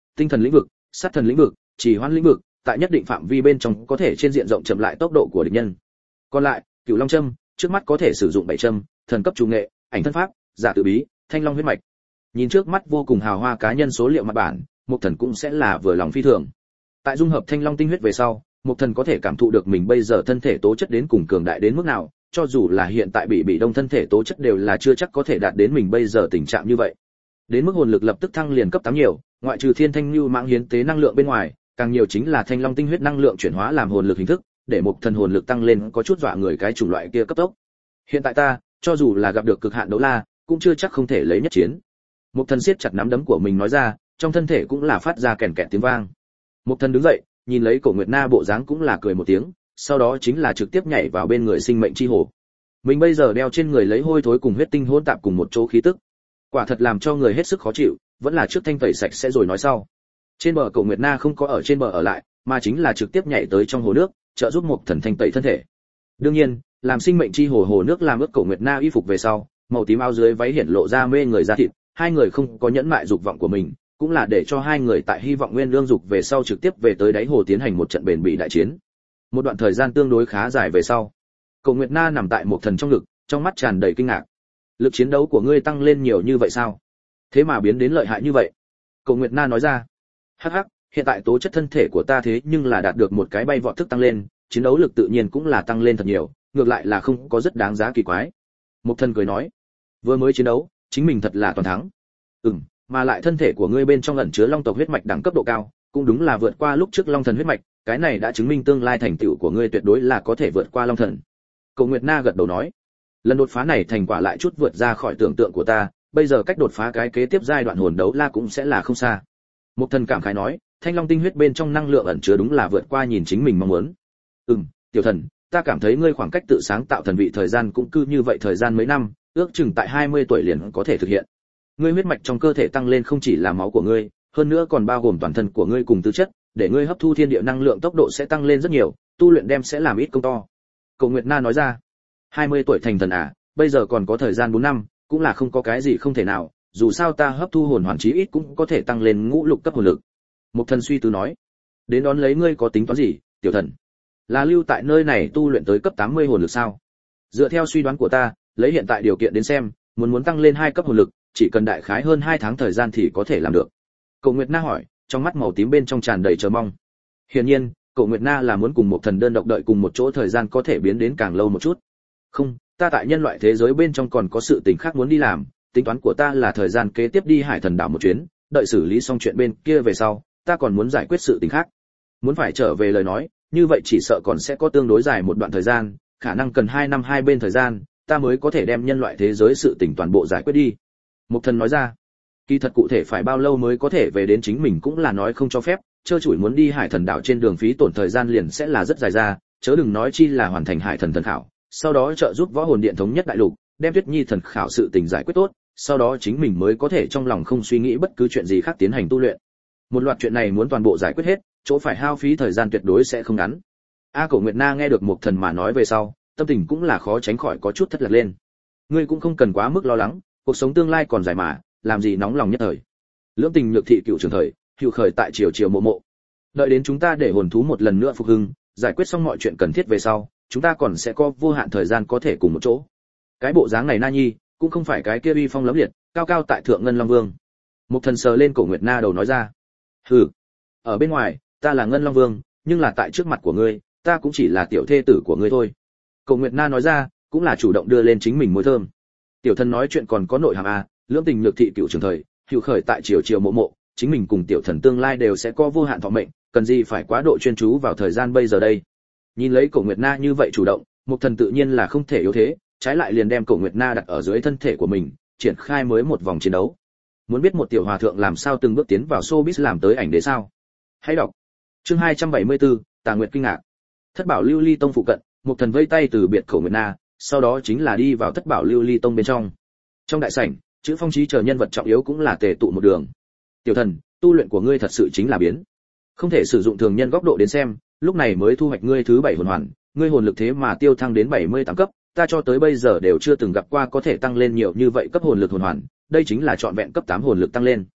tinh thần lĩnh vực, sát thần lĩnh vực, chỉ hoãn lĩnh vực, tại nhất định phạm vi bên trong có thể trên diện rộng chậm lại tốc độ của địch nhân. Còn lại, Cửu Long châm, trước mắt có thể sử dụng bảy châm, thần cấp chủ nghệ, ảnh thân pháp, giả tự bí, thanh long huyết mạch. Nhìn trước mắt vô cùng hào hoa cá nhân số liệu mặt bản, Mục Thần cũng sẽ là vừa lòng phi thường. Tại dung hợp thanh long tinh huyết về sau, Mục Thần có thể cảm thụ được mình bây giờ thân thể tố chất đến cùng cường đại đến mức nào, cho dù là hiện tại bị bị đông thân thể tố chất đều là chưa chắc có thể đạt đến mình bây giờ tình trạng như vậy. Đến mức hồn lực lập tức thăng liền cấp tám nhiều, ngoại trừ thiên thanh lưu mãng hiến tế năng lượng bên ngoài, càng nhiều chính là thanh long tinh huyết năng lượng chuyển hóa làm hồn lực hình thức, để Mục Thần hồn lực tăng lên có chút dọa người cái chủng loại kia cấp tốc. Hiện tại ta, cho dù là gặp được cực hạn đấu la, cũng chưa chắc không thể lấy nhất chiến. Mục Thần siết chặt nắm đấm của mình nói ra, trong thân thể cũng là phát ra kèn kẹt tiếng vang. Mục Thần đứng dậy, nhìn lấy Cổ Nguyệt Na bộ dáng cũng là cười một tiếng, sau đó chính là trực tiếp nhảy vào bên người sinh mệnh chi hồ. Mình bây giờ đeo trên người lấy hôi thối cùng huyết tinh hỗn tạp cùng một chỗ khí tức, quả thật làm cho người hết sức khó chịu, vẫn là trước thanh tẩy sạch sẽ rồi nói sau. Trên bờ Cổ Nguyệt Na không có ở trên bờ ở lại, mà chính là trực tiếp nhảy tới trong hồ nước, trợ giúp Mục Thần thanh tẩy thân thể. Đương nhiên, làm sinh mệnh chi hồ hồ nước làm ướt Cổ Nguyệt Na y phục về sau, màu tím áo dưới váy hiển lộ ra mê người da thịt, hai người không có nhẫn mại dục vọng của mình, cũng là để cho hai người tại hy vọng nguyên lương dục về sau trực tiếp về tới đáy hồ tiến hành một trận bền bỉ đại chiến. Một đoạn thời gian tương đối khá dài về sau, Cổ Nguyệt Na nằm tại Mục Thần trong ngực, trong mắt tràn đầy kinh ngạc. Lực chiến đấu của ngươi tăng lên nhiều như vậy sao? Thế mà biến đến lợi hại như vậy? Cổ Nguyệt Na nói ra. Hắc hắc, hiện tại tố chất thân thể của ta thế nhưng là đạt được một cái bay vọt thức tăng lên, chiến đấu lực tự nhiên cũng là tăng lên thật nhiều, ngược lại là không có rất đáng giá kỳ quái. Mục Thần cười nói, vừa mới chiến đấu, chính mình thật là toàn thắng. Ừm, mà lại thân thể của ngươi bên trong ẩn chứa long tộc huyết mạch đẳng cấp độ cao, cũng đúng là vượt qua lúc trước long thần huyết mạch, cái này đã chứng minh tương lai thành tựu của ngươi tuyệt đối là có thể vượt qua long thần. Cổ Nguyệt Na gật đầu nói, lần đột phá này thành quả lại chút vượt ra khỏi tưởng tượng của ta, bây giờ cách đột phá cái kế tiếp giai đoạn hồn đấu la cũng sẽ là không xa. Mục Thần cảm khái nói, thanh long tinh huyết bên trong năng lượng ẩn chứa đúng là vượt qua nhìn chính mình mong muốn. Ừm, tiểu thần, ta cảm thấy ngươi khoảng cách tự sáng tạo thần vị thời gian cũng cứ như vậy thời gian mấy năm, ước chừng tại hai mươi tuổi liền có thể thực hiện. Ngươi huyết mạch trong cơ thể tăng lên không chỉ là máu của ngươi, hơn nữa còn bao gồm toàn thân của ngươi cùng tư chất, để ngươi hấp thu thiên địa năng lượng tốc độ sẽ tăng lên rất nhiều, tu luyện đem sẽ làm ít công to. Cổ Nguyệt Na nói ra, hai mươi tuổi thành thần à, bây giờ còn có thời gian bốn năm, cũng là không có cái gì không thể nào, dù sao ta hấp thu hồn hoàn chí ít cũng có thể tăng lên ngũ lục cấp hồn lực. Mục Thần suy tư nói, đến đón lấy ngươi có tính toán gì, tiểu thần? Là lưu tại nơi này tu luyện tới cấp tám mươi hồn lực sao? Dựa theo suy đoán của ta, lấy hiện tại điều kiện đến xem, muốn muốn tăng lên hai cấp hồn lực, chỉ cần đại khái hơn hai tháng thời gian thì có thể làm được. Cổ Nguyệt Na hỏi, trong mắt màu tím bên trong tràn đầy chờ mong. Hiển nhiên, Cổ Nguyệt Na là muốn cùng Mục Thần đơn độc đợi cùng một chỗ thời gian có thể biến đến càng lâu một chút. Không, ta tại nhân loại thế giới bên trong còn có sự tình khác muốn đi làm, tính toán của ta là thời gian kế tiếp đi Hải Thần đảo một chuyến, đợi xử lý xong chuyện bên kia về sau, ta còn muốn giải quyết sự tình khác. Muốn phải trở về lời nói, như vậy chỉ sợ còn sẽ có tương đối dài một đoạn thời gian, khả năng cần hai năm hai bên thời gian, ta mới có thể đem nhân loại thế giới sự tình toàn bộ giải quyết đi. Mục Thần nói ra, kỳ thật cụ thể phải bao lâu mới có thể về đến chính mình cũng là nói không cho phép, chơ chủi muốn đi Hải Thần đảo trên đường phí tổn thời gian liền sẽ là rất dài ra, chớ đừng nói chi là hoàn thành Hải Thần thần khảo, sau đó trợ giúp võ hồn điện thống nhất đại lục, đem Tuyết Nhi thần khảo sự tình giải quyết tốt, sau đó chính mình mới có thể trong lòng không suy nghĩ bất cứ chuyện gì khác tiến hành tu luyện. Một loạt chuyện này muốn toàn bộ giải quyết hết, chỗ phải hao phí thời gian tuyệt đối sẽ không ngắn. A Cổ Nguyệt Na nghe được Mục Thần mà nói về sau, tâm tình cũng là khó tránh khỏi có chút thất lạc lên. Ngươi cũng không cần quá mức lo lắng, cuộc sống tương lai còn dài mà, làm gì nóng lòng nhất thời. Lưỡng tình nhược thị cựu trường thời, hữu khởi tại triều triều mộ mộ. Đợi đến chúng ta để hồn thú một lần nữa phục hưng, giải quyết xong mọi chuyện cần thiết về sau, chúng ta còn sẽ có vô hạn thời gian có thể cùng một chỗ. Cái bộ dáng này Na Nhi, cũng không phải cái kia uy phong lẫm liệt, cao cao tại thượng ngân long vương. Mục Thần sờ lên Cổ Nguyệt Na đầu nói ra, hừ, ở bên ngoài ta là ngân long vương, nhưng là tại trước mặt của ngươi, ta cũng chỉ là tiểu thê tử của ngươi thôi. Cổ Nguyệt Na nói ra, cũng là chủ động đưa lên chính mình môi thơm. Tiểu thần nói chuyện còn có nội hàm à, lưỡng tình nhược thị cựu trường thời, hữu khởi tại triều triều mộ mộ, chính mình cùng tiểu thần tương lai đều sẽ có vô hạn thọ mệnh, cần gì phải quá độ chuyên chú vào thời gian bây giờ đây. Nhìn lấy Cổ Nguyệt Na như vậy chủ động, Mục Thần tự nhiên là không thể yếu thế, trái lại liền đem Cổ Nguyệt Na đặt ở dưới thân thể của mình, triển khai mới một vòng chiến đấu. Muốn biết một tiểu hòa thượng làm sao từng bước tiến vào showbiz làm tới ảnh đế sao? Hãy đọc. Chương hai trăm bảy mươi tư, Tà Nguyệt kinh ngạc. Thất Bảo Lưu Ly Tông phụ cận, Mục Thần vây tay từ biệt Cổ Nguyệt Na, sau đó chính là đi vào Thất Bảo Lưu Ly Tông bên trong. Trong đại sảnh, chữ Phong Chí chờ nhân vật trọng yếu cũng là tề tụ một đường. Tiểu thần, tu luyện của ngươi thật sự chính là biến. Không thể sử dụng thường nhân góc độ đến xem, lúc này mới thu hoạch ngươi thứ bảy hồn hoàn, ngươi hồn lực thế mà tiêu thăng đến bảy mươi tám cấp, ta cho tới bây giờ đều chưa từng gặp qua có thể tăng lên nhiều như vậy cấp hồn lực hồn hoàn, đây chính là trọn vẹn cấp tám hồn lực tăng lên.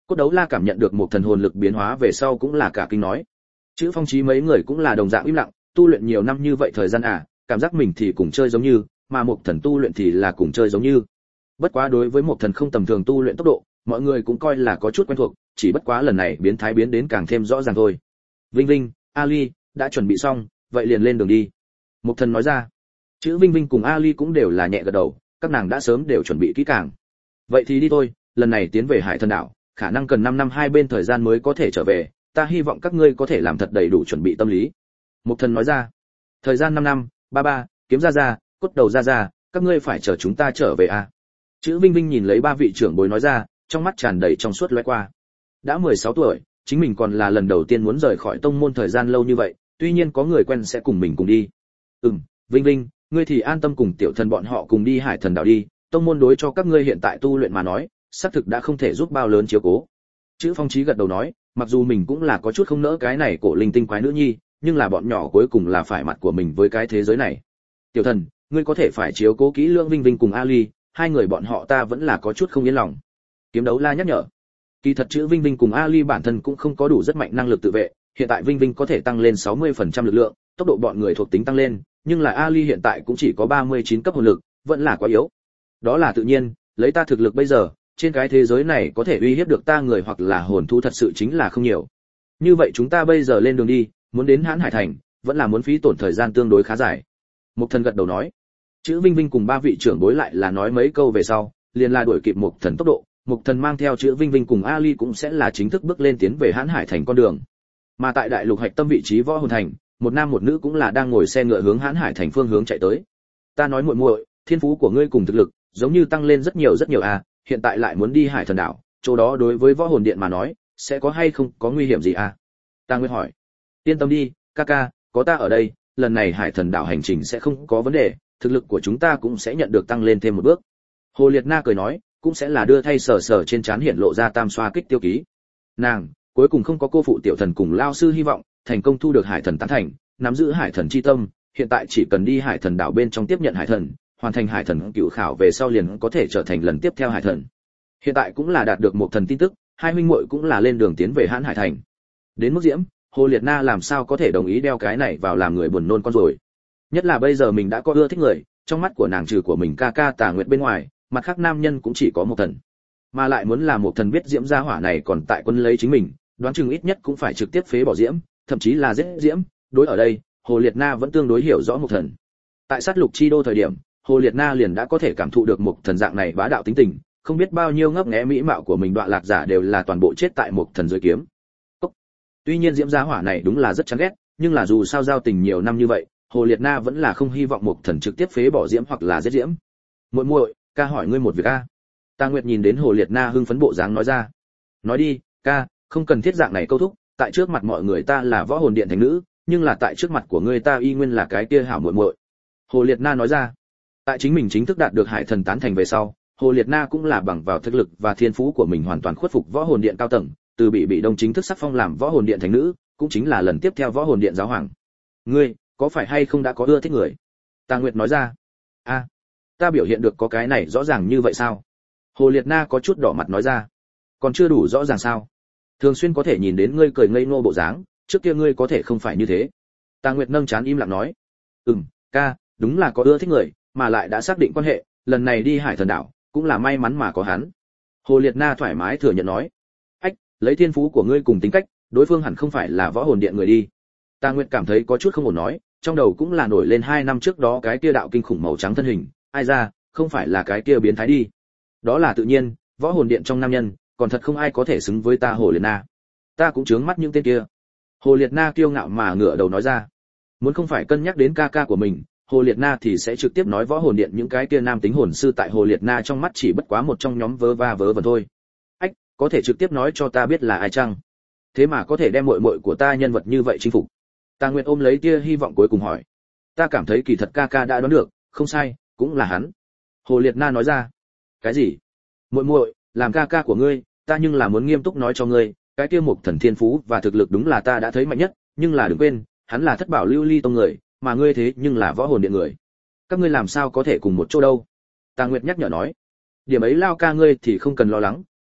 Cốt Đấu La cảm nhận được một thần hồn lực biến hóa về sau cũng là cả kinh nói. Chữ Phong Chí mấy người cũng là đồng dạng im lặng, tu luyện nhiều năm như vậy thời gian à, cảm giác mình thì cùng chơi giống như, mà một thần tu luyện thì là cùng chơi giống như. Bất quá đối với một thần không tầm thường tu luyện tốc độ, mọi người cũng coi là có chút quen thuộc, chỉ bất quá lần này biến thái biến đến càng thêm rõ ràng thôi. Vinh Vinh, Ali, đã chuẩn bị xong, vậy liền lên đường đi. Một thần nói ra. Chữ Vinh Vinh cùng Ali cũng đều là nhẹ gật đầu, các nàng đã sớm đều chuẩn bị kỹ càng. Vậy thì đi thôi, lần này tiến về Hải Thần đảo, khả năng cần năm năm hai bên thời gian mới có thể trở về, ta hy vọng các ngươi có thể làm thật đầy đủ chuẩn bị tâm lý. Một thần nói ra. Thời gian năm năm, ba ba, kiếm ra ra, cốt đầu ra ra, các ngươi phải chờ chúng ta trở về à? Chữ Vinh Vinh nhìn lấy ba vị trưởng bối nói ra, trong mắt tràn đầy trong suốt lóe qua. Đã mười sáu tuổi, chính mình còn là lần đầu tiên muốn rời khỏi tông môn thời gian lâu như vậy, tuy nhiên có người quen sẽ cùng mình cùng đi. Ừm, Vinh Vinh, ngươi thì an tâm cùng tiểu thần bọn họ cùng đi Hải Thần đảo đi, tông môn đối cho các ngươi hiện tại tu luyện mà nói, xác thực đã không thể giúp bao lớn chiếu cố. Chữ Phong Chí gật đầu nói, mặc dù mình cũng là có chút không nỡ cái này cổ linh tinh quái nữ nhi, nhưng là bọn nhỏ cuối cùng là phải mặt của mình với cái thế giới này. Tiểu thần, ngươi có thể phải chiếu cố kỹ lưỡng Vinh Vinh cùng Ali, hai người bọn họ ta vẫn là có chút không yên lòng. Kiếm Đấu La nhắc nhở. Kỳ thật chữ Vinh Vinh cùng Ali bản thân cũng không có đủ rất mạnh năng lực tự vệ, hiện tại Vinh Vinh có thể tăng lên sáu mươi phần trăm lực lượng, tốc độ bọn người thuộc tính tăng lên, nhưng là Ali hiện tại cũng chỉ có ba mươi chín cấp hồn lực, vẫn là quá yếu. Đó là tự nhiên, lấy ta thực lực bây giờ, trên cái thế giới này có thể uy hiếp được ta người hoặc là hồn thú thật sự chính là không nhiều. Như vậy chúng ta bây giờ lên đường đi, muốn đến Hãn Hải Thành, vẫn là muốn phí tổn thời gian tương đối khá dài. Mục Thần gật đầu nói. Chữ Vinh Vinh cùng ba vị trưởng bối lại là nói mấy câu về sau, liền là đuổi kịp Mục Thần tốc độ, Mục Thần mang theo chữ Vinh Vinh cùng Ali cũng sẽ là chính thức bước lên tiến về Hãn Hải Thành con đường. Mà tại đại lục hạch tâm vị trí Võ Hồn Thành, một nam một nữ cũng là đang ngồi xe ngựa hướng Hãn Hải Thành phương hướng chạy tới. Ta nói muội muội, thiên phú của ngươi cùng thực lực, giống như tăng lên rất nhiều rất nhiều à, hiện tại lại muốn đi Hải Thần đảo, chỗ đó đối với Võ Hồn Điện mà nói, sẽ có hay không có nguy hiểm gì à? Ta Nguyệt hỏi. Yên tâm đi, ca ca, có ta ở đây, lần này Hải Thần đảo hành trình sẽ không có vấn đề, thực lực của chúng ta cũng sẽ nhận được tăng lên thêm một bước. Hồ Liệt Na cười nói, cũng sẽ là đưa thay sờ sờ trên trán hiện lộ ra tam xoa kích tiêu ký. Nàng, cuối cùng không có cô phụ tiểu thần cùng lao sư hy vọng, thành công thu được Hải Thần tán thành, nắm giữ Hải Thần chi tâm, hiện tại chỉ cần đi Hải Thần đảo bên trong tiếp nhận Hải Thần, hoàn thành Hải Thần cựu khảo về sau liền có thể trở thành lần tiếp theo Hải Thần. Hiện tại cũng là đạt được một thần tin tức, hai huynh muội cũng là lên đường tiến về Hãn Hải Thành. Đến mức Diễm, Hồ Liệt Na làm sao có thể đồng ý đeo cái này vào làm người buồn nôn con rồi. Nhất là bây giờ mình đã có ưa thích người, trong mắt của nàng trừ của mình ca ca Tà Nguyệt bên ngoài, mặt khác nam nhân cũng chỉ có một thần. Mà lại muốn là một thần biết Diễm gia hỏa này còn tại quân lấy chính mình, đoán chừng ít nhất cũng phải trực tiếp phế bỏ Diễm, thậm chí là giết Diễm. Đối ở đây, Hồ Liệt Na vẫn tương đối hiểu rõ một thần. Tại sát lục chi đô thời điểm, Hồ Liệt Na liền đã có thể cảm thụ được một thần dạng này bá đạo tính tình, không biết bao nhiêu ngấp nghé mỹ mạo của mình đoạn lạc giả đều là toàn bộ chết tại một thần dưới kiếm. Cốc. Tuy nhiên Diễm gia hỏa này đúng là rất chán ghét, nhưng là dù sao giao tình nhiều năm như vậy, Hồ Liệt Na vẫn là không hy vọng một thần trực tiếp phế bỏ Diễm hoặc là giết Diễm. Muội muội, ca hỏi ngươi một việc a. Ta Nguyệt nhìn đến Hồ Liệt Na hưng phấn bộ dáng nói ra. Nói đi, ca, không cần thiết dạng này câu thúc, tại trước mặt mọi người ta là Võ Hồn Điện thành nữ, nhưng là tại trước mặt của ngươi ta y nguyên là cái kia hảo muội muội. Hồ Liệt Na nói ra. Tại chính mình chính thức đạt được Hải Thần tán thành về sau, Hồ Liệt Na cũng là bằng vào thực lực và thiên phú của mình hoàn toàn khuất phục Võ Hồn Điện cao tầng, từ bị bị đông chính thức sắc phong làm Võ Hồn Điện thành nữ, cũng chính là lần tiếp theo Võ Hồn Điện giáo hoàng. Ngươi, có phải hay không đã có ưa thích người? Tà Nguyệt nói ra. A, à, ta biểu hiện được có cái này rõ ràng như vậy sao? Hồ Liệt Na có chút đỏ mặt nói ra. Còn chưa đủ rõ ràng sao? Thường xuyên có thể nhìn đến ngươi cười ngây ngô bộ dáng, trước kia ngươi có thể không phải như thế. Tà Nguyệt nâng chán im lặng nói. Ừm, ca, đúng là có ưa thích người, mà lại đã xác định quan hệ, lần này đi Hải Thần đảo, cũng là may mắn mà có hắn. Hồ Liệt Na thoải mái thừa nhận nói. Ách, lấy thiên phú của ngươi cùng tính cách, đối phương hẳn không phải là Võ Hồn Điện người đi. Tà Nguyệt cảm thấy có chút không ổn nói, trong đầu cũng là nổi lên hai năm trước đó cái kia đạo kinh khủng màu trắng thân hình, ai ra, không phải là cái kia biến thái đi. Đó là tự nhiên, Võ Hồn Điện trong nam nhân, còn thật không ai có thể xứng với ta Hồ Liệt Na. Ta cũng chướng mắt những tên kia. Hồ Liệt Na kiêu ngạo mà ngửa đầu nói ra. Muốn không phải cân nhắc đến ca ca của mình, Hồ Liệt Na thì sẽ trực tiếp nói Võ Hồn Điện những cái kia nam tính hồn sư tại Hồ Liệt Na trong mắt chỉ bất quá một trong nhóm vớ va vớ vẩn thôi. Ách, có thể trực tiếp nói cho ta biết là ai chăng? Thế mà có thể đem muội muội của ta nhân vật như vậy chinh phục. Tà Nguyệt ôm lấy tia hy vọng cuối cùng hỏi. Ta cảm thấy kỳ thật ca ca đã đoán được, không sai, cũng là hắn. Hồ Liệt Na nói ra. Cái gì? Muội muội, làm ca ca của ngươi, ta nhưng là muốn nghiêm túc nói cho ngươi, cái kia Mục Thần thiên phú và thực lực đúng là ta đã thấy mạnh nhất, nhưng là đừng quên, hắn là Thất Bảo Lưu Ly tông người, mà ngươi thế nhưng là Võ Hồn Điện người. Các ngươi làm sao có thể cùng một chỗ đâu? Tà Nguyệt nhắc nhở nói. Điểm ấy lao ca ngươi thì không cần lo lắng,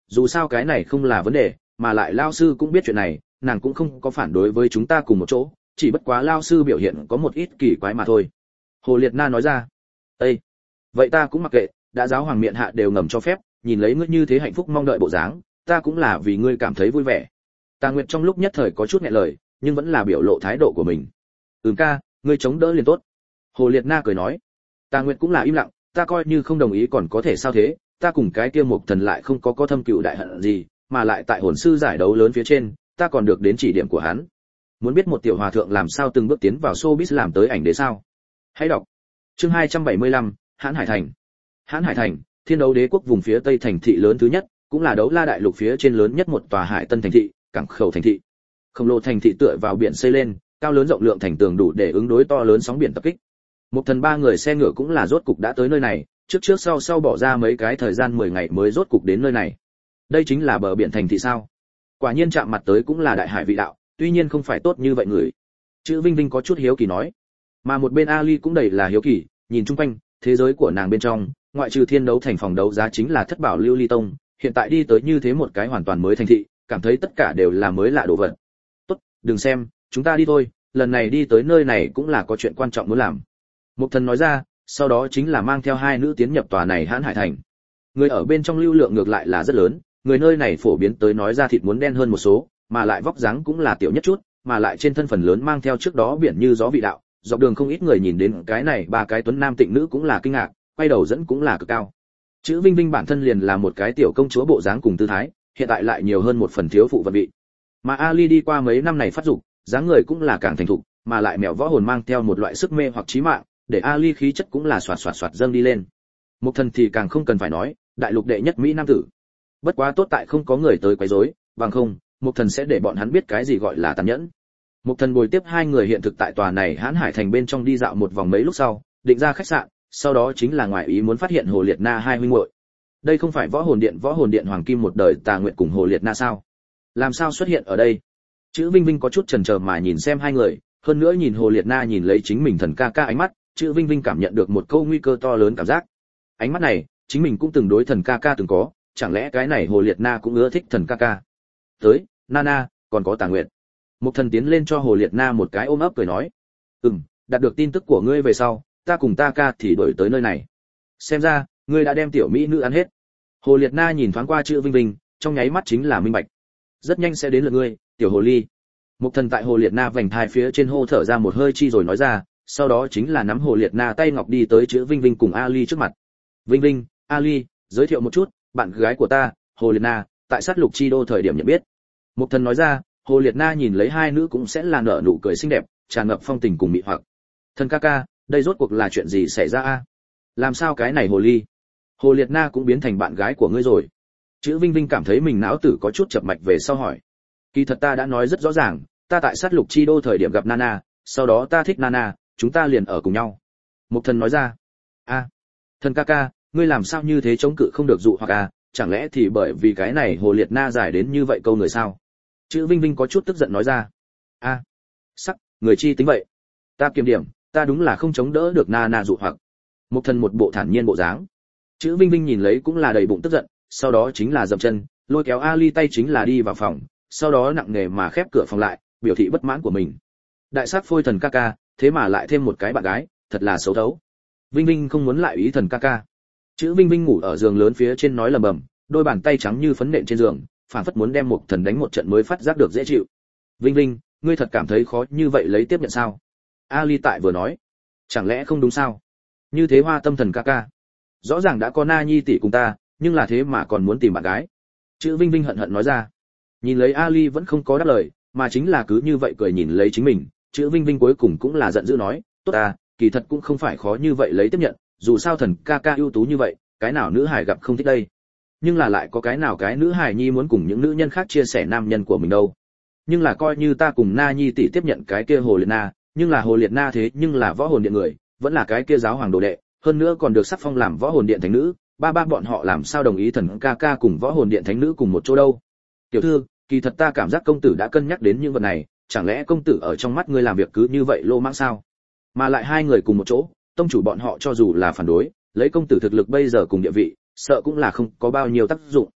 dù sao cái này không là vấn đề, mà lại lao sư cũng biết chuyện này, nàng cũng không có phản đối với chúng ta cùng một chỗ, chỉ bất quá lao sư biểu hiện có một ít kỳ quái mà thôi. Hồ Liệt Na nói ra. Ê, vậy ta cũng mặc kệ, đã giáo hoàng miện hạ đều ngầm cho phép, nhìn lấy ngươi như thế hạnh phúc mong đợi bộ dáng, ta cũng là vì ngươi cảm thấy vui vẻ. Tà Nguyệt trong lúc nhất thời có chút nghẹn lời, nhưng vẫn là biểu lộ thái độ của mình. Ừm ca, ngươi chống đỡ liền tốt. Hồ Liệt Na cười nói. Tà Nguyệt cũng là im lặng, ta coi như không đồng ý còn có thể sao thế, ta cùng cái kia Mục Thần lại không có có thâm cừu đại hận gì, mà lại tại hồn sư giải đấu lớn phía trên, ta còn được đến chỉ điểm của hắn. Muốn biết một tiểu hòa thượng làm sao từng bước tiến vào showbiz làm tới ảnh đế sao? Hãy đọc. Chương hai trăm bảy mươi lăm, Hãn Hải Thành. Hãn Hải Thành, Thiên Đấu Đế quốc vùng phía Tây thành thị lớn thứ nhất, cũng là Đấu La đại lục phía trên lớn nhất một tòa hải tân thành thị, cảng khẩu thành thị. Khổng lồ thành thị tựa vào biển xây lên, cao lớn rộng lượng thành tường đủ để ứng đối to lớn sóng biển tập kích. Một thần ba người xe ngựa cũng là rốt cục đã tới nơi này, trước trước sau sau bỏ ra mấy cái thời gian mười ngày mới rốt cục đến nơi này. Đây chính là bờ biển thành thị sao? Quả nhiên chạm mặt tới cũng là đại hải vị đạo, tuy nhiên không phải tốt như vậy người. Chữ Vinh Vinh có chút hiếu kỳ nói. Mà một bên Ali cũng đầy là hiếu kỳ, nhìn chung quanh, thế giới của nàng bên trong, ngoại trừ Thiên Đấu thành phòng đấu giá chính là Thất Bảo Lưu Ly Tông, hiện tại đi tới như thế một cái hoàn toàn mới thành thị, cảm thấy tất cả đều là mới lạ đồ vật. Tốt, đừng xem, chúng ta đi thôi, lần này đi tới nơi này cũng là có chuyện quan trọng muốn làm. Mục Thần nói ra, sau đó chính là mang theo hai nữ tiến nhập tòa này Hãn Hải thành. Người ở bên trong lưu lượng ngược lại là rất lớn, người nơi này phổ biến tới nói ra thịt muốn đen hơn một số, mà lại vóc dáng cũng là tiểu nhất chút, mà lại trên thân phần lớn mang theo trước đó biển như gió vị đạo, dọc đường không ít người nhìn đến cái này ba cái tuấn nam tịnh nữ cũng là kinh ngạc, quay đầu dẫn cũng là cực cao. Chữ Vinh Vinh bản thân liền là một cái tiểu công chúa bộ dáng cùng tư thái, hiện tại lại nhiều hơn một phần thiếu phụ vận vị. Mà Ali đi qua mấy năm này phát dục, dáng người cũng là càng thành thục, mà lại mèo võ hồn mang theo một loại sức mê hoặc chí mạng, để Ali khí chất cũng là xoạt xoạt xoạt dâng đi lên. Mục Thần thì càng không cần phải nói, đại lục đệ nhất mỹ nam tử. Bất quá tốt tại không có người tới quấy rối, bằng không, Mục Thần sẽ để bọn hắn biết cái gì gọi là tàn nhẫn. Mục Thần bồi tiếp hai người hiện thực tại tòa này Hãn Hải thành bên trong đi dạo một vòng mấy lúc sau, định ra khách sạn, sau đó chính là ngoại ý muốn phát hiện Hồ Liệt Na hai huynh muội. Đây không phải Võ Hồn Điện, Võ Hồn Điện Hoàng Kim một đời Tà Nguyệt cùng Hồ Liệt Na sao? Làm sao xuất hiện ở đây? Chữ Vinh Vinh có chút chần chờ mà nhìn xem hai người, hơn nữa nhìn Hồ Liệt Na nhìn lấy chính mình thần ca ca ánh mắt, Chữ Vinh Vinh cảm nhận được một câu nguy cơ to lớn cảm giác. Ánh mắt này, chính mình cũng từng đối thần ca ca từng có, chẳng lẽ cái này Hồ Liệt Na cũng ưa thích thần ca ca? Tới, Nana, còn có Tà Nguyệt. Một thần tiến lên cho Hồ Liệt Na một cái ôm ấp cười nói, ừm, đạt được tin tức của ngươi về sau, ta cùng ta ca thì đổi tới nơi này. Xem ra, ngươi đã đem tiểu mỹ nữ ăn hết. Hồ Liệt Na nhìn thoáng qua Chữ Vinh Vinh, trong nháy mắt chính là minh bạch. Rất nhanh sẽ đến lượt ngươi, tiểu hồ ly. Một thần tại Hồ Liệt Na vành thai phía trên hô thở ra một hơi chi rồi nói ra, sau đó chính là nắm Hồ Liệt Na tay ngọc đi tới Chữ Vinh Vinh cùng Ali trước mặt. Vinh Vinh, Ali, giới thiệu một chút, bạn gái của ta, Hồ Liệt Na, tại sát lục chi đô thời điểm nhận biết. Một thần nói ra, Hồ Liệt Na nhìn lấy hai nữ cũng sẽ là nở nụ cười xinh đẹp, tràn ngập phong tình cùng mị hoặc. Thần ca ca, đây rốt cuộc là chuyện gì xảy ra a? Làm sao cái này hồ ly? Hồ Liệt Na cũng biến thành bạn gái của ngươi rồi. Chữ Vinh Vinh cảm thấy mình não tử có chút chập mạch về sau hỏi. Kỳ thật ta đã nói rất rõ ràng, ta tại sát lục chi đô thời điểm gặp Nana, sau đó ta thích Nana, chúng ta liền ở cùng nhau. Mục thần nói ra. A, thần ca ca, ngươi làm sao như thế chống cự không được dụ hoặc à, chẳng lẽ thì bởi vì cái này Hồ Liệt Na giải đến như vậy câu người sao? Chữ Vinh Vinh có chút tức giận nói ra. A, sắc, người chi tính vậy. Ta kiểm điểm, ta đúng là không chống đỡ được Nana dụ hoặc. Mục thần một bộ thản nhiên bộ dáng. Chữ Vinh Vinh nhìn lấy cũng là đầy bụng tức giận, sau đó chính là dậm chân, lôi kéo Ali tay chính là đi vào phòng, sau đó nặng nề mà khép cửa phòng lại, biểu thị bất mãn của mình. Đại sát phôi thần ca ca, thế mà lại thêm một cái bạn gái, thật là xấu thấu. Vinh Vinh không muốn lại ý thần ca ca. Chữ Vinh Vinh ngủ ở giường lớn phía trên nói lầm bầm, đôi bàn tay trắng như phấn nện trên giường, phản phất muốn đem Mục thần đánh một trận mới phát giác được dễ chịu. Vinh Vinh, ngươi thật cảm thấy khó như vậy lấy tiếp nhận sao? Ali tại vừa nói, chẳng lẽ không đúng sao? Như thế hoa tâm thần ca ca, rõ ràng đã có Na Nhi tỷ cùng ta, nhưng là thế mà còn muốn tìm bạn gái. Chữ Vinh Vinh hận hận nói ra. Nhìn lấy Ali vẫn không có đáp lời, mà chính là cứ như vậy cười nhìn lấy chính mình, Chữ Vinh Vinh cuối cùng cũng là giận dữ nói, tốt ta, kỳ thật cũng không phải khó như vậy lấy tiếp nhận, dù sao thần ca ca ưu tú như vậy, cái nào nữ hài gặp không thích đây. Nhưng là lại có cái nào cái nữ hài nhi muốn cùng những nữ nhân khác chia sẻ nam nhân của mình đâu. Nhưng là coi như ta cùng Na Nhi tỷ tiếp nhận cái kia Hồ Liệt Na, nhưng là Hồ Liệt Na thế nhưng là võ hồn điện người, vẫn là cái kia giáo hoàng đồ đệ, hơn nữa còn được sắc phong làm võ hồn điện thánh nữ, ba ba bọn họ làm sao đồng ý thần ca ca cùng võ hồn điện thánh nữ cùng một chỗ đâu. Tiểu thư, kỳ thật ta cảm giác công tử đã cân nhắc đến những vật này, chẳng lẽ công tử ở trong mắt ngươi làm việc cứ như vậy lô mãng sao? Mà lại hai người cùng một chỗ, tông chủ bọn họ cho dù là phản đối, lấy công tử thực lực bây giờ cùng địa vị, sợ cũng là không có bao nhiêu tác dụng.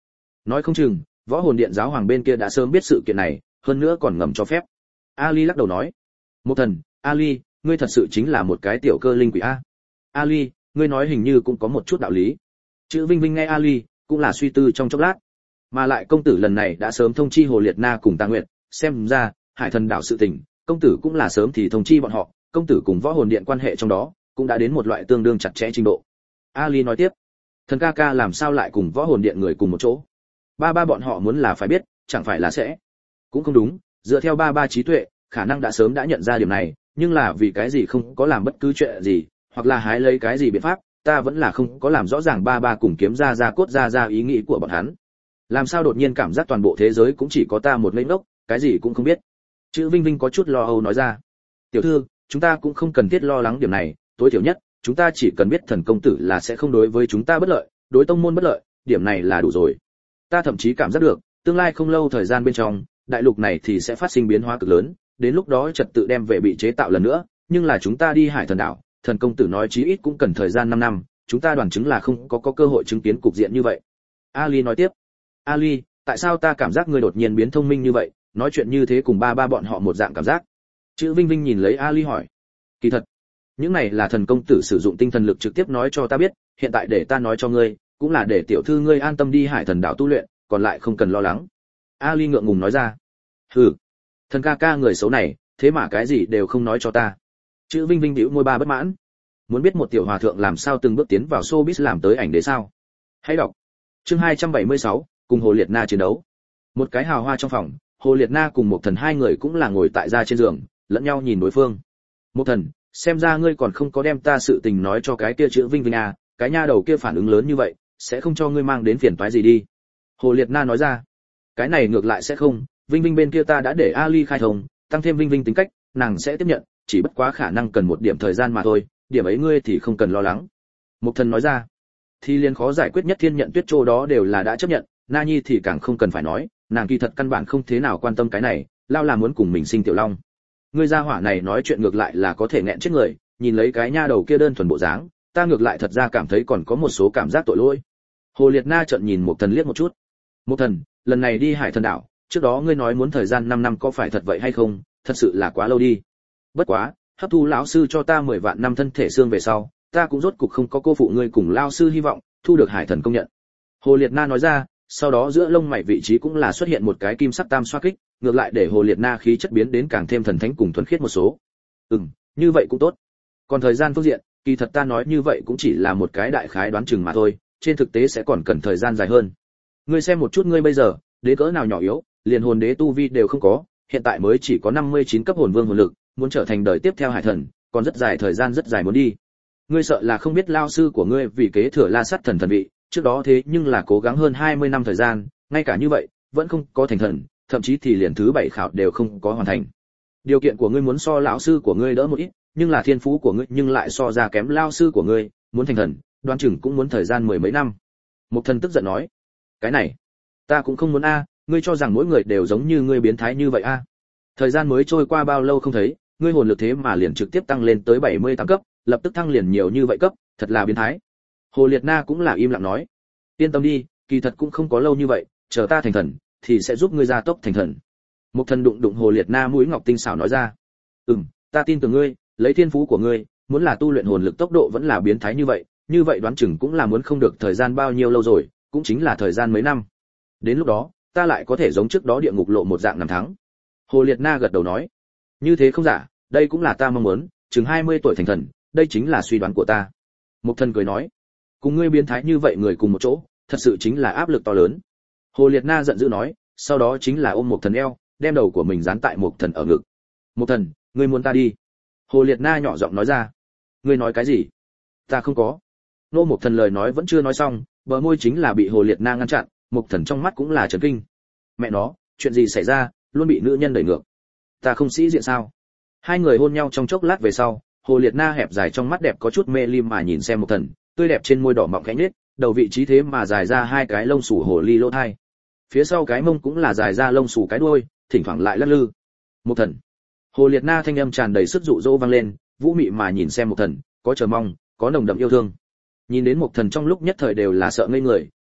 Nói không chừng võ hồn điện giáo hoàng bên kia đã sớm biết sự kiện này, hơn nữa còn ngầm cho phép. Ali lắc đầu nói. Một thần, Ali, ngươi thật sự chính là một cái tiểu cơ linh quỷ a. Ali, ngươi nói hình như cũng có một chút đạo lý. Chữ Vinh Vinh nghe Ali, cũng là suy tư trong chốc lát. Mà lại công tử lần này đã sớm thông chi Hồ Liệt Na cùng Tà Nguyệt, xem ra Hải Thần đảo sự tình, công tử cũng là sớm thì thông chi bọn họ, công tử cùng võ hồn điện quan hệ trong đó cũng đã đến một loại tương đương chặt chẽ trình độ. Ali nói tiếp, thần ca ca làm sao lại cùng võ hồn điện người cùng một chỗ? Ba ba bọn họ muốn là phải biết, chẳng phải là sẽ? Cũng không đúng, dựa theo ba ba trí tuệ, khả năng đã sớm đã nhận ra điểm này, nhưng là vì cái gì không có làm bất cứ chuyện gì, hoặc là hái lấy cái gì biện pháp, ta vẫn là không có làm rõ ràng ba ba cùng kiếm ra ra cốt ra ra ý nghĩ của bọn hắn. Làm sao đột nhiên cảm giác toàn bộ thế giới cũng chỉ có ta một ngây ngốc, cái gì cũng không biết. Chữ Vinh Vinh có chút lo âu nói ra. Tiểu thư, chúng ta cũng không cần thiết lo lắng điểm này, tối thiểu nhất, chúng ta chỉ cần biết thần công tử là sẽ không đối với chúng ta bất lợi, đối tông môn bất lợi, điểm này là đủ rồi. Ta thậm chí cảm giác được, tương lai không lâu thời gian bên trong, đại lục này thì sẽ phát sinh biến hóa cực lớn, đến lúc đó trật tự đem về bị chế tạo lần nữa, nhưng là chúng ta đi Hải Thần đảo, thần công tử nói chí ít cũng cần thời gian năm năm, chúng ta đoàn chứng là không có có cơ hội chứng kiến cục diện như vậy. Ali nói tiếp. Ali, tại sao ta cảm giác ngươi đột nhiên biến thông minh như vậy, nói chuyện như thế cùng ba ba bọn họ một dạng cảm giác? Chữ Vinh Vinh nhìn lấy Ali hỏi. Kỳ thật, những này là thần công tử sử dụng tinh thần lực trực tiếp nói cho ta biết, hiện tại để ta nói cho ngươi, cũng là để tiểu thư ngươi an tâm đi Hải Thần đảo tu luyện, còn lại không cần lo lắng. Ali ngượng ngùng nói ra. Hừ, thần ca ca người xấu này, thế mà cái gì đều không nói cho ta. Chữ Vinh Vinh bĩu môi ba bất mãn. Muốn biết một tiểu hòa thượng làm sao từng bước tiến vào showbiz làm tới ảnh đế sao? Hãy đọc. Chương hai trăm bảy mươi sáu, cùng Hồ Liệt Na chiến đấu. Một cái hào hoa trong phòng, Hồ Liệt Na cùng một thần hai người cũng là ngồi tại gia trên giường, lẫn nhau nhìn đối phương. Một thần, xem ra ngươi còn không có đem ta sự tình nói cho cái kia Chữ Vinh Vinh à, cái nha đầu kia phản ứng lớn như vậy, sẽ không cho ngươi mang đến phiền toái gì đi. Hồ Liệt Na nói ra. Cái này ngược lại sẽ không, Vinh Vinh bên kia ta đã để Ali khai thông, tăng thêm Vinh Vinh tính cách, nàng sẽ tiếp nhận, chỉ bất quá khả năng cần một điểm thời gian mà thôi, điểm ấy ngươi thì không cần lo lắng. Mục thần nói ra. Thì liên khó giải quyết nhất Thiên Nhận Tuyết Trô đó đều là đã chấp nhận, Na Nhi thì càng không cần phải nói, nàng kỳ thật căn bản không thế nào quan tâm cái này, lao là muốn cùng mình sinh tiểu long. Ngươi gia hỏa này nói chuyện ngược lại là có thể nghẹn chết người, nhìn lấy cái nha đầu kia đơn thuần bộ dáng, ta ngược lại thật ra cảm thấy còn có một số cảm giác tội lỗi. Hồ Liệt Na trợn nhìn Mục thần liếc một chút. Mục thần, lần này đi Hải Thần đảo, trước đó ngươi nói muốn thời gian năm năm có phải thật vậy hay không, thật sự là quá lâu đi. Bất quá, hấp thu lão sư cho ta mười vạn năm thân thể xương về sau, ta cũng rốt cục không có cô phụ ngươi cùng lão sư hy vọng, thu được Hải Thần công nhận. Hồ Liệt Na nói ra, sau đó giữa lông mày vị trí cũng là xuất hiện một cái kim sắc tam xoa kích, ngược lại để Hồ Liệt Na khí chất biến đến càng thêm thần thánh cùng thuần khiết một số. Ừm, như vậy cũng tốt. Còn thời gian phương diện, kỳ thật ta nói như vậy cũng chỉ là một cái đại khái đoán chừng mà thôi, trên thực tế sẽ còn cần thời gian dài hơn. Ngươi xem một chút ngươi bây giờ, đế cỡ nào nhỏ yếu, liền hồn đế tu vi đều không có, hiện tại mới chỉ có năm mươi chín cấp hồn vương hồn lực, muốn trở thành đời tiếp theo hải thần, còn rất dài thời gian rất dài muốn đi. Ngươi sợ là không biết lao sư của ngươi vì kế thừa La Sắt thần thần vị, trước đó thế nhưng là cố gắng hơn hai mươi năm thời gian, ngay cả như vậy, vẫn không có thành thần, thậm chí thì liền thứ bảy khảo đều không có hoàn thành. Điều kiện của ngươi muốn so lão sư của ngươi đỡ một ít, nhưng là thiên phú của ngươi nhưng lại so ra kém lao sư của ngươi, muốn thành thần, đoán chừng cũng muốn thời gian mười mấy năm. Một thần tức giận nói, cái này, ta cũng không muốn a, ngươi cho rằng mỗi người đều giống như ngươi biến thái như vậy a? Thời gian mới trôi qua bao lâu không thấy, ngươi hồn lực thế mà liền trực tiếp tăng lên tới bảy mươi tám cấp, lập tức thăng liền nhiều như vậy cấp, thật là biến thái. Hồ Liệt Na cũng là im lặng nói, yên tâm đi, kỳ thật cũng không có lâu như vậy, chờ ta thành thần thì sẽ giúp ngươi gia tốc thành thần. Một thần đụng đụng Hồ Liệt Na mũi ngọc tinh xảo nói ra, ừm, ta tin tưởng ngươi, lấy thiên phú của ngươi, muốn là tu luyện hồn lực tốc độ vẫn là biến thái như vậy, như vậy đoán chừng cũng là muốn không được thời gian bao nhiêu lâu rồi, cũng chính là thời gian mấy năm. Đến lúc đó, ta lại có thể giống trước đó địa ngục lộ một dạng năm tháng. Hồ Liệt Na gật đầu nói, như thế không giả, đây cũng là ta mong muốn, chừng hai mươi tuổi thành thần, đây chính là suy đoán của ta. Mục thần cười nói, cùng ngươi biến thái như vậy người cùng một chỗ, thật sự chính là áp lực to lớn. Hồ Liệt Na giận dữ nói, sau đó chính là ôm Mục thần eo, đem đầu của mình dán tại Mục thần ở ngực. Mục thần, ngươi muốn ta đi? Hồ Liệt Na nhỏ giọng nói ra. Ngươi nói cái gì? Ta không có. Nô Mục thần lời nói vẫn chưa nói xong, bờ môi chính là bị Hồ Liệt Na ngăn chặn, Mục thần trong mắt cũng là chấn kinh. Mẹ nó, chuyện gì xảy ra, luôn bị nữ nhân đẩy ngược. Ta không sĩ diện sao? Hai người hôn nhau trong chốc lát về sau, Hồ Liệt Na hẹp dài trong mắt đẹp có chút mê lim mà nhìn xem Mục thần, tươi đẹp trên môi đỏ mọng khẽ nhếch, đầu vị trí thế mà dài ra hai cái lông xù hồ ly lỗ thai. Phía sau cái mông cũng là dài ra lông xù cái đuôi, thỉnh thoảng lại lắc lư. Mục thần. Hồ Liệt Na thanh âm tràn đầy sức dụ dỗ vang lên, vũ mị mà nhìn xem Mục thần, có chờ mong, có nồng đậm yêu thương. Nhìn đến Mục thần trong lúc nhất thời đều là sợ ngây người,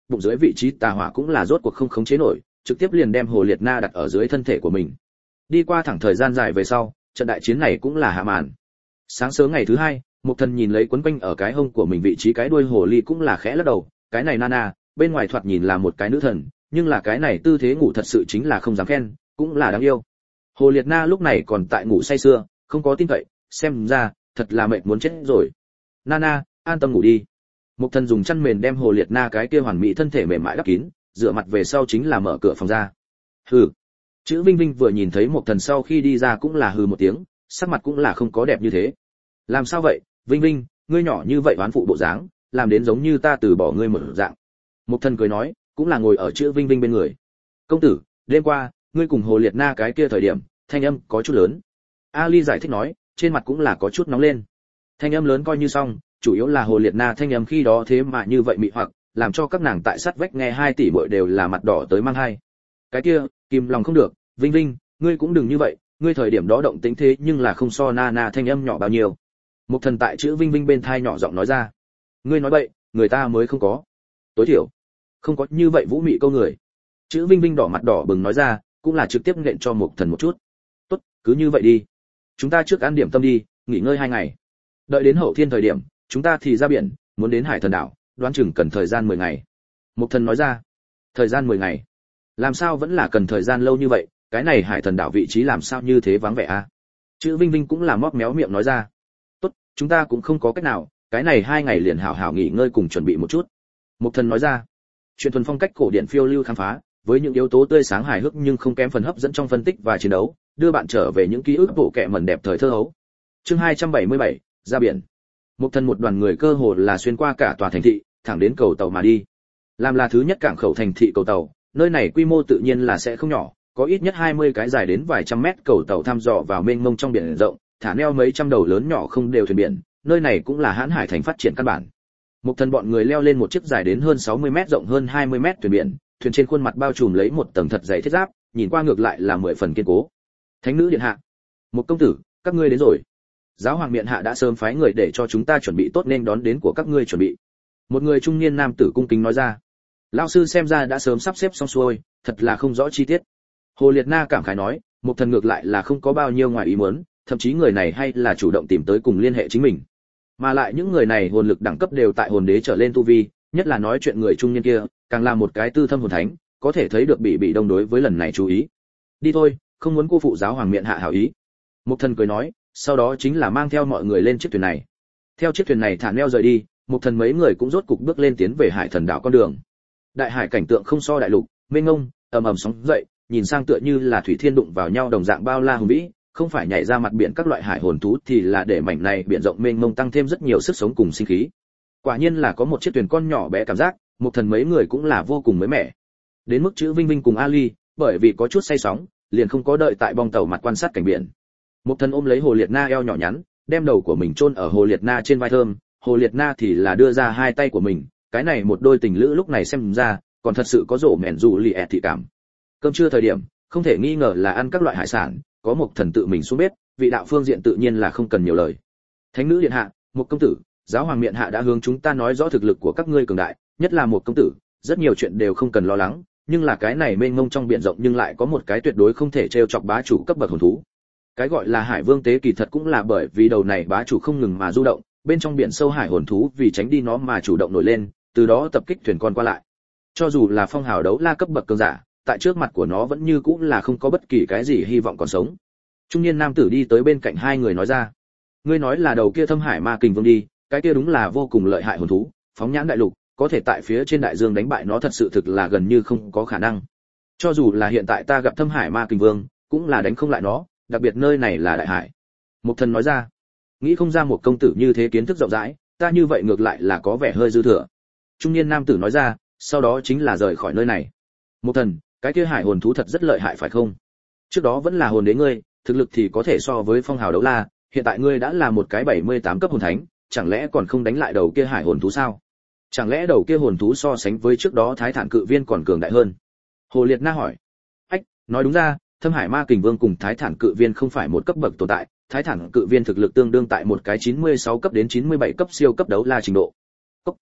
bụng dưới vị trí tà hỏa cũng là rốt cuộc không khống chế nổi, trực tiếp liền đem Hồ Liệt Na đặt ở dưới thân thể của mình. Đi qua thẳng thời gian dài về sau, trận đại chiến này cũng là hạ màn. Sáng sớm ngày thứ hai, Mục Thần nhìn lấy quấn quanh ở cái hông của mình vị trí cái đuôi hồ ly cũng là khẽ lắc đầu, cái này Nana, bên ngoài thoạt nhìn là một cái nữ thần, nhưng là cái này tư thế ngủ thật sự chính là không dám khen, cũng là đáng yêu. Hồ Liệt Na lúc này còn tại ngủ say sưa, không có tin cậy, xem ra thật là mệt muốn chết rồi. Nana, an tâm ngủ đi. Mục Thần dùng chăn mền đem Hồ Liệt Na cái kia hoàn mỹ thân thể mềm mại đắp kín, dựa mặt về sau chính là mở cửa phòng ra. Hừ. Chữ Vinh Vinh vừa nhìn thấy Mục Thần sau khi đi ra cũng là hừ một tiếng, sắc mặt cũng là không có đẹp như thế. Làm sao vậy, Vinh Vinh, ngươi nhỏ như vậy oán phụ bộ dáng, làm đến giống như ta từ bỏ ngươi một dạng. Mục Thần cười nói, cũng là ngồi ở chữ Vinh Vinh bên người. Công tử, đêm qua, ngươi cùng Hồ Liệt Na cái kia thời điểm, thanh âm có chút lớn. Ali giải thích nói, trên mặt cũng là có chút nóng lên. Thanh âm lớn coi như xong, chủ yếu là Hồ Liệt Na thanh âm khi đó thế mà như vậy mị hoặc, làm cho các nàng tại sát vách nghe hai tỷ muội đều là mặt đỏ tới mang hai. Cái kia, kìm lòng không được, Vinh Vinh, ngươi cũng đừng như vậy, ngươi thời điểm đó động tĩnh thế nhưng là không so Nana thanh âm nhỏ bao nhiêu. Mục Thần tại chữ Vinh Vinh bên thai nhỏ giọng nói ra. Ngươi nói bậy, người ta mới không có. Tối thiểu, không có như vậy vũ mị câu người. Chữ Vinh Vinh đỏ mặt đỏ bừng nói ra, cũng là trực tiếp nện cho Mục Thần một chút. Tốt, cứ như vậy đi. Chúng ta trước ăn điểm tâm đi, nghỉ ngơi hai ngày. Đợi đến hậu thiên thời điểm, chúng ta thì ra biển, muốn đến Hải Thần đảo, đoán chừng cần thời gian mười ngày. Mục Thần nói ra. Thời gian mười ngày. Làm sao vẫn là cần thời gian lâu như vậy, cái này Hải Thần đảo vị trí làm sao như thế vắng vẻ a? À? Chữ Vinh Vinh cũng là móp méo miệng nói ra. Tốt, chúng ta cũng không có cách nào, cái này hai ngày liền hảo hảo nghỉ ngơi cùng chuẩn bị một chút. Mục Thần nói ra. Chuyện thuần phong cách cổ điển phiêu lưu khám phá, với những yếu tố tươi sáng hài hước nhưng không kém phần hấp dẫn trong phân tích và chiến đấu, đưa bạn trở về những ký ức bộ kệ mẩn đẹp thời thơ hấu. Chương hai trăm bảy mươi bảy, ra biển. Mục Thần một đoàn người cơ hồ là xuyên qua cả tòa thành thị, thẳng đến cầu tàu mà đi. Làm là thứ nhất cảng khẩu thành thị cầu tàu, nơi này quy mô tự nhiên là sẽ không nhỏ, có ít nhất hai mươi cái dài đến vài trăm mét cầu tàu thăm dò vào mênh mông trong biển rộng, thả neo mấy trăm đầu lớn nhỏ không đều thuyền biển, nơi này cũng là hãn hải thành phát triển căn bản. Mục Thần bọn người leo lên một chiếc dài đến hơn sáu mươi mét rộng hơn hai mươi mét thuyền biển, thuyền trên khuôn mặt bao trùm lấy một tầng thật dày thiết giáp, nhìn qua ngược lại là mười phần kiên cố. Thánh nữ điện hạ, Mục công tử, các ngươi đến rồi. Giáo hoàng miện hạ đã sớm phái người để cho chúng ta chuẩn bị tốt nên đón đến của các ngươi chuẩn bị. Một người trung niên nam tử cung kính nói ra. Lão sư xem ra đã sớm sắp xếp xong xuôi, thật là không rõ chi tiết. Hồ Liệt Na cảm khái nói, Mục Thần ngược lại là không có bao nhiêu ngoài ý muốn, thậm chí người này hay là chủ động tìm tới cùng liên hệ chính mình. Mà lại những người này hồn lực đẳng cấp đều tại hồn đế trở lên tu vi, nhất là nói chuyện người trung niên kia, càng là một cái tư thâm hồn thánh, có thể thấy được bị bị đông đối với lần này chú ý. Đi thôi, không muốn cô phụ giáo hoàng miện hạ hảo ý. Mục Thần cười nói, sau đó chính là mang theo mọi người lên chiếc thuyền này. Theo chiếc thuyền này thả neo rời đi, Mục Thần mấy người cũng rốt cục bước lên tiến về Hải Thần đảo con đường. Đại hải cảnh tượng không so đại lục, mênh mông, ầm ầm sóng dậy, nhìn sang tựa như là thủy thiên đụng vào nhau đồng dạng bao la hùng vĩ, không phải nhảy ra mặt biển các loại hải hồn thú thì là để mảnh này biển rộng mênh mông tăng thêm rất nhiều sức sống cùng sinh khí. Quả nhiên là có một chiếc thuyền con nhỏ bé cảm giác, Mục Thần mấy người cũng là vô cùng mới mẻ. Đến mức chữ Vinh Vinh cùng Ali, bởi vì có chút say sóng, liền không có đợi tại bong tàu mặt quan sát cảnh biển. Mục Thần ôm lấy Hồ Liệt Na eo nhỏ nhắn, đem đầu của mình chôn ở Hồ Liệt Na trên vai thơm, Hồ Liệt Na thì là đưa ra hai tay của mình, cái này một đôi tình lữ lúc này xem ra, còn thật sự có rổ mèn dù lì ẹt thị cảm. Cơm trưa thời điểm, không thể nghi ngờ là ăn các loại hải sản, có Mục Thần tự mình xuống bếp, vị đạo phương diện tự nhiên là không cần nhiều lời. Thánh nữ điện hạ, Mục công tử, giáo hoàng miện hạ đã hướng chúng ta nói rõ thực lực của các ngươi cường đại, nhất là Mục công tử, rất nhiều chuyện đều không cần lo lắng, nhưng là cái này mênh mông trong biển rộng nhưng lại có một cái tuyệt đối không thể trêu chọc bá chủ cấp bậc hồn thú. Cái gọi là hải vương tế kỳ thật cũng là bởi vì đầu này bá chủ không ngừng mà du động, bên trong biển sâu hải hồn thú vì tránh đi nó mà chủ động nổi lên, từ đó tập kích thuyền con qua lại. Cho dù là phong hào đấu la cấp bậc cường giả, tại trước mặt của nó vẫn như cũng là không có bất kỳ cái gì hy vọng còn sống. Trung niên nam tử đi tới bên cạnh hai người nói ra, ngươi nói là đầu kia thâm hải ma kình vương đi, cái kia đúng là vô cùng lợi hại hồn thú, phóng nhãn đại lục, có thể tại phía trên đại dương đánh bại nó thật sự thực là gần như không có khả năng. Cho dù là hiện tại ta gặp thâm hải ma kình vương, cũng là đánh không lại nó, đặc biệt nơi này là đại hải. Mục Thần nói ra, nghĩ không ra một công tử như thế kiến thức rộng rãi, ta như vậy ngược lại là có vẻ hơi dư thừa. Trung niên nam tử nói ra, sau đó chính là rời khỏi nơi này. Mục Thần, cái kia hải hồn thú thật rất lợi hại phải không? Trước đó vẫn là hồn đế ngươi, thực lực thì có thể so với phong hào đấu la, hiện tại ngươi đã là một cái bảy mươi tám cấp hồn thánh, chẳng lẽ còn không đánh lại đầu kia hải hồn thú sao? Chẳng lẽ đầu kia hồn thú so sánh với trước đó Thái Thản Cự Viên còn cường đại hơn? Hồ Liệt Na hỏi. Ách, nói đúng ra, Thâm Hải Ma Kình Vương cùng Thái Thản Cự Viên không phải một cấp bậc tồn tại, Thái Thản Cự Viên thực lực tương đương tại một cái chín mươi sáu cấp đến chín mươi bảy cấp siêu cấp đấu la trình độ. Cốc.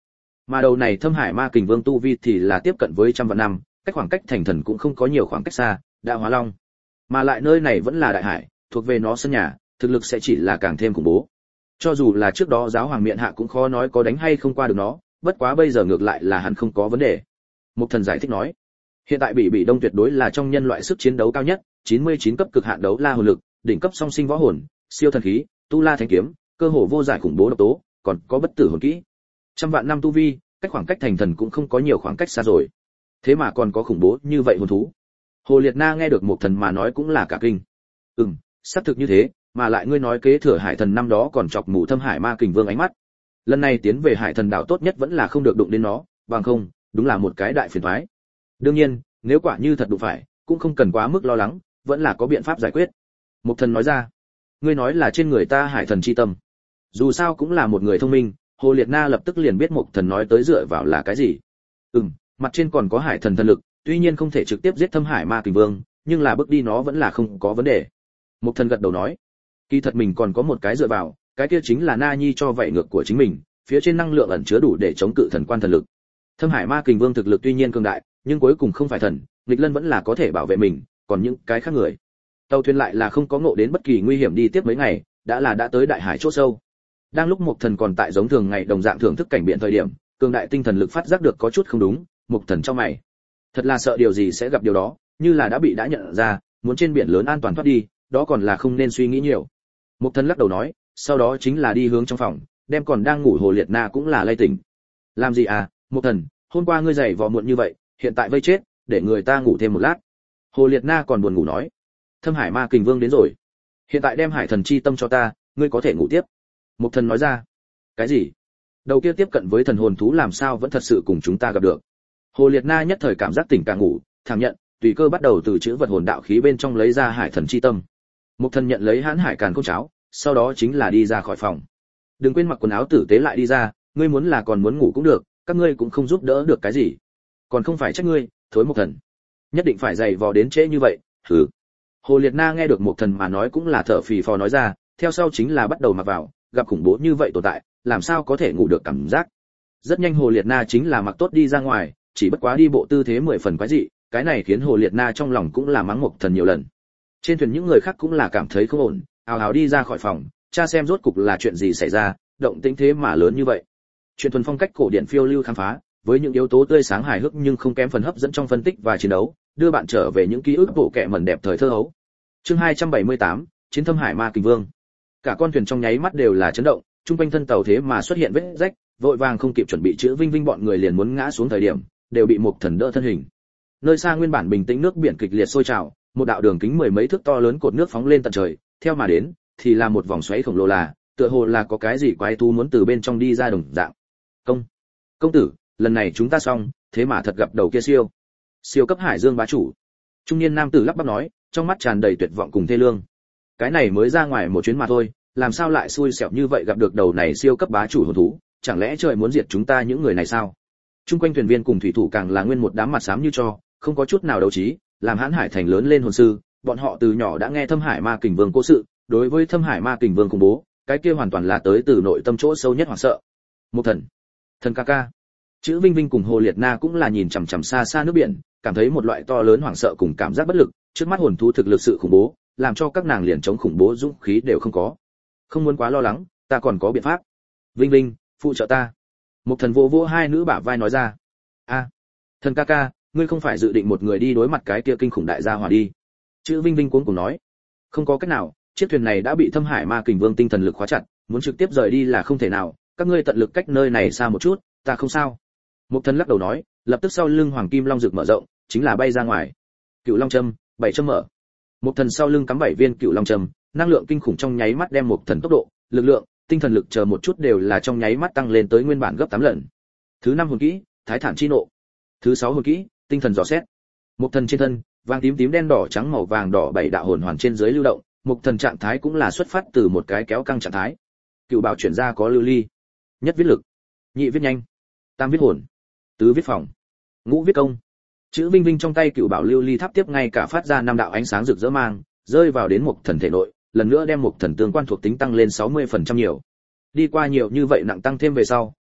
Mà đầu này Thâm Hải Ma Kình Vương tu vi thì là tiếp cận với trăm vạn năm, cách khoảng cách thành thần cũng không có nhiều khoảng cách xa, đã hóa long. Mà lại nơi này vẫn là đại hải, thuộc về nó sân nhà, thực lực sẽ chỉ là càng thêm khủng bố. Cho dù là trước đó giáo hoàng miện hạ cũng khó nói có đánh hay không qua được nó, bất quá bây giờ ngược lại là hẳn không có vấn đề. Mục Thần giải thích nói, hiện tại Bỉ Bỉ Đông tuyệt đối là trong nhân loại sức chiến đấu cao nhất, chín mươi chín cấp cực hạn đấu la hồn lực, đỉnh cấp song sinh võ hồn, siêu thần khí, tu la thánh kiếm, cơ hồ vô giải khủng bố độc tố, còn có bất tử hồn kỹ. Trăm vạn năm tu vi, cách khoảng cách thành thần cũng không có nhiều khoảng cách xa rồi. Thế mà còn có khủng bố như vậy hồn thú. Hồ Liệt Na nghe được Mục Thần mà nói cũng là cả kinh. Ừm, xác thực như thế, mà lại ngươi nói kế thừa Hải Thần năm đó còn chọc mù Thâm Hải Ma Kình Vương ánh mắt. Lần này tiến về Hải Thần đảo tốt nhất vẫn là không được đụng đến nó, bằng không, đúng là một cái đại phiền toái. Đương nhiên, nếu quả như thật đụng phải, cũng không cần quá mức lo lắng, vẫn là có biện pháp giải quyết. Mục Thần nói ra, ngươi nói là trên người ta Hải Thần chi tâm. Dù sao cũng là một người thông minh, Hồ Liệt Na lập tức liền biết Mục Thần nói tới dựa vào là cái gì. Ừm, mặt trên còn có Hải Thần thần lực, tuy nhiên không thể trực tiếp giết Thâm Hải Ma Kình Vương, nhưng là bước đi nó vẫn là không có vấn đề. Mục Thần gật đầu nói, kỳ thật mình còn có một cái dựa vào, cái kia chính là Na Nhi cho vậy ngược của chính mình, phía trên năng lượng ẩn chứa đủ để chống cự thần quan thần lực. Thâm Hải Ma Kình Vương thực lực tuy nhiên cường đại, nhưng cuối cùng không phải thần, nghịch lân vẫn là có thể bảo vệ mình, còn những cái khác người. Tàu thuyền lại là không có ngộ đến bất kỳ nguy hiểm đi tiếp mấy ngày, đã là đã tới đại hải chỗ sâu. Đang lúc Mục Thần còn tại giống thường ngày đồng dạng thưởng thức cảnh biển thời điểm, cường đại tinh thần lực phát giác được có chút không đúng, Mục Thần trong mày. Thật là sợ điều gì sẽ gặp điều đó, như là đã bị đã nhận ra, muốn trên biển lớn an toàn thoát đi, đó còn là không nên suy nghĩ nhiều. Mục Thần lắc đầu nói, sau đó chính là đi hướng trong phòng, đem còn đang ngủ Hồ Liệt Na cũng là lay tỉnh. Làm gì à, Mục Thần, hôm qua ngươi dậy vò muộn như vậy, hiện tại vây chết, để người ta ngủ thêm một lát. Hồ Liệt Na còn buồn ngủ nói, Thâm Hải Ma Kình Vương đến rồi, hiện tại đem Hải Thần chi tâm cho ta, ngươi có thể ngủ tiếp. Mục Thần nói ra, cái gì? Đầu kia tiếp cận với thần hồn thú làm sao vẫn thật sự cùng chúng ta gặp được? Hồ Liệt Na nhất thời cảm giác tỉnh cả ngủ, thẳng nhận, tùy cơ bắt đầu từ chữ vật hồn đạo khí bên trong lấy ra Hải Thần chi tâm. Mục Thần nhận lấy hãn hải càn khôn cháo, sau đó chính là đi ra khỏi phòng. Đừng quên mặc quần áo tử tế lại đi ra, ngươi muốn là còn muốn ngủ cũng được, các ngươi cũng không giúp đỡ được cái gì. Còn không phải trách ngươi, thối Mục Thần. Nhất định phải dày vò đến trễ như vậy, hừ. Hồ Liệt Na nghe được Mục Thần mà nói cũng là thở phì phò nói ra, theo sau chính là bắt đầu mặc vào, gặp khủng bố như vậy tồn tại, làm sao có thể ngủ được cảm giác. Rất nhanh Hồ Liệt Na chính là mặc tốt đi ra ngoài, chỉ bất quá đi bộ tư thế mười phần quái dị, cái này khiến Hồ Liệt Na trong lòng cũng là mắng Mục Thần nhiều lần. Trên thuyền những người khác cũng là cảm thấy không ổn, ào ào đi ra khỏi phòng, cha xem rốt cục là chuyện gì xảy ra, động tĩnh thế mà lớn như vậy. Chuyện thuần phong cách cổ điển phiêu lưu khám phá, với những yếu tố tươi sáng hài hước nhưng không kém phần hấp dẫn trong phân tích và chiến đấu, đưa bạn trở về những ký ức bộ kệ mẩn đẹp thời thơ hấu. Chương hai trăm bảy mươi tám, Chiến Thâm Hải Ma Kình Vương. Cả con thuyền trong nháy mắt đều là chấn động, trung quanh thân tàu thế mà xuất hiện vết rách, vội vàng không kịp chuẩn bị chữa Vinh Vinh bọn người liền muốn ngã xuống thời điểm, đều bị Mục Thần đỡ thân hình. Nơi xa nguyên bản bình tĩnh nước biển kịch liệt sôi trào, một đạo đường kính mười mấy thước to lớn cột nước phóng lên tận trời, theo mà đến thì là một vòng xoáy khổng lồ là, tựa hồ là có cái gì quái thú muốn từ bên trong đi ra đồng dạng. Công, công tử, lần này chúng ta xong, thế mà thật gặp đầu kia siêu, siêu cấp hải dương bá chủ. Trung niên nam tử lắp bắp nói, trong mắt tràn đầy tuyệt vọng cùng thê lương. Cái này mới ra ngoài một chuyến mà thôi, làm sao lại xui xẻo như vậy gặp được đầu này siêu cấp bá chủ hồn thú, chẳng lẽ trời muốn diệt chúng ta những người này sao? Trung quanh thuyền viên cùng thủy thủ càng là nguyên một đám mặt xám như cho, không có chút nào đấu trí, làm hãn hải thành lớn lên hồn sư, bọn họ từ nhỏ đã nghe Thâm Hải Ma Kình Vương cố sự, đối với Thâm Hải Ma Kình Vương khủng bố, cái kia hoàn toàn là tới từ nội tâm chỗ sâu nhất hoảng sợ. Một thần, thần ca ca. Chữ Vinh Vinh cùng Hồ Liệt Na cũng là nhìn chằm chằm xa xa nước biển, cảm thấy một loại to lớn hoảng sợ cùng cảm giác bất lực, trước mắt hồn thú thực lực sự khủng bố, làm cho các nàng liền chống khủng bố dũng khí đều không có. Không muốn quá lo lắng, ta còn có biện pháp. Vinh Vinh, phụ trợ ta. Một thần vô vô hai nữ bả vai nói ra. A, thần ca ca, ngươi không phải dự định một người đi đối mặt cái kia kinh khủng đại gia hỏa đi? Chữ Vinh Vinh cuống cuồng nói. Không có cách nào, chiếc thuyền này đã bị Thâm Hải Ma Kình Vương tinh thần lực khóa chặt, muốn trực tiếp rời đi là không thể nào, các ngươi tận lực cách nơi này xa một chút, ta không sao. Một thần lắc đầu nói, lập tức sau lưng Hoàng Kim Long rực mở rộng, chính là bay ra ngoài. Cựu Long châm, bảy châm mở. Một thần sau lưng cắm bảy viên Cựu Long châm, năng lượng kinh khủng trong nháy mắt đem một thần tốc độ, lực lượng, tinh thần lực chờ một chút đều là trong nháy mắt tăng lên tới nguyên bản gấp tám lần. Thứ năm hồn kỹ, Thái Thản chi nộ. Thứ sáu hồn kỹ, Tinh thần dò xét. Một thần trên thân, vàng tím tím đen đỏ trắng màu vàng đỏ bảy đạo hồn hoàn trên dưới lưu động, một thần trạng thái cũng là xuất phát từ một cái kéo căng trạng thái. Cựu bảo chuyển ra có lưu ly. Nhất viết lực, nhị viết nhanh, tam viết hồn, tứ viết phòng, ngũ viết công. Chữ Vinh Vinh trong tay cựu bảo lưu ly tháp tiếp ngay cả phát ra năm đạo ánh sáng rực rỡ mang, rơi vào đến một thần thể nội, lần nữa đem một thần tương quan thuộc tính tăng lên sáu mươi phần trăm nhiều. Đi qua nhiều như vậy nặng tăng thêm về sau,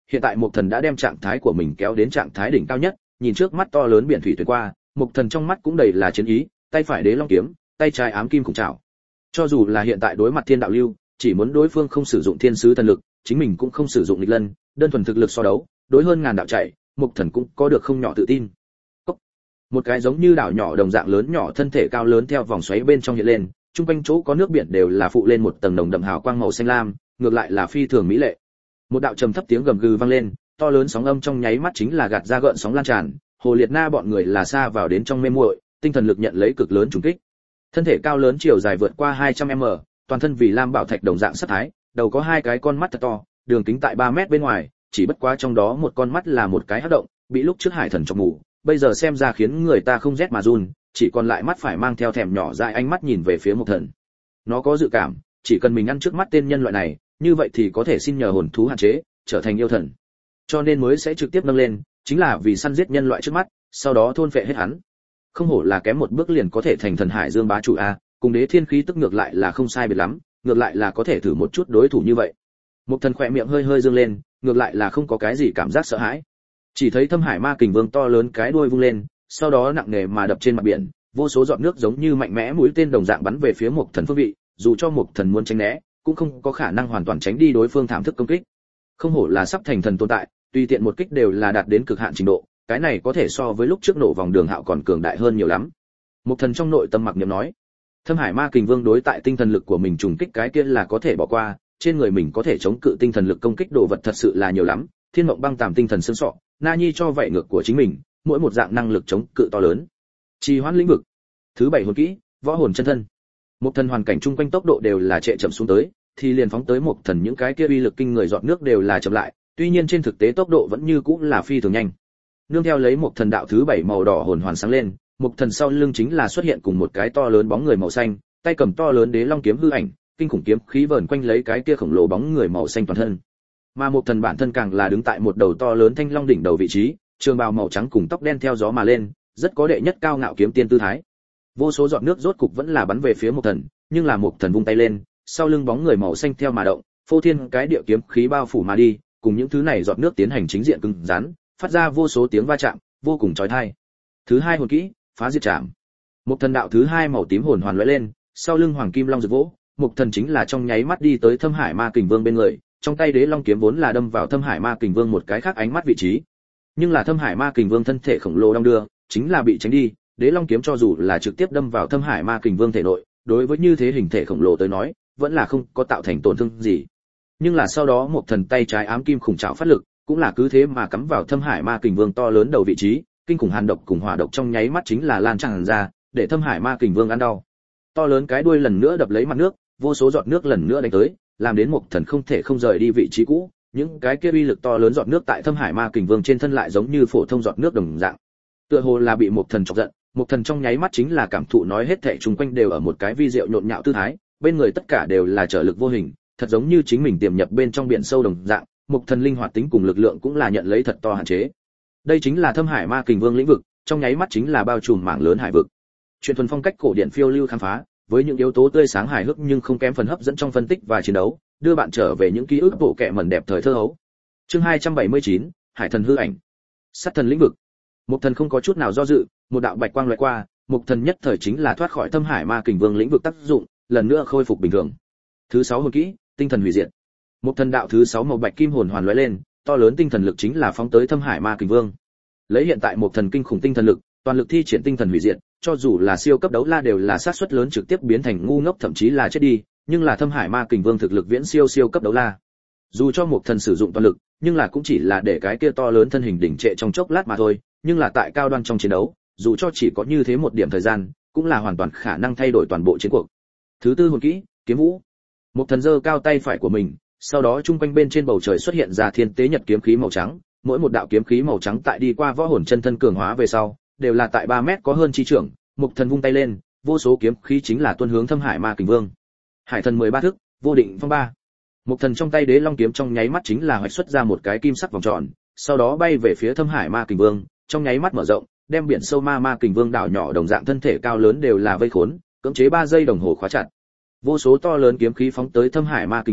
hiện tại Mộc Thần đã đem trạng thái của mình kéo đến trạng thái đỉnh cao nhất, nhìn trước mắt to lớn biển thủy tuyệt qua, Mộc Thần trong mắt cũng đầy là chiến ý, tay phải đế long kiếm, tay trái ám kim khủng trảo. Cho dù là hiện tại đối mặt thiên đạo lưu, chỉ muốn đối phương không sử dụng thiên sứ thần lực, chính mình cũng không sử dụng nghịch lân, đơn thuần thực lực so đấu, đối hơn ngàn đạo chạy, Mộc Thần cũng có được không nhỏ tự tin. Cốc. Một cái giống như đảo nhỏ đồng dạng lớn nhỏ thân thể cao lớn theo vòng xoáy bên trong hiện lên, trung quanh chỗ có nước biển đều là phụ lên một tầng nồng đậm hào quang màu xanh lam, ngược lại là phi thường mỹ lệ. Một đạo trầm thấp tiếng gầm gừ vang lên, to lớn sóng âm trong nháy mắt chính là gạt ra gợn sóng lan tràn, Hồ Liệt Na bọn người là xa vào đến trong mê muội, tinh thần lực nhận lấy cực lớn trùng kích. Thân thể cao lớn chiều dài vượt qua hai trăm mét, toàn thân vì lam bảo thạch đồng dạng sắc thái, đầu có hai cái con mắt thật to, đường kính tại ba mét bên ngoài, chỉ bất quá trong đó một con mắt là một cái hắc động, bị lúc trước hải thần chọc mù, bây giờ xem ra khiến người ta không rét mà run, chỉ còn lại mắt phải mang theo thèm nhỏ dại ánh mắt nhìn về phía Mộc Thần. Nó có dự cảm, chỉ cần mình ăn trước mắt tên nhân loại này, như vậy thì có thể xin nhờ hồn thú hạn chế, trở thành yêu thần. Cho nên mới sẽ trực tiếp nâng lên, chính là vì săn giết nhân loại trước mắt, sau đó thôn phệ hết hắn. Không hổ là kém một bước liền có thể thành thần hải dương bá chủ a, cùng đế thiên khí tức ngược lại là không sai biệt lắm, ngược lại là có thể thử một chút đối thủ như vậy. Mộc Thần khỏe miệng hơi hơi dương lên, ngược lại là không có cái gì cảm giác sợ hãi. Chỉ thấy Thâm Hải Ma Kình Vương to lớn cái đuôi vung lên, sau đó nặng nề mà đập trên mặt biển, vô số giọt nước giống như mạnh mẽ mũi tên đồng dạng bắn về phía Mộc Thần phương vị, dù cho Mộc Thần muốn tránh né, cũng không có khả năng hoàn toàn tránh đi đối phương thảm thức công kích. Không hổ là sắp thành thần tồn tại, tùy tiện một kích đều là đạt đến cực hạn trình độ, cái này có thể so với lúc trước nổ vòng đường hạo còn cường đại hơn nhiều lắm. Mộc Thần trong nội tâm mặc niệm nói, Thâm Hải Ma Kình Vương đối tại tinh thần lực của mình trùng kích cái kia là có thể bỏ qua, trên người mình có thể chống cự tinh thần lực công kích đồ vật thật sự là nhiều lắm, Thiên Mộng Băng Tàm tinh thần xương sọ, Na Nhi cho vậy ngược của chính mình, mỗi một dạng năng lực chống cự to lớn. Trì hoãn lĩnh vực. Thứ bảy hồn kỹ, võ hồn chân thân. Mộc Thần hoàn cảnh chung quanh tốc độ đều là trệ chậm xuống tới, thì liền phóng tới Mộc Thần những cái kia uy lực kinh người giọt nước đều là chậm lại, tuy nhiên trên thực tế tốc độ vẫn như cũ là phi thường nhanh. Nương theo lấy Mộc Thần đạo thứ bảy màu đỏ hồn hoàn sáng lên, Mộc Thần sau lưng chính là xuất hiện cùng một cái to lớn bóng người màu xanh, tay cầm to lớn đế long kiếm hư ảnh, kinh khủng kiếm khí vờn quanh lấy cái kia khổng lồ bóng người màu xanh toàn thân. Mà Mộc Thần bản thân càng là đứng tại một đầu to lớn thanh long đỉnh đầu vị trí, trường bào màu trắng cùng tóc đen theo gió mà lên, rất có đệ nhất cao ngạo kiếm tiên tư thái. Vô số giọt nước rốt cục vẫn là bắn về phía Mộc Thần, nhưng là Mộc Thần vung tay lên, sau lưng bóng người màu xanh theo mà động, phô thiên cái địa kiếm khí bao phủ mà đi, cùng những thứ này giọt nước tiến hành chính diện cứng rắn, phát ra vô số tiếng va chạm, vô cùng chói tai. Thứ hai hồn kỹ, phá diệt trảm. Mộc Thần đạo thứ hai màu tím hồn hoàn lóe lên, sau lưng hoàng kim long rực vỗ, Mộc Thần chính là trong nháy mắt đi tới Thâm Hải Ma Kình Vương bên người, trong tay đế long kiếm vốn là đâm vào Thâm Hải Ma Kình Vương một cái khác ánh mắt vị trí. Nhưng là Thâm Hải Ma Kình Vương thân thể khổng lồ đong đưa, chính là bị tránh đi, đế long kiếm cho dù là trực tiếp đâm vào Thâm Hải Ma Kình Vương thể nội, đối với như thế hình thể khổng lồ tới nói, vẫn là không có tạo thành tổn thương gì. Nhưng là sau đó Mộc Thần tay trái ám kim khủng trảo phát lực, cũng là cứ thế mà cắm vào Thâm Hải Ma Kình Vương to lớn đầu vị trí, kinh khủng hàn độc cùng hỏa độc trong nháy mắt chính là lan tràn ra, để Thâm Hải Ma Kình Vương ăn đau. To lớn cái đuôi lần nữa đập lấy mặt nước, vô số giọt nước lần nữa đánh tới, làm đến Mộc Thần không thể không rời đi vị trí cũ, những cái kia uy lực to lớn giọt nước tại Thâm Hải Ma Kình Vương trên thân lại giống như phổ thông giọt nước đồng dạng. Tựa hồ là bị Mộc Thần chọc giận, Mộc Thần trong nháy mắt chính là cảm thụ nói hết thảy xung quanh đều ở một cái vi diệu nhộn nhạo tư thái, bên người tất cả đều là trở lực vô hình, thật giống như chính mình tiềm nhập bên trong biển sâu đồng dạng, Mộc Thần linh hoạt tính cùng lực lượng cũng là nhận lấy thật to hạn chế. Đây chính là Thâm Hải Ma Kình Vương lĩnh vực, trong nháy mắt chính là bao trùm mảng lớn hải vực. Truyền thuần phong cách cổ điển phiêu lưu khám phá, với những yếu tố tươi sáng hài hước nhưng không kém phần hấp dẫn trong phân tích và chiến đấu, đưa bạn trở về những ký ức bộ kệ mẩn đẹp thời thơ hấu. Chương hai trăm bảy mươi chín, Hải thần hư ảnh. Sát thần lĩnh vực. Mộc Thần không có chút nào do dự, một đạo bạch quang lóe qua, Mộc Thần nhất thời chính là thoát khỏi Thâm Hải Ma Kình Vương lĩnh vực tác dụng, lần nữa khôi phục bình thường. Thứ sáu hồn kỹ, tinh thần hủy diệt. Mộc Thần đạo thứ sáu màu bạch kim hồn hoàn lóe lên, to lớn tinh thần lực chính là phóng tới Thâm Hải Ma Kình Vương. Lấy hiện tại Mộc Thần kinh khủng tinh thần lực, toàn lực thi triển tinh thần hủy diệt, cho dù là siêu cấp đấu la đều là xác suất lớn trực tiếp biến thành ngu ngốc thậm chí là chết đi, nhưng là Thâm Hải Ma Kình Vương thực lực viễn siêu siêu cấp đấu la. Dù cho Mộc Thần sử dụng toàn lực, nhưng là cũng chỉ là để cái kia to lớn thân hình đỉnh trệ trong chốc lát mà thôi, nhưng là tại cao đoan trong chiến đấu, dù cho chỉ có như thế một điểm thời gian, cũng là hoàn toàn khả năng thay đổi toàn bộ chiến cuộc. Thứ tư hồn kỹ, kiếm vũ. Mộc Thần giơ cao tay phải của mình, sau đó trung quanh bên trên bầu trời xuất hiện ra thiên tế nhật kiếm khí màu trắng, mỗi một đạo kiếm khí màu trắng tại đi qua võ hồn chân thân cường hóa về sau, đều là tại ba mét có hơn chi trưởng, Mộc Thần vung tay lên, vô số kiếm khí chính là tuôn hướng Thâm Hải Ma Kình Vương. Hải thần mười ba thức, vô định phong ba. Mộc Thần trong tay đế long kiếm trong nháy mắt chính là hoạch xuất ra một cái kim sắc vòng tròn, sau đó bay về phía Thâm Hải Ma Kình Vương, trong nháy mắt mở rộng, đem biển sâu ma ma Kình Vương đảo nhỏ đồng dạng thân thể cao lớn đều là vây khốn, cưỡng chế ba giây đồng hồ khóa chặt. Vô số to lớn kiếm khí phóng tới Thâm Hải Ma Kình Vương,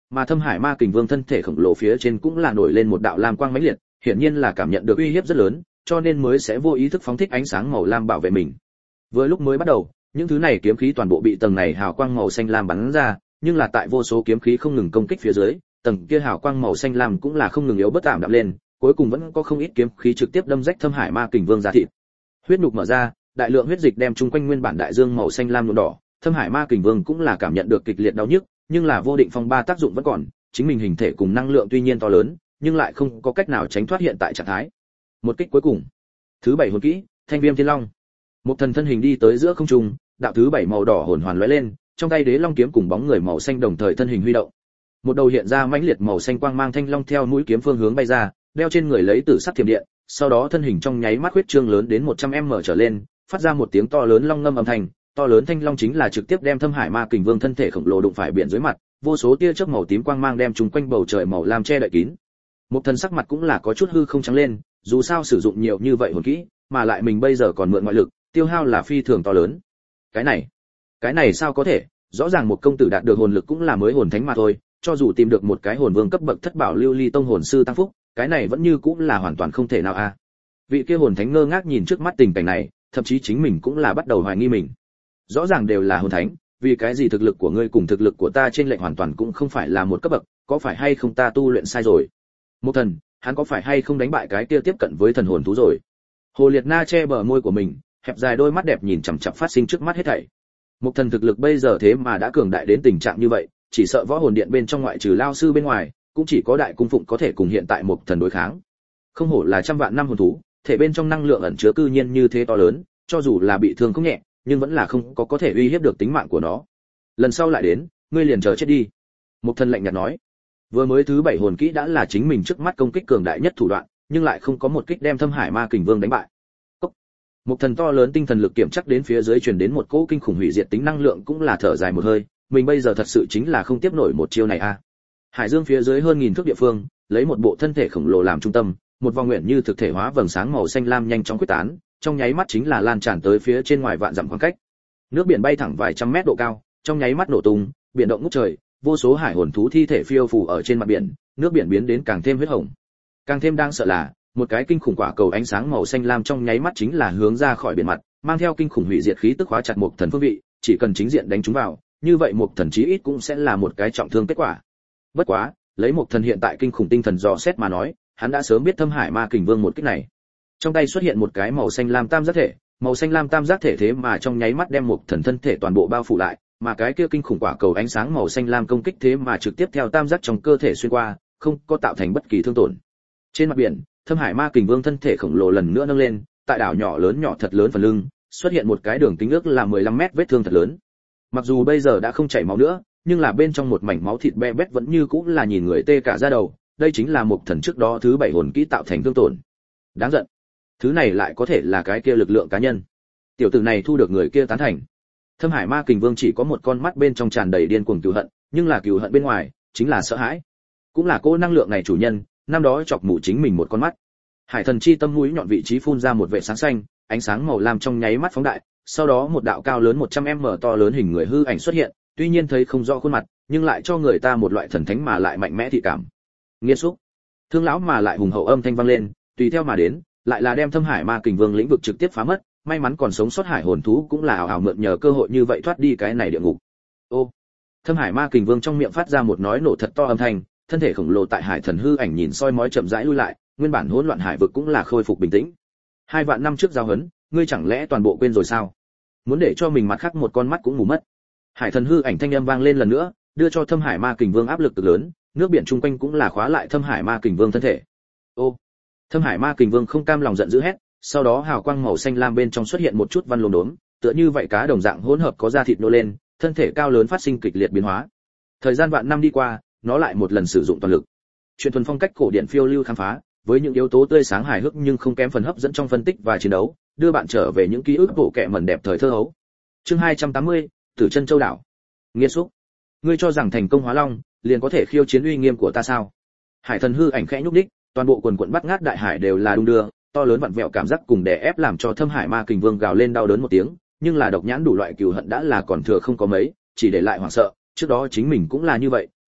mà Thâm Hải Ma Kình Vương thân thể khổng lồ phía trên cũng là nổi lên một đạo lam quang mãnh liệt, hiển nhiên là cảm nhận được uy hiếp rất lớn, cho nên mới sẽ vô ý thức phóng thích ánh sáng màu lam bảo vệ mình. Vừa lúc mới bắt đầu, những thứ này kiếm khí toàn bộ bị tầng này hào quang màu xanh lam bắn ra, nhưng là tại vô số kiếm khí không ngừng công kích phía dưới, tầng kia hào quang màu xanh lam cũng là không ngừng yếu bớt tạm đạm lên, cuối cùng vẫn có không ít kiếm khí trực tiếp đâm rách Thâm Hải Ma Kình Vương da thịt. Huyết nhục mở ra, đại lượng huyết dịch đem chung quanh nguyên bản đại dương màu xanh lam nhuộm đỏ, Thâm Hải Ma Kình Vương cũng là cảm nhận được kịch liệt đau nhức, nhưng là vô định phong ba tác dụng vẫn còn, chính mình hình thể cùng năng lượng tuy nhiên to lớn, nhưng lại không có cách nào tránh thoát hiện tại trạng thái. Một kích cuối cùng. Thứ bảy hồn kỹ, Thanh Viêm Thiên Long. Một thần thân hình đi tới giữa không trung, đạo thứ bảy màu đỏ hồn hoàn lóe lên, trong tay Đế Long kiếm cùng bóng người màu xanh đồng thời thân hình huy động. Một đầu hiện ra mãnh liệt màu xanh quang mang thanh long theo mũi kiếm phương hướng bay ra, đeo trên người lấy tử sắc thiểm điện, sau đó thân hình trong nháy mắt huyết trương lớn đến một trăm mét trở lên, phát ra một tiếng to lớn long ngâm âm thanh, to lớn thanh long chính là trực tiếp đem Thâm Hải Ma Kình Vương thân thể khổng lồ đụng phải biển dưới mặt, vô số tia chớp màu tím quang mang đem chúng quanh bầu trời màu lam che đậy kín. Một thần sắc mặt cũng là có chút hư không trắng lên, dù sao sử dụng nhiều như vậy hồn kỹ, mà lại mình bây giờ còn mượn ngoại lực, tiêu hao là phi thường to lớn. Cái này, cái này sao có thể? Rõ ràng một công tử đạt được hồn lực cũng là mới hồn thánh mà thôi, cho dù tìm được một cái hồn vương cấp bậc thất bảo lưu ly tông hồn sư tăng phúc, cái này vẫn như cũng là hoàn toàn không thể nào a. À. Vị kia hồn thánh ngơ ngác nhìn trước mắt tình cảnh này, thậm chí chính mình cũng là bắt đầu hoài nghi mình. Rõ ràng đều là hồn thánh, vì cái gì thực lực của ngươi cùng thực lực của ta trên lệnh hoàn toàn cũng không phải là một cấp bậc, có phải hay không ta tu luyện sai rồi? Một thần, hắn có phải hay không đánh bại cái kia tiếp cận với thần hồn thú rồi? Hồ Liệt Na che bờ môi của mình, hẹp dài đôi mắt đẹp nhìn chằm chằm phát sinh trước mắt hết thảy. Một thần thực lực bây giờ thế mà đã cường đại đến tình trạng như vậy, chỉ sợ võ hồn điện bên trong ngoại trừ lao sư bên ngoài, cũng chỉ có đại cung phụng có thể cùng hiện tại một thần đối kháng. Không hổ là trăm vạn năm hồn thú, thể bên trong năng lượng ẩn chứa cư nhiên như thế to lớn, cho dù là bị thương không nhẹ, nhưng vẫn là không có có thể uy hiếp được tính mạng của nó. Lần sau lại đến, ngươi liền chờ chết đi. Một thần lạnh nhạt nói. Vừa mới thứ bảy hồn kỹ đã là chính mình trước mắt công kích cường đại nhất thủ đoạn, nhưng lại không có một kích đem Thâm Hải Ma Kình Vương đánh bại. Cốc. Một thần to lớn tinh thần lực kiểm chắc đến phía dưới truyền đến một cỗ kinh khủng hủy diệt tính năng lượng cũng là thở dài một hơi, mình bây giờ thật sự chính là không tiếp nổi một chiêu này a. À. Hải dương phía dưới hơn nghìn thước địa phương, lấy một bộ thân thể khổng lồ làm trung tâm, một vòng nguyện như thực thể hóa vầng sáng màu xanh lam nhanh chóng quyết tán, trong nháy mắt chính là lan tràn tới phía trên ngoài vạn dặm khoảng cách. Nước biển bay thẳng vài trăm mét độ cao, trong nháy mắt nổ tung, biển động ngút trời, vô số hải hồn thú thi thể phiêu phù ở trên mặt biển, nước biển biến đến càng thêm huyết hồng. Càng thêm đáng sợ là, một cái kinh khủng quả cầu ánh sáng màu xanh lam trong nháy mắt chính là hướng ra khỏi biển mặt, mang theo kinh khủng hủy diệt khí tức hóa chặt một thần phương vị, chỉ cần chính diện đánh chúng vào, như vậy một thần chí ít cũng sẽ là một cái trọng thương kết quả. Bất quá, lấy một thần hiện tại kinh khủng tinh thần dò xét mà nói, hắn đã sớm biết Thâm Hải Ma Kình Vương một kích này. Trong tay xuất hiện một cái màu xanh lam tam giác thể, màu xanh lam tam giác thể thế mà trong nháy mắt đem một thần thân thể toàn bộ bao phủ lại, mà cái kia kinh khủng quả cầu ánh sáng màu xanh lam công kích thế mà trực tiếp theo tam giác trong cơ thể xuyên qua, không có tạo thành bất kỳ thương tổn. Trên mặt biển, Thâm Hải Ma Kình Vương thân thể khổng lồ lần nữa nâng lên, tại đảo nhỏ lớn nhỏ thật lớn phần lưng, xuất hiện một cái đường kính ước là mười lăm mét vết thương thật lớn. Mặc dù bây giờ đã không chảy máu nữa, nhưng là bên trong một mảnh máu thịt be bét vẫn như cũng là nhìn người tê cả da đầu, đây chính là một thần trước đó thứ bảy hồn kỹ tạo thành thương tổn. Đáng giận. Thứ này lại có thể là cái kia lực lượng cá nhân. Tiểu tử này thu được người kia tán thành. Thâm Hải Ma Kình Vương chỉ có một con mắt bên trong tràn đầy điên cuồng cừu hận, nhưng là cừu hận bên ngoài chính là sợ hãi. Cũng là cô năng lượng này chủ nhân, năm đó chọc mù chính mình một con mắt. Hải thần chi tâm mũi nhọn vị trí phun ra một vệt sáng xanh, ánh sáng màu lam trong nháy mắt phóng đại, sau đó một đạo cao lớn một trăm mét to lớn hình người hư ảnh xuất hiện, tuy nhiên thấy không rõ khuôn mặt, nhưng lại cho người ta một loại thần thánh mà lại mạnh mẽ thị cảm. Nghiệt xúc. Thương lão mà lại hùng hậu âm thanh vang lên, tùy theo mà đến, lại là đem Thâm Hải Ma Kình Vương lĩnh vực trực tiếp phá mất, may mắn còn sống sót hải hồn thú cũng là ảo ảo mượn nhờ cơ hội như vậy thoát đi cái này địa ngục. Ô. Thâm Hải Ma Kình Vương trong miệng phát ra một nói nổ thật to âm thanh, thân thể khổng lồ tại hải thần hư ảnh nhìn soi mói chậm rãi lui lại, nguyên bản hỗn loạn hải vực cũng là khôi phục bình tĩnh. Hai vạn năm trước giao hấn, ngươi chẳng lẽ toàn bộ quên rồi sao? Muốn để cho mình mặt khác một con mắt cũng mù mất. Hải thần hư ảnh thanh âm vang lên lần nữa, đưa cho Thâm Hải Ma Kình Vương áp lực cực lớn, nước biển chung quanh cũng là khóa lại Thâm Hải Ma Kình Vương thân thể. Ô. Thâm Hải Ma Kình Vương không cam lòng giận dữ hét, sau đó hào quang màu xanh lam bên trong xuất hiện một chút văn lốm đốm, tựa như vậy cá đồng dạng hỗn hợp có da thịt nô lên, thân thể cao lớn phát sinh kịch liệt biến hóa. Thời gian vạn năm đi qua, nó lại một lần sử dụng toàn lực. Chuyện thuần phong cách cổ điển phiêu lưu khám phá, với những yếu tố tươi sáng hài hước nhưng không kém phần hấp dẫn trong phân tích và chiến đấu, đưa bạn trở về những ký ức bộ kệ mẩn đẹp thời thơ hấu. Chương hai trăm tám mươi, Tử Chân Châu đảo. Nghiệt xúc, ngươi cho rằng thành công hóa long, liền có thể khiêu chiến uy nghiêm của ta sao? Hải thần hư ảnh khẽ nhúc nhích, toàn bộ quần quần bắt ngát đại hải đều là đung đưa, to lớn vặn vẹo cảm giác cùng đè ép làm cho Thâm Hải Ma Kình Vương gào lên đau đớn một tiếng, nhưng là độc nhãn đủ loại cừu hận đã là còn thừa không có mấy, chỉ để lại hoảng sợ, trước đó chính mình cũng là như vậy,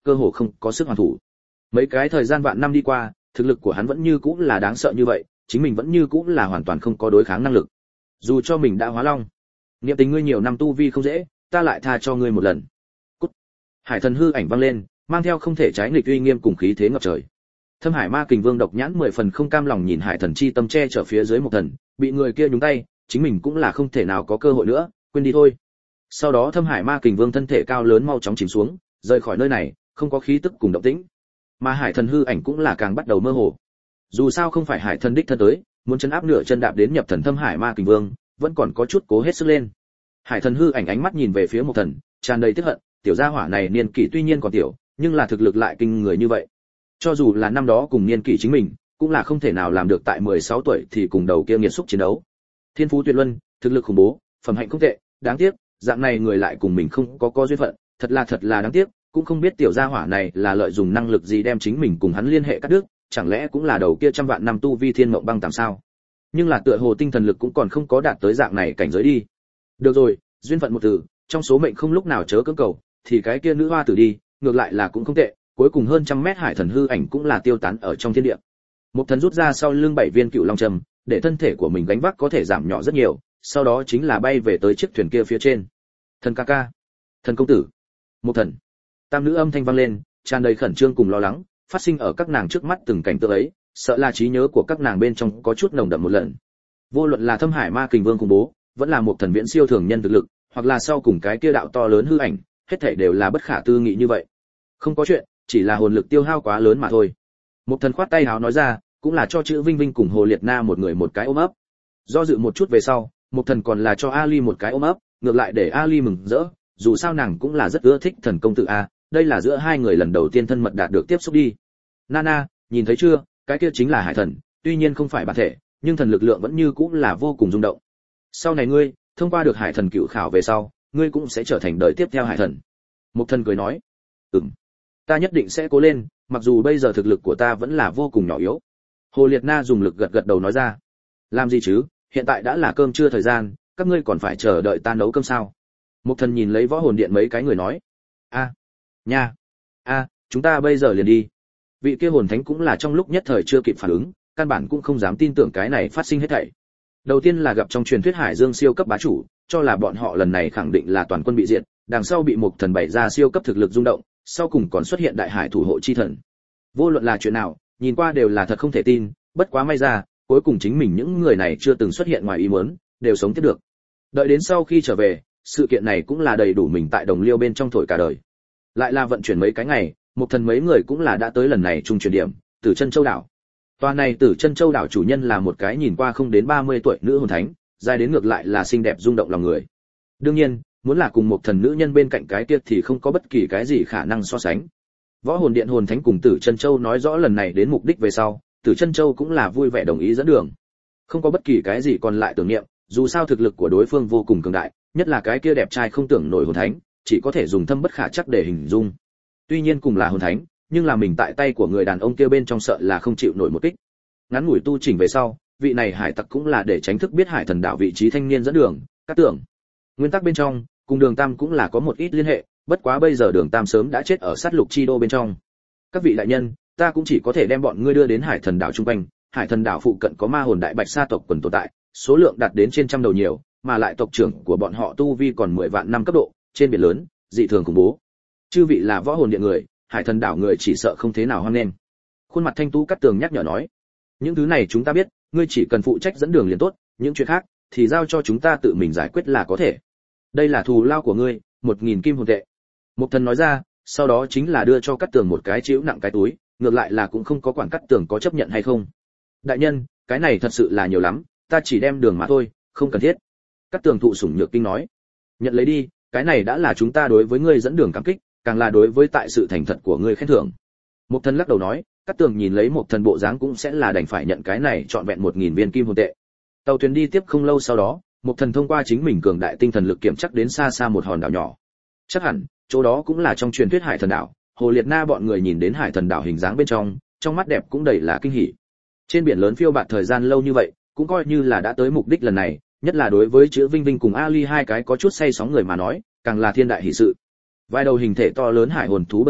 cơ hồ không có sức hoàn thủ. Mấy cái thời gian vạn năm đi qua, thực lực của hắn vẫn như cũ là đáng sợ như vậy, chính mình vẫn như cũ là hoàn toàn không có đối kháng năng lực. Dù cho mình đã hóa long, niệm tình ngươi nhiều năm tu vi không dễ, ta lại tha cho ngươi một lần. Cút. Hải thần hư ảnh vang lên, mang theo không thể trái nghịch uy nghiêm cùng khí thế ngập trời. Thâm Hải Ma Kình Vương độc nhãn mười phần không cam lòng nhìn Hải thần chi tâm che chở phía dưới một thần, bị người kia nhúng tay, chính mình cũng là không thể nào có cơ hội nữa, quên đi thôi. Sau đó Thâm Hải Ma Kình Vương thân thể cao lớn mau chóng chìm xuống, rời khỏi nơi này, không có khí tức cùng động tĩnh. Mà Hải thần hư ảnh cũng là càng bắt đầu mơ hồ. Dù sao không phải Hải thần đích thân tới, muốn chân áp nửa chân đạp đến nhập thần Thâm Hải Ma Kình Vương, vẫn còn có chút cố hết sức lên. Hải thần hư ảnh ánh mắt nhìn về phía một thần, tràn đầy tức hận, tiểu gia hỏa này niên kỷ tuy nhiên còn tiểu, nhưng là thực lực lại kinh người như vậy. Cho dù là năm đó cùng niên kỷ chính mình, cũng là không thể nào làm được tại mười sáu tuổi thì cùng đầu kia nghiệt xúc chiến đấu. Thiên phú tuyệt luân, thực lực khủng bố, phẩm hạnh không tệ, đáng tiếc, dạng này người lại cùng mình không có có duyên phận, thật là thật là đáng tiếc, cũng không biết tiểu gia hỏa này là lợi dụng năng lực gì đem chính mình cùng hắn liên hệ cắt đứt, chẳng lẽ cũng là đầu kia trăm vạn năm tu vi thiên mộng băng tạm sao? Nhưng là tựa hồ tinh thần lực cũng còn không có đạt tới dạng này cảnh giới đi. Được rồi, duyên phận một từ, trong số mệnh không lúc nào chớ cưỡng cầu, thì cái kia nữ hoa tử đi, ngược lại là cũng không tệ, cuối cùng hơn trăm mét hải thần hư ảnh cũng là tiêu tán ở trong thiên địa. Một thần rút ra sau lưng bảy viên cựu long trầm, để thân thể của mình gánh vác có thể giảm nhỏ rất nhiều, sau đó chính là bay về tới chiếc thuyền kia phía trên. Thần ca ca, thần công tử, một thần. Tam nữ âm thanh vang lên, tràn đầy khẩn trương cùng lo lắng, phát sinh ở các nàng trước mắt từng cảnh tượng ấy, sợ là trí nhớ của các nàng bên trong có chút nồng đậm một lần. Vô luận là Thâm Hải Ma Kình Vương khủng bố, vẫn là một thần viễn siêu thường nhân thực lực, hoặc là sau cùng cái kia đạo to lớn hư ảnh, hết thảy đều là bất khả tư nghị như vậy. Không có chuyện, chỉ là hồn lực tiêu hao quá lớn mà thôi. Một thần khoát tay háo nói ra, cũng là cho chữ Vinh Vinh cùng Hồ Liệt Na một người một cái ôm ấp. Do dự một chút về sau, một thần còn là cho Ali một cái ôm ấp, ngược lại để Ali mừng rỡ, dù sao nàng cũng là rất ưa thích thần công tử a, đây là giữa hai người lần đầu tiên thân mật đạt được tiếp xúc đi. Nana, nhìn thấy chưa, cái kia chính là hải thần, tuy nhiên không phải bản thể, nhưng thần lực lượng vẫn như cũng là vô cùng rung động. Sau này ngươi, thông qua được hải thần cựu khảo về sau, ngươi cũng sẽ trở thành đời tiếp theo hải thần. Một thần cười nói, ừm, ta nhất định sẽ cố lên, mặc dù bây giờ thực lực của ta vẫn là vô cùng nhỏ yếu. Hồ Liệt Na dùng lực gật gật đầu nói ra, làm gì chứ, hiện tại đã là cơm trưa thời gian, các ngươi còn phải chờ đợi ta nấu cơm sao? Một thần nhìn lấy võ hồn điện mấy cái người nói, a, nha, a, chúng ta bây giờ liền đi. Vị kia hồn thánh cũng là trong lúc nhất thời chưa kịp phản ứng, căn bản cũng không dám tin tưởng cái này phát sinh hết thảy. Đầu tiên là gặp trong truyền thuyết Hải Dương siêu cấp bá chủ, cho là bọn họ lần này khẳng định là toàn quân bị diệt, đằng sau bị một thần bày ra siêu cấp thực lực rung động, sau cùng còn xuất hiện đại hải thủ hộ chi thần. Vô luận là chuyện nào, nhìn qua đều là thật không thể tin, bất quá may ra, cuối cùng chính mình những người này chưa từng xuất hiện ngoài ý muốn, đều sống tiếp được. Đợi đến sau khi trở về, sự kiện này cũng là đầy đủ mình tại đồng liêu bên trong thổi cả đời. Lại là vận chuyển mấy cái ngày, một thần mấy người cũng là đã tới lần này trung chuyển điểm, Tử Chân Châu đảo. Tòa này Tử Chân Châu đảo chủ nhân là một cái nhìn qua không đến ba mươi tuổi nữ hồn thánh, dài đến ngược lại là xinh đẹp rung động lòng người. Đương nhiên, muốn là cùng một thần nữ nhân bên cạnh cái kia thì không có bất kỳ cái gì khả năng so sánh. Võ hồn điện hồn thánh cùng Tử Chân Châu nói rõ lần này đến mục đích về sau, Tử Chân Châu cũng là vui vẻ đồng ý dẫn đường. Không có bất kỳ cái gì còn lại tưởng niệm, dù sao thực lực của đối phương vô cùng cường đại, nhất là cái kia đẹp trai không tưởng nổi hồn thánh, chỉ có thể dùng thâm bất khả chắc để hình dung. Tuy nhiên cùng là hồn thánh, nhưng là mình tại tay của người đàn ông kia bên trong sợ là không chịu nổi một kích. Ngắn ngủi tu chỉnh về sau, vị này hải tặc cũng là để tránh thức biết hải thần đạo vị trí thanh niên dẫn đường, các tưởng. Nguyên tắc bên trong, cùng Đường Tam cũng là có một ít liên hệ, bất quá bây giờ Đường Tam sớm đã chết ở sát lục chi đô bên trong. Các vị đại nhân, ta cũng chỉ có thể đem bọn ngươi đưa đến hải thần đảo trung quanh, hải thần đảo phụ cận có ma hồn đại bạch sa tộc quần tồn tại, số lượng đạt đến trên trăm đầu nhiều, mà lại tộc trưởng của bọn họ tu vi còn mười vạn năm cấp độ, trên biển lớn, dị thường khủng bố. Chư vị là võ hồn điện người, hải thần đảo người chỉ sợ không thế nào hoan nghênh. Khuôn mặt thanh tú cắt tường nhắc nhở nói, những thứ này chúng ta biết, ngươi chỉ cần phụ trách dẫn đường liền tốt, những chuyện khác thì giao cho chúng ta tự mình giải quyết là có thể. Đây là thù lao của ngươi, một nghìn kim hồn tệ. Một thần nói ra, sau đó chính là đưa cho cắt tường một cái chịu nặng cái túi, ngược lại là cũng không có quản cắt tường có chấp nhận hay không. Đại nhân, cái này thật sự là nhiều lắm, ta chỉ đem đường mà thôi, không cần thiết. Cắt tường thụ sủng nhược kinh nói, nhận lấy đi, cái này đã là chúng ta đối với ngươi dẫn đường cảm kích, càng là đối với tại sự thành thật của ngươi khen thưởng. Một thần lắc đầu nói, cắt tường nhìn lấy một thần bộ dáng cũng sẽ là đành phải nhận cái này trọn vẹn một nghìn viên kim hồn tệ. Tàu thuyền đi tiếp không lâu sau đó, một thần thông qua chính mình cường đại tinh thần lực kiểm chắc đến xa xa một hòn đảo nhỏ. Chắc hẳn chỗ đó cũng là trong truyền thuyết hải thần đảo. Hồ Liệt Na bọn người nhìn đến hải thần đảo hình dáng bên trong, trong mắt đẹp cũng đầy là kinh hỉ. Trên biển lớn phiêu bạt thời gian lâu như vậy, cũng coi như là đã tới mục đích lần này, nhất là đối với chữ Vinh Vinh cùng Ali hai cái có chút say sóng người mà nói, càng là thiên đại hỷ sự. Vài đầu hình thể to lớn hải hồn thú bơi tới,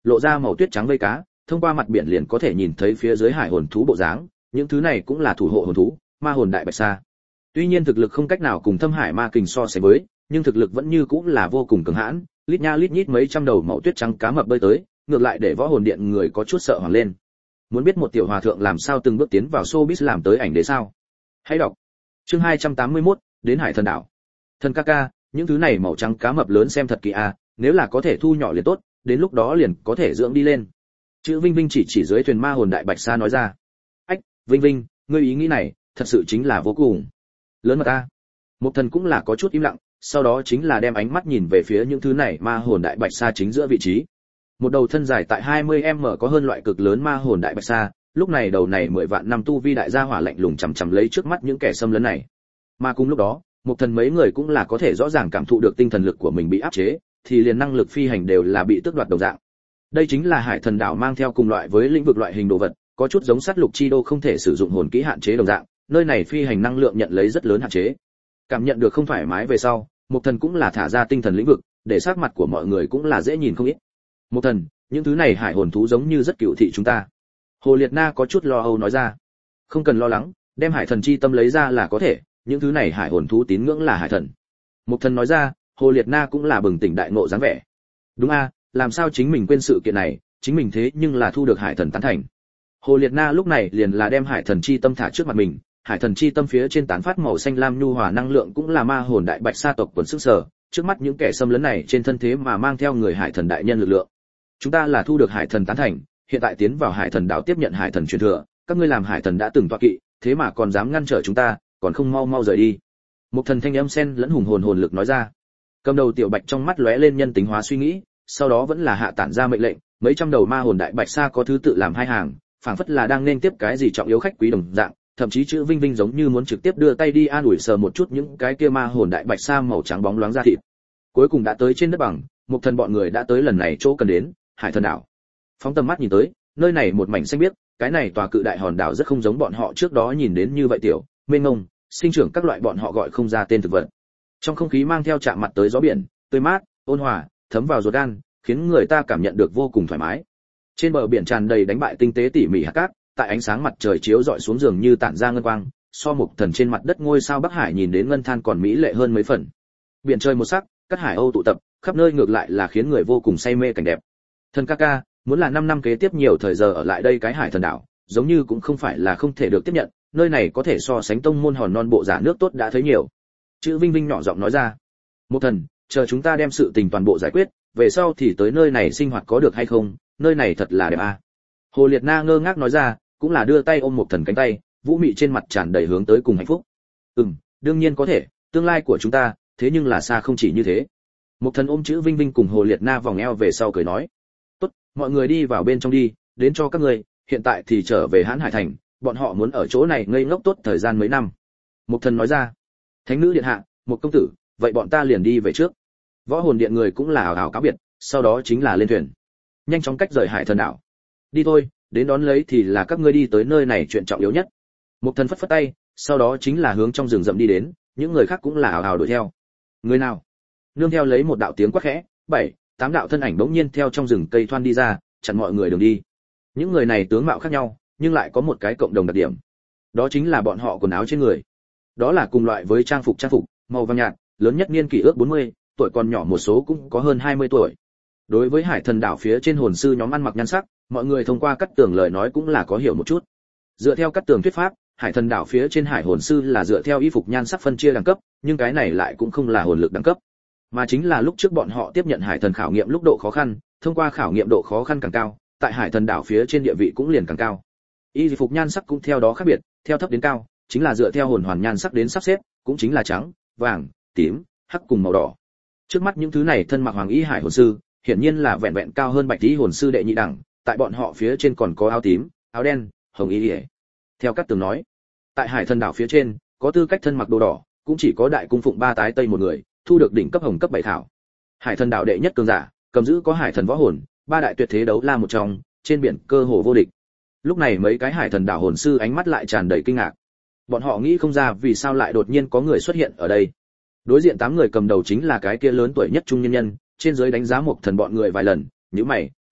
lộ ra màu tuyết trắng vây cá, thông qua mặt biển liền có thể nhìn thấy phía dưới hải hồn thú bộ dáng, những thứ này cũng là thủ hộ hồn thú, ma hồn đại bạch sa. Tuy nhiên thực lực không cách nào cùng Thâm Hải Ma Kình so sánh với, nhưng thực lực vẫn như cũng là vô cùng cường hãn, lít nha lít nhít mấy trăm đầu màu tuyết trắng cá mập bơi tới, ngược lại để võ hồn điện người có chút sợ hoảng lên. Muốn biết một tiểu hòa thượng làm sao từng bước tiến vào showbiz làm tới ảnh đế sao? Hãy đọc. Chương hai trăm tám mươi mốt, đến Hải Thần đảo. Thần ca ca, những thứ này màu trắng cá mập lớn xem thật kỳ a, nếu là có thể thu nhỏ liền tốt, đến lúc đó liền có thể dưỡng đi lên. Chữ Vinh Vinh chỉ chỉ dưới thuyền ma hồn đại bạch sa nói ra. Ách, Vinh Vinh, ngươi ý nghĩ này, thật sự chính là vô cùng lớn mà ta. Một thần cũng là có chút im lặng, sau đó chính là đem ánh mắt nhìn về phía những thứ này ma hồn đại bạch sa chính giữa vị trí. Một đầu thân dài tại hai mươi mét có hơn loại cực lớn ma hồn đại bạch sa, lúc này đầu này mười vạn năm tu vi đại gia hỏa lạnh lùng chằm chằm lấy trước mắt những kẻ xâm lấn này. Mà cùng lúc đó, một thần mấy người cũng là có thể rõ ràng cảm thụ được tinh thần lực của mình bị áp chế, thì liền năng lực phi hành đều là bị tước đoạt đồng dạng. Đây chính là Hải Thần đảo mang theo cùng loại với lĩnh vực loại hình đồ vật, có chút giống sát lục chi đô không thể sử dụng hồn kỹ hạn chế đồng dạng, nơi này phi hành năng lượng nhận lấy rất lớn hạn chế. Cảm nhận được không thoải mái về sau, một thần cũng là thả ra tinh thần lĩnh vực, để sắc mặt của mọi người cũng là dễ nhìn không ít. Một thần, những thứ này hải hồn thú giống như rất cựu thị chúng ta. Hồ Liệt Na có chút lo âu nói ra. Không cần lo lắng, đem hải thần chi tâm lấy ra là có thể, những thứ này hải hồn thú tín ngưỡng là hải thần. Một thần nói ra, Hồ Liệt Na cũng là bừng tỉnh đại ngộ dáng vẻ. Đúng a, làm sao chính mình quên sự kiện này, chính mình thế nhưng là thu được hải thần tán thành. Hồ Liệt Na lúc này liền là đem hải thần chi tâm thả trước mặt mình, hải thần chi tâm phía trên tán phát màu xanh lam nhu hòa năng lượng cũng là ma hồn đại bạch sa tộc quần sức sở, trước mắt những kẻ xâm lấn này trên thân thế mà mang theo người hải thần đại nhân lực lượng. Chúng ta là thu được hải thần tán thành, hiện tại tiến vào hải thần đảo tiếp nhận hải thần truyền thừa, các ngươi làm hải thần đã từng tọa kỵ, thế mà còn dám ngăn trở chúng ta, còn không mau mau rời đi. Một thần thanh âm sen lẫn hùng hồn hồn lực nói ra. Cầm đầu tiểu bạch trong mắt lóe lên nhân tính hóa suy nghĩ, sau đó vẫn là hạ tản ra mệnh lệnh, mấy trăm đầu ma hồn đại bạch sa có thứ tự làm hai hàng, phảng phất là đang nên tiếp cái gì trọng yếu khách quý đồng dạng, thậm chí chữ Vinh Vinh giống như muốn trực tiếp đưa tay đi an ủi sờ một chút những cái kia ma hồn đại bạch sa màu trắng bóng loáng ra thịt. Cuối cùng đã tới trên đất bằng, một thần bọn người đã tới lần này chỗ cần đến, Hải Thần đảo. Phóng tầm mắt nhìn tới, nơi này một mảnh xanh biếc, cái này tòa cự đại hòn đảo rất không giống bọn họ trước đó nhìn đến như vậy tiểu, mênh mông, sinh trưởng các loại bọn họ gọi không ra tên thực vật. Trong không khí mang theo chạm mặt tới gió biển, tươi mát, ôn hòa, thấm vào ruột gan, khiến người ta cảm nhận được vô cùng thoải mái. Trên bờ biển tràn đầy đánh bại tinh tế tỉ mỉ hạt cát, tại ánh sáng mặt trời chiếu rọi xuống giường như tản ra ngân quang, so một thần trên mặt đất ngôi sao Bắc Hải nhìn đến ngân than còn mỹ lệ hơn mấy phần. Biển trời một sắc, các hải âu tụ tập, khắp nơi ngược lại là khiến người vô cùng say mê cảnh đẹp. Thần ca ca, muốn là năm năm kế tiếp nhiều thời giờ ở lại đây cái Hải Thần đảo, giống như cũng không phải là không thể được tiếp nhận, nơi này có thể so sánh tông môn hòn non bộ giả nước tốt đã thấy nhiều. Chữ Vinh Vinh nhỏ giọng nói ra. Một thần, chờ chúng ta đem sự tình toàn bộ giải quyết, về sau thì tới nơi này sinh hoạt có được hay không, nơi này thật là đẹp a. À. Hồ Liệt Na ngơ ngác nói ra, cũng là đưa tay ôm một thần cánh tay, vũ mị trên mặt tràn đầy hướng tới cùng hạnh phúc. Ừm, đương nhiên có thể, tương lai của chúng ta, thế nhưng là xa không chỉ như thế. Một thần ôm chữ Vinh Vinh cùng Hồ Liệt Na vòng eo về sau cười nói, tốt, mọi người đi vào bên trong đi, đến cho các người, hiện tại thì trở về Hán Hải Thành, bọn họ muốn ở chỗ này ngây ngốc tốt thời gian mấy năm. Một thần nói ra, thánh nữ điện hạ, một công tử, vậy bọn ta liền đi về trước. Võ hồn điện người cũng là ảo ảo cáo biệt, sau đó chính là lên thuyền, nhanh chóng cách rời Hải Thần đảo. Đi thôi, đến đón lấy thì là các ngươi đi tới nơi này chuyện trọng yếu nhất. Một thần phất phất tay, sau đó chính là hướng trong rừng rậm đi đến, những người khác cũng là ảo ảo đuổi theo. Người nào? Nương theo lấy một đạo tiếng quát khẽ, bảy, tám đạo thân ảnh bỗng nhiên theo trong rừng cây thoăn đi ra, chặn mọi người đường đi. Những người này tướng mạo khác nhau, nhưng lại có một cái cộng đồng đặc điểm. Đó chính là bọn họ quần áo trên người. Đó là cùng loại với trang phục trang phục, màu vàng nhạt, lớn nhất niên kỷ ước bốn mươi, tuổi còn nhỏ một số cũng có hơn hai mươi tuổi. Đối với Hải Thần đảo phía trên hồn sư nhóm ăn mặc nhan sắc, mọi người thông qua cắt tường lời nói cũng là có hiểu một chút. Dựa theo cắt tường thuyết pháp, Hải Thần đảo phía trên hải hồn sư là dựa theo y phục nhan sắc phân chia đẳng cấp, nhưng cái này lại cũng không là hồn lực đẳng cấp, mà chính là lúc trước bọn họ tiếp nhận Hải Thần khảo nghiệm lúc độ khó khăn, thông qua khảo nghiệm độ khó khăn càng cao, tại Hải Thần đảo phía trên địa vị cũng liền càng cao. Y phục nhan sắc cũng theo đó khác biệt, theo thấp đến cao, chính là dựa theo hồn hoàn nhan sắc đến sắp xếp, cũng chính là trắng, vàng, tím, hắc cùng màu đỏ. Trước mắt những thứ này thân mặc hoàng y hải hồn sư, hiển nhiên là vẹn vẹn cao hơn bạch y hồn sư đệ nhị đẳng, tại bọn họ phía trên còn có áo tím, áo đen, hồng y liễu. Theo các tường nói, tại Hải Thần đảo phía trên, có tư cách thân mặc đồ đỏ, cũng chỉ có đại cung phụng ba tái tây một người, thu được đỉnh cấp hồng cấp bảy thảo. Hải Thần đảo đệ nhất cường giả, cầm giữ có Hải Thần võ hồn, ba đại tuyệt thế đấu la một trong, trên biển cơ hồ vô địch. Lúc này mấy cái Hải Thần đảo hồn sư ánh mắt lại tràn đầy kinh ngạc. Bọn họ nghĩ không ra vì sao lại đột nhiên có người xuất hiện ở đây. Đối diện tám người cầm đầu chính là cái kia lớn tuổi nhất trung nhân nhân, trên dưới đánh giá một thần bọn người vài lần, nhíu mày, nói,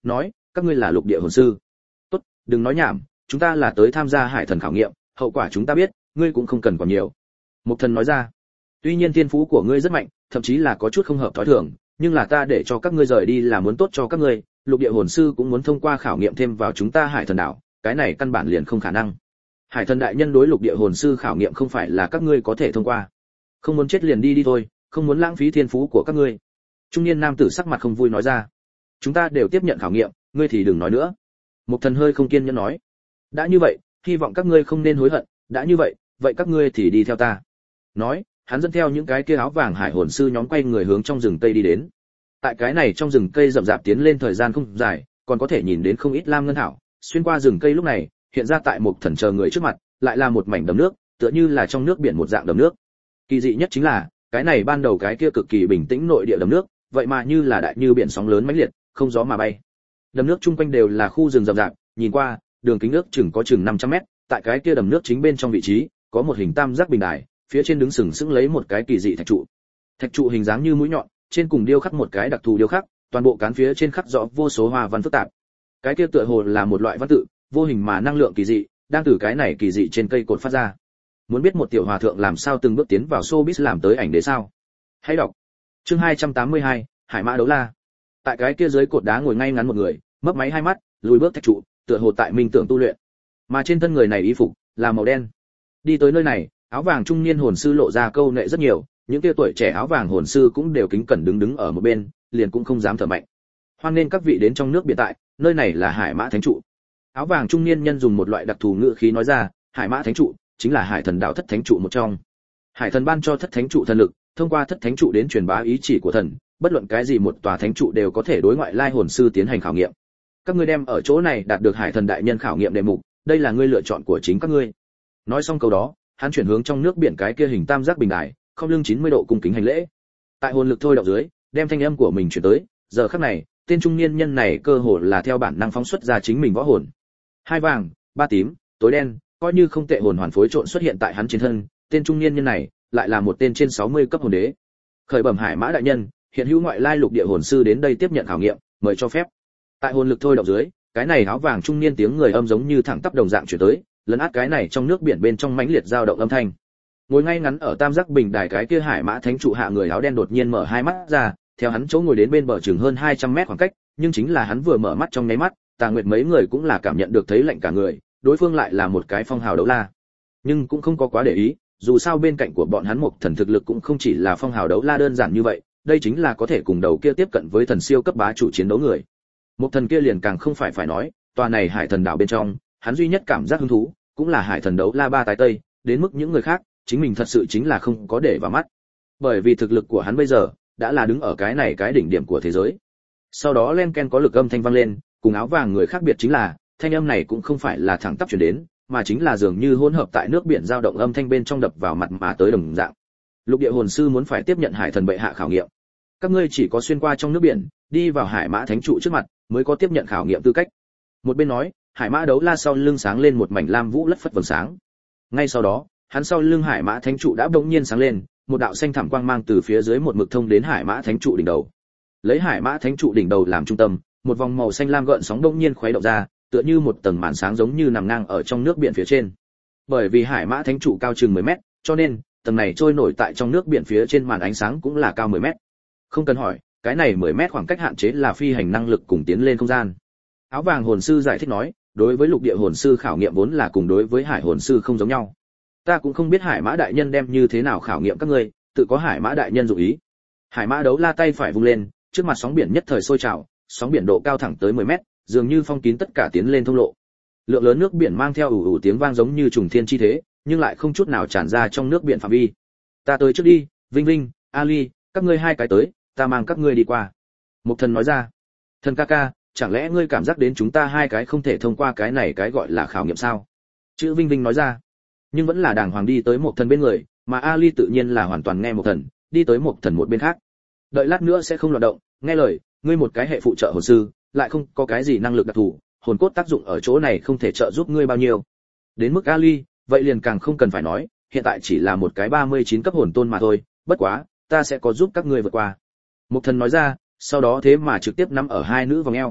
các ngươi là lục địa hồn sư. Tốt, đừng nói nhảm, chúng ta là tới tham gia hải thần khảo nghiệm, hậu quả chúng ta biết, ngươi cũng không cần quản nhiều. Mục thần nói ra. Tuy nhiên thiên phú của ngươi rất mạnh, thậm chí là có chút không hợp thói thường, nhưng là ta để cho các ngươi rời đi là muốn tốt cho các ngươi, lục địa hồn sư cũng muốn thông qua khảo nghiệm thêm vào chúng ta hải thần đảo, cái này căn bản liền không khả năng. Hải thần đại nhân đối lục địa hồn sư khảo nghiệm không phải là các ngươi có thể thông qua. Không muốn chết liền đi đi thôi, không muốn lãng phí thiên phú của các ngươi. Trung niên nam tử sắc mặt không vui nói ra. Chúng ta đều tiếp nhận khảo nghiệm, ngươi thì đừng nói nữa. Mục thần hơi không kiên nhẫn nói. Đã như vậy, hy vọng các ngươi không nên hối hận, đã như vậy, vậy các ngươi thì đi theo ta. Nói, hắn dẫn theo những cái kia áo vàng hải hồn sư nhóm quay người hướng trong rừng cây đi đến. Tại cái này trong rừng cây rậm rạp tiến lên thời gian không dài, còn có thể nhìn đến không ít lam ngân thảo. Xuyên qua rừng cây lúc này, hiện ra tại Mục thần chờ người trước mặt, lại là một mảnh đầm nước, tựa như là trong nước biển một dạng đầm nước. Kỳ dị nhất chính là, cái này ban đầu cái kia cực kỳ bình tĩnh nội địa đầm nước, vậy mà như là đại như biển sóng lớn mãnh liệt, không gió mà bay. Đầm nước chung quanh đều là khu rừng rậm rạp, nhìn qua, đường kính nước chừng có chừng năm trăm mét, tại cái kia đầm nước chính bên trong vị trí, có một hình tam giác bình đài, phía trên đứng sừng sững lấy một cái kỳ dị thạch trụ. Thạch trụ hình dáng như mũi nhọn, trên cùng điêu khắc một cái đặc thù điêu khắc, toàn bộ cán phía trên khắc rõ vô số hoa văn phức tạp. Cái kia tựa hồ là một loại văn tự, vô hình mà năng lượng kỳ dị, đang từ cái này kỳ dị trên cây cột phát ra. Muốn biết một tiểu hòa thượng làm sao từng bước tiến vào showbiz làm tới ảnh đế sao? Hãy đọc. Chương hai trăm tám mươi hai, Hải Mã đấu la. Tại cái kia dưới cột đá ngồi ngay ngắn một người, mấp máy hai mắt, lùi bước thạch trụ, tựa hồ tại minh tưởng tu luyện. Mà trên thân người này y phục là màu đen. Đi tới nơi này, áo vàng trung niên hồn sư lộ ra câu nệ rất nhiều, những kia tuổi trẻ áo vàng hồn sư cũng đều kính cẩn đứng đứng ở một bên, liền cũng không dám thở mạnh. Hoan nên các vị đến trong nước biển tại, nơi này là Hải Mã Thánh trụ. Áo vàng trung niên nhân dùng một loại đặc thù ngữ khí nói ra, Hải Mã Thánh trụ chính là Hải Thần đạo thất thánh trụ một trong. Hải Thần ban cho thất thánh trụ thần lực, thông qua thất thánh trụ đến truyền bá ý chỉ của thần, bất luận cái gì một tòa thánh trụ đều có thể đối ngoại lai hồn sư tiến hành khảo nghiệm. Các ngươi đem ở chỗ này đạt được Hải Thần đại nhân khảo nghiệm đề mục, đây là ngươi lựa chọn của chính các ngươi. Nói xong câu đó, hắn chuyển hướng trong nước biển cái kia hình tam giác bình đài, không lưng chín mươi độ cung kính hành lễ. Tại hồn lực thôi động dưới, đem thanh âm của mình chuyển tới, giờ khắc này, tên trung niên nhân này cơ hồ là theo bản năng phóng xuất ra chính mình võ hồn. Hai vàng, ba tím, tối đen, coi như không tệ hồn hoàn phối trộn xuất hiện tại hắn trên thân, tên trung niên nhân này lại là một tên trên sáu mươi cấp hồn đế. Khởi bẩm Hải Mã đại nhân, hiện hữu ngoại lai lục địa hồn sư đến đây tiếp nhận khảo nghiệm, mời cho phép. Tại hồn lực thôi động dưới, cái này áo vàng trung niên tiếng người âm giống như thẳng tắp đồng dạng chuyển tới, lấn át cái này trong nước biển bên trong mãnh liệt dao động âm thanh. Ngồi ngay ngắn ở tam giác bình đài cái kia Hải Mã Thánh trụ hạ người áo đen đột nhiên mở hai mắt ra, theo hắn chỗ ngồi đến bên bờ chừng hơn hai trăm mét khoảng cách, nhưng chính là hắn vừa mở mắt trong nháy mắt, Tà Nguyệt mấy người cũng là cảm nhận được thấy lạnh cả người, đối phương lại là một cái phong hào đấu la. Nhưng cũng không có quá để ý, dù sao bên cạnh của bọn hắn một thần thực lực cũng không chỉ là phong hào đấu la đơn giản như vậy, đây chính là có thể cùng đầu kia tiếp cận với thần siêu cấp bá chủ chiến đấu người. Một thần kia liền càng không phải phải nói, tòa này Hải Thần đảo bên trong, hắn duy nhất cảm giác hứng thú, cũng là Hải Thần đấu la ba tái tây, đến mức những người khác, chính mình thật sự chính là không có để vào mắt. Bởi vì thực lực của hắn bây giờ, đã là đứng ở cái này cái đỉnh điểm của thế giới. Sau đó len ken có lực âm thanh vang lên, cùng áo vàng người khác biệt chính là, thanh âm này cũng không phải là thẳng tắp truyền đến, mà chính là dường như hỗn hợp tại nước biển dao động âm thanh bên trong đập vào mặt mà tới đồng dạng. Lục địa hồn sư muốn phải tiếp nhận Hải Thần bệ hạ khảo nghiệm. Các ngươi chỉ có xuyên qua trong nước biển, đi vào Hải Mã Thánh trụ trước mặt, mới có tiếp nhận khảo nghiệm tư cách. Một bên nói, Hải Mã đấu la sau lưng sáng lên một mảnh lam vũ lất phất vầng sáng. Ngay sau đó, hắn sau lưng Hải Mã Thánh trụ đã bỗng nhiên sáng lên, một đạo xanh thẳm quang mang từ phía dưới một mực thông đến Hải Mã Thánh trụ đỉnh đầu. Lấy Hải Mã Thánh trụ đỉnh đầu làm trung tâm, một vòng màu xanh lam gợn sóng bỗng nhiên khuấy động ra, tựa như một tầng màn sáng giống như nằm ngang ở trong nước biển phía trên. Bởi vì Hải Mã Thánh trụ cao chừng mười mét, cho nên tầng này trôi nổi tại trong nước biển phía trên màn ánh sáng cũng là cao mười mét. Không cần hỏi, cái này mười mét khoảng cách hạn chế là phi hành năng lực cùng tiến lên không gian. Áo vàng hồn sư giải thích nói, đối với lục địa hồn sư khảo nghiệm vốn là cùng đối với hải hồn sư không giống nhau. Ta cũng không biết Hải Mã đại nhân đem như thế nào khảo nghiệm các ngươi, tự có Hải Mã đại nhân dụng ý. Hải Mã đấu la tay phải vung lên, trước mặt sóng biển nhất thời sôi trào, sóng biển độ cao thẳng tới mười mét, dường như phong kín tất cả tiến lên thông lộ. Lượng lớn nước biển mang theo ủ ủ tiếng vang giống như trùng thiên chi thế, nhưng lại không chút nào tràn ra trong nước biển phạm vi. Ta tới trước đi, Vinh Vinh, Ali, các ngươi hai cái tới, ta mang các ngươi đi qua. Mục thần nói ra. Thần ca ca, chẳng lẽ ngươi cảm giác đến chúng ta hai cái không thể thông qua cái này cái gọi là khảo nghiệm sao? Chữ Vinh Vinh nói ra. Nhưng vẫn là đàng hoàng đi tới Mục thần bên người, mà Ali tự nhiên là hoàn toàn nghe Mục thần, đi tới Mục thần một bên khác. Đợi lát nữa sẽ không loạn động, nghe lời, ngươi một cái hệ phụ trợ hồn sư, lại không có cái gì năng lực đặc thù, hồn cốt tác dụng ở chỗ này không thể trợ giúp ngươi bao nhiêu. Đến mức Ali, vậy liền càng không cần phải nói, hiện tại chỉ là một cái ba mươi chín cấp hồn tôn mà thôi, bất quá, ta sẽ có giúp các ngươi vượt qua. Mục thần nói ra, sau đó thế mà trực tiếp nắm ở hai nữ vòng eo.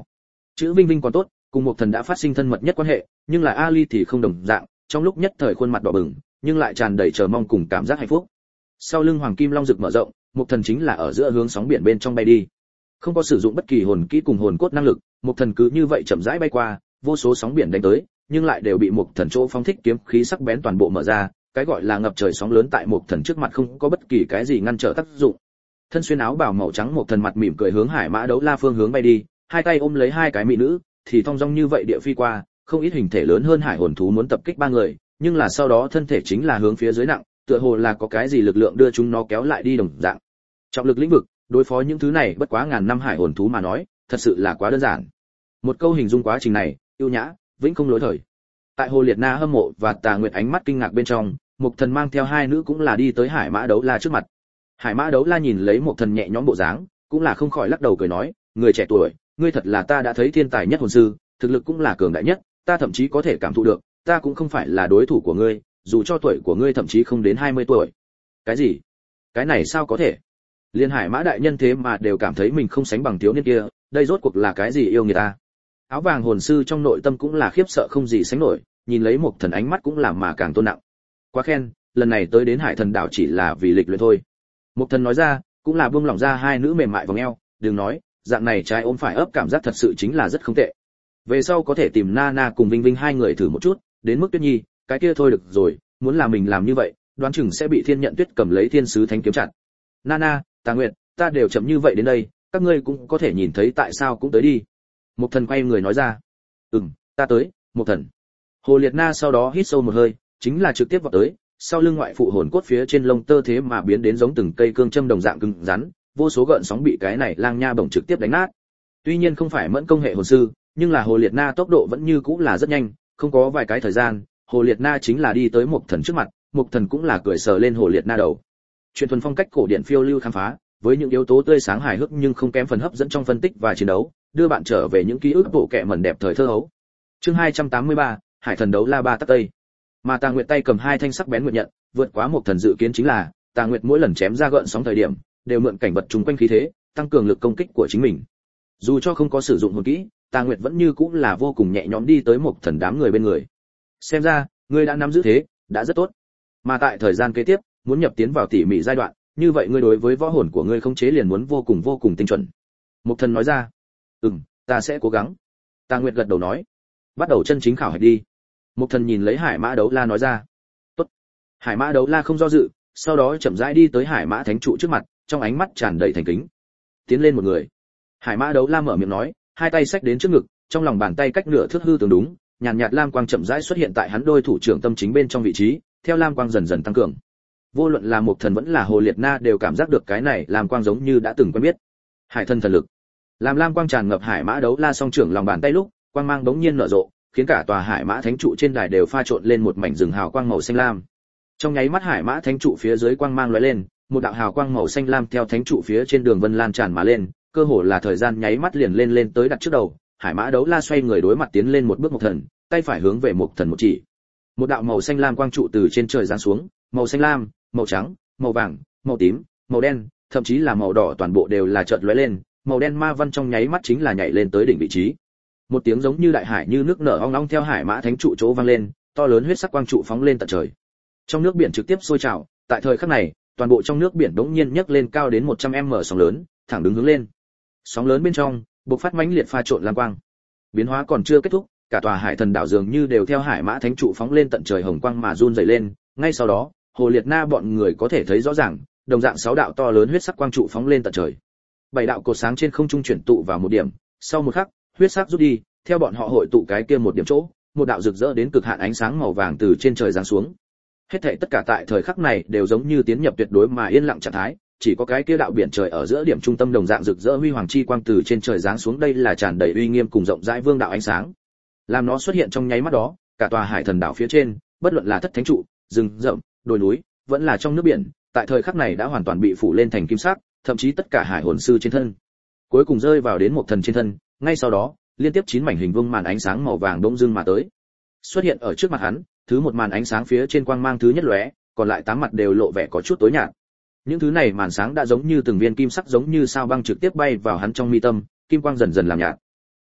Chữ Vinh Vinh còn tốt, cùng Mộc Thần đã phát sinh thân mật nhất quan hệ, nhưng là Ali thì không đồng dạng, trong lúc nhất thời khuôn mặt đỏ bừng, nhưng lại tràn đầy chờ mong cùng cảm giác hạnh phúc. Sau lưng Hoàng Kim Long rực mở rộng, Mộc Thần chính là ở giữa hướng sóng biển bên trong bay đi. Không có sử dụng bất kỳ hồn kỹ cùng hồn cốt năng lực, Mộc Thần cứ như vậy chậm rãi bay qua, vô số sóng biển đánh tới, nhưng lại đều bị Mộc Thần chỗ phóng thích kiếm khí sắc bén toàn bộ mở ra, cái gọi là ngập trời sóng lớn tại Mộc Thần trước mặt không có bất kỳ cái gì ngăn trở tác dụng. Thân xuyên áo bào màu trắng Mộc Thần mặt mỉm cười hướng Hải Mã Đấu La phương hướng bay đi, hai tay ôm lấy hai cái mỹ nữ, thì thong dong như vậy địa phi qua, không ít hình thể lớn hơn hải hồn thú muốn tập kích ba người, nhưng là sau đó thân thể chính là hướng phía dưới nặng, tựa hồ là có cái gì lực lượng đưa chúng nó kéo lại đi đồng dạng. Trọng lực lĩnh vực, đối phó những thứ này bất quá ngàn năm hải hồn thú mà nói, thật sự là quá đơn giản. Một câu hình dung quá trình này, yêu nhã, vĩnh không lỗi thời. Tại Hồ Liệt Na hâm mộ và Tà Nguyệt ánh mắt kinh ngạc bên trong, Mộc Thần mang theo hai nữ cũng là đi tới Hải Mã Đấu La trước mặt. Hải Mã Đấu La nhìn lấy Mộc Thần nhẹ nhõm bộ dáng, cũng là không khỏi lắc đầu cười nói, người trẻ tuổi, ngươi thật là ta đã thấy thiên tài nhất hồn sư, thực lực cũng là cường đại nhất, ta thậm chí có thể cảm thụ được, ta cũng không phải là đối thủ của ngươi, dù cho tuổi của ngươi thậm chí không đến hai mươi tuổi. Cái gì? Cái này sao có thể? Liên Hải Mã đại nhân thế mà đều cảm thấy mình không sánh bằng thiếu niên kia, đây rốt cuộc là cái gì yêu người ta? Áo vàng hồn sư trong nội tâm cũng là khiếp sợ không gì sánh nổi, nhìn lấy Mộc Thần ánh mắt cũng làm mà càng tôn nặng. Quá khen, lần này tới đến Hải Thần đảo chỉ là vì lịch luyện thôi. Mộc Thần nói ra, cũng là buông lỏng ra hai nữ mềm mại vòng eo, đừng nói, dạng này trái ôm phải ấp cảm giác thật sự chính là rất không tệ. Về sau có thể tìm Nana cùng Vinh Vinh hai người thử một chút, đến mức Tuyết Nhi, cái kia thôi được rồi, muốn là mình làm như vậy, đoán chừng sẽ bị Thiên Nhận Tuyết cầm lấy Thiên Sứ Thánh kiếm chặt. Nana, Tà Nguyệt, ta đều chậm như vậy đến đây, các ngươi cũng có thể nhìn thấy tại sao cũng tới đi. Mộc Thần quay người nói ra. Ừm, ta tới, Mộc Thần. Hồ Liệt Na sau đó hít sâu một hơi, chính là trực tiếp vào tới, sau lưng ngoại phụ hồn cốt phía trên lông tơ thế mà biến đến giống từng cây cương châm đồng dạng cứng rắn, vô số gợn sóng bị cái này lang nha bổng trực tiếp đánh nát. Tuy nhiên không phải mẫn công hệ hồn sư, nhưng là Hồ Liệt Na tốc độ vẫn như cũng là rất nhanh, không có vài cái thời gian, Hồ Liệt Na chính là đi tới Mộc Thần trước mặt, Mộc Thần cũng là cười sờ lên Hồ Liệt Na đầu. Chuyện thuần phong cách cổ điển phiêu lưu khám phá, với những yếu tố tươi sáng hài hước nhưng không kém phần hấp dẫn trong phân tích và chiến đấu, đưa bạn trở về những ký ức bộ kệ mẩn đẹp thời thơ hấu. Chương hai trăm tám mươi ba, Hải Thần đấu la ba tắc tây. Mà Tà Nguyệt tay cầm hai thanh sắc bén nguyệt nhận, vượt quá Mộc Thần dự kiến chính là, Tà Nguyệt mỗi lần chém ra gợn sóng thời điểm, đều mượn cảnh vật chung quanh khí thế, tăng cường lực công kích của chính mình. Dù cho không có sử dụng hồn kỹ, Tà Nguyệt vẫn như cũng là vô cùng nhẹ nhõm đi tới Mộc Thần đám người bên người. Xem ra, ngươi đã nắm giữ thế, đã rất tốt. Mà tại thời gian kế tiếp, muốn nhập tiến vào tỉ mỉ giai đoạn, như vậy ngươi đối với võ hồn của ngươi không chế liền muốn vô cùng vô cùng tinh chuẩn. Mộc Thần nói ra. Ừm, ta sẽ cố gắng. Tà Nguyệt gật đầu nói. Bắt đầu chân chính khảo hạch đi. Mộc Thần nhìn lấy Hải Mã Đấu La nói ra. Tốt. Hải Mã Đấu La không do dự, sau đó chậm rãi đi tới Hải Mã Thánh trụ trước mặt, trong ánh mắt tràn đầy thành kính. Tiến lên một người. Hải Mã Đấu La mở miệng nói, hai tay xách đến trước ngực, trong lòng bàn tay cách nửa thước hư tương đúng, nhàn nhạt lam quang chậm rãi xuất hiện tại hắn đôi thủ trưởng tâm chính bên trong vị trí, theo lam quang dần dần tăng cường. Vô luận là Mộc Thần vẫn là Hồ Liệt Na đều cảm giác được cái này lam quang giống như đã từng quen biết. Hải Thần thần lực. Làm lam quang tràn ngập Hải Mã Đấu La song trưởng lòng bàn tay lúc, quang mang bỗng nhiên nở rộ, khiến cả tòa Hải Mã Thánh trụ trên đài đều pha trộn lên một mảnh rừng hào quang màu xanh lam. Trong nháy mắt Hải Mã Thánh trụ phía dưới quang mang lóe lên, một đạo hào quang màu xanh lam theo thánh trụ phía trên đường vân lan tràn mà lên, cơ hồ là thời gian nháy mắt liền lên lên tới đặt trước đầu. Hải Mã Đấu La xoay người đối mặt tiến lên một bước Mộc Thần, tay phải hướng về Mộc Thần một chỉ. Một đạo màu xanh lam quang trụ từ trên trời giáng xuống, màu xanh lam, màu trắng, màu vàng, màu tím, màu đen, thậm chí là màu đỏ toàn bộ đều là chợt lóe lên, màu đen ma văn trong nháy mắt chính là nhảy lên tới đỉnh vị trí. Một tiếng giống như đại hải như nước nở ong ong theo Hải Mã Thánh trụ chỗ vang lên, to lớn huyết sắc quang trụ phóng lên tận trời. Trong nước biển trực tiếp sôi trào, tại thời khắc này, toàn bộ trong nước biển đống nhiên nhấc lên cao đến một trăm mét sóng lớn, thẳng đứng hướng lên. Sóng lớn bên trong, bộc phát mãnh liệt pha trộn lam quang. Biến hóa còn chưa kết thúc, cả tòa Hải Thần đảo dường như đều theo Hải Mã Thánh trụ phóng lên tận trời hồng quang mà run rẩy lên, ngay sau đó, Hồ Liệt Na bọn người có thể thấy rõ ràng, đồng dạng sáu đạo to lớn huyết sắc quang trụ phóng lên tận trời. Bảy đạo cột sáng trên không trung chuyển tụ vào một điểm, sau một khắc, huyết sắc rút đi, theo bọn họ hội tụ cái kia một điểm chỗ, một đạo rực rỡ đến cực hạn ánh sáng màu vàng từ trên trời giáng xuống. Hết thảy tất cả tại thời khắc này đều giống như tiến nhập tuyệt đối mà yên lặng trạng thái, chỉ có cái kia đạo biển trời ở giữa điểm trung tâm đồng dạng rực rỡ huy hoàng chi quang từ trên trời giáng xuống, đây là tràn đầy uy nghiêm cùng rộng rãi vương đạo ánh sáng. Làm nó xuất hiện trong nháy mắt đó, cả tòa Hải Thần đảo phía trên, bất luận là thất thánh trụ, rừng rậm, đồi núi, vẫn là trong nước biển, tại thời khắc này đã hoàn toàn bị phủ lên thành kim sắc, thậm chí tất cả hải hồn sư trên thân, cuối cùng rơi vào đến Mộc Thần trên thân, ngay sau đó, liên tiếp chín mảnh hình vuông màn ánh sáng màu vàng bỗng dưng mà tới. Xuất hiện ở trước mặt hắn, thứ một màn ánh sáng phía trên quang mang thứ nhất lóe, còn lại tám mặt đều lộ vẻ có chút tối nhạt. Những thứ này màn sáng đã giống như từng viên kim sắc giống như sao băng trực tiếp bay vào hắn trong mi tâm, kim quang dần dần làm nhạt.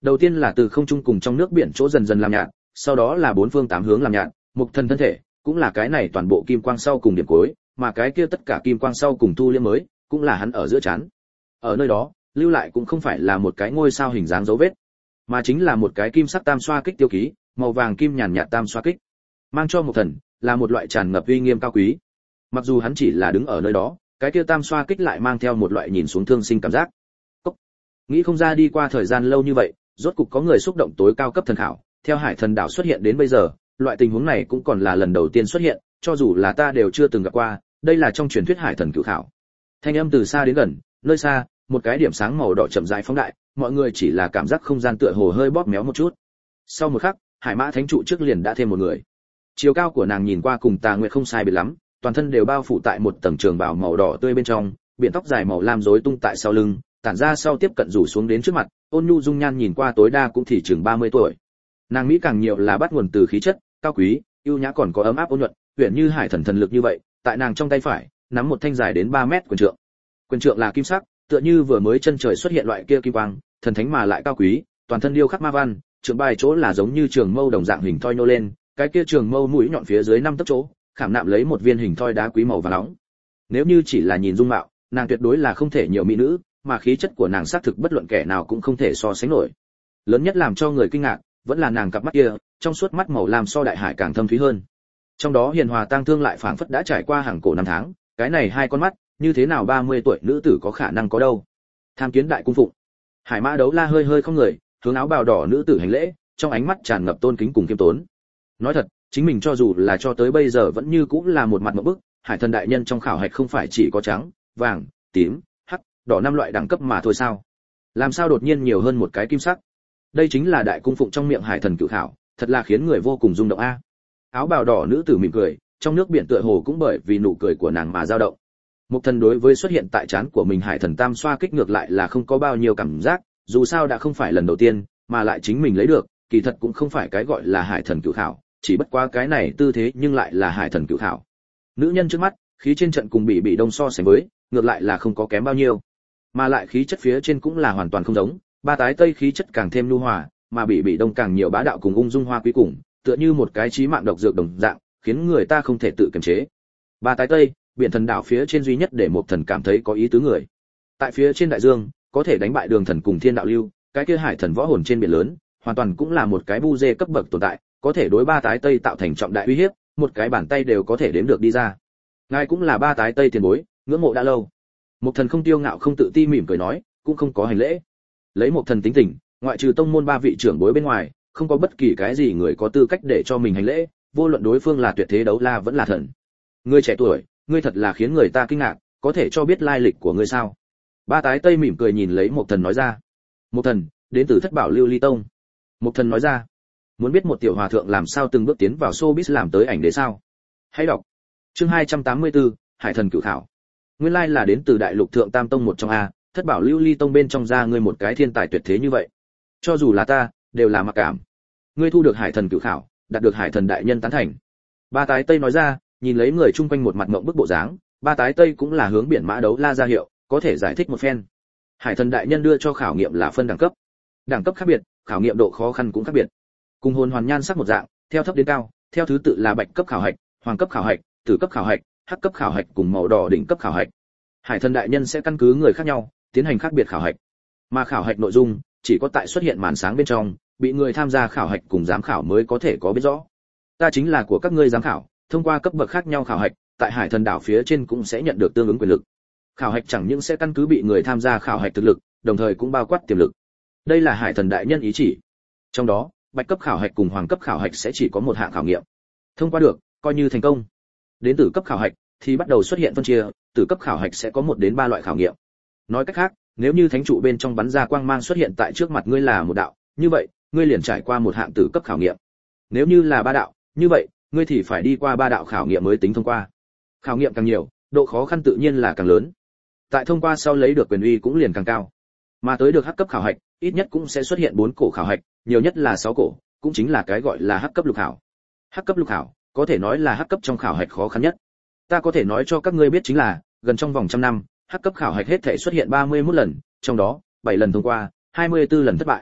Đầu tiên là từ không trung cùng trong nước biển chỗ dần dần làm nhạt, sau đó là bốn phương tám hướng làm nhạt, Mục Thần thân thể cũng là cái này toàn bộ kim quang sau cùng điểm cuối, mà cái kia tất cả kim quang sau cùng thu liễm mới, cũng là hắn ở giữa trán. Ở nơi đó, lưu lại cũng không phải là một cái ngôi sao hình dáng dấu vết, mà chính là một cái kim sắc tam xoa kích tiêu ký, màu vàng kim nhàn nhạt tam xoa kích, mang cho Mục Thần là một loại tràn ngập uy nghiêm cao quý. Mặc dù hắn chỉ là đứng ở nơi đó, cái kia tam xoa kích lại mang theo một loại nhìn xuống thương sinh cảm giác. Cốc. Nghĩ không ra đi qua thời gian lâu như vậy, rốt cục có người xúc động tối cao cấp thần khảo, theo Hải Thần đảo xuất hiện đến bây giờ, loại tình huống này cũng còn là lần đầu tiên xuất hiện, cho dù là ta đều chưa từng gặp qua, đây là trong truyền thuyết Hải Thần cửu khảo. Thanh âm từ xa đến gần, nơi xa, một cái điểm sáng màu đỏ chậm rãi phóng đại, mọi người chỉ là cảm giác không gian tựa hồ hơi bóp méo một chút. Sau một khắc, Hải Mã Thánh trụ trước liền đã thêm một người. Chiều cao của nàng nhìn qua cùng Tà Nguyệt không sai biệt lắm, toàn thân đều bao phủ tại một tầng trường bào màu đỏ tươi bên trong, biện tóc dài màu lam rối tung tại sau lưng, tản ra sau tiếp cận rủ xuống đến trước mặt, ôn nhu dung nhan nhìn qua tối đa cũng chỉ chừng ba mươi tuổi. Nàng mỹ càng nhiều là bắt nguồn từ khí chất, cao quý, yêu nhã còn có ấm áp ôn nhuận, huyền như hải thần thần lực như vậy, tại nàng trong tay phải, nắm một thanh dài đến ba mét quyền trượng. Quyền trượng là kim sắc, tựa như vừa mới chân trời xuất hiện loại kia kim quang, thần thánh mà lại cao quý, toàn thân điêu khắc ma văn, trượng bài chỗ là giống như trường mâu đồng dạng hình thoi nô lên, cái kia trường mâu mũi nhọn phía dưới năm tấc chỗ, khảm nạm lấy một viên hình thoi đá quý màu vàng nóng. Nếu như chỉ là nhìn dung mạo, nàng tuyệt đối là không thể nhiều mỹ nữ, mà khí chất của nàng xác thực bất luận kẻ nào cũng không thể so sánh nổi. Lớn nhất làm cho người kinh ngạc, vẫn là nàng cặp mắt kia, trong suốt mắt màu lam so đại hải càng thâm thúy hơn. Trong đó hiền hòa tang thương lại phảng phất đã trải qua hàng cổ năm tháng, cái này hai con mắt, như thế nào ba mươi tuổi nữ tử có khả năng có đâu. Tham kiến đại cung phụng. Hải Mã Đấu La hơi hơi không người, hướng áo bào đỏ nữ tử hành lễ, trong ánh mắt tràn ngập tôn kính cùng kiêm tốn. Nói thật, chính mình cho dù là cho tới bây giờ vẫn như cũng là một mặt ngộp bức, Hải Thần đại nhân trong khảo hạch không phải chỉ có trắng, vàng, tím, hắc, đỏ năm loại đẳng cấp mà thôi sao? Làm sao đột nhiên nhiều hơn một cái kim sắc? Đây chính là đại cung phụng trong miệng Hải Thần cửu khảo, thật là khiến người vô cùng rung động a. Áo bào đỏ nữ tử mỉm cười, trong nước biển tựa hồ cũng bởi vì nụ cười của nàng mà dao động. Mục Thần đối với xuất hiện tại trán của mình Hải Thần tam xoa kích ngược lại là không có bao nhiêu cảm giác, dù sao đã không phải lần đầu tiên, mà lại chính mình lấy được, kỳ thật cũng không phải cái gọi là Hải Thần cửu khảo, chỉ bất quá cái này tư thế nhưng lại là Hải Thần cửu khảo. Nữ nhân trước mắt, khí trên trận cùng bị bị đông so sánh với, ngược lại là không có kém bao nhiêu, mà lại khí chất phía trên cũng là hoàn toàn không giống, ba tái tây khí chất càng thêm nhu hòa, mà bị bị đông càng nhiều bá đạo cùng ung dung hoa quý cùng, tựa như một cái chí mạng độc dược đồng dạng, khiến người ta không thể tự kiềm chế. Ba tái tây, biển thần đảo phía trên duy nhất để một thần cảm thấy có ý tứ người. Tại phía trên đại dương, có thể đánh bại đường thần cùng thiên đạo lưu, cái kia hải thần võ hồn trên biển lớn, hoàn toàn cũng là một cái bu dê cấp bậc tồn tại, có thể đối ba tái tây tạo thành trọng đại uy hiếp, một cái bàn tay đều có thể đếm được đi ra. Ngài cũng là ba tái tây tiền bối, ngưỡng mộ đã lâu. Một thần không tiêu ngạo không tự ti mỉm cười nói, cũng không có hành lễ. Lấy một thần tính tình, ngoại trừ tông môn ba vị trưởng bối bên ngoài, không có bất kỳ cái gì người có tư cách để cho mình hành lễ, vô luận đối phương là tuyệt thế đấu la vẫn là thần. Ngươi trẻ tuổi, ngươi thật là khiến người ta kinh ngạc, có thể cho biết lai lịch của ngươi sao? Ba tái tây mỉm cười nhìn lấy một thần nói ra. Một thần, đến từ Thất Bảo Lưu Ly Tông. Một thần nói ra. Muốn biết một tiểu hòa thượng làm sao từng bước tiến vào showbiz làm tới ảnh đế sao? Hãy đọc. Chương hai trăm tám mươi tư, Hải Thần cửu khảo. Nguyên lai là đến từ Đại Lục Thượng Tam Tông một trong a, Thất Bảo Lưu Ly Tông bên trong ra ngươi một cái thiên tài tuyệt thế như vậy. Cho dù là ta, đều là mặc cảm. Ngươi thu được Hải Thần cửu khảo, đạt được Hải Thần đại nhân tán thành. Ba tái tây nói ra, nhìn lấy người chung quanh một mặt ngậm bức bộ dáng, ba tái tây cũng là hướng biển Mã Đấu La ra hiệu, có thể giải thích một phen. Hải Thần đại nhân đưa cho khảo nghiệm là phân đẳng cấp. Đẳng cấp khác biệt, khảo nghiệm độ khó khăn cũng khác biệt. Cùng hồn hoàn nhan sắc một dạng, theo thấp đến cao, theo thứ tự là bạch cấp khảo hạch, hoàng cấp khảo hạch, tử cấp khảo hạch, hắc cấp khảo hạch cùng màu đỏ đỉnh cấp khảo hạch. Hải Thần đại nhân sẽ căn cứ người khác nhau, tiến hành khác biệt khảo hạch. Mà khảo hạch nội dung chỉ có tại xuất hiện màn sáng bên trong, bị người tham gia khảo hạch cùng giám khảo mới có thể có biết rõ. Ta chính là của các ngươi giám khảo, thông qua cấp bậc khác nhau khảo hạch, tại Hải Thần đảo phía trên cũng sẽ nhận được tương ứng quyền lực. Khảo hạch chẳng những sẽ căn cứ bị người tham gia khảo hạch thực lực, đồng thời cũng bao quát tiềm lực. Đây là Hải Thần đại nhân ý chỉ. Trong đó, bạch cấp khảo hạch cùng hoàng cấp khảo hạch sẽ chỉ có một hạng khảo nghiệm. Thông qua được, coi như thành công. Đến tử cấp khảo hạch thì bắt đầu xuất hiện phân chia, tử cấp khảo hạch sẽ có một đến ba loại khảo nghiệm. Nói cách khác, nếu như thánh trụ bên trong bắn ra quang mang xuất hiện tại trước mặt ngươi là một đạo, như vậy, ngươi liền trải qua một hạng tử cấp khảo nghiệm. Nếu như là ba đạo, như vậy, ngươi thì phải đi qua ba đạo khảo nghiệm mới tính thông qua. Khảo nghiệm càng nhiều, độ khó khăn tự nhiên là càng lớn. Tại thông qua sau lấy được quyền uy cũng liền càng cao. Mà tới được hắc cấp khảo hạch, ít nhất cũng sẽ xuất hiện bốn cổ khảo hạch, nhiều nhất là sáu cổ, cũng chính là cái gọi là hắc cấp lục khảo. Hắc cấp lục khảo, có thể nói là hắc cấp trong khảo hạch khó khăn nhất. Ta có thể nói cho các ngươi biết chính là, gần trong vòng trăm năm, hắc cấp khảo hạch hết thảy xuất hiện ba mươi mốt lần, trong đó, bảy lần thông qua, hai mươi tư lần thất bại.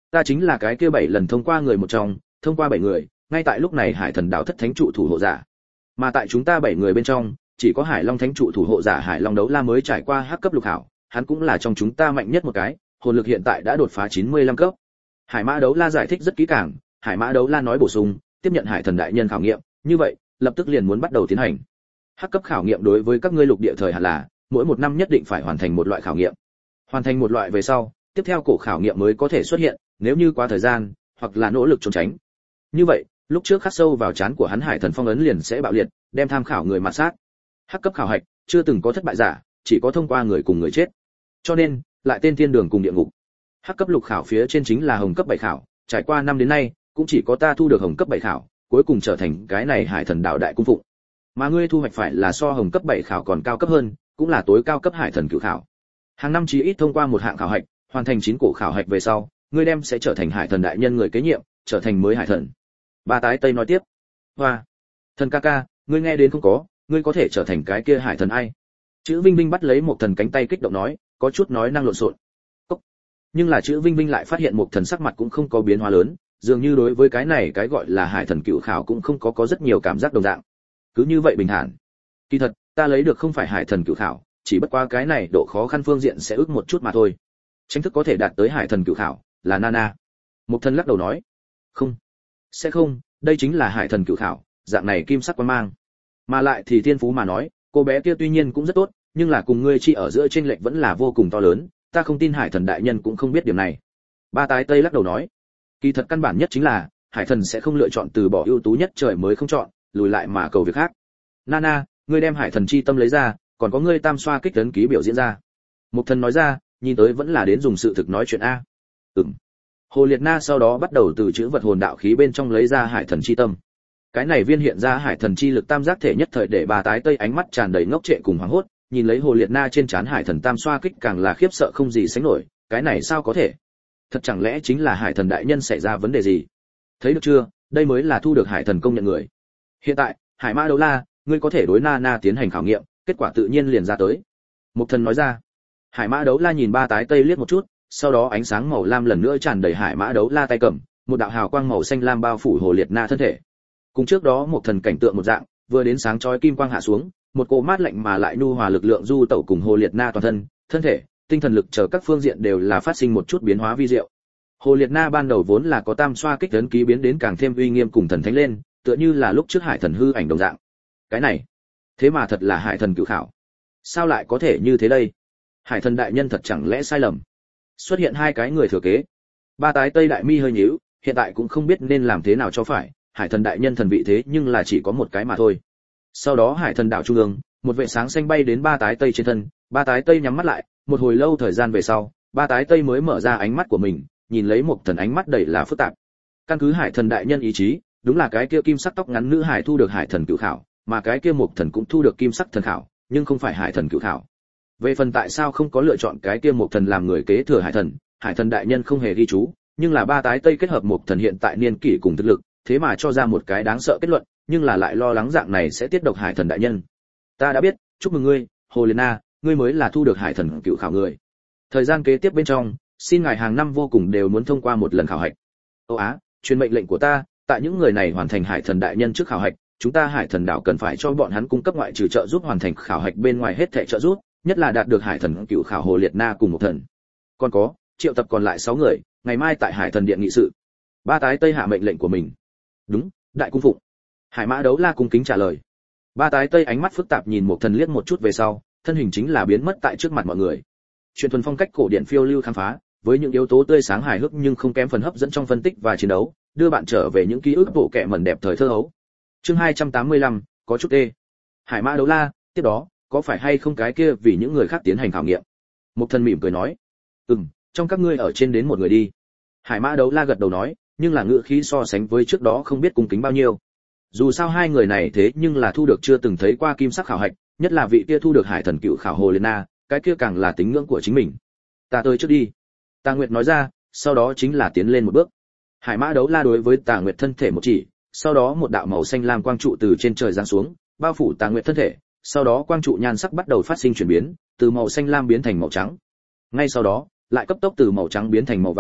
Ta chính là cái kia bảy lần thông qua người một trong, thông qua bảy người, ngay tại lúc này Hải Thần Đạo thất thánh trụ thủ hộ giả. Mà tại chúng ta bảy người bên trong, chỉ có Hải Long thánh trụ thủ hộ giả Hải Long Đấu La mới trải qua hắc cấp lục hảo, hắn cũng là trong chúng ta mạnh nhất một cái, hồn lực hiện tại đã đột phá chín mươi lăm cấp. Hải Mã Đấu La giải thích rất kỹ càng, Hải Mã Đấu La nói bổ sung, tiếp nhận Hải Thần đại nhân khảo nghiệm, như vậy, lập tức liền muốn bắt đầu tiến hành. Hắc cấp khảo nghiệm đối với các ngươi lục địa thời hạn là, mỗi một năm nhất định phải hoàn thành một loại khảo nghiệm. Hoàn thành một loại về sau, tiếp theo cổ khảo nghiệm mới có thể xuất hiện, nếu như quá thời gian, hoặc là nỗ lực trốn tránh. Như vậy, lúc trước khắc sâu vào trán của hắn Hải Thần phong ấn liền sẽ bạo liệt, đem tham khảo người mà sát. Hắc cấp khảo hạch, chưa từng có thất bại giả, chỉ có thông qua người cùng người chết. Cho nên, lại tên thiên đường cùng địa ngục. Hắc cấp lục khảo phía trên chính là hồng cấp bảy khảo, trải qua năm đến nay, cũng chỉ có ta thu được hồng cấp bảy khảo, cuối cùng trở thành cái này Hải Thần đạo đại cung phụng. Mà ngươi thu hoạch phải là so hồng cấp bảy khảo còn cao cấp hơn, cũng là tối cao cấp Hải Thần cửu khảo. Hàng năm chỉ ít thông qua một hạng khảo hạch, hoàn thành chín cổ khảo hạch về sau, ngươi đem sẽ trở thành Hải Thần đại nhân người kế nhiệm, trở thành mới Hải Thần. Ba Tái Tây nói tiếp. Hoa, thần ca ca, ngươi nghe đến không có, ngươi có thể trở thành cái kia Hải Thần ai? Chữ Vinh Vinh bắt lấy một thần cánh tay kích động nói, có chút nói năng lộn xộn. Cốc. Nhưng là chữ Vinh Vinh lại phát hiện một thần sắc mặt cũng không có biến hóa lớn, dường như đối với cái này cái gọi là Hải Thần cựu khảo cũng không có có rất nhiều cảm giác đồng dạng. Cứ như vậy bình thản. Kỳ thật, ta lấy được không phải Hải Thần cựu khảo, chỉ bất qua cái này độ khó khăn phương diện sẽ ước một chút mà thôi. Tranh thức có thể đạt tới Hải Thần cựu khảo, là Nana. Một thần lắc đầu nói, không, sẽ không, đây chính là Hải Thần cựu khảo, dạng này kim sắc quan mang. Mà lại thì thiên phú mà nói, cô bé kia tuy nhiên cũng rất tốt, nhưng là cùng ngươi chi ở giữa chênh lệch vẫn là vô cùng to lớn, ta không tin Hải Thần đại nhân cũng không biết điểm này. Ba Tái Tây lắc đầu nói, kỳ thật căn bản nhất chính là Hải Thần sẽ không lựa chọn từ bỏ ưu tú nhất trời mới không chọn, lùi lại mà cầu việc khác. Nana, ngươi đem Hải Thần chi tâm lấy ra, còn có ngươi tam xoa kích tấn ký biểu diễn ra. Mục thần nói ra, nhìn tới vẫn là đến dùng sự thực nói chuyện a. Ừm. Hồ Liệt Na sau đó bắt đầu từ chữ vật hồn đạo khí bên trong lấy ra Hải Thần chi tâm. Cái này viên hiện ra Hải Thần chi lực tam giác thể nhất thời để Bà Tái Tây ánh mắt tràn đầy ngốc trệ cùng hoảng hốt, nhìn lấy Hồ Liệt Na trên trán Hải Thần tam xoa kích càng là khiếp sợ không gì sánh nổi, cái này sao có thể? Thật chẳng lẽ chính là Hải Thần đại nhân xảy ra vấn đề gì? Thấy được chưa, đây mới là thu được Hải Thần công nhận người. Hiện tại, Hải Mã Đấu La, ngươi có thể đối Nana tiến hành khảo nghiệm, kết quả tự nhiên liền ra tới. Mục thần nói ra. Hải Mã Đấu La nhìn Ba Tái Tây liếc một chút, sau đó ánh sáng màu lam lần nữa tràn đầy Hải Mã Đấu La tay cầm, một đạo hào quang màu xanh lam bao phủ Hồ Liệt Na thân thể. Cùng trước đó một thần cảnh tượng một dạng, vừa đến sáng chói kim quang hạ xuống, một cỗ mát lạnh mà lại nhu hòa lực lượng du tẩu cùng Hồ Liệt Na toàn thân, thân thể, tinh thần lực chờ các phương diện đều là phát sinh một chút biến hóa vi diệu. Hồ Liệt Na ban đầu vốn là có tam xoa kích tấn ký biến đến càng thêm uy nghiêm cùng thần thánh lên, tựa như là lúc trước Hải Thần hư ảnh đồng dạng. Cái này, thế mà thật là Hải Thần cửu khảo. Sao lại có thể như thế đây? Hải Thần đại nhân thật chẳng lẽ sai lầm? Xuất hiện hai cái người thừa kế. Ba Tái Tây đại mi hơi nhíu, hiện tại cũng không biết nên làm thế nào cho phải, Hải Thần đại nhân thần vị thế nhưng là chỉ có một cái mà thôi. Sau đó Hải Thần đảo trung ương, một vệ sáng xanh bay đến Ba Tái Tây trên thân, Ba Tái Tây nhắm mắt lại, một hồi lâu thời gian về sau, Ba Tái Tây mới mở ra ánh mắt của mình, nhìn lấy một thần ánh mắt đầy là phức tạp. Căn cứ Hải Thần đại nhân ý chí, đúng là cái kia kim sắc tóc ngắn nữ hải thu được Hải Thần cửu khảo, mà cái kia một thần cũng thu được kim sắc thần khảo, nhưng không phải Hải Thần cửu khảo. Về phần tại sao không có lựa chọn cái kia một thần làm người kế thừa Hải Thần, Hải Thần đại nhân không hề ghi chú, nhưng là Ba Tái Tây kết hợp một thần hiện tại niên kỷ cùng thực lực, thế mà cho ra một cái đáng sợ kết luận, nhưng là lại lo lắng dạng này sẽ tiết độc Hải Thần đại nhân. Ta đã biết, chúc mừng ngươi, Hồ Liệt Na, ngươi mới là thu được Hải Thần cửu khảo người. Thời gian kế tiếp bên trong, xin ngài hàng năm vô cùng đều muốn thông qua một lần khảo hạch. Ô Á, truyền mệnh lệnh của ta, tại những người này hoàn thành Hải Thần đại nhân trước khảo hạch, chúng ta Hải Thần đảo cần phải cho bọn hắn cung cấp ngoại trừ trợ giúp hoàn thành khảo hạch bên ngoài hết thảy trợ giúp, nhất là đạt được Hải Thần cửu khảo Hồ Liệt Na cùng một thần. Còn có, triệu tập còn lại sáu người, ngày mai tại Hải Thần điện nghị sự. Ba Tái Tây hạ mệnh lệnh của mình. Đúng, đại cung phụng. Hải Mã Đấu La cung kính trả lời. Ba Tái Tây ánh mắt phức tạp nhìn một thần liếc một chút về sau, thân hình chính là biến mất tại trước mặt mọi người. Truyền thuần phong cách cổ điển phiêu lưu khám phá, với những yếu tố tươi sáng hài hước nhưng không kém phần hấp dẫn trong phân tích và chiến đấu, đưa bạn trở về những ký ức bộ kệ mẩn đẹp thời thơ hấu. Chương hai trăm tám mươi lăm, có chút tê. Hải Mã Đấu La, tiếp đó, có phải hay không cái kia vì những người khác tiến hành khảo nghiệm? Một thần mỉm cười nói, "Ừm, trong các ngươi ở trên đến một người đi." Hải Mã Đấu La gật đầu nói, nhưng là ngữ khí so sánh với trước đó không biết cung kính bao nhiêu. Dù sao hai người này thế nhưng là thu được chưa từng thấy qua kim sắc khảo hạch, nhất là vị kia thu được Hải Thần cựu khảo Hồ Liệt Na, cái kia càng là tính ngưỡng của chính mình. Ta tới trước đi. Tà Nguyệt nói ra, sau đó chính là tiến lên một bước. Hải Mã Đấu La đối với Tà Nguyệt thân thể một chỉ, sau đó một đạo màu xanh lam quang trụ từ trên trời giáng xuống, bao phủ Tà Nguyệt thân thể, sau đó quang trụ nhan sắc bắt đầu phát sinh chuyển biến, từ màu xanh lam biến thành màu trắng. Ngay sau đó, lại cấp tốc từ màu trắng biến thành màu vàng,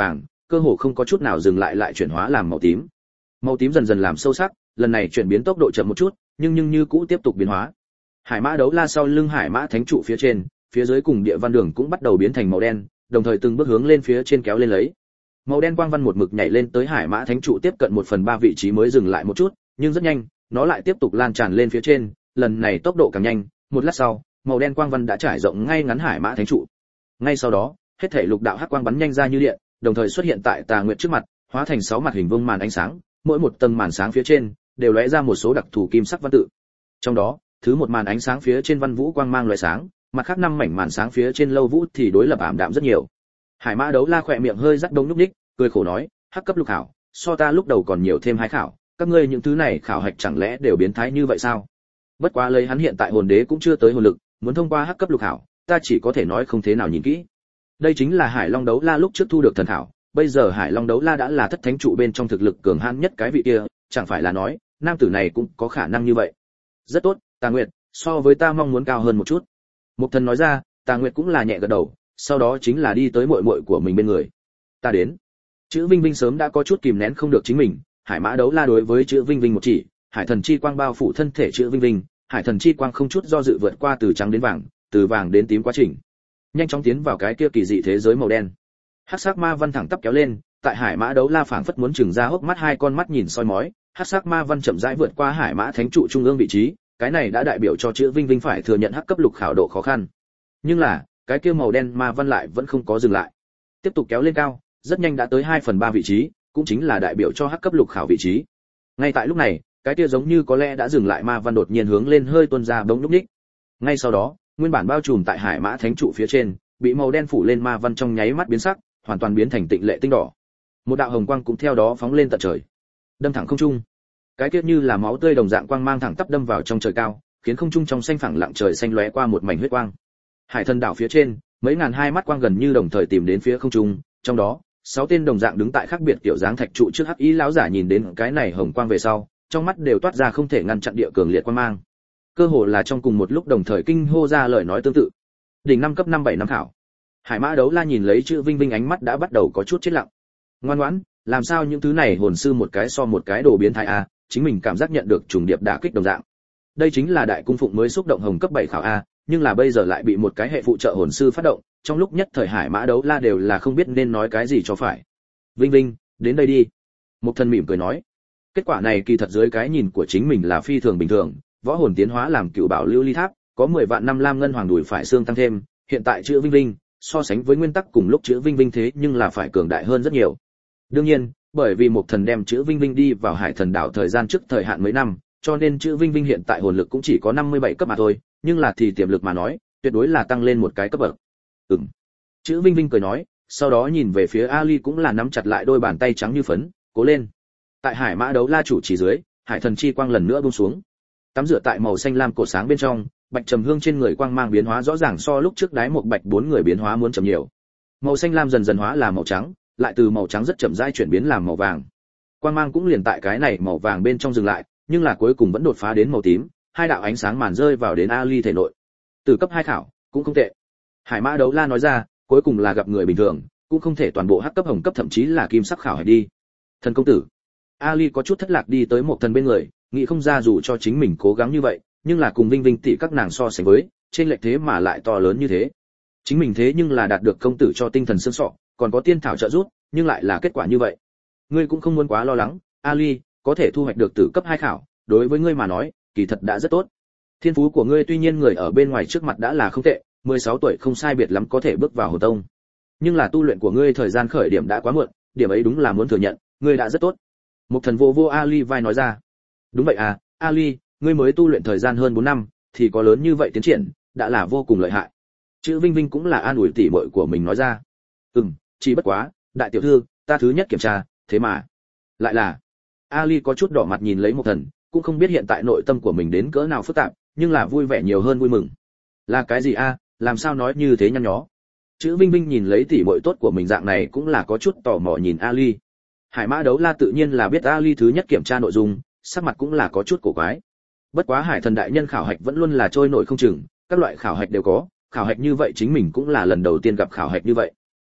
cơ hồ không có chút nào dừng lại lại chuyển hóa làm màu tím. Màu tím dần dần làm sâu sắc, lần này chuyển biến tốc độ chậm một chút, nhưng nhưng như cũ tiếp tục biến hóa. Hải mã đấu la sau lưng hải mã thánh trụ phía trên, phía dưới cùng địa văn đường cũng bắt đầu biến thành màu đen, đồng thời từng bước hướng lên phía trên kéo lên lấy. Màu đen quang văn một mực nhảy lên tới hải mã thánh trụ tiếp cận một phần ba vị trí mới dừng lại một chút, nhưng rất nhanh, nó lại tiếp tục lan tràn lên phía trên, lần này tốc độ càng nhanh, một lát sau, màu đen quang văn đã trải rộng ngay ngắn hải mã thánh trụ. Ngay sau đó, hết thảy lục đạo hắc quang bắn nhanh ra như điện, đồng thời xuất hiện tại Tà Nguyệt trước mặt, hóa thành sáu mặt hình vuông màn ánh sáng, mỗi một tầng màn sáng phía trên đều lóe ra một số đặc thù kim sắc văn tự. Trong đó, thứ một màn ánh sáng phía trên văn vũ quang mang lóe sáng, mặt khác năm mảnh màn sáng phía trên lâu vũ thì đối lập ảm đạm rất nhiều. Hải mã đấu la khỏe miệng hơi rắc đông nhúc nhích, cười khổ nói, hắc cấp lục khảo, so ta lúc đầu còn nhiều thêm hai khảo, các ngươi những thứ này khảo hạch chẳng lẽ đều biến thái như vậy sao? Bất quá lấy hắn hiện tại hồn đế cũng chưa tới hồn lực, muốn thông qua hắc cấp lục khảo, ta chỉ có thể nói không thế nào nhìn kỹ. Đây chính là Hải Long đấu la lúc trước thu được thần khảo, bây giờ Hải Long đấu la đã là thất thánh trụ bên trong thực lực cường hãn nhất cái vị kia, chẳng phải là nói, nam tử này cũng có khả năng như vậy. Rất tốt, Tà Nguyệt, so với ta mong muốn cao hơn một chút. Mục Thần nói ra, Tà Nguyệt cũng là nhẹ gật đầu, sau đó chính là đi tới muội muội của mình bên người. Ta đến. Chữ Vinh Vinh sớm đã có chút kìm nén không được chính mình, Hải Mã đấu la đối với chữ Vinh Vinh một chỉ, Hải Thần chi quang bao phủ thân thể chữ Vinh Vinh, Hải Thần chi quang không chút do dự vượt qua từ trắng đến vàng, từ vàng đến tím quá trình, nhanh chóng tiến vào cái kia kỳ dị thế giới màu đen. Hắc sắc ma văn thẳng tắp kéo lên, tại Hải Mã đấu la phảng phất muốn chừng ra hốc mắt hai con mắt nhìn soi mói, hắc sắc ma văn chậm rãi vượt qua Hải Mã thánh trụ trung ương vị trí, cái này đã đại biểu cho chữ Vinh Vinh phải thừa nhận hắc cấp lục khảo độ khó khăn. Nhưng là, cái kia màu đen ma văn lại vẫn không có dừng lại, tiếp tục kéo lên cao, rất nhanh đã tới hai phần ba vị trí, cũng chính là đại biểu cho hắc cấp lục khảo vị trí. Ngay tại lúc này, cái kia giống như có lẽ đã dừng lại ma văn đột nhiên hướng lên hơi tuôn ra bỗng lúc ních. Ngay sau đó, nguyên bản bao trùm tại Hải Mã thánh trụ phía trên, bị màu đen phủ lên ma văn trong nháy mắt biến sắc, hoàn toàn biến thành tịnh lệ tinh đỏ. Một đạo hồng quang cũng theo đó phóng lên tận trời, đâm thẳng không trung. Cái kia như là máu tươi đồng dạng quang mang thẳng tắp đâm vào trong trời cao, khiến không trung trong xanh phẳng lặng trời xanh lóe qua một mảnh huyết quang. Hải Thần đảo phía trên, mấy ngàn hai mắt quang gần như đồng thời tìm đến phía không trung, trong đó, sáu tên đồng dạng đứng tại khác biệt tiểu dáng thạch trụ trước hắc ý lão giả nhìn đến cái này hồng quang về sau, trong mắt đều toát ra không thể ngăn chặn địa cường liệt quang mang. Cơ hồ là trong cùng một lúc đồng thời kinh hô ra lời nói tương tự. Đỉnh năm cấp năm bảy năm khảo. Hải Mã đấu la nhìn lấy chữ Vinh Vinh ánh mắt đã bắt đầu có chút chết lặng. Ngoan ngoãn, làm sao những thứ này hồn sư một cái so một cái đồ biến thái a, chính mình cảm giác nhận được trùng điệp đả kích đồng dạng. Đây chính là đại cung phụng mới xúc động hồng cấp bảy khảo a, nhưng là bây giờ lại bị một cái hệ phụ trợ hồn sư phát động, trong lúc nhất thời Hải Mã đấu la đều là không biết nên nói cái gì cho phải. Vinh Vinh, đến đây đi. Mục Thần mỉm cười nói. Kết quả này kỳ thật dưới cái nhìn của chính mình là phi thường bình thường, võ hồn tiến hóa làm cựu bảo lưu ly tháp, có mười vạn năm lam ngân hoàng đùi phải xương tăng thêm, hiện tại chữ Vinh Vinh, so sánh với nguyên tắc cùng lúc chữ Vinh Vinh thế nhưng là phải cường đại hơn rất nhiều. Đương nhiên, bởi vì Mục Thần đem chữ Vinh Vinh đi vào Hải Thần đảo thời gian trước thời hạn mấy năm, cho nên chữ Vinh Vinh hiện tại hồn lực cũng chỉ có năm mươi bảy cấp mà thôi, nhưng là thì tiềm lực mà nói, tuyệt đối là tăng lên một cái cấp bậc. Ừm. Chữ Vinh Vinh cười nói, sau đó nhìn về phía Ali cũng là nắm chặt lại đôi bàn tay trắng như phấn, cố lên. Tại Hải Mã đấu la chủ chỉ dưới, Hải Thần chi quang lần nữa buông xuống. Tắm rửa tại màu xanh lam cổ sáng bên trong, bạch trầm hương trên người quang mang biến hóa rõ ràng so lúc trước đái một bạch bốn người biến hóa muốn chậm nhiều. Màu xanh lam dần dần hóa là màu trắng, lại từ màu trắng rất chậm rãi chuyển biến làm màu vàng. Quang mang cũng liền tại cái này màu vàng bên trong dừng lại, nhưng là cuối cùng vẫn đột phá đến màu tím, hai đạo ánh sáng màn rơi vào đến Ali thể nội. Từ cấp hai khảo, cũng không tệ. Hải Mã đấu la nói ra, cuối cùng là gặp người bình thường, cũng không thể toàn bộ hắc cấp hồng cấp thậm chí là kim sắc khảo hay đi. Thần công tử. Ali có chút thất lạc đi tới một thần bên người, nghĩ không ra dù cho chính mình cố gắng như vậy, nhưng là cùng Vinh Vinh tỷ các nàng so sánh với, trên lệch thế mà lại to lớn như thế. Chính mình thế nhưng là đạt được công tử cho tinh thần xương sọ, còn có tiên thảo trợ giúp, nhưng lại là kết quả như vậy. Ngươi cũng không muốn quá lo lắng, Ali, có thể thu hoạch được từ cấp hai khảo, đối với ngươi mà nói, kỳ thật đã rất tốt. Thiên phú của ngươi tuy nhiên người ở bên ngoài trước mặt đã là không tệ, mười sáu tuổi không sai biệt lắm có thể bước vào hồn tông. Nhưng là tu luyện của ngươi thời gian khởi điểm đã quá muộn, điểm ấy đúng là muốn thừa nhận, ngươi đã rất tốt. Một thần vô vô Ali vai nói ra. Đúng vậy à, Ali, ngươi mới tu luyện thời gian hơn bốn năm, thì có lớn như vậy tiến triển, đã là vô cùng lợi hại. Chữ Vinh Vinh cũng là an ủi tỉ muội của mình nói ra. Ừm, chỉ bất quá, đại tiểu thư, ta thứ nhất kiểm tra, thế mà lại là. Ali có chút đỏ mặt nhìn lấy một thần, cũng không biết hiện tại nội tâm của mình đến cỡ nào phức tạp, nhưng là vui vẻ nhiều hơn vui mừng. Là cái gì a, làm sao nói như thế nhăn nhó. Chữ Vinh Vinh nhìn lấy tỉ muội tốt của mình dạng này cũng là có chút tò mò nhìn Ali. Hải Mã đấu la tự nhiên là biết Ali thứ nhất kiểm tra nội dung, sắc mặt cũng là có chút cổ quái. Bất quá Hải Thần đại nhân khảo hạch vẫn luôn là trôi nổi không chừng, các loại khảo hạch đều có, khảo hạch như vậy chính mình cũng là lần đầu tiên gặp khảo hạch như vậy.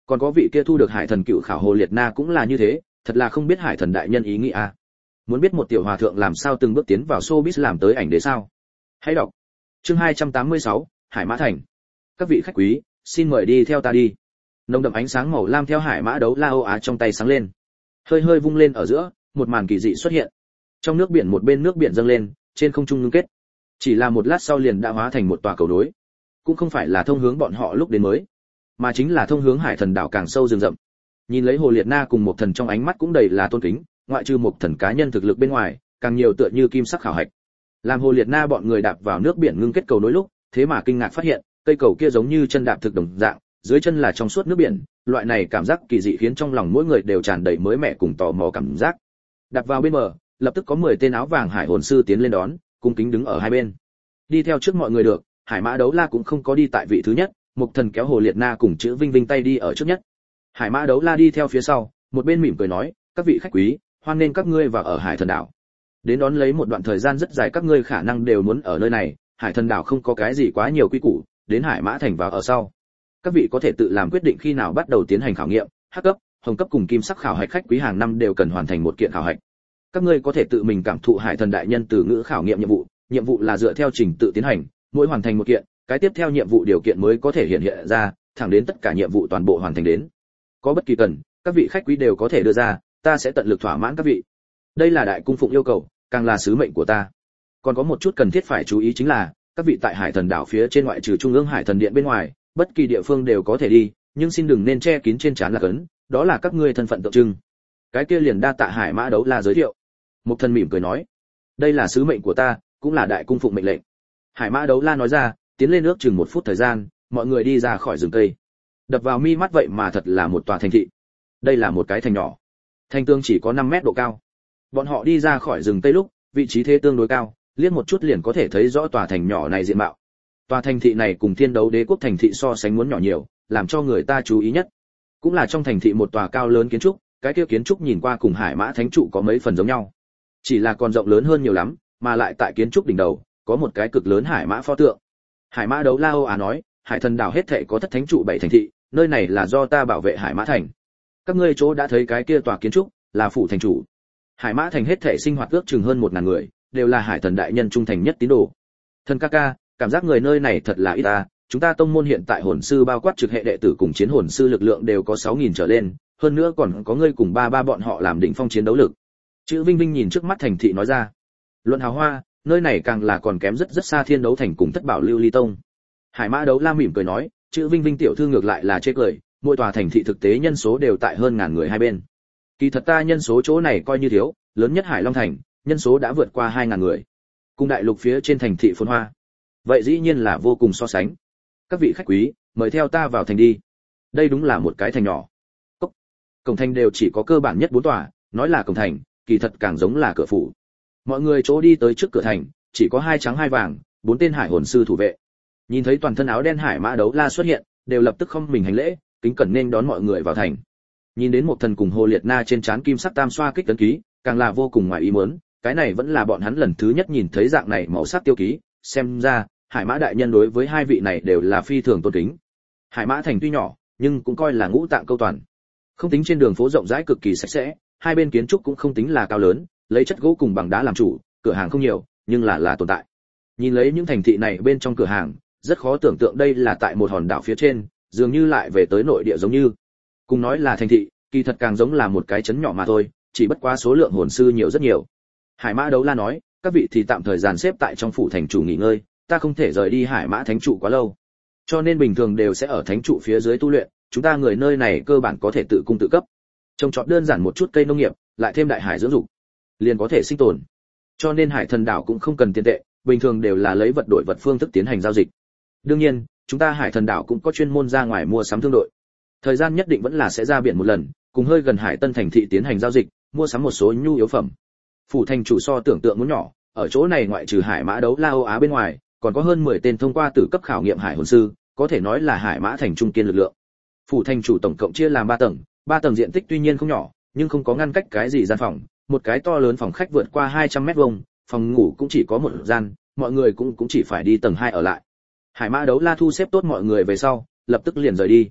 Còn có vị kia thu được hải thần cựu khảo Hồ Liệt Na cũng là như thế, thật là không biết hải thần đại nhân ý nghĩ à. Muốn biết một tiểu hòa thượng làm sao từng bước tiến vào showbiz làm tới ảnh đế sao? Hãy đọc chương hai trăm tám mươi sáu, Hải Mã Thành. Các vị khách quý, xin mời đi theo ta đi. Nồng đậm ánh sáng màu lam theo hải mã đấu la Âu Á trong tay sáng lên, hơi hơi vung lên ở giữa, một màn kỳ dị xuất hiện. Trong nước biển một bên nước biển dâng lên, trên không trung ngưng kết. Chỉ là một lát sau liền đã hóa thành một tòa cầu nối. Cũng không phải là thông hướng bọn họ lúc đến mới, mà chính là thông hướng hải thần đảo càng sâu rừng rậm. Nhìn lấy Hồ Liệt Na cùng một thần trong ánh mắt cũng đầy là tôn kính, ngoại trừ một thần cá nhân thực lực bên ngoài, càng nhiều tựa như kim sắc khảo hạch. Làm Hồ Liệt Na bọn người đạp vào nước biển ngưng kết cầu nối lúc, thế mà kinh ngạc phát hiện, cây cầu kia giống như chân đạp thực đồng dạng, dưới chân là trong suốt nước biển, loại này cảm giác kỳ dị khiến trong lòng mỗi người đều tràn đầy mới mẻ cùng tò mò cảm giác. Đạp vào bên bờ, lập tức có mười tên áo vàng hải hồn sư tiến lên đón, cung kính đứng ở hai bên. Đi theo trước mọi người được, Hải Mã Đấu La cũng không có đi tại vị thứ nhất, Mục Thần kéo Hồ Liệt Na cùng chữ Vinh Vinh tay đi ở trước nhất. Hải Mã Đấu La đi theo phía sau, một bên mỉm cười nói, các vị khách quý, hoan nên các ngươi vào ở Hải Thần đảo. Đến đón lấy một đoạn thời gian rất dài các ngươi khả năng đều muốn ở nơi này, Hải Thần đảo không có cái gì quá nhiều quy củ, đến Hải Mã Thành vào ở sau. Các vị có thể tự làm quyết định khi nào bắt đầu tiến hành khảo nghiệm, hắc cấp, hồng cấp cùng kim sắc khảo hạch khách quý hàng năm đều cần hoàn thành một kiện khảo hạch. Các ngươi có thể tự mình cảm thụ Hải Thần đại nhân từ ngữ khảo nghiệm nhiệm vụ, nhiệm vụ là dựa theo trình tự tiến hành, mỗi hoàn thành một kiện, cái tiếp theo nhiệm vụ điều kiện mới có thể hiện hiện ra, thẳng đến tất cả nhiệm vụ toàn bộ hoàn thành đến. Có bất kỳ cần, các vị khách quý đều có thể đưa ra, ta sẽ tận lực thỏa mãn các vị. Đây là đại cung phụng yêu cầu, càng là sứ mệnh của ta. Còn có một chút cần thiết phải chú ý chính là, các vị tại Hải Thần đảo phía trên ngoại trừ Trung ương Hải Thần điện bên ngoài, bất kỳ địa phương đều có thể đi, nhưng xin đừng nên che kín trên trán là cấn, đó là các ngươi thân phận tượng trưng. Cái kia liền đa tạ Hải Mã Đấu La giới thiệu. Mục Thần mỉm cười nói, đây là sứ mệnh của ta, cũng là đại cung phụng mệnh lệnh. Hải Mã Đấu La nói ra, tiến lên nước chừng một phút thời gian, mọi người đi ra khỏi rừng cây. Đập vào mi mắt vậy mà thật là một tòa thành thị. Đây là một cái thành nhỏ. Thành tường chỉ có năm mét độ cao. Bọn họ đi ra khỏi rừng cây lúc, vị trí thế tương đối cao, liếc một chút liền có thể thấy rõ tòa thành nhỏ này diện mạo. Tòa thành thị này cùng Thiên Đấu Đế quốc thành thị so sánh muốn nhỏ nhiều, làm cho người ta chú ý nhất. Cũng là trong thành thị một tòa cao lớn kiến trúc, cái kia kiến trúc nhìn qua cùng Hải Mã Thánh trụ có mấy phần giống nhau. Chỉ là còn rộng lớn hơn nhiều lắm, mà lại tại kiến trúc đỉnh đầu có một cái cực lớn Hải Mã pho tượng. Hải Mã Đấu La Âu Á nói, Hải Thần đảo hết thảy có thất thánh trụ bảy thành thị, nơi này là do ta bảo vệ Hải Mã Thành. Các ngươi chỗ đã thấy cái kia tòa kiến trúc, là phủ thành chủ. Hải Mã Thành hết thảy sinh hoạt ước chừng hơn một ngàn người, đều là Hải Thần đại nhân trung thành nhất tín đồ. Thần ca ca, cảm giác người nơi này thật là ít ta, chúng ta tông môn hiện tại hồn sư bao quát trực hệ đệ tử cùng chiến hồn sư lực lượng đều có sáu nghìn trở lên, hơn nữa còn có ngươi cùng ba ba bọn họ làm đỉnh phong chiến đấu lực. Chữ Vinh Vinh nhìn trước mắt thành thị nói ra. Luận hào hoa, nơi này càng là còn kém rất rất xa Thiên Đấu Thành cùng Thất Bảo Lưu Ly Tông. Hải Mã Đấu La mỉm cười nói, chữ Vinh Vinh tiểu thư ngược lại là chê cười, mỗi tòa thành thị thực tế nhân số đều tại hơn ngàn người hai bên. Kỳ thật ta nhân số chỗ này coi như thiếu, lớn nhất Hải Long Thành, nhân số đã vượt qua hai ngàn người. Cùng đại lục phía trên thành thị phồn hoa. Vậy dĩ nhiên là vô cùng so sánh. Các vị khách quý, mời theo ta vào thành đi. Đây đúng là một cái thành nhỏ. Cốc. Cổng thành đều chỉ có cơ bản nhất bốn tòa, nói là cổng thành, kỳ thật càng giống là cửa phủ. Mọi người chỗ đi tới trước cửa thành, chỉ có hai trắng hai vàng, bốn tên hải hồn sư thủ vệ. Nhìn thấy toàn thân áo đen Hải Mã Đấu La xuất hiện, đều lập tức không mình hành lễ, kính cẩn nên đón mọi người vào thành. Nhìn đến một thần cùng Hồ Liệt Na trên trán kim sắc tam xoa kích tấn ký, càng là vô cùng ngoài ý muốn, cái này vẫn là bọn hắn lần thứ nhất nhìn thấy dạng này màu sắc tiêu ký, xem ra Hải Mã đại nhân đối với hai vị này đều là phi thường tôn kính. Hải Mã thành tuy nhỏ, nhưng cũng coi là ngũ tạng câu toàn. Không tính trên đường phố rộng rãi cực kỳ sạch sẽ, hai bên kiến trúc cũng không tính là cao lớn, lấy chất gỗ cùng bằng đá làm chủ, cửa hàng không nhiều, nhưng là là tồn tại. Nhìn lấy những thành thị này bên trong cửa hàng, rất khó tưởng tượng đây là tại một hòn đảo phía trên, dường như lại về tới nội địa giống như. Cùng nói là thành thị, kỳ thật càng giống là một cái trấn nhỏ mà thôi, chỉ bất quá số lượng hồn sư nhiều rất nhiều. Hải Mã Đấu La nói, các vị thì tạm thời dàn xếp tại trong phủ thành chủ nghỉ ngơi, ta không thể rời đi Hải Mã Thánh trụ quá lâu. Cho nên bình thường đều sẽ ở thánh trụ phía dưới tu luyện, chúng ta người nơi này cơ bản có thể tự cung tự cấp. Trồng trọt đơn giản một chút cây nông nghiệp, lại thêm đại hải dưỡng dục, liền có thể sinh tồn. Cho nên Hải Thần đảo cũng không cần tiền tệ, bình thường đều là lấy vật đổi vật phương thức tiến hành giao dịch. Đương nhiên, chúng ta Hải Thần đảo cũng có chuyên môn ra ngoài mua sắm thương đội. Thời gian nhất định vẫn là sẽ ra biển một lần, cùng hơi gần Hải Tân thành thị tiến hành giao dịch, mua sắm một số nhu yếu phẩm. Phủ thành chủ so tưởng tượng muốn nhỏ, ở chỗ này ngoại trừ Hải Mã Đấu La Âu Á bên ngoài, còn có hơn mười tên thông qua tử cấp khảo nghiệm hải hồn sư, có thể nói là Hải Mã thành trung kiên lực lượng. Phủ thành chủ tổng cộng chia làm ba tầng, ba tầng diện tích tuy nhiên không nhỏ, nhưng không có ngăn cách cái gì gian phòng, một cái to lớn phòng khách vượt qua hai trăm mét vuông, phòng ngủ cũng chỉ có một gian, mọi người cũng cũng chỉ phải đi tầng hai ở lại. Hải Mã Đấu La thu xếp tốt mọi người về sau, lập tức liền rời đi.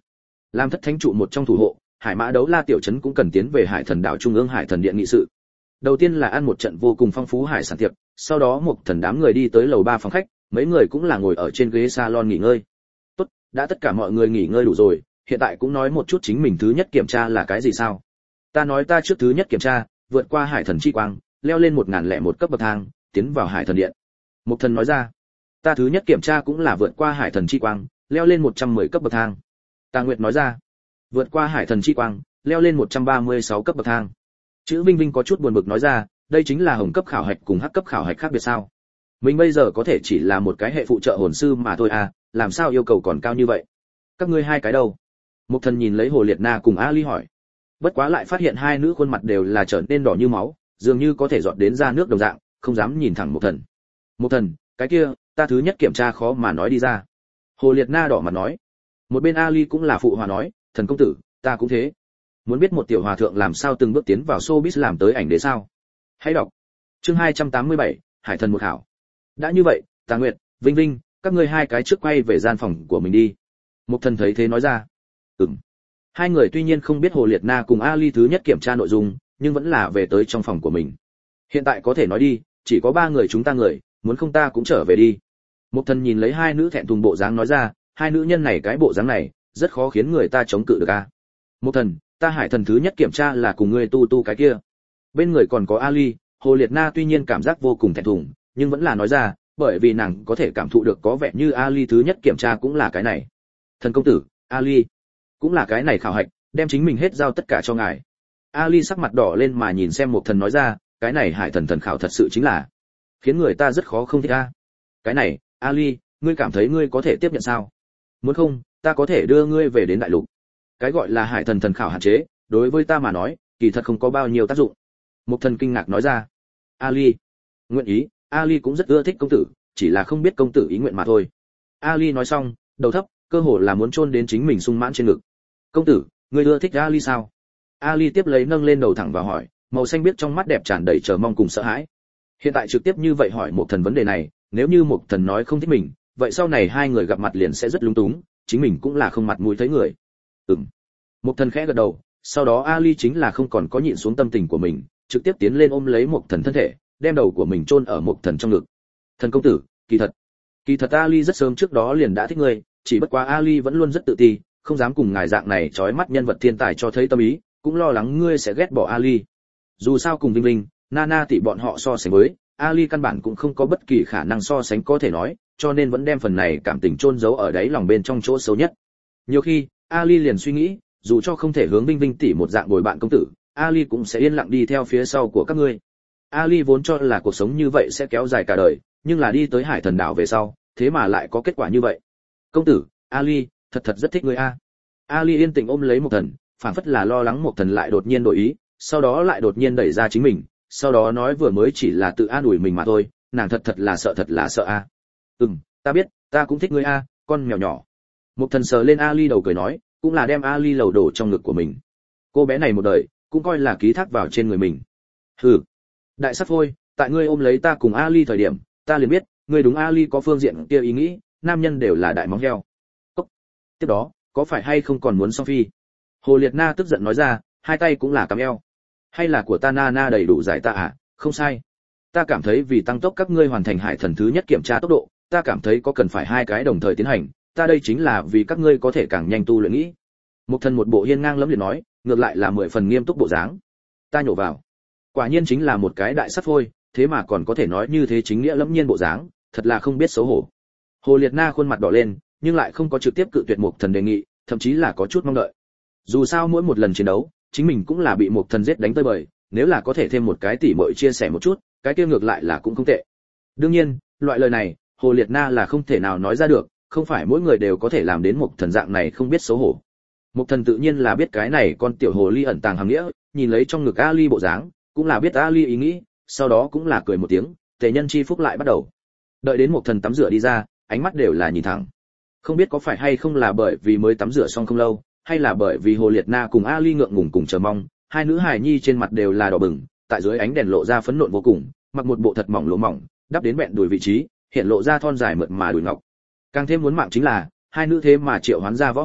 Làm thất thánh trụ một trong thủ hộ, Hải Mã Đấu La tiểu trấn cũng cần tiến về Hải Thần đảo trung ương Hải Thần điện nghị sự. Đầu tiên là ăn một trận vô cùng phong phú hải sản tiệc, sau đó một thần đám người đi tới lầu ba phòng khách, mấy người cũng là ngồi ở trên ghế salon nghỉ ngơi. Tốt, đã tất cả mọi người nghỉ ngơi đủ rồi, hiện tại cũng nói một chút chính mình thứ nhất kiểm tra là cái gì sao? Ta nói ta trước thứ nhất kiểm tra, vượt qua Hải Thần chi quang, leo lên một ngàn lẻ một cấp bậc thang, tiến vào Hải Thần điện. Một thần nói ra. Ta thứ nhất kiểm tra cũng là vượt qua Hải Thần chi quang, leo lên một trăm mười cấp bậc thang. Tà Nguyệt nói ra. Vượt qua Hải Thần chi quang, leo lên một trăm ba mươi sáu cấp bậc thang. Chữ Vinh Vinh có chút buồn bực nói ra, đây chính là hồng cấp khảo hạch cùng hắc cấp khảo hạch khác biệt sao? Mình bây giờ có thể chỉ là một cái hệ phụ trợ hồn sư mà thôi à, làm sao yêu cầu còn cao như vậy? Các ngươi hai cái đâu? Một thần nhìn lấy Hồ Liệt Na cùng Ali hỏi. Bất quá lại phát hiện hai nữ khuôn mặt đều là trở nên đỏ như máu, dường như có thể giọt đến ra nước đồng dạng, không dám nhìn thẳng một thần. Một thần, cái kia, ta thứ nhất kiểm tra khó mà nói đi ra. Hồ Liệt Na đỏ mặt nói. Một bên Ali cũng là phụ hòa nói, thần công tử, ta cũng thế. Muốn biết một tiểu hòa thượng làm sao từng bước tiến vào showbiz làm tới ảnh đế sao? Hãy đọc. Chương hai trăm tám mươi bảy, Hải Thần một hảo. Đã như vậy, Tà Nguyệt, Vinh Vinh, các ngươi hai cái trước quay về gian phòng của mình đi. Một thần thấy thế nói ra. Ừm. Hai người tuy nhiên không biết Hồ Liệt Na cùng Ali thứ nhất kiểm tra nội dung, nhưng vẫn là về tới trong phòng của mình. Hiện tại có thể nói đi, chỉ có ba người chúng ta người, muốn không ta cũng trở về đi. Một thần nhìn lấy hai nữ thẹn thùng bộ dáng nói ra, hai nữ nhân này cái bộ dáng này, rất khó khiến người ta chống cự được a. Một thần, ta Hải Thần thứ nhất kiểm tra là cùng ngươi tu tu cái kia. Bên người còn có Ali, Hồ Liệt Na tuy nhiên cảm giác vô cùng thẹn thùng, nhưng vẫn là nói ra, bởi vì nàng có thể cảm thụ được có vẻ như Ali thứ nhất kiểm tra cũng là cái này. Thần công tử, Ali, cũng là cái này khảo hạch, đem chính mình hết giao tất cả cho ngài. Ali sắc mặt đỏ lên mà nhìn xem một thần nói ra, cái này Hải Thần thần khảo thật sự chính là khiến người ta rất khó không thích a. Cái này, Ali, ngươi cảm thấy ngươi có thể tiếp nhận sao? Muốn không, ta có thể đưa ngươi về đến đại lục. Cái gọi là Hải Thần thần khảo hạn chế, đối với ta mà nói, kỳ thật không có bao nhiêu tác dụng. Một thần kinh ngạc nói ra. Ali, nguyện ý, Ali cũng rất ưa thích công tử, chỉ là không biết công tử ý nguyện mà thôi. Ali nói xong, đầu thấp, cơ hồ là muốn chôn đến chính mình sung mãn trên ngực. Công tử, ngươi ưa thích Ali sao? Ali tiếp lấy nâng lên đầu thẳng và hỏi, màu xanh biết trong mắt đẹp tràn đầy chờ mong cùng sợ hãi. Hiện tại trực tiếp như vậy hỏi một thần vấn đề này, nếu như một thần nói không thích mình, vậy sau này hai người gặp mặt liền sẽ rất lung túng, chính mình cũng là không mặt mũi thấy người. Ừm. Một thần khẽ gật đầu, sau đó Ali chính là không còn có nhịn xuống tâm tình của mình, trực tiếp tiến lên ôm lấy một thần thân thể, đem đầu của mình chôn ở một thần trong ngực. Thần công tử, kỳ thật, kỳ thật Ali rất sớm trước đó liền đã thích ngươi, chỉ bất quá Ali vẫn luôn rất tự ti, không dám cùng ngài dạng này chói mắt nhân vật thiên tài cho thấy tâm ý, cũng lo lắng ngươi sẽ ghét bỏ Ali. Dù sao cùng Vinh Vinh, Nana tỷ bọn họ so sánh với, Ali căn bản cũng không có bất kỳ khả năng so sánh có thể nói, cho nên vẫn đem phần này cảm tình chôn giấu ở đáy lòng bên trong chỗ xấu nhất. Nhiều khi, Ali liền suy nghĩ, dù cho không thể hướng Vinh Vinh tỷ một dạng bồi bạn công tử, Ali cũng sẽ yên lặng đi theo phía sau của các ngươi. Ali vốn cho là cuộc sống như vậy sẽ kéo dài cả đời, nhưng là đi tới Hải Thần đảo về sau, thế mà lại có kết quả như vậy. Công tử, Ali, thật thật rất thích ngươi a. Ali yên tĩnh ôm lấy một thần, phảng phất là lo lắng một thần lại đột nhiên đổi ý, sau đó lại đột nhiên đẩy ra chính mình, sau đó nói vừa mới chỉ là tự an ủi mình mà thôi, nàng thật thật là sợ thật là sợ a. Ừm, ta biết, ta cũng thích ngươi a, con mèo nhỏ. Một thần sờ lên Ali đầu cười nói, cũng là đem Ali lầu đổ trong ngực của mình. Cô bé này một đời, cũng coi là ký thác vào trên người mình. Hừ, đại sắt phôi, tại ngươi ôm lấy ta cùng Ali thời điểm, ta liền biết, ngươi đúng Ali có phương diện kia ý nghĩ, nam nhân đều là đại móng heo. Cốc. Tiếp đó, có phải hay không còn muốn song phi? Hồ Liệt Na tức giận nói ra, hai tay cũng là cắm eo. Hay là của ta Nana đầy đủ giải ta à? Không sai. Ta cảm thấy vì tăng tốc các ngươi hoàn thành Hải Thần thứ nhất kiểm tra tốc độ, ta cảm thấy có cần phải hai cái đồng thời tiến hành, ta đây chính là vì các ngươi có thể càng nhanh tu luyện nghĩ. Một thần một bộ hiên ngang lẫm liệt nói, ngược lại là mười phần nghiêm túc bộ dáng. Ta nhổ vào. Quả nhiên chính là một cái đại sắt phôi, thế mà còn có thể nói như thế chính nghĩa lẫm nhiên bộ dáng, thật là không biết xấu hổ. Hồ Liệt Na khuôn mặt đỏ lên, nhưng lại không có trực tiếp cự tuyệt một thần đề nghị, thậm chí là có chút mong đợi. Dù sao mỗi một lần chiến đấu, chính mình cũng là bị một thần giết đánh tơi bời, nếu là có thể thêm một cái tỉ muội chia sẻ một chút, cái kia ngược lại là cũng không tệ. Đương nhiên, loại lời này, Hồ Liệt Na là không thể nào nói ra được, không phải mỗi người đều có thể làm đến một thần dạng này không biết xấu hổ. Một thần tự nhiên là biết cái này con tiểu hồ ly ẩn tàng hàm nghĩa, nhìn lấy trong ngực Ali bộ dáng, cũng là biết Ali ý nghĩ, sau đó cũng là cười một tiếng, tề nhân chi phúc lại bắt đầu. Đợi đến một thần tắm rửa đi ra, ánh mắt đều là nhìn thẳng. Không biết có phải hay không là bởi vì mới tắm rửa xong không lâu, hay là bởi vì Hồ Liệt Na cùng Ali ngượng ngùng cùng chờ mong, hai nữ hài nhi trên mặt đều là đỏ bừng, tại dưới ánh đèn lộ ra phấn nộn vô cùng, mặc một bộ thật mỏng lỗ mỏng, đắp đến bẹn đùi vị trí, hiện lộ ra thon dài mượt mà đùi ngọc. Càng thêm muốn mạng chính là, hai nữ thế mà triệu hoán ra võ hồn,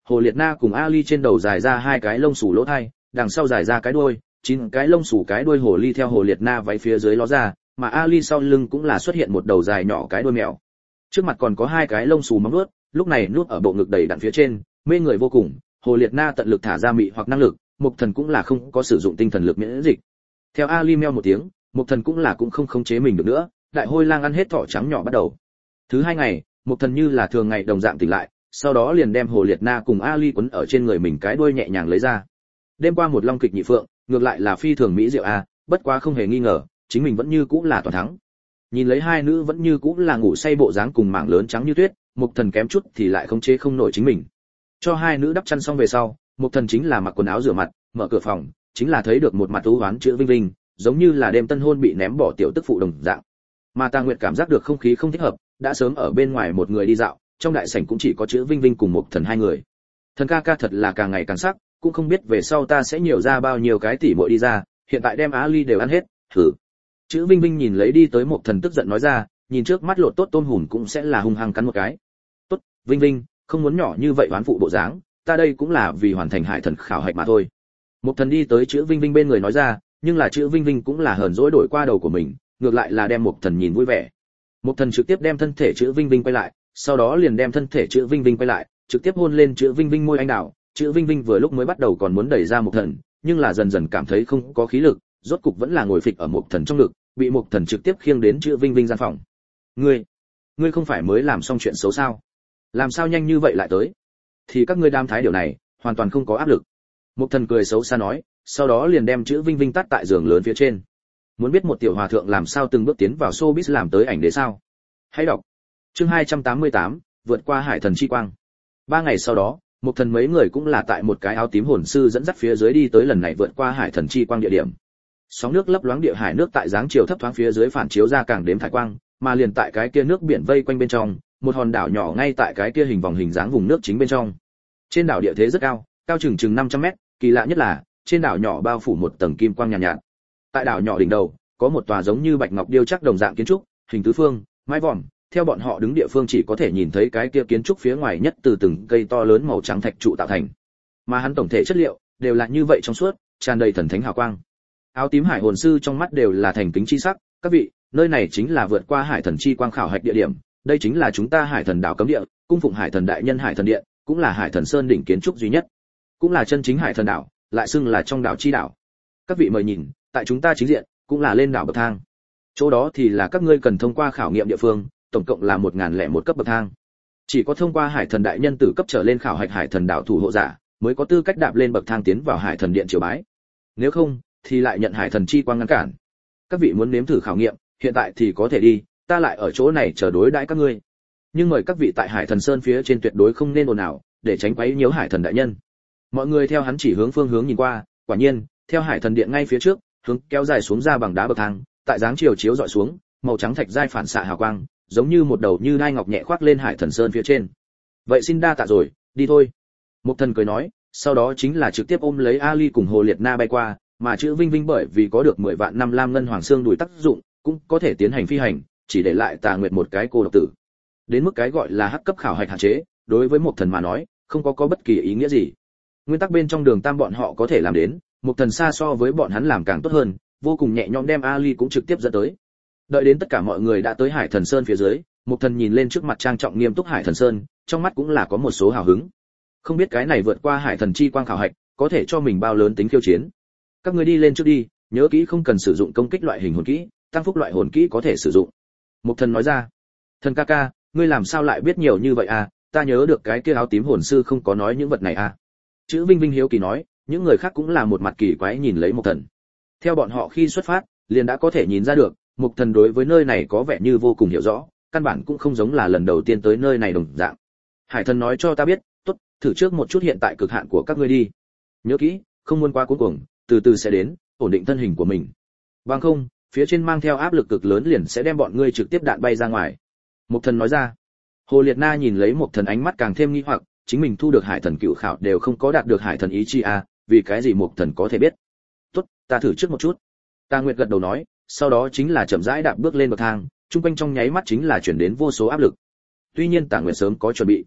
Hồ Liệt Na cùng Ali trên đầu dài ra hai cái lông xù lỗ thai, đằng sau dài ra cái đuôi, chín cái lông xù cái đuôi hồ ly theo Hồ Liệt Na váy phía dưới ló ra, mà Ali sau lưng cũng là xuất hiện một đầu dài nhỏ cái đuôi mèo. Trước mặt còn có hai cái lông xù móng vuốt, lúc này nuốt ở bộ ngực đầy đặn phía trên, mê người vô cùng. Hồ Liệt Na tận lực thả ra mị hoặc năng lực, Mục Thần cũng là không có sử dụng tinh thần lực miễn dịch. Theo Ali meo một tiếng, Mục Thần cũng là cũng không khống chế mình được nữa, đại hôi lang ăn hết thỏ trắng nhỏ bắt đầu. Thứ hai ngày, Mục Thần như là thường ngày đồng dạng tỉnh lại, sau đó liền đem Hồ Liệt Na cùng Ali quấn ở trên người mình cái đuôi nhẹ nhàng lấy ra. Đêm qua một long kịch nhị phượng, ngược lại là phi thường mỹ diệu a, bất quá không hề nghi ngờ, chính mình vẫn như cũ là toàn thắng. Nhìn lấy hai nữ vẫn như cũ là ngủ say bộ dáng cùng mảng lớn trắng như tuyết, Mục Thần kém chút thì lại khống chế không nổi chính mình. Cho hai nữ đắp chăn xong về sau, Mục Thần chính là mặc quần áo rửa mặt, mở cửa phòng, chính là thấy được một mặt u hoán chữ Vinh Vinh, giống như là đêm tân hôn bị ném bỏ tiểu tức phụ đồng dạng. Mà Tà Nguyệt cảm giác được không khí không thích hợp, đã sớm ở bên ngoài một người đi dạo, trong đại sảnh cũng chỉ có chữ Vinh Vinh cùng Mục Thần hai người. Thần ca ca thật là càng ngày càng sắc, cũng không biết về sau ta sẽ nhiều ra bao nhiêu cái tỷ muội đi ra, hiện tại đem Á Ly đều ăn hết, thử. Chữ Vinh Vinh nhìn lấy đi tới Mục Thần tức giận nói ra, nhìn trước mắt lột tốt tôm hùm cũng sẽ là hung hăng cắn một cái. Tốt, Vinh Vinh, không muốn nhỏ như vậy oán phụ bộ dáng, ta đây cũng là vì hoàn thành hải thần khảo hạch mà thôi. Mục Thần đi tới chữ Vinh Vinh bên người nói ra, nhưng là chữ Vinh Vinh cũng là hờn dỗi đổi qua đầu của mình, ngược lại là đem Mục Thần nhìn vui vẻ. Mục Thần trực tiếp đem thân thể chữ Vinh Vinh quay lại, sau đó liền đem thân thể chữ Vinh Vinh quay lại, trực tiếp hôn lên chữ Vinh Vinh môi anh đào. Chữ Vinh Vinh vừa lúc mới bắt đầu còn muốn đẩy ra Mục Thần, nhưng là dần dần cảm thấy không có khí lực, rốt cục vẫn là ngồi phịch ở Mục Thần trong ngực, bị Mục Thần trực tiếp khiêng đến chữ Vinh Vinh gian phòng. Ngươi, ngươi không phải mới làm xong chuyện xấu sao? Làm sao nhanh như vậy lại tới? Thì các ngươi đam thái điều này, hoàn toàn không có áp lực. Mục Thần cười xấu xa nói, sau đó liền đem chữ Vinh Vinh tắt tại giường lớn phía trên. Muốn biết một tiểu hòa thượng làm sao từng bước tiến vào showbiz làm tới ảnh đế sao? Hãy đọc. Chương hai trăm tám mươi tám, vượt qua hải thần chi quang. Ba ngày sau đó, Mục Thần mấy người cũng là tại một cái áo tím hồn sư dẫn dắt phía dưới đi tới lần này vượt qua hải thần chi quang địa điểm. Sóng nước lấp loáng địa hải nước tại dáng chiều thấp thoáng phía dưới phản chiếu ra càng đếm thải quang, mà liền tại cái kia nước biển vây quanh bên trong, một hòn đảo nhỏ ngay tại cái kia hình vòng hình dáng vùng nước chính bên trong. Trên đảo địa thế rất cao, cao chừng chừng năm trăm mét, kỳ lạ nhất là, trên đảo nhỏ bao phủ một tầng kim quang nhàn nhạt, nhạt. Tại đảo nhỏ đỉnh đầu, có một tòa giống như bạch ngọc điêu chắc đồng dạng kiến trúc, hình tứ phương, mái vòm, theo bọn họ đứng địa phương chỉ có thể nhìn thấy cái kia kiến trúc phía ngoài nhất từ từng cây to lớn màu trắng thạch trụ tạo thành. Mà hắn tổng thể chất liệu đều là như vậy trong suốt, tràn đầy thần thánh hào quang. Áo tím hải hồn sư trong mắt đều là thành kính chi sắc, các vị, nơi này chính là vượt qua hải thần chi quang khảo hạch địa điểm, đây chính là chúng ta hải thần đảo cấm địa, cung phụng hải thần đại nhân hải thần điện, cũng là hải thần sơn đỉnh kiến trúc duy nhất, cũng là chân chính hải thần đảo, lại xưng là trong đảo chi đảo. Các vị mời nhìn, tại chúng ta chính diện, cũng là lên đảo bậc thang. Chỗ đó thì là các ngươi cần thông qua khảo nghiệm địa phương, tổng cộng là một nghìn lẻ một cấp bậc thang. Chỉ có thông qua hải thần đại nhân tử cấp trở lên khảo hạch hải thần đảo thủ hộ giả, mới có tư cách đạp lên bậc thang tiến vào hải thần điện triều bái. Nếu không, thì lại nhận hải thần chi quang ngăn cản. Các vị muốn nếm thử khảo nghiệm, hiện tại thì có thể đi, ta lại ở chỗ này chờ đối đãi các ngươi. Nhưng mời các vị tại hải thần sơn phía trên tuyệt đối không nên ồn ào, để tránh quấy nhiễu hải thần đại nhân. Mọi người theo hắn chỉ hướng phương hướng nhìn qua, quả nhiên, theo hải thần điện ngay phía trước, hướng kéo dài xuống ra bằng đá bậc thang, tại dáng chiều chiếu dọi xuống, màu trắng thạch giai phản xạ hào quang, giống như một đầu như nai ngọc nhẹ khoác lên hải thần sơn phía trên. Vậy xin đa tạ rồi, đi thôi. Mục Thần cười nói, sau đó chính là trực tiếp ôm lấy Ali cùng Hồ Liệt Na bay qua, mà chữ Vinh Vinh bởi vì có được mười vạn năm lam ngân hoàng xương đùi tác dụng, cũng có thể tiến hành phi hành, chỉ để lại Tà Nguyệt một cái cô độc tử. Đến mức cái gọi là hắc cấp khảo hạch hạn chế, đối với Mục Thần mà nói, không có có bất kỳ ý nghĩa gì. Nguyên tắc bên trong Đường Tam bọn họ có thể làm đến, Mục Thần xa so với bọn hắn làm càng tốt hơn, vô cùng nhẹ nhõm đem Ali cũng trực tiếp dẫn tới. Đợi đến tất cả mọi người đã tới Hải Thần Sơn phía dưới, Mục Thần nhìn lên trước mặt trang trọng nghiêm túc Hải Thần Sơn, trong mắt cũng là có một số hào hứng. Không biết cái này vượt qua Hải Thần chi quang khảo hạch, có thể cho mình bao lớn tính khiêu chiến. Các ngươi đi lên trước đi, nhớ kỹ không cần sử dụng công kích loại hình hồn kỹ, tăng phúc loại hồn kỹ có thể sử dụng. Mục Thần nói ra. Thần ca ca, ngươi làm sao lại biết nhiều như vậy à? Ta nhớ được cái kia áo tím hồn sư không có nói những vật này à? Chữ Vinh Vinh hiếu kỳ nói, những người khác cũng là một mặt kỳ quái nhìn lấy Mục Thần. Theo bọn họ khi xuất phát, liền đã có thể nhìn ra được, Mục Thần đối với nơi này có vẻ như vô cùng hiểu rõ, căn bản cũng không giống là lần đầu tiên tới nơi này đồng dạng. Hải Thần nói cho ta biết, tốt, thử trước một chút hiện tại cực hạn của các ngươi đi. Nhớ kỹ, không muốn quá cuống cuồng, từ từ sẽ đến, ổn định thân hình của mình. Bằng không, phía trên mang theo áp lực cực lớn liền sẽ đem bọn ngươi trực tiếp đạn bay ra ngoài. Mục Thần nói ra. Hồ Liệt Na nhìn lấy Mục Thần ánh mắt càng thêm nghi hoặc, chính mình thu được Hải Thần cựu khảo đều không có đạt được Hải Thần ý chi a, vì cái gì Mục Thần có thể biết? Tốt, ta thử trước một chút. Ta Nguyệt gật đầu nói, sau đó chính là chậm rãi đạp bước lên bậc thang, trung quanh trong nháy mắt chính là chuyển đến vô số áp lực. Tuy nhiên Tả Nguyệt sớm có chuẩn bị.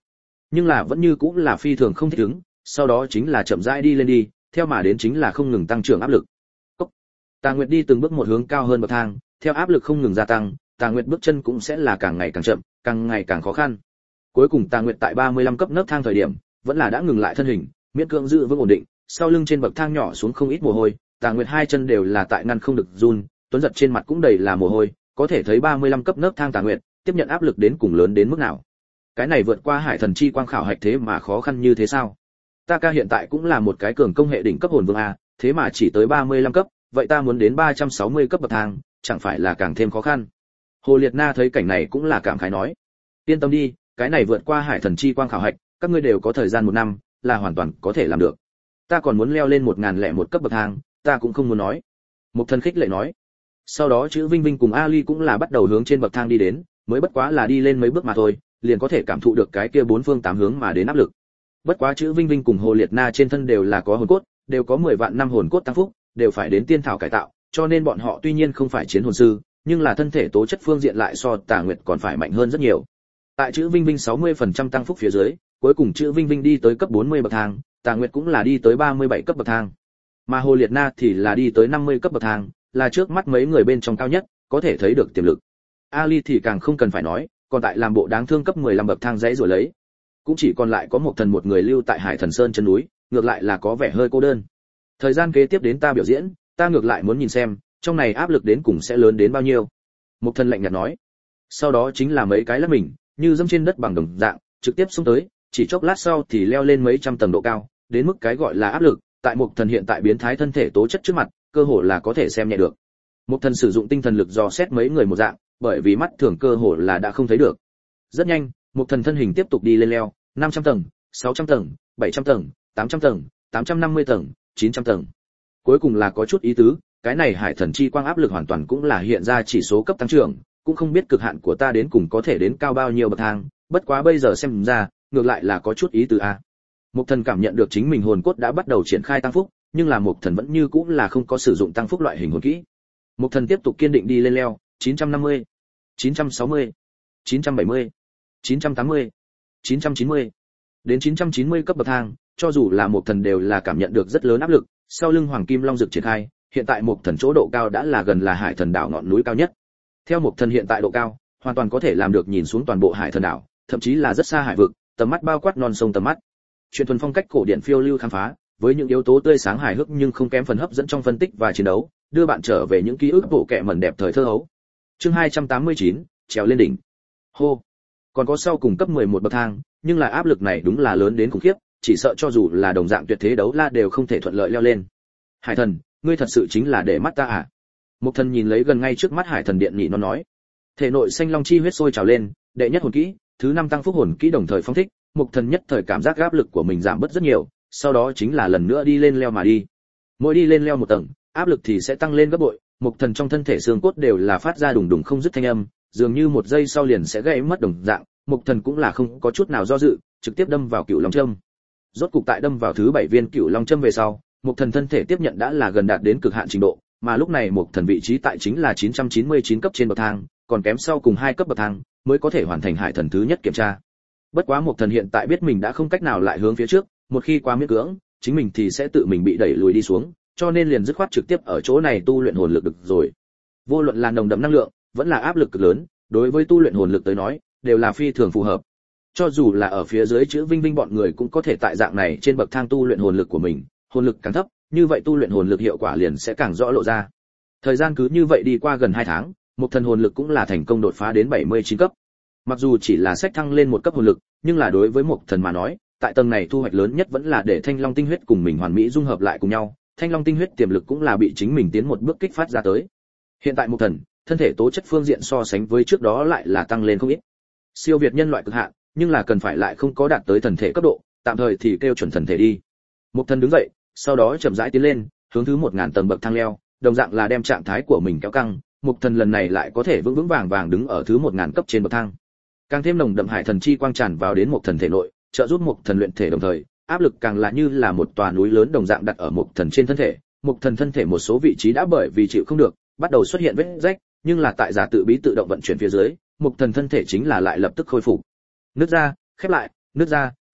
nhưng là vẫn như cũng là phi thường không thích ứng, sau đó chính là chậm rãi đi lên đi, theo mà đến chính là không ngừng tăng trưởng áp lực. Cốc. Tà Nguyệt đi từng bước một hướng cao hơn bậc thang, theo áp lực không ngừng gia tăng, Tà Nguyệt bước chân cũng sẽ là càng ngày càng chậm, càng ngày càng khó khăn. Cuối cùng Tà Nguyệt tại ba mươi lăm cấp nấc thang thời điểm, vẫn là đã ngừng lại thân hình, miễn cưỡng giữ vững ổn định, sau lưng trên bậc thang nhỏ xuống không ít mồ hôi, Tà Nguyệt hai chân đều là tại ngăn không được run, Tuấn Giật trên mặt cũng đầy là mồ hôi, có thể thấy ba mươi lăm cấp nấc thang Tà Nguyệt tiếp nhận áp lực đến cùng lớn đến mức nào. Cái này vượt qua Hải Thần Chi Quang khảo hạch thế mà khó khăn như thế sao? Ta ca hiện tại cũng là một cái cường công hệ đỉnh cấp hồn vương a, thế mà chỉ tới ba mươi lăm cấp, vậy ta muốn đến ba trăm sáu mươi cấp bậc thang, chẳng phải là càng thêm khó khăn. Hồ Liệt Na thấy cảnh này cũng là cảm khái nói: "Yên tâm đi, cái này vượt qua Hải Thần Chi Quang khảo hạch, các ngươi đều có thời gian một năm, là hoàn toàn có thể làm được. Ta còn muốn leo lên một nghìn lẻ một cấp bậc thang, ta cũng không muốn nói." Một Thần khích lệ nói. Sau đó chữ Vinh Vinh cùng Ali cũng là bắt đầu hướng trên bậc thang đi đến, mới bất quá là đi lên mấy bước mà thôi, liền có thể cảm thụ được cái kia bốn phương tám hướng mà đến áp lực. Bất quá chữ Vinh Vinh cùng Hồ Liệt Na trên thân đều là có hồn cốt, đều có mười vạn năm hồn cốt tăng phúc, đều phải đến tiên thảo cải tạo, cho nên bọn họ tuy nhiên không phải chiến hồn sư, nhưng là thân thể tố chất phương diện lại so Tà Nguyệt còn phải mạnh hơn rất nhiều. Tại chữ Vinh Vinh sáu mươi phần trăm tăng phúc phía dưới, cuối cùng chữ Vinh Vinh đi tới cấp bốn mươi bậc thang, Tà Nguyệt cũng là đi tới ba mươi bảy cấp bậc thang. Mà Hồ Liệt Na thì là đi tới năm mươi cấp bậc thang, là trước mắt mấy người bên trong cao nhất, có thể thấy được tiềm lực. Ali thì càng không cần phải nói, còn tại làm bộ đáng thương cấp mười lăm bậc thang dãy rồi lấy. Cũng chỉ còn lại có một thần một người lưu tại Hải Thần Sơn chân núi, ngược lại là có vẻ hơi cô đơn. Thời gian kế tiếp đến ta biểu diễn, ta ngược lại muốn nhìn xem, trong này áp lực đến cùng sẽ lớn đến bao nhiêu. Một thần lạnh nhạt nói. Sau đó chính là mấy cái lắc mình, như dẫm trên đất bằng đồng dạng, trực tiếp xuống tới, chỉ chốc lát sau thì leo lên mấy trăm tầng độ cao, đến mức cái gọi là áp lực, tại một thần hiện tại biến thái thân thể tố chất trước mặt, cơ hồ là có thể xem nhẹ được. Một thần sử dụng tinh thần lực dò xét mấy người một dạng, bởi vì mắt thường cơ hồ là đã không thấy được. Rất nhanh, một thần thân hình tiếp tục đi lên leo, năm trăm tầng, sáu trăm tầng, bảy trăm tầng, tám trăm tầng, tám trăm năm mươi tầng, chín trăm tầng. Cuối cùng là có chút ý tứ, cái này Hải Thần Chi Quang áp lực hoàn toàn cũng là hiện ra chỉ số cấp tăng trưởng, cũng không biết cực hạn của ta đến cùng có thể đến cao bao nhiêu bậc thang, bất quá bây giờ xem ra, ngược lại là có chút ý tứ a. Một thần cảm nhận được chính mình hồn cốt đã bắt đầu triển khai tăng phúc, nhưng là một thần vẫn như cũng là không có sử dụng tăng phúc loại hình hồn kỹ. Một thần tiếp tục kiên định đi lên leo, chín trăm năm mươi, chín trăm sáu mươi, chín trăm bảy mươi, chín trăm tám mươi, chín trăm chín mươi. Đến chín trăm chín mươi cấp bậc thang, cho dù là một thần đều là cảm nhận được rất lớn áp lực, sau lưng Hoàng Kim Long Dực triển khai, hiện tại một thần chỗ độ cao đã là gần là Hải Thần đảo ngọn núi cao nhất. Theo một thần hiện tại độ cao, hoàn toàn có thể làm được nhìn xuống toàn bộ Hải Thần đảo, thậm chí là rất xa hải vực, tầm mắt bao quát non sông tầm mắt. Truyền thuần phong cách cổ điển phiêu lưu khám phá, với những yếu tố tươi sáng hài hước nhưng không kém phần hấp dẫn trong phân tích và chiến đấu, đưa bạn trở về những ký ức bộ kệ mẩn đẹp thời thơ ấu. Chương hai trăm tám mươi chín, trèo lên đỉnh. Hô. Còn có sau cùng cấp mười một bậc thang, nhưng là áp lực này đúng là lớn đến khủng khiếp, chỉ sợ cho dù là đồng dạng tuyệt thế đấu la đều không thể thuận lợi leo lên. Hải Thần, ngươi thật sự chính là để mắt ta à? Một thần nhìn lấy gần ngay trước mắt Hải Thần điện nhị nó nói. Thể nội xanh long chi huyết sôi trào lên, đệ nhất hồn kỹ, thứ năm tăng phúc hồn kỹ đồng thời phong thích, Mục Thần nhất thời cảm giác áp lực của mình giảm bớt rất nhiều, sau đó chính là lần nữa đi lên leo mà đi. Mỗi đi lên leo một tầng, áp lực thì sẽ tăng lên gấp bội, Mục Thần trong thân thể xương cốt đều là phát ra đùng đùng không dứt thanh âm, dường như một giây sau liền sẽ gãy mất đồng dạng, Mục Thần cũng là không có chút nào do dự, trực tiếp đâm vào Cửu Long châm. Rốt cục tại đâm vào thứ bảy viên Cửu Long châm về sau, Mục Thần thân thể tiếp nhận đã là gần đạt đến cực hạn trình độ, mà lúc này Mục Thần vị trí tại chính là chín trăm chín mươi chín cấp trên bậc thang, còn kém sau cùng hai cấp bậc thang mới có thể hoàn thành Hải Thần thứ nhất kiểm tra. Bất quá Mục Thần hiện tại biết mình đã không cách nào lại hướng phía trước, một khi quá miễn cưỡng, chính mình thì sẽ tự mình bị đẩy lùi đi xuống, cho nên liền dứt khoát trực tiếp ở chỗ này tu luyện hồn lực được rồi. Vô luận là nồng đậm năng lượng, vẫn là áp lực cực lớn, đối với tu luyện hồn lực tới nói, đều là phi thường phù hợp. Cho dù là ở phía dưới chữ Vinh Vinh bọn người cũng có thể tại dạng này trên bậc thang tu luyện hồn lực của mình, hồn lực càng thấp, như vậy tu luyện hồn lực hiệu quả liền sẽ càng rõ lộ ra. Thời gian cứ như vậy đi qua gần hai tháng, Mục Thần hồn lực cũng là thành công đột phá đến bảy mươi chín cấp. Mặc dù chỉ là sách thăng lên một cấp hồn lực, nhưng là đối với Mục Thần mà nói, tại tầng này thu hoạch lớn nhất vẫn là để Thanh Long tinh huyết cùng mình hoàn mỹ dung hợp lại cùng nhau, Thanh Long tinh huyết tiềm lực cũng là bị chính mình tiến một bước kích phát ra tới. Hiện tại Mục Thần, thân thể tố chất phương diện so sánh với trước đó lại là tăng lên không ít. Siêu việt nhân loại cực hạn, nhưng là cần phải lại không có đạt tới thần thể cấp độ, tạm thời thì kêu chuẩn thần thể đi. Mục Thần đứng dậy, sau đó chậm rãi tiến lên, hướng thứ một nghìn tầng bậc thang leo, đồng dạng là đem trạng thái của mình kéo căng, Mục Thần lần này lại có thể vững vững vàng vàng đứng ở thứ một nghìn cấp trên bậc thang. Càng thêm nồng đậm Hải Thần chi quang tràn vào đến Mục Thần thể nội, trợ giúp Mục Thần luyện thể đồng thời, áp lực càng là như là một tòa núi lớn đồng dạng đặt ở Mục Thần trên thân thể. Mục Thần thân thể một số vị trí đã bởi vì chịu không được, bắt đầu xuất hiện vết rách, nhưng là tại giả tự bí tự động vận chuyển phía dưới, Mục Thần thân thể chính là lại lập tức khôi phục. Nứt ra, khép lại, nứt ra,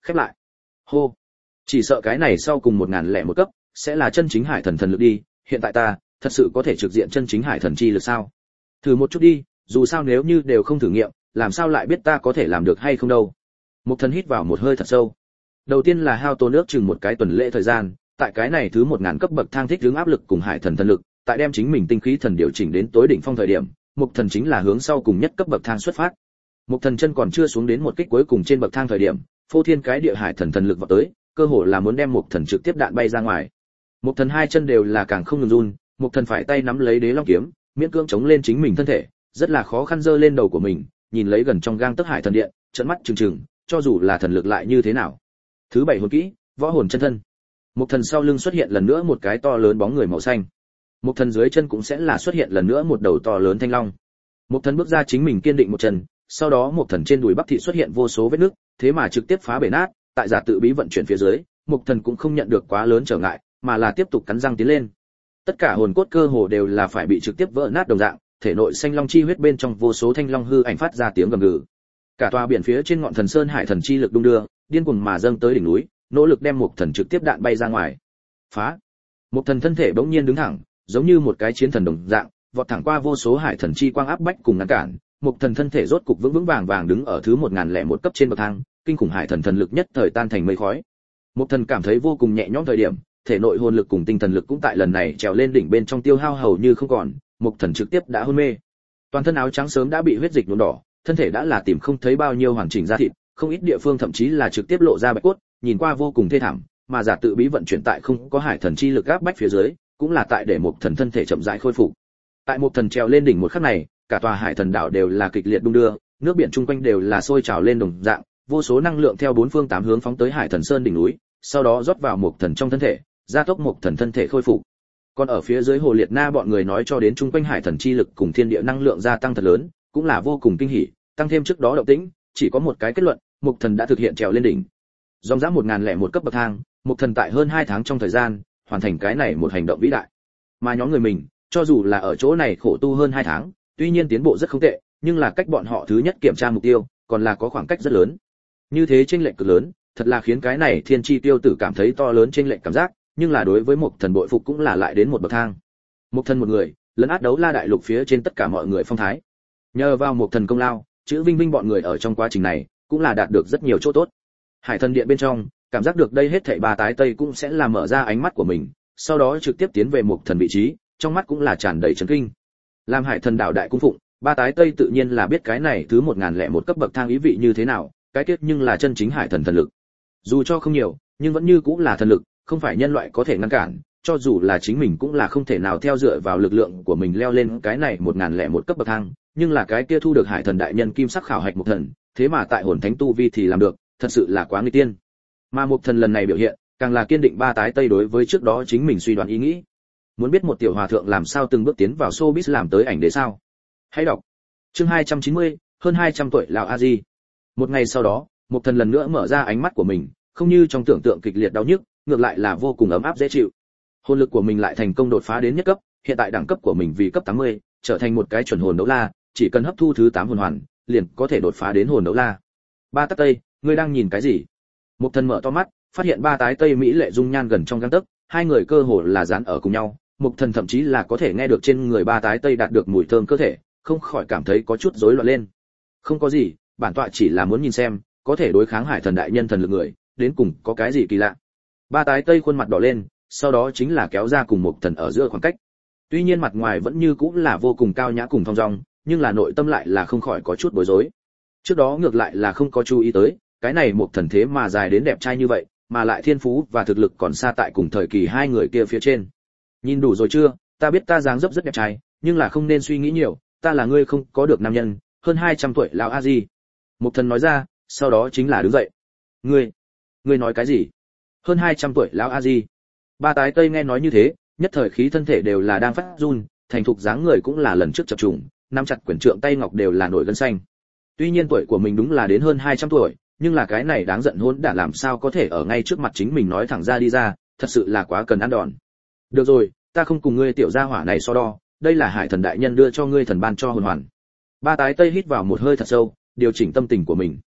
khép lại. Hô, chỉ sợ cái này sau cùng một ngàn lẻ một cấp sẽ là chân chính hải thần thần lực đi, hiện tại ta thật sự có thể trực diện chân chính hải thần chi lực sao? Thử một chút đi, dù sao nếu như đều không thử nghiệm, làm sao lại biết ta có thể làm được hay không đâu. Mục Thần hít vào một hơi thật sâu. Đầu tiên là hao tốn nước chừng một cái tuần lễ thời gian, tại cái này thứ một ngàn cấp bậc thang thích ứng áp lực cùng hải thần thần lực, tại đem chính mình tinh khí thần điều chỉnh đến tối đỉnh phong thời điểm, Mục Thần chính là hướng sau cùng nhất cấp bậc thang xuất phát. Mục Thần chân còn chưa xuống đến một kích cuối cùng trên bậc thang thời điểm, phô thiên cái địa hải thần thần lực vọt tới, cơ hồ là muốn đem Mục Thần trực tiếp đạn bay ra ngoài. Mục Thần hai chân đều là càng không ngừng run, Mục Thần phải tay nắm lấy đế long kiếm, miễn cưỡng chống lên chính mình thân thể, rất là khó khăn giơ lên đầu của mình, nhìn lấy gần trong gang tấc hải thần điện, trợn mắt trừng trừng, cho dù là thần lực lại như thế nào. Thứ bảy hồn kỹ, võ hồn chân thân. Mục Thần sau lưng xuất hiện lần nữa một cái to lớn bóng người màu xanh. Mục Thần dưới chân cũng sẽ là xuất hiện lần nữa một đầu to lớn thanh long. Mục Thần bước ra chính mình kiên định một chân, sau đó Mục Thần trên đùi bắp thịt xuất hiện vô số vết nứt, thế mà trực tiếp phá bể nát, tại giả tự bí vận chuyển phía dưới, Mục Thần cũng không nhận được quá lớn trở ngại, mà là tiếp tục cắn răng tiến lên. Tất cả hồn cốt cơ hồ đều là phải bị trực tiếp vỡ nát đồng dạng, thể nội xanh long chi huyết bên trong vô số thanh long hư ảnh phát ra tiếng gầm gừ. Cả tòa biển phía trên ngọn thần sơn hải thần chi lực đung đưa, điên cuồng mà dâng tới đỉnh núi, nỗ lực đem Mục Thần trực tiếp đạn bay ra ngoài. Phá! Mục Thần thân thể bỗng nhiên đứng thẳng, giống như một cái chiến thần đồng dạng, vọt thẳng qua vô số hải thần chi quang áp bách cùng ngăn cản. Mục Thần thân thể rốt cục vững vững vàng vàng đứng ở thứ một ngàn lẻ một cấp trên bậc thang, kinh khủng hải thần thần lực nhất thời tan thành mây khói. Mục Thần cảm thấy vô cùng nhẹ nhõm thời điểm, thể nội hồn lực cùng tinh thần lực cũng tại lần này trèo lên đỉnh bên trong tiêu hao hầu như không còn, Mục Thần trực tiếp đã hôn mê. Toàn thân áo trắng sớm đã bị huyết dịch nhuộm đỏ, thân thể đã là tìm không thấy bao nhiêu hoàn chỉnh da thịt, không ít địa phương thậm chí là trực tiếp lộ ra bạch cốt, nhìn qua vô cùng thê thảm, mà giả tự bí vận chuyển tại không có hải thần chi lực áp bách phía dưới, cũng là tại để Mục Thần thân thể chậm rãi khôi phục. Tại Mục Thần trèo lên đỉnh một khắc này, cả tòa hải thần đảo đều là kịch liệt đung đưa, nước biển chung quanh đều là sôi trào lên đồng dạng, vô số năng lượng theo bốn phương tám hướng phóng tới hải thần sơn đỉnh núi, sau đó rót vào Mục Thần trong thân thể, gia tốc Mục Thần thân thể khôi phục. Còn ở phía dưới Hồ Liệt Na bọn người nói cho đến chung quanh hải thần chi lực cùng thiên địa năng lượng gia tăng thật lớn, cũng là vô cùng kinh hỉ, tăng thêm trước đó động tĩnh, chỉ có một cái kết luận, Mục Thần đã thực hiện trèo lên đỉnh. Dòng dã một ngàn lẻ một cấp bậc thang, Mục Thần tại hơn hai tháng trong thời gian, hoàn thành cái này một hành động vĩ đại. Mà nhóm người mình, cho dù là ở chỗ này khổ tu hơn hai tháng, tuy nhiên tiến bộ rất không tệ, nhưng là cách bọn họ thứ nhất kiểm tra mục tiêu, còn là có khoảng cách rất lớn. Như thế chênh lệch cực lớn, thật là khiến cái này Thiên Chi Tiêu Tử cảm thấy to lớn chênh lệch cảm giác, nhưng là đối với Mục Thần bội phục cũng là lại đến một bậc thang. Mục Thần một người, lấn át đấu la đại lục phía trên tất cả mọi người phong thái. Nhờ vào Mục Thần công lao, chữ Vinh Vinh bọn người ở trong quá trình này, cũng là đạt được rất nhiều chỗ tốt. Hải thần điện bên trong, cảm giác được đây hết thảy ba tái tây cũng sẽ làm mở ra ánh mắt của mình, sau đó trực tiếp tiến về Mục Thần vị trí, trong mắt cũng là tràn đầy chấn kinh. Làm hải thần đảo đại cung phụng, ba tái tây tự nhiên là biết cái này thứ một ngàn lẻ một cấp bậc thang ý vị như thế nào, cái kết nhưng là chân chính hải thần thần lực. Dù cho không nhiều, nhưng vẫn như cũng là thần lực, không phải nhân loại có thể ngăn cản, cho dù là chính mình cũng là không thể nào theo dựa vào lực lượng của mình leo lên cái này một ngàn lẻ một cấp bậc thang, nhưng là cái kia thu được hải thần đại nhân kim sắc khảo hạch Mục Thần, thế mà tại hồn thánh tu vi thì làm được, thật sự là quá nguy tiên. Mà Mục Thần lần này biểu hiện, càng là kiên định ba tái tây đối với trước đó chính mình suy đoán ý nghĩ. Muốn biết một tiểu hòa thượng làm sao từng bước tiến vào showbiz làm tới ảnh đế sao? Hãy đọc chương hai trăm chín mươi, hơn hai trăm tuổi lão a di. Một ngày sau đó, Mục Thần lần nữa mở ra ánh mắt của mình, không như trong tưởng tượng kịch liệt đau nhức, ngược lại là vô cùng ấm áp dễ chịu. Hồn lực của mình lại thành công đột phá đến nhất cấp, hiện tại đẳng cấp của mình vì cấp tám mươi, trở thành một cái chuẩn hồn đấu la, chỉ cần hấp thu thứ tám hồn hoàn, liền có thể đột phá đến hồn đấu la. Ba tắc tây, ngươi đang nhìn cái gì? Mục Thần mở to mắt, phát hiện ba tái tây mỹ lệ dung nhan gần trong gang tấc, hai người cơ hồ là dán ở cùng nhau. Mục Thần thậm chí là có thể nghe được trên người ba tái tây đạt được mùi thơm cơ thể, không khỏi cảm thấy có chút rối loạn lên. Không có gì, bản tọa chỉ là muốn nhìn xem, có thể đối kháng hải thần đại nhân thần lực người, đến cùng có cái gì kỳ lạ. Ba tái tây khuôn mặt đỏ lên, sau đó chính là kéo ra cùng Mục Thần ở giữa khoảng cách. Tuy nhiên mặt ngoài vẫn như cũng là vô cùng cao nhã cùng thong dong, nhưng là nội tâm lại là không khỏi có chút bối rối. Trước đó ngược lại là không có chú ý tới, cái này Mục Thần thế mà dài đến đẹp trai như vậy, mà lại thiên phú và thực lực còn xa tại cùng thời kỳ hai người kia phía trên. Nhìn đủ rồi chưa, ta biết ta dáng dấp rất đẹp trai, nhưng là không nên suy nghĩ nhiều, ta là ngươi không có được nam nhân, hơn hai trăm tuổi lão a di. Mục Thần nói ra, sau đó chính là đứng dậy. Ngươi, ngươi nói cái gì? Hơn hai trăm tuổi lão a di. Ba tái tây nghe nói như thế, nhất thời khí thân thể đều là đang phát run, thành thục dáng người cũng là lần trước chập trùng, nắm chặt quyển trượng tay ngọc đều là nổi gân xanh. Tuy nhiên tuổi của mình đúng là đến hơn hai trăm tuổi, nhưng là cái này đáng giận hỗn đản làm sao có thể ở ngay trước mặt chính mình nói thẳng ra đi ra, thật sự là quá cần ăn đòn. Được rồi, ta không cùng ngươi tiểu gia hỏa này so đo, đây là hải thần đại nhân đưa cho ngươi thần ban cho hồn hoàn. Ba tái tây hít vào một hơi thật sâu, điều chỉnh tâm tình của mình.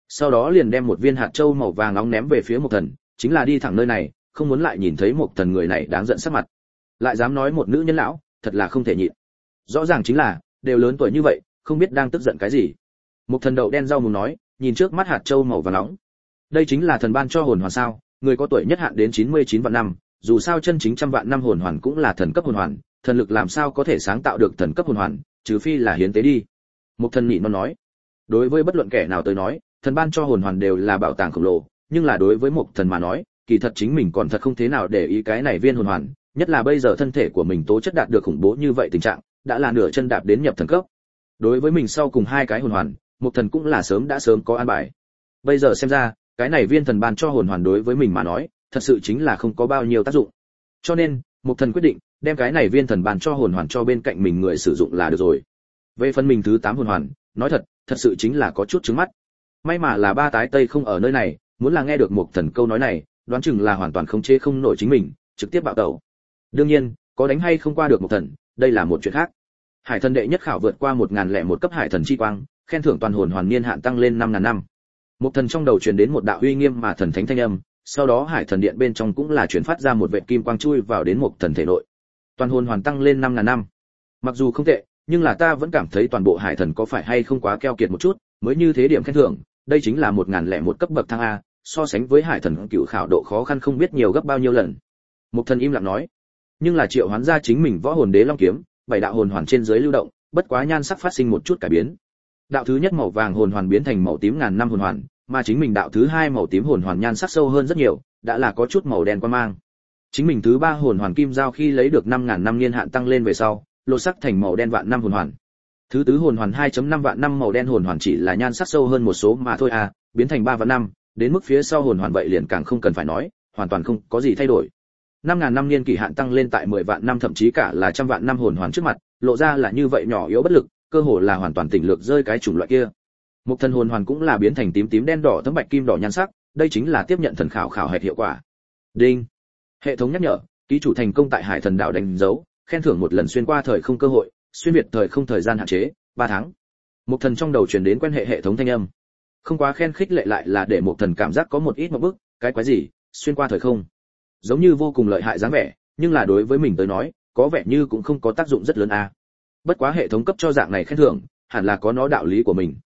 Sau đó liền đem một viên hạt châu màu vàng nóng ném về phía Mộc Thần, chính là đi thẳng nơi này, không muốn lại nhìn thấy Mộc Thần người này đáng giận sắc mặt. Lại dám nói một nữ nhân lão, thật là không thể nhịn. Rõ ràng chính là, đều lớn tuổi như vậy, không biết đang tức giận cái gì. Mộc Thần đậu đen rau mùng nói, nhìn trước mắt hạt châu màu vàng nóng. Đây chính là thần ban cho hồn hoàn sao? Người có tuổi nhất hạn đến chín mươi chín vạn năm, dù sao chân chính trăm vạn năm hồn hoàn cũng là thần cấp hồn hoàn, thần lực làm sao có thể sáng tạo được thần cấp hồn hoàn, trừ phi là hiến tế đi. Mộc Thần nhịn nó nói, đối với bất luận kẻ nào tới nói, thần ban cho hồn hoàn đều là bảo tàng khổng lồ, nhưng là đối với Mộc Thần mà nói, kỳ thật chính mình còn thật không thế nào để ý cái này viên hồn hoàn, nhất là bây giờ thân thể của mình tố chất đạt được khủng bố như vậy tình trạng, đã là nửa chân đạp đến nhập thần cấp. Đối với mình sau cùng hai cái hồn hoàn, Mộc Thần cũng là sớm đã sớm có an bài. Bây giờ xem ra, cái này viên thần ban cho hồn hoàn đối với mình mà nói, thật sự chính là không có bao nhiêu tác dụng. Cho nên, Mộc Thần quyết định đem cái này viên thần ban cho hồn hoàn cho bên cạnh mình người sử dụng là được rồi. Về phần mình thứ tám hồn hoàn, nói thật, thật sự chính là có chút trứng mắt. May mà là ba tái tây không ở nơi này, muốn là nghe được Mộc Thần câu nói này, đoán chừng là hoàn toàn không chế không nổi chính mình, trực tiếp bạo tẩu. Đương nhiên, có đánh hay không qua được Mộc Thần, đây là một chuyện khác. Hải thần đệ nhất khảo vượt qua một nghìn lẻ một cấp hải thần chi quang, khen thưởng toàn hồn hoàn niên hạn tăng lên năm ngàn năm. Mộc Thần trong đầu truyền đến một đạo uy nghiêm mà thần thánh thanh âm, sau đó hải thần điện bên trong cũng là truyền phát ra một vệt kim quang chui vào đến Mộc Thần thể nội. Toàn hồn hoàn tăng lên năm ngàn năm. Mặc dù không tệ, nhưng là ta vẫn cảm thấy toàn bộ hải thần có phải hay không quá keo kiệt một chút, mới như thế điểm khen thưởng, đây chính là một nghìn lẻ một cấp bậc thang a, so sánh với hải thần cựu khảo độ khó khăn không biết nhiều gấp bao nhiêu lần. Mộc Thần im lặng nói, nhưng là triệu hoán ra chính mình võ hồn đế long kiếm, bảy đạo hồn hoàn trên dưới lưu động, bất quá nhan sắc phát sinh một chút cải biến. Đạo thứ nhất màu vàng hồn hoàn biến thành màu tím ngàn năm hồn hoàn, mà chính mình đạo thứ hai màu tím hồn hoàn nhan sắc sâu hơn rất nhiều, đã là có chút màu đen quan mang. Chính mình thứ ba hồn hoàn kim giao khi lấy được năm ngàn năm niên hạn tăng lên về sau, lột sắc thành màu đen vạn năm hồn hoàn. Thứ tứ hồn hoàn hai phẩy năm vạn năm màu đen hồn hoàn chỉ là nhan sắc sâu hơn một số mà thôi à, biến thành ba vạn năm, đến mức phía sau hồn hoàn vậy liền càng không cần phải nói, hoàn toàn không có gì thay đổi. năm ngàn năm niên kỳ hạn tăng lên tại mười vạn năm thậm chí cả là trăm vạn năm hồn hoàn trước mặt, lộ ra là như vậy nhỏ yếu bất lực, cơ hồ là hoàn toàn tỉnh lược rơi cái chủng loại kia. Một thần hồn hoàn cũng là biến thành tím tím đen đỏ thấm bạch kim đỏ nhan sắc, đây chính là tiếp nhận thần khảo khảo hạch hiệu quả. Đinh. Hệ thống nhắc nhở, ký chủ thành công tại Hải Thần Đạo đánh dấu, khen thưởng một lần xuyên qua thời không cơ hội, xuyên việt thời không thời gian hạn chế, ba tháng. Một thần trong đầu truyền đến quen hệ hệ thống thanh âm. Không quá khen khích lệ lại là để một thần cảm giác có một ít một bức, cái quái gì, xuyên qua thời không. Giống như vô cùng lợi hại dáng vẻ, nhưng là đối với mình tới nói, có vẻ như cũng không có tác dụng rất lớn a. À. Bất quá hệ thống cấp cho dạng này khen thưởng, hẳn là có nó đạo lý của mình.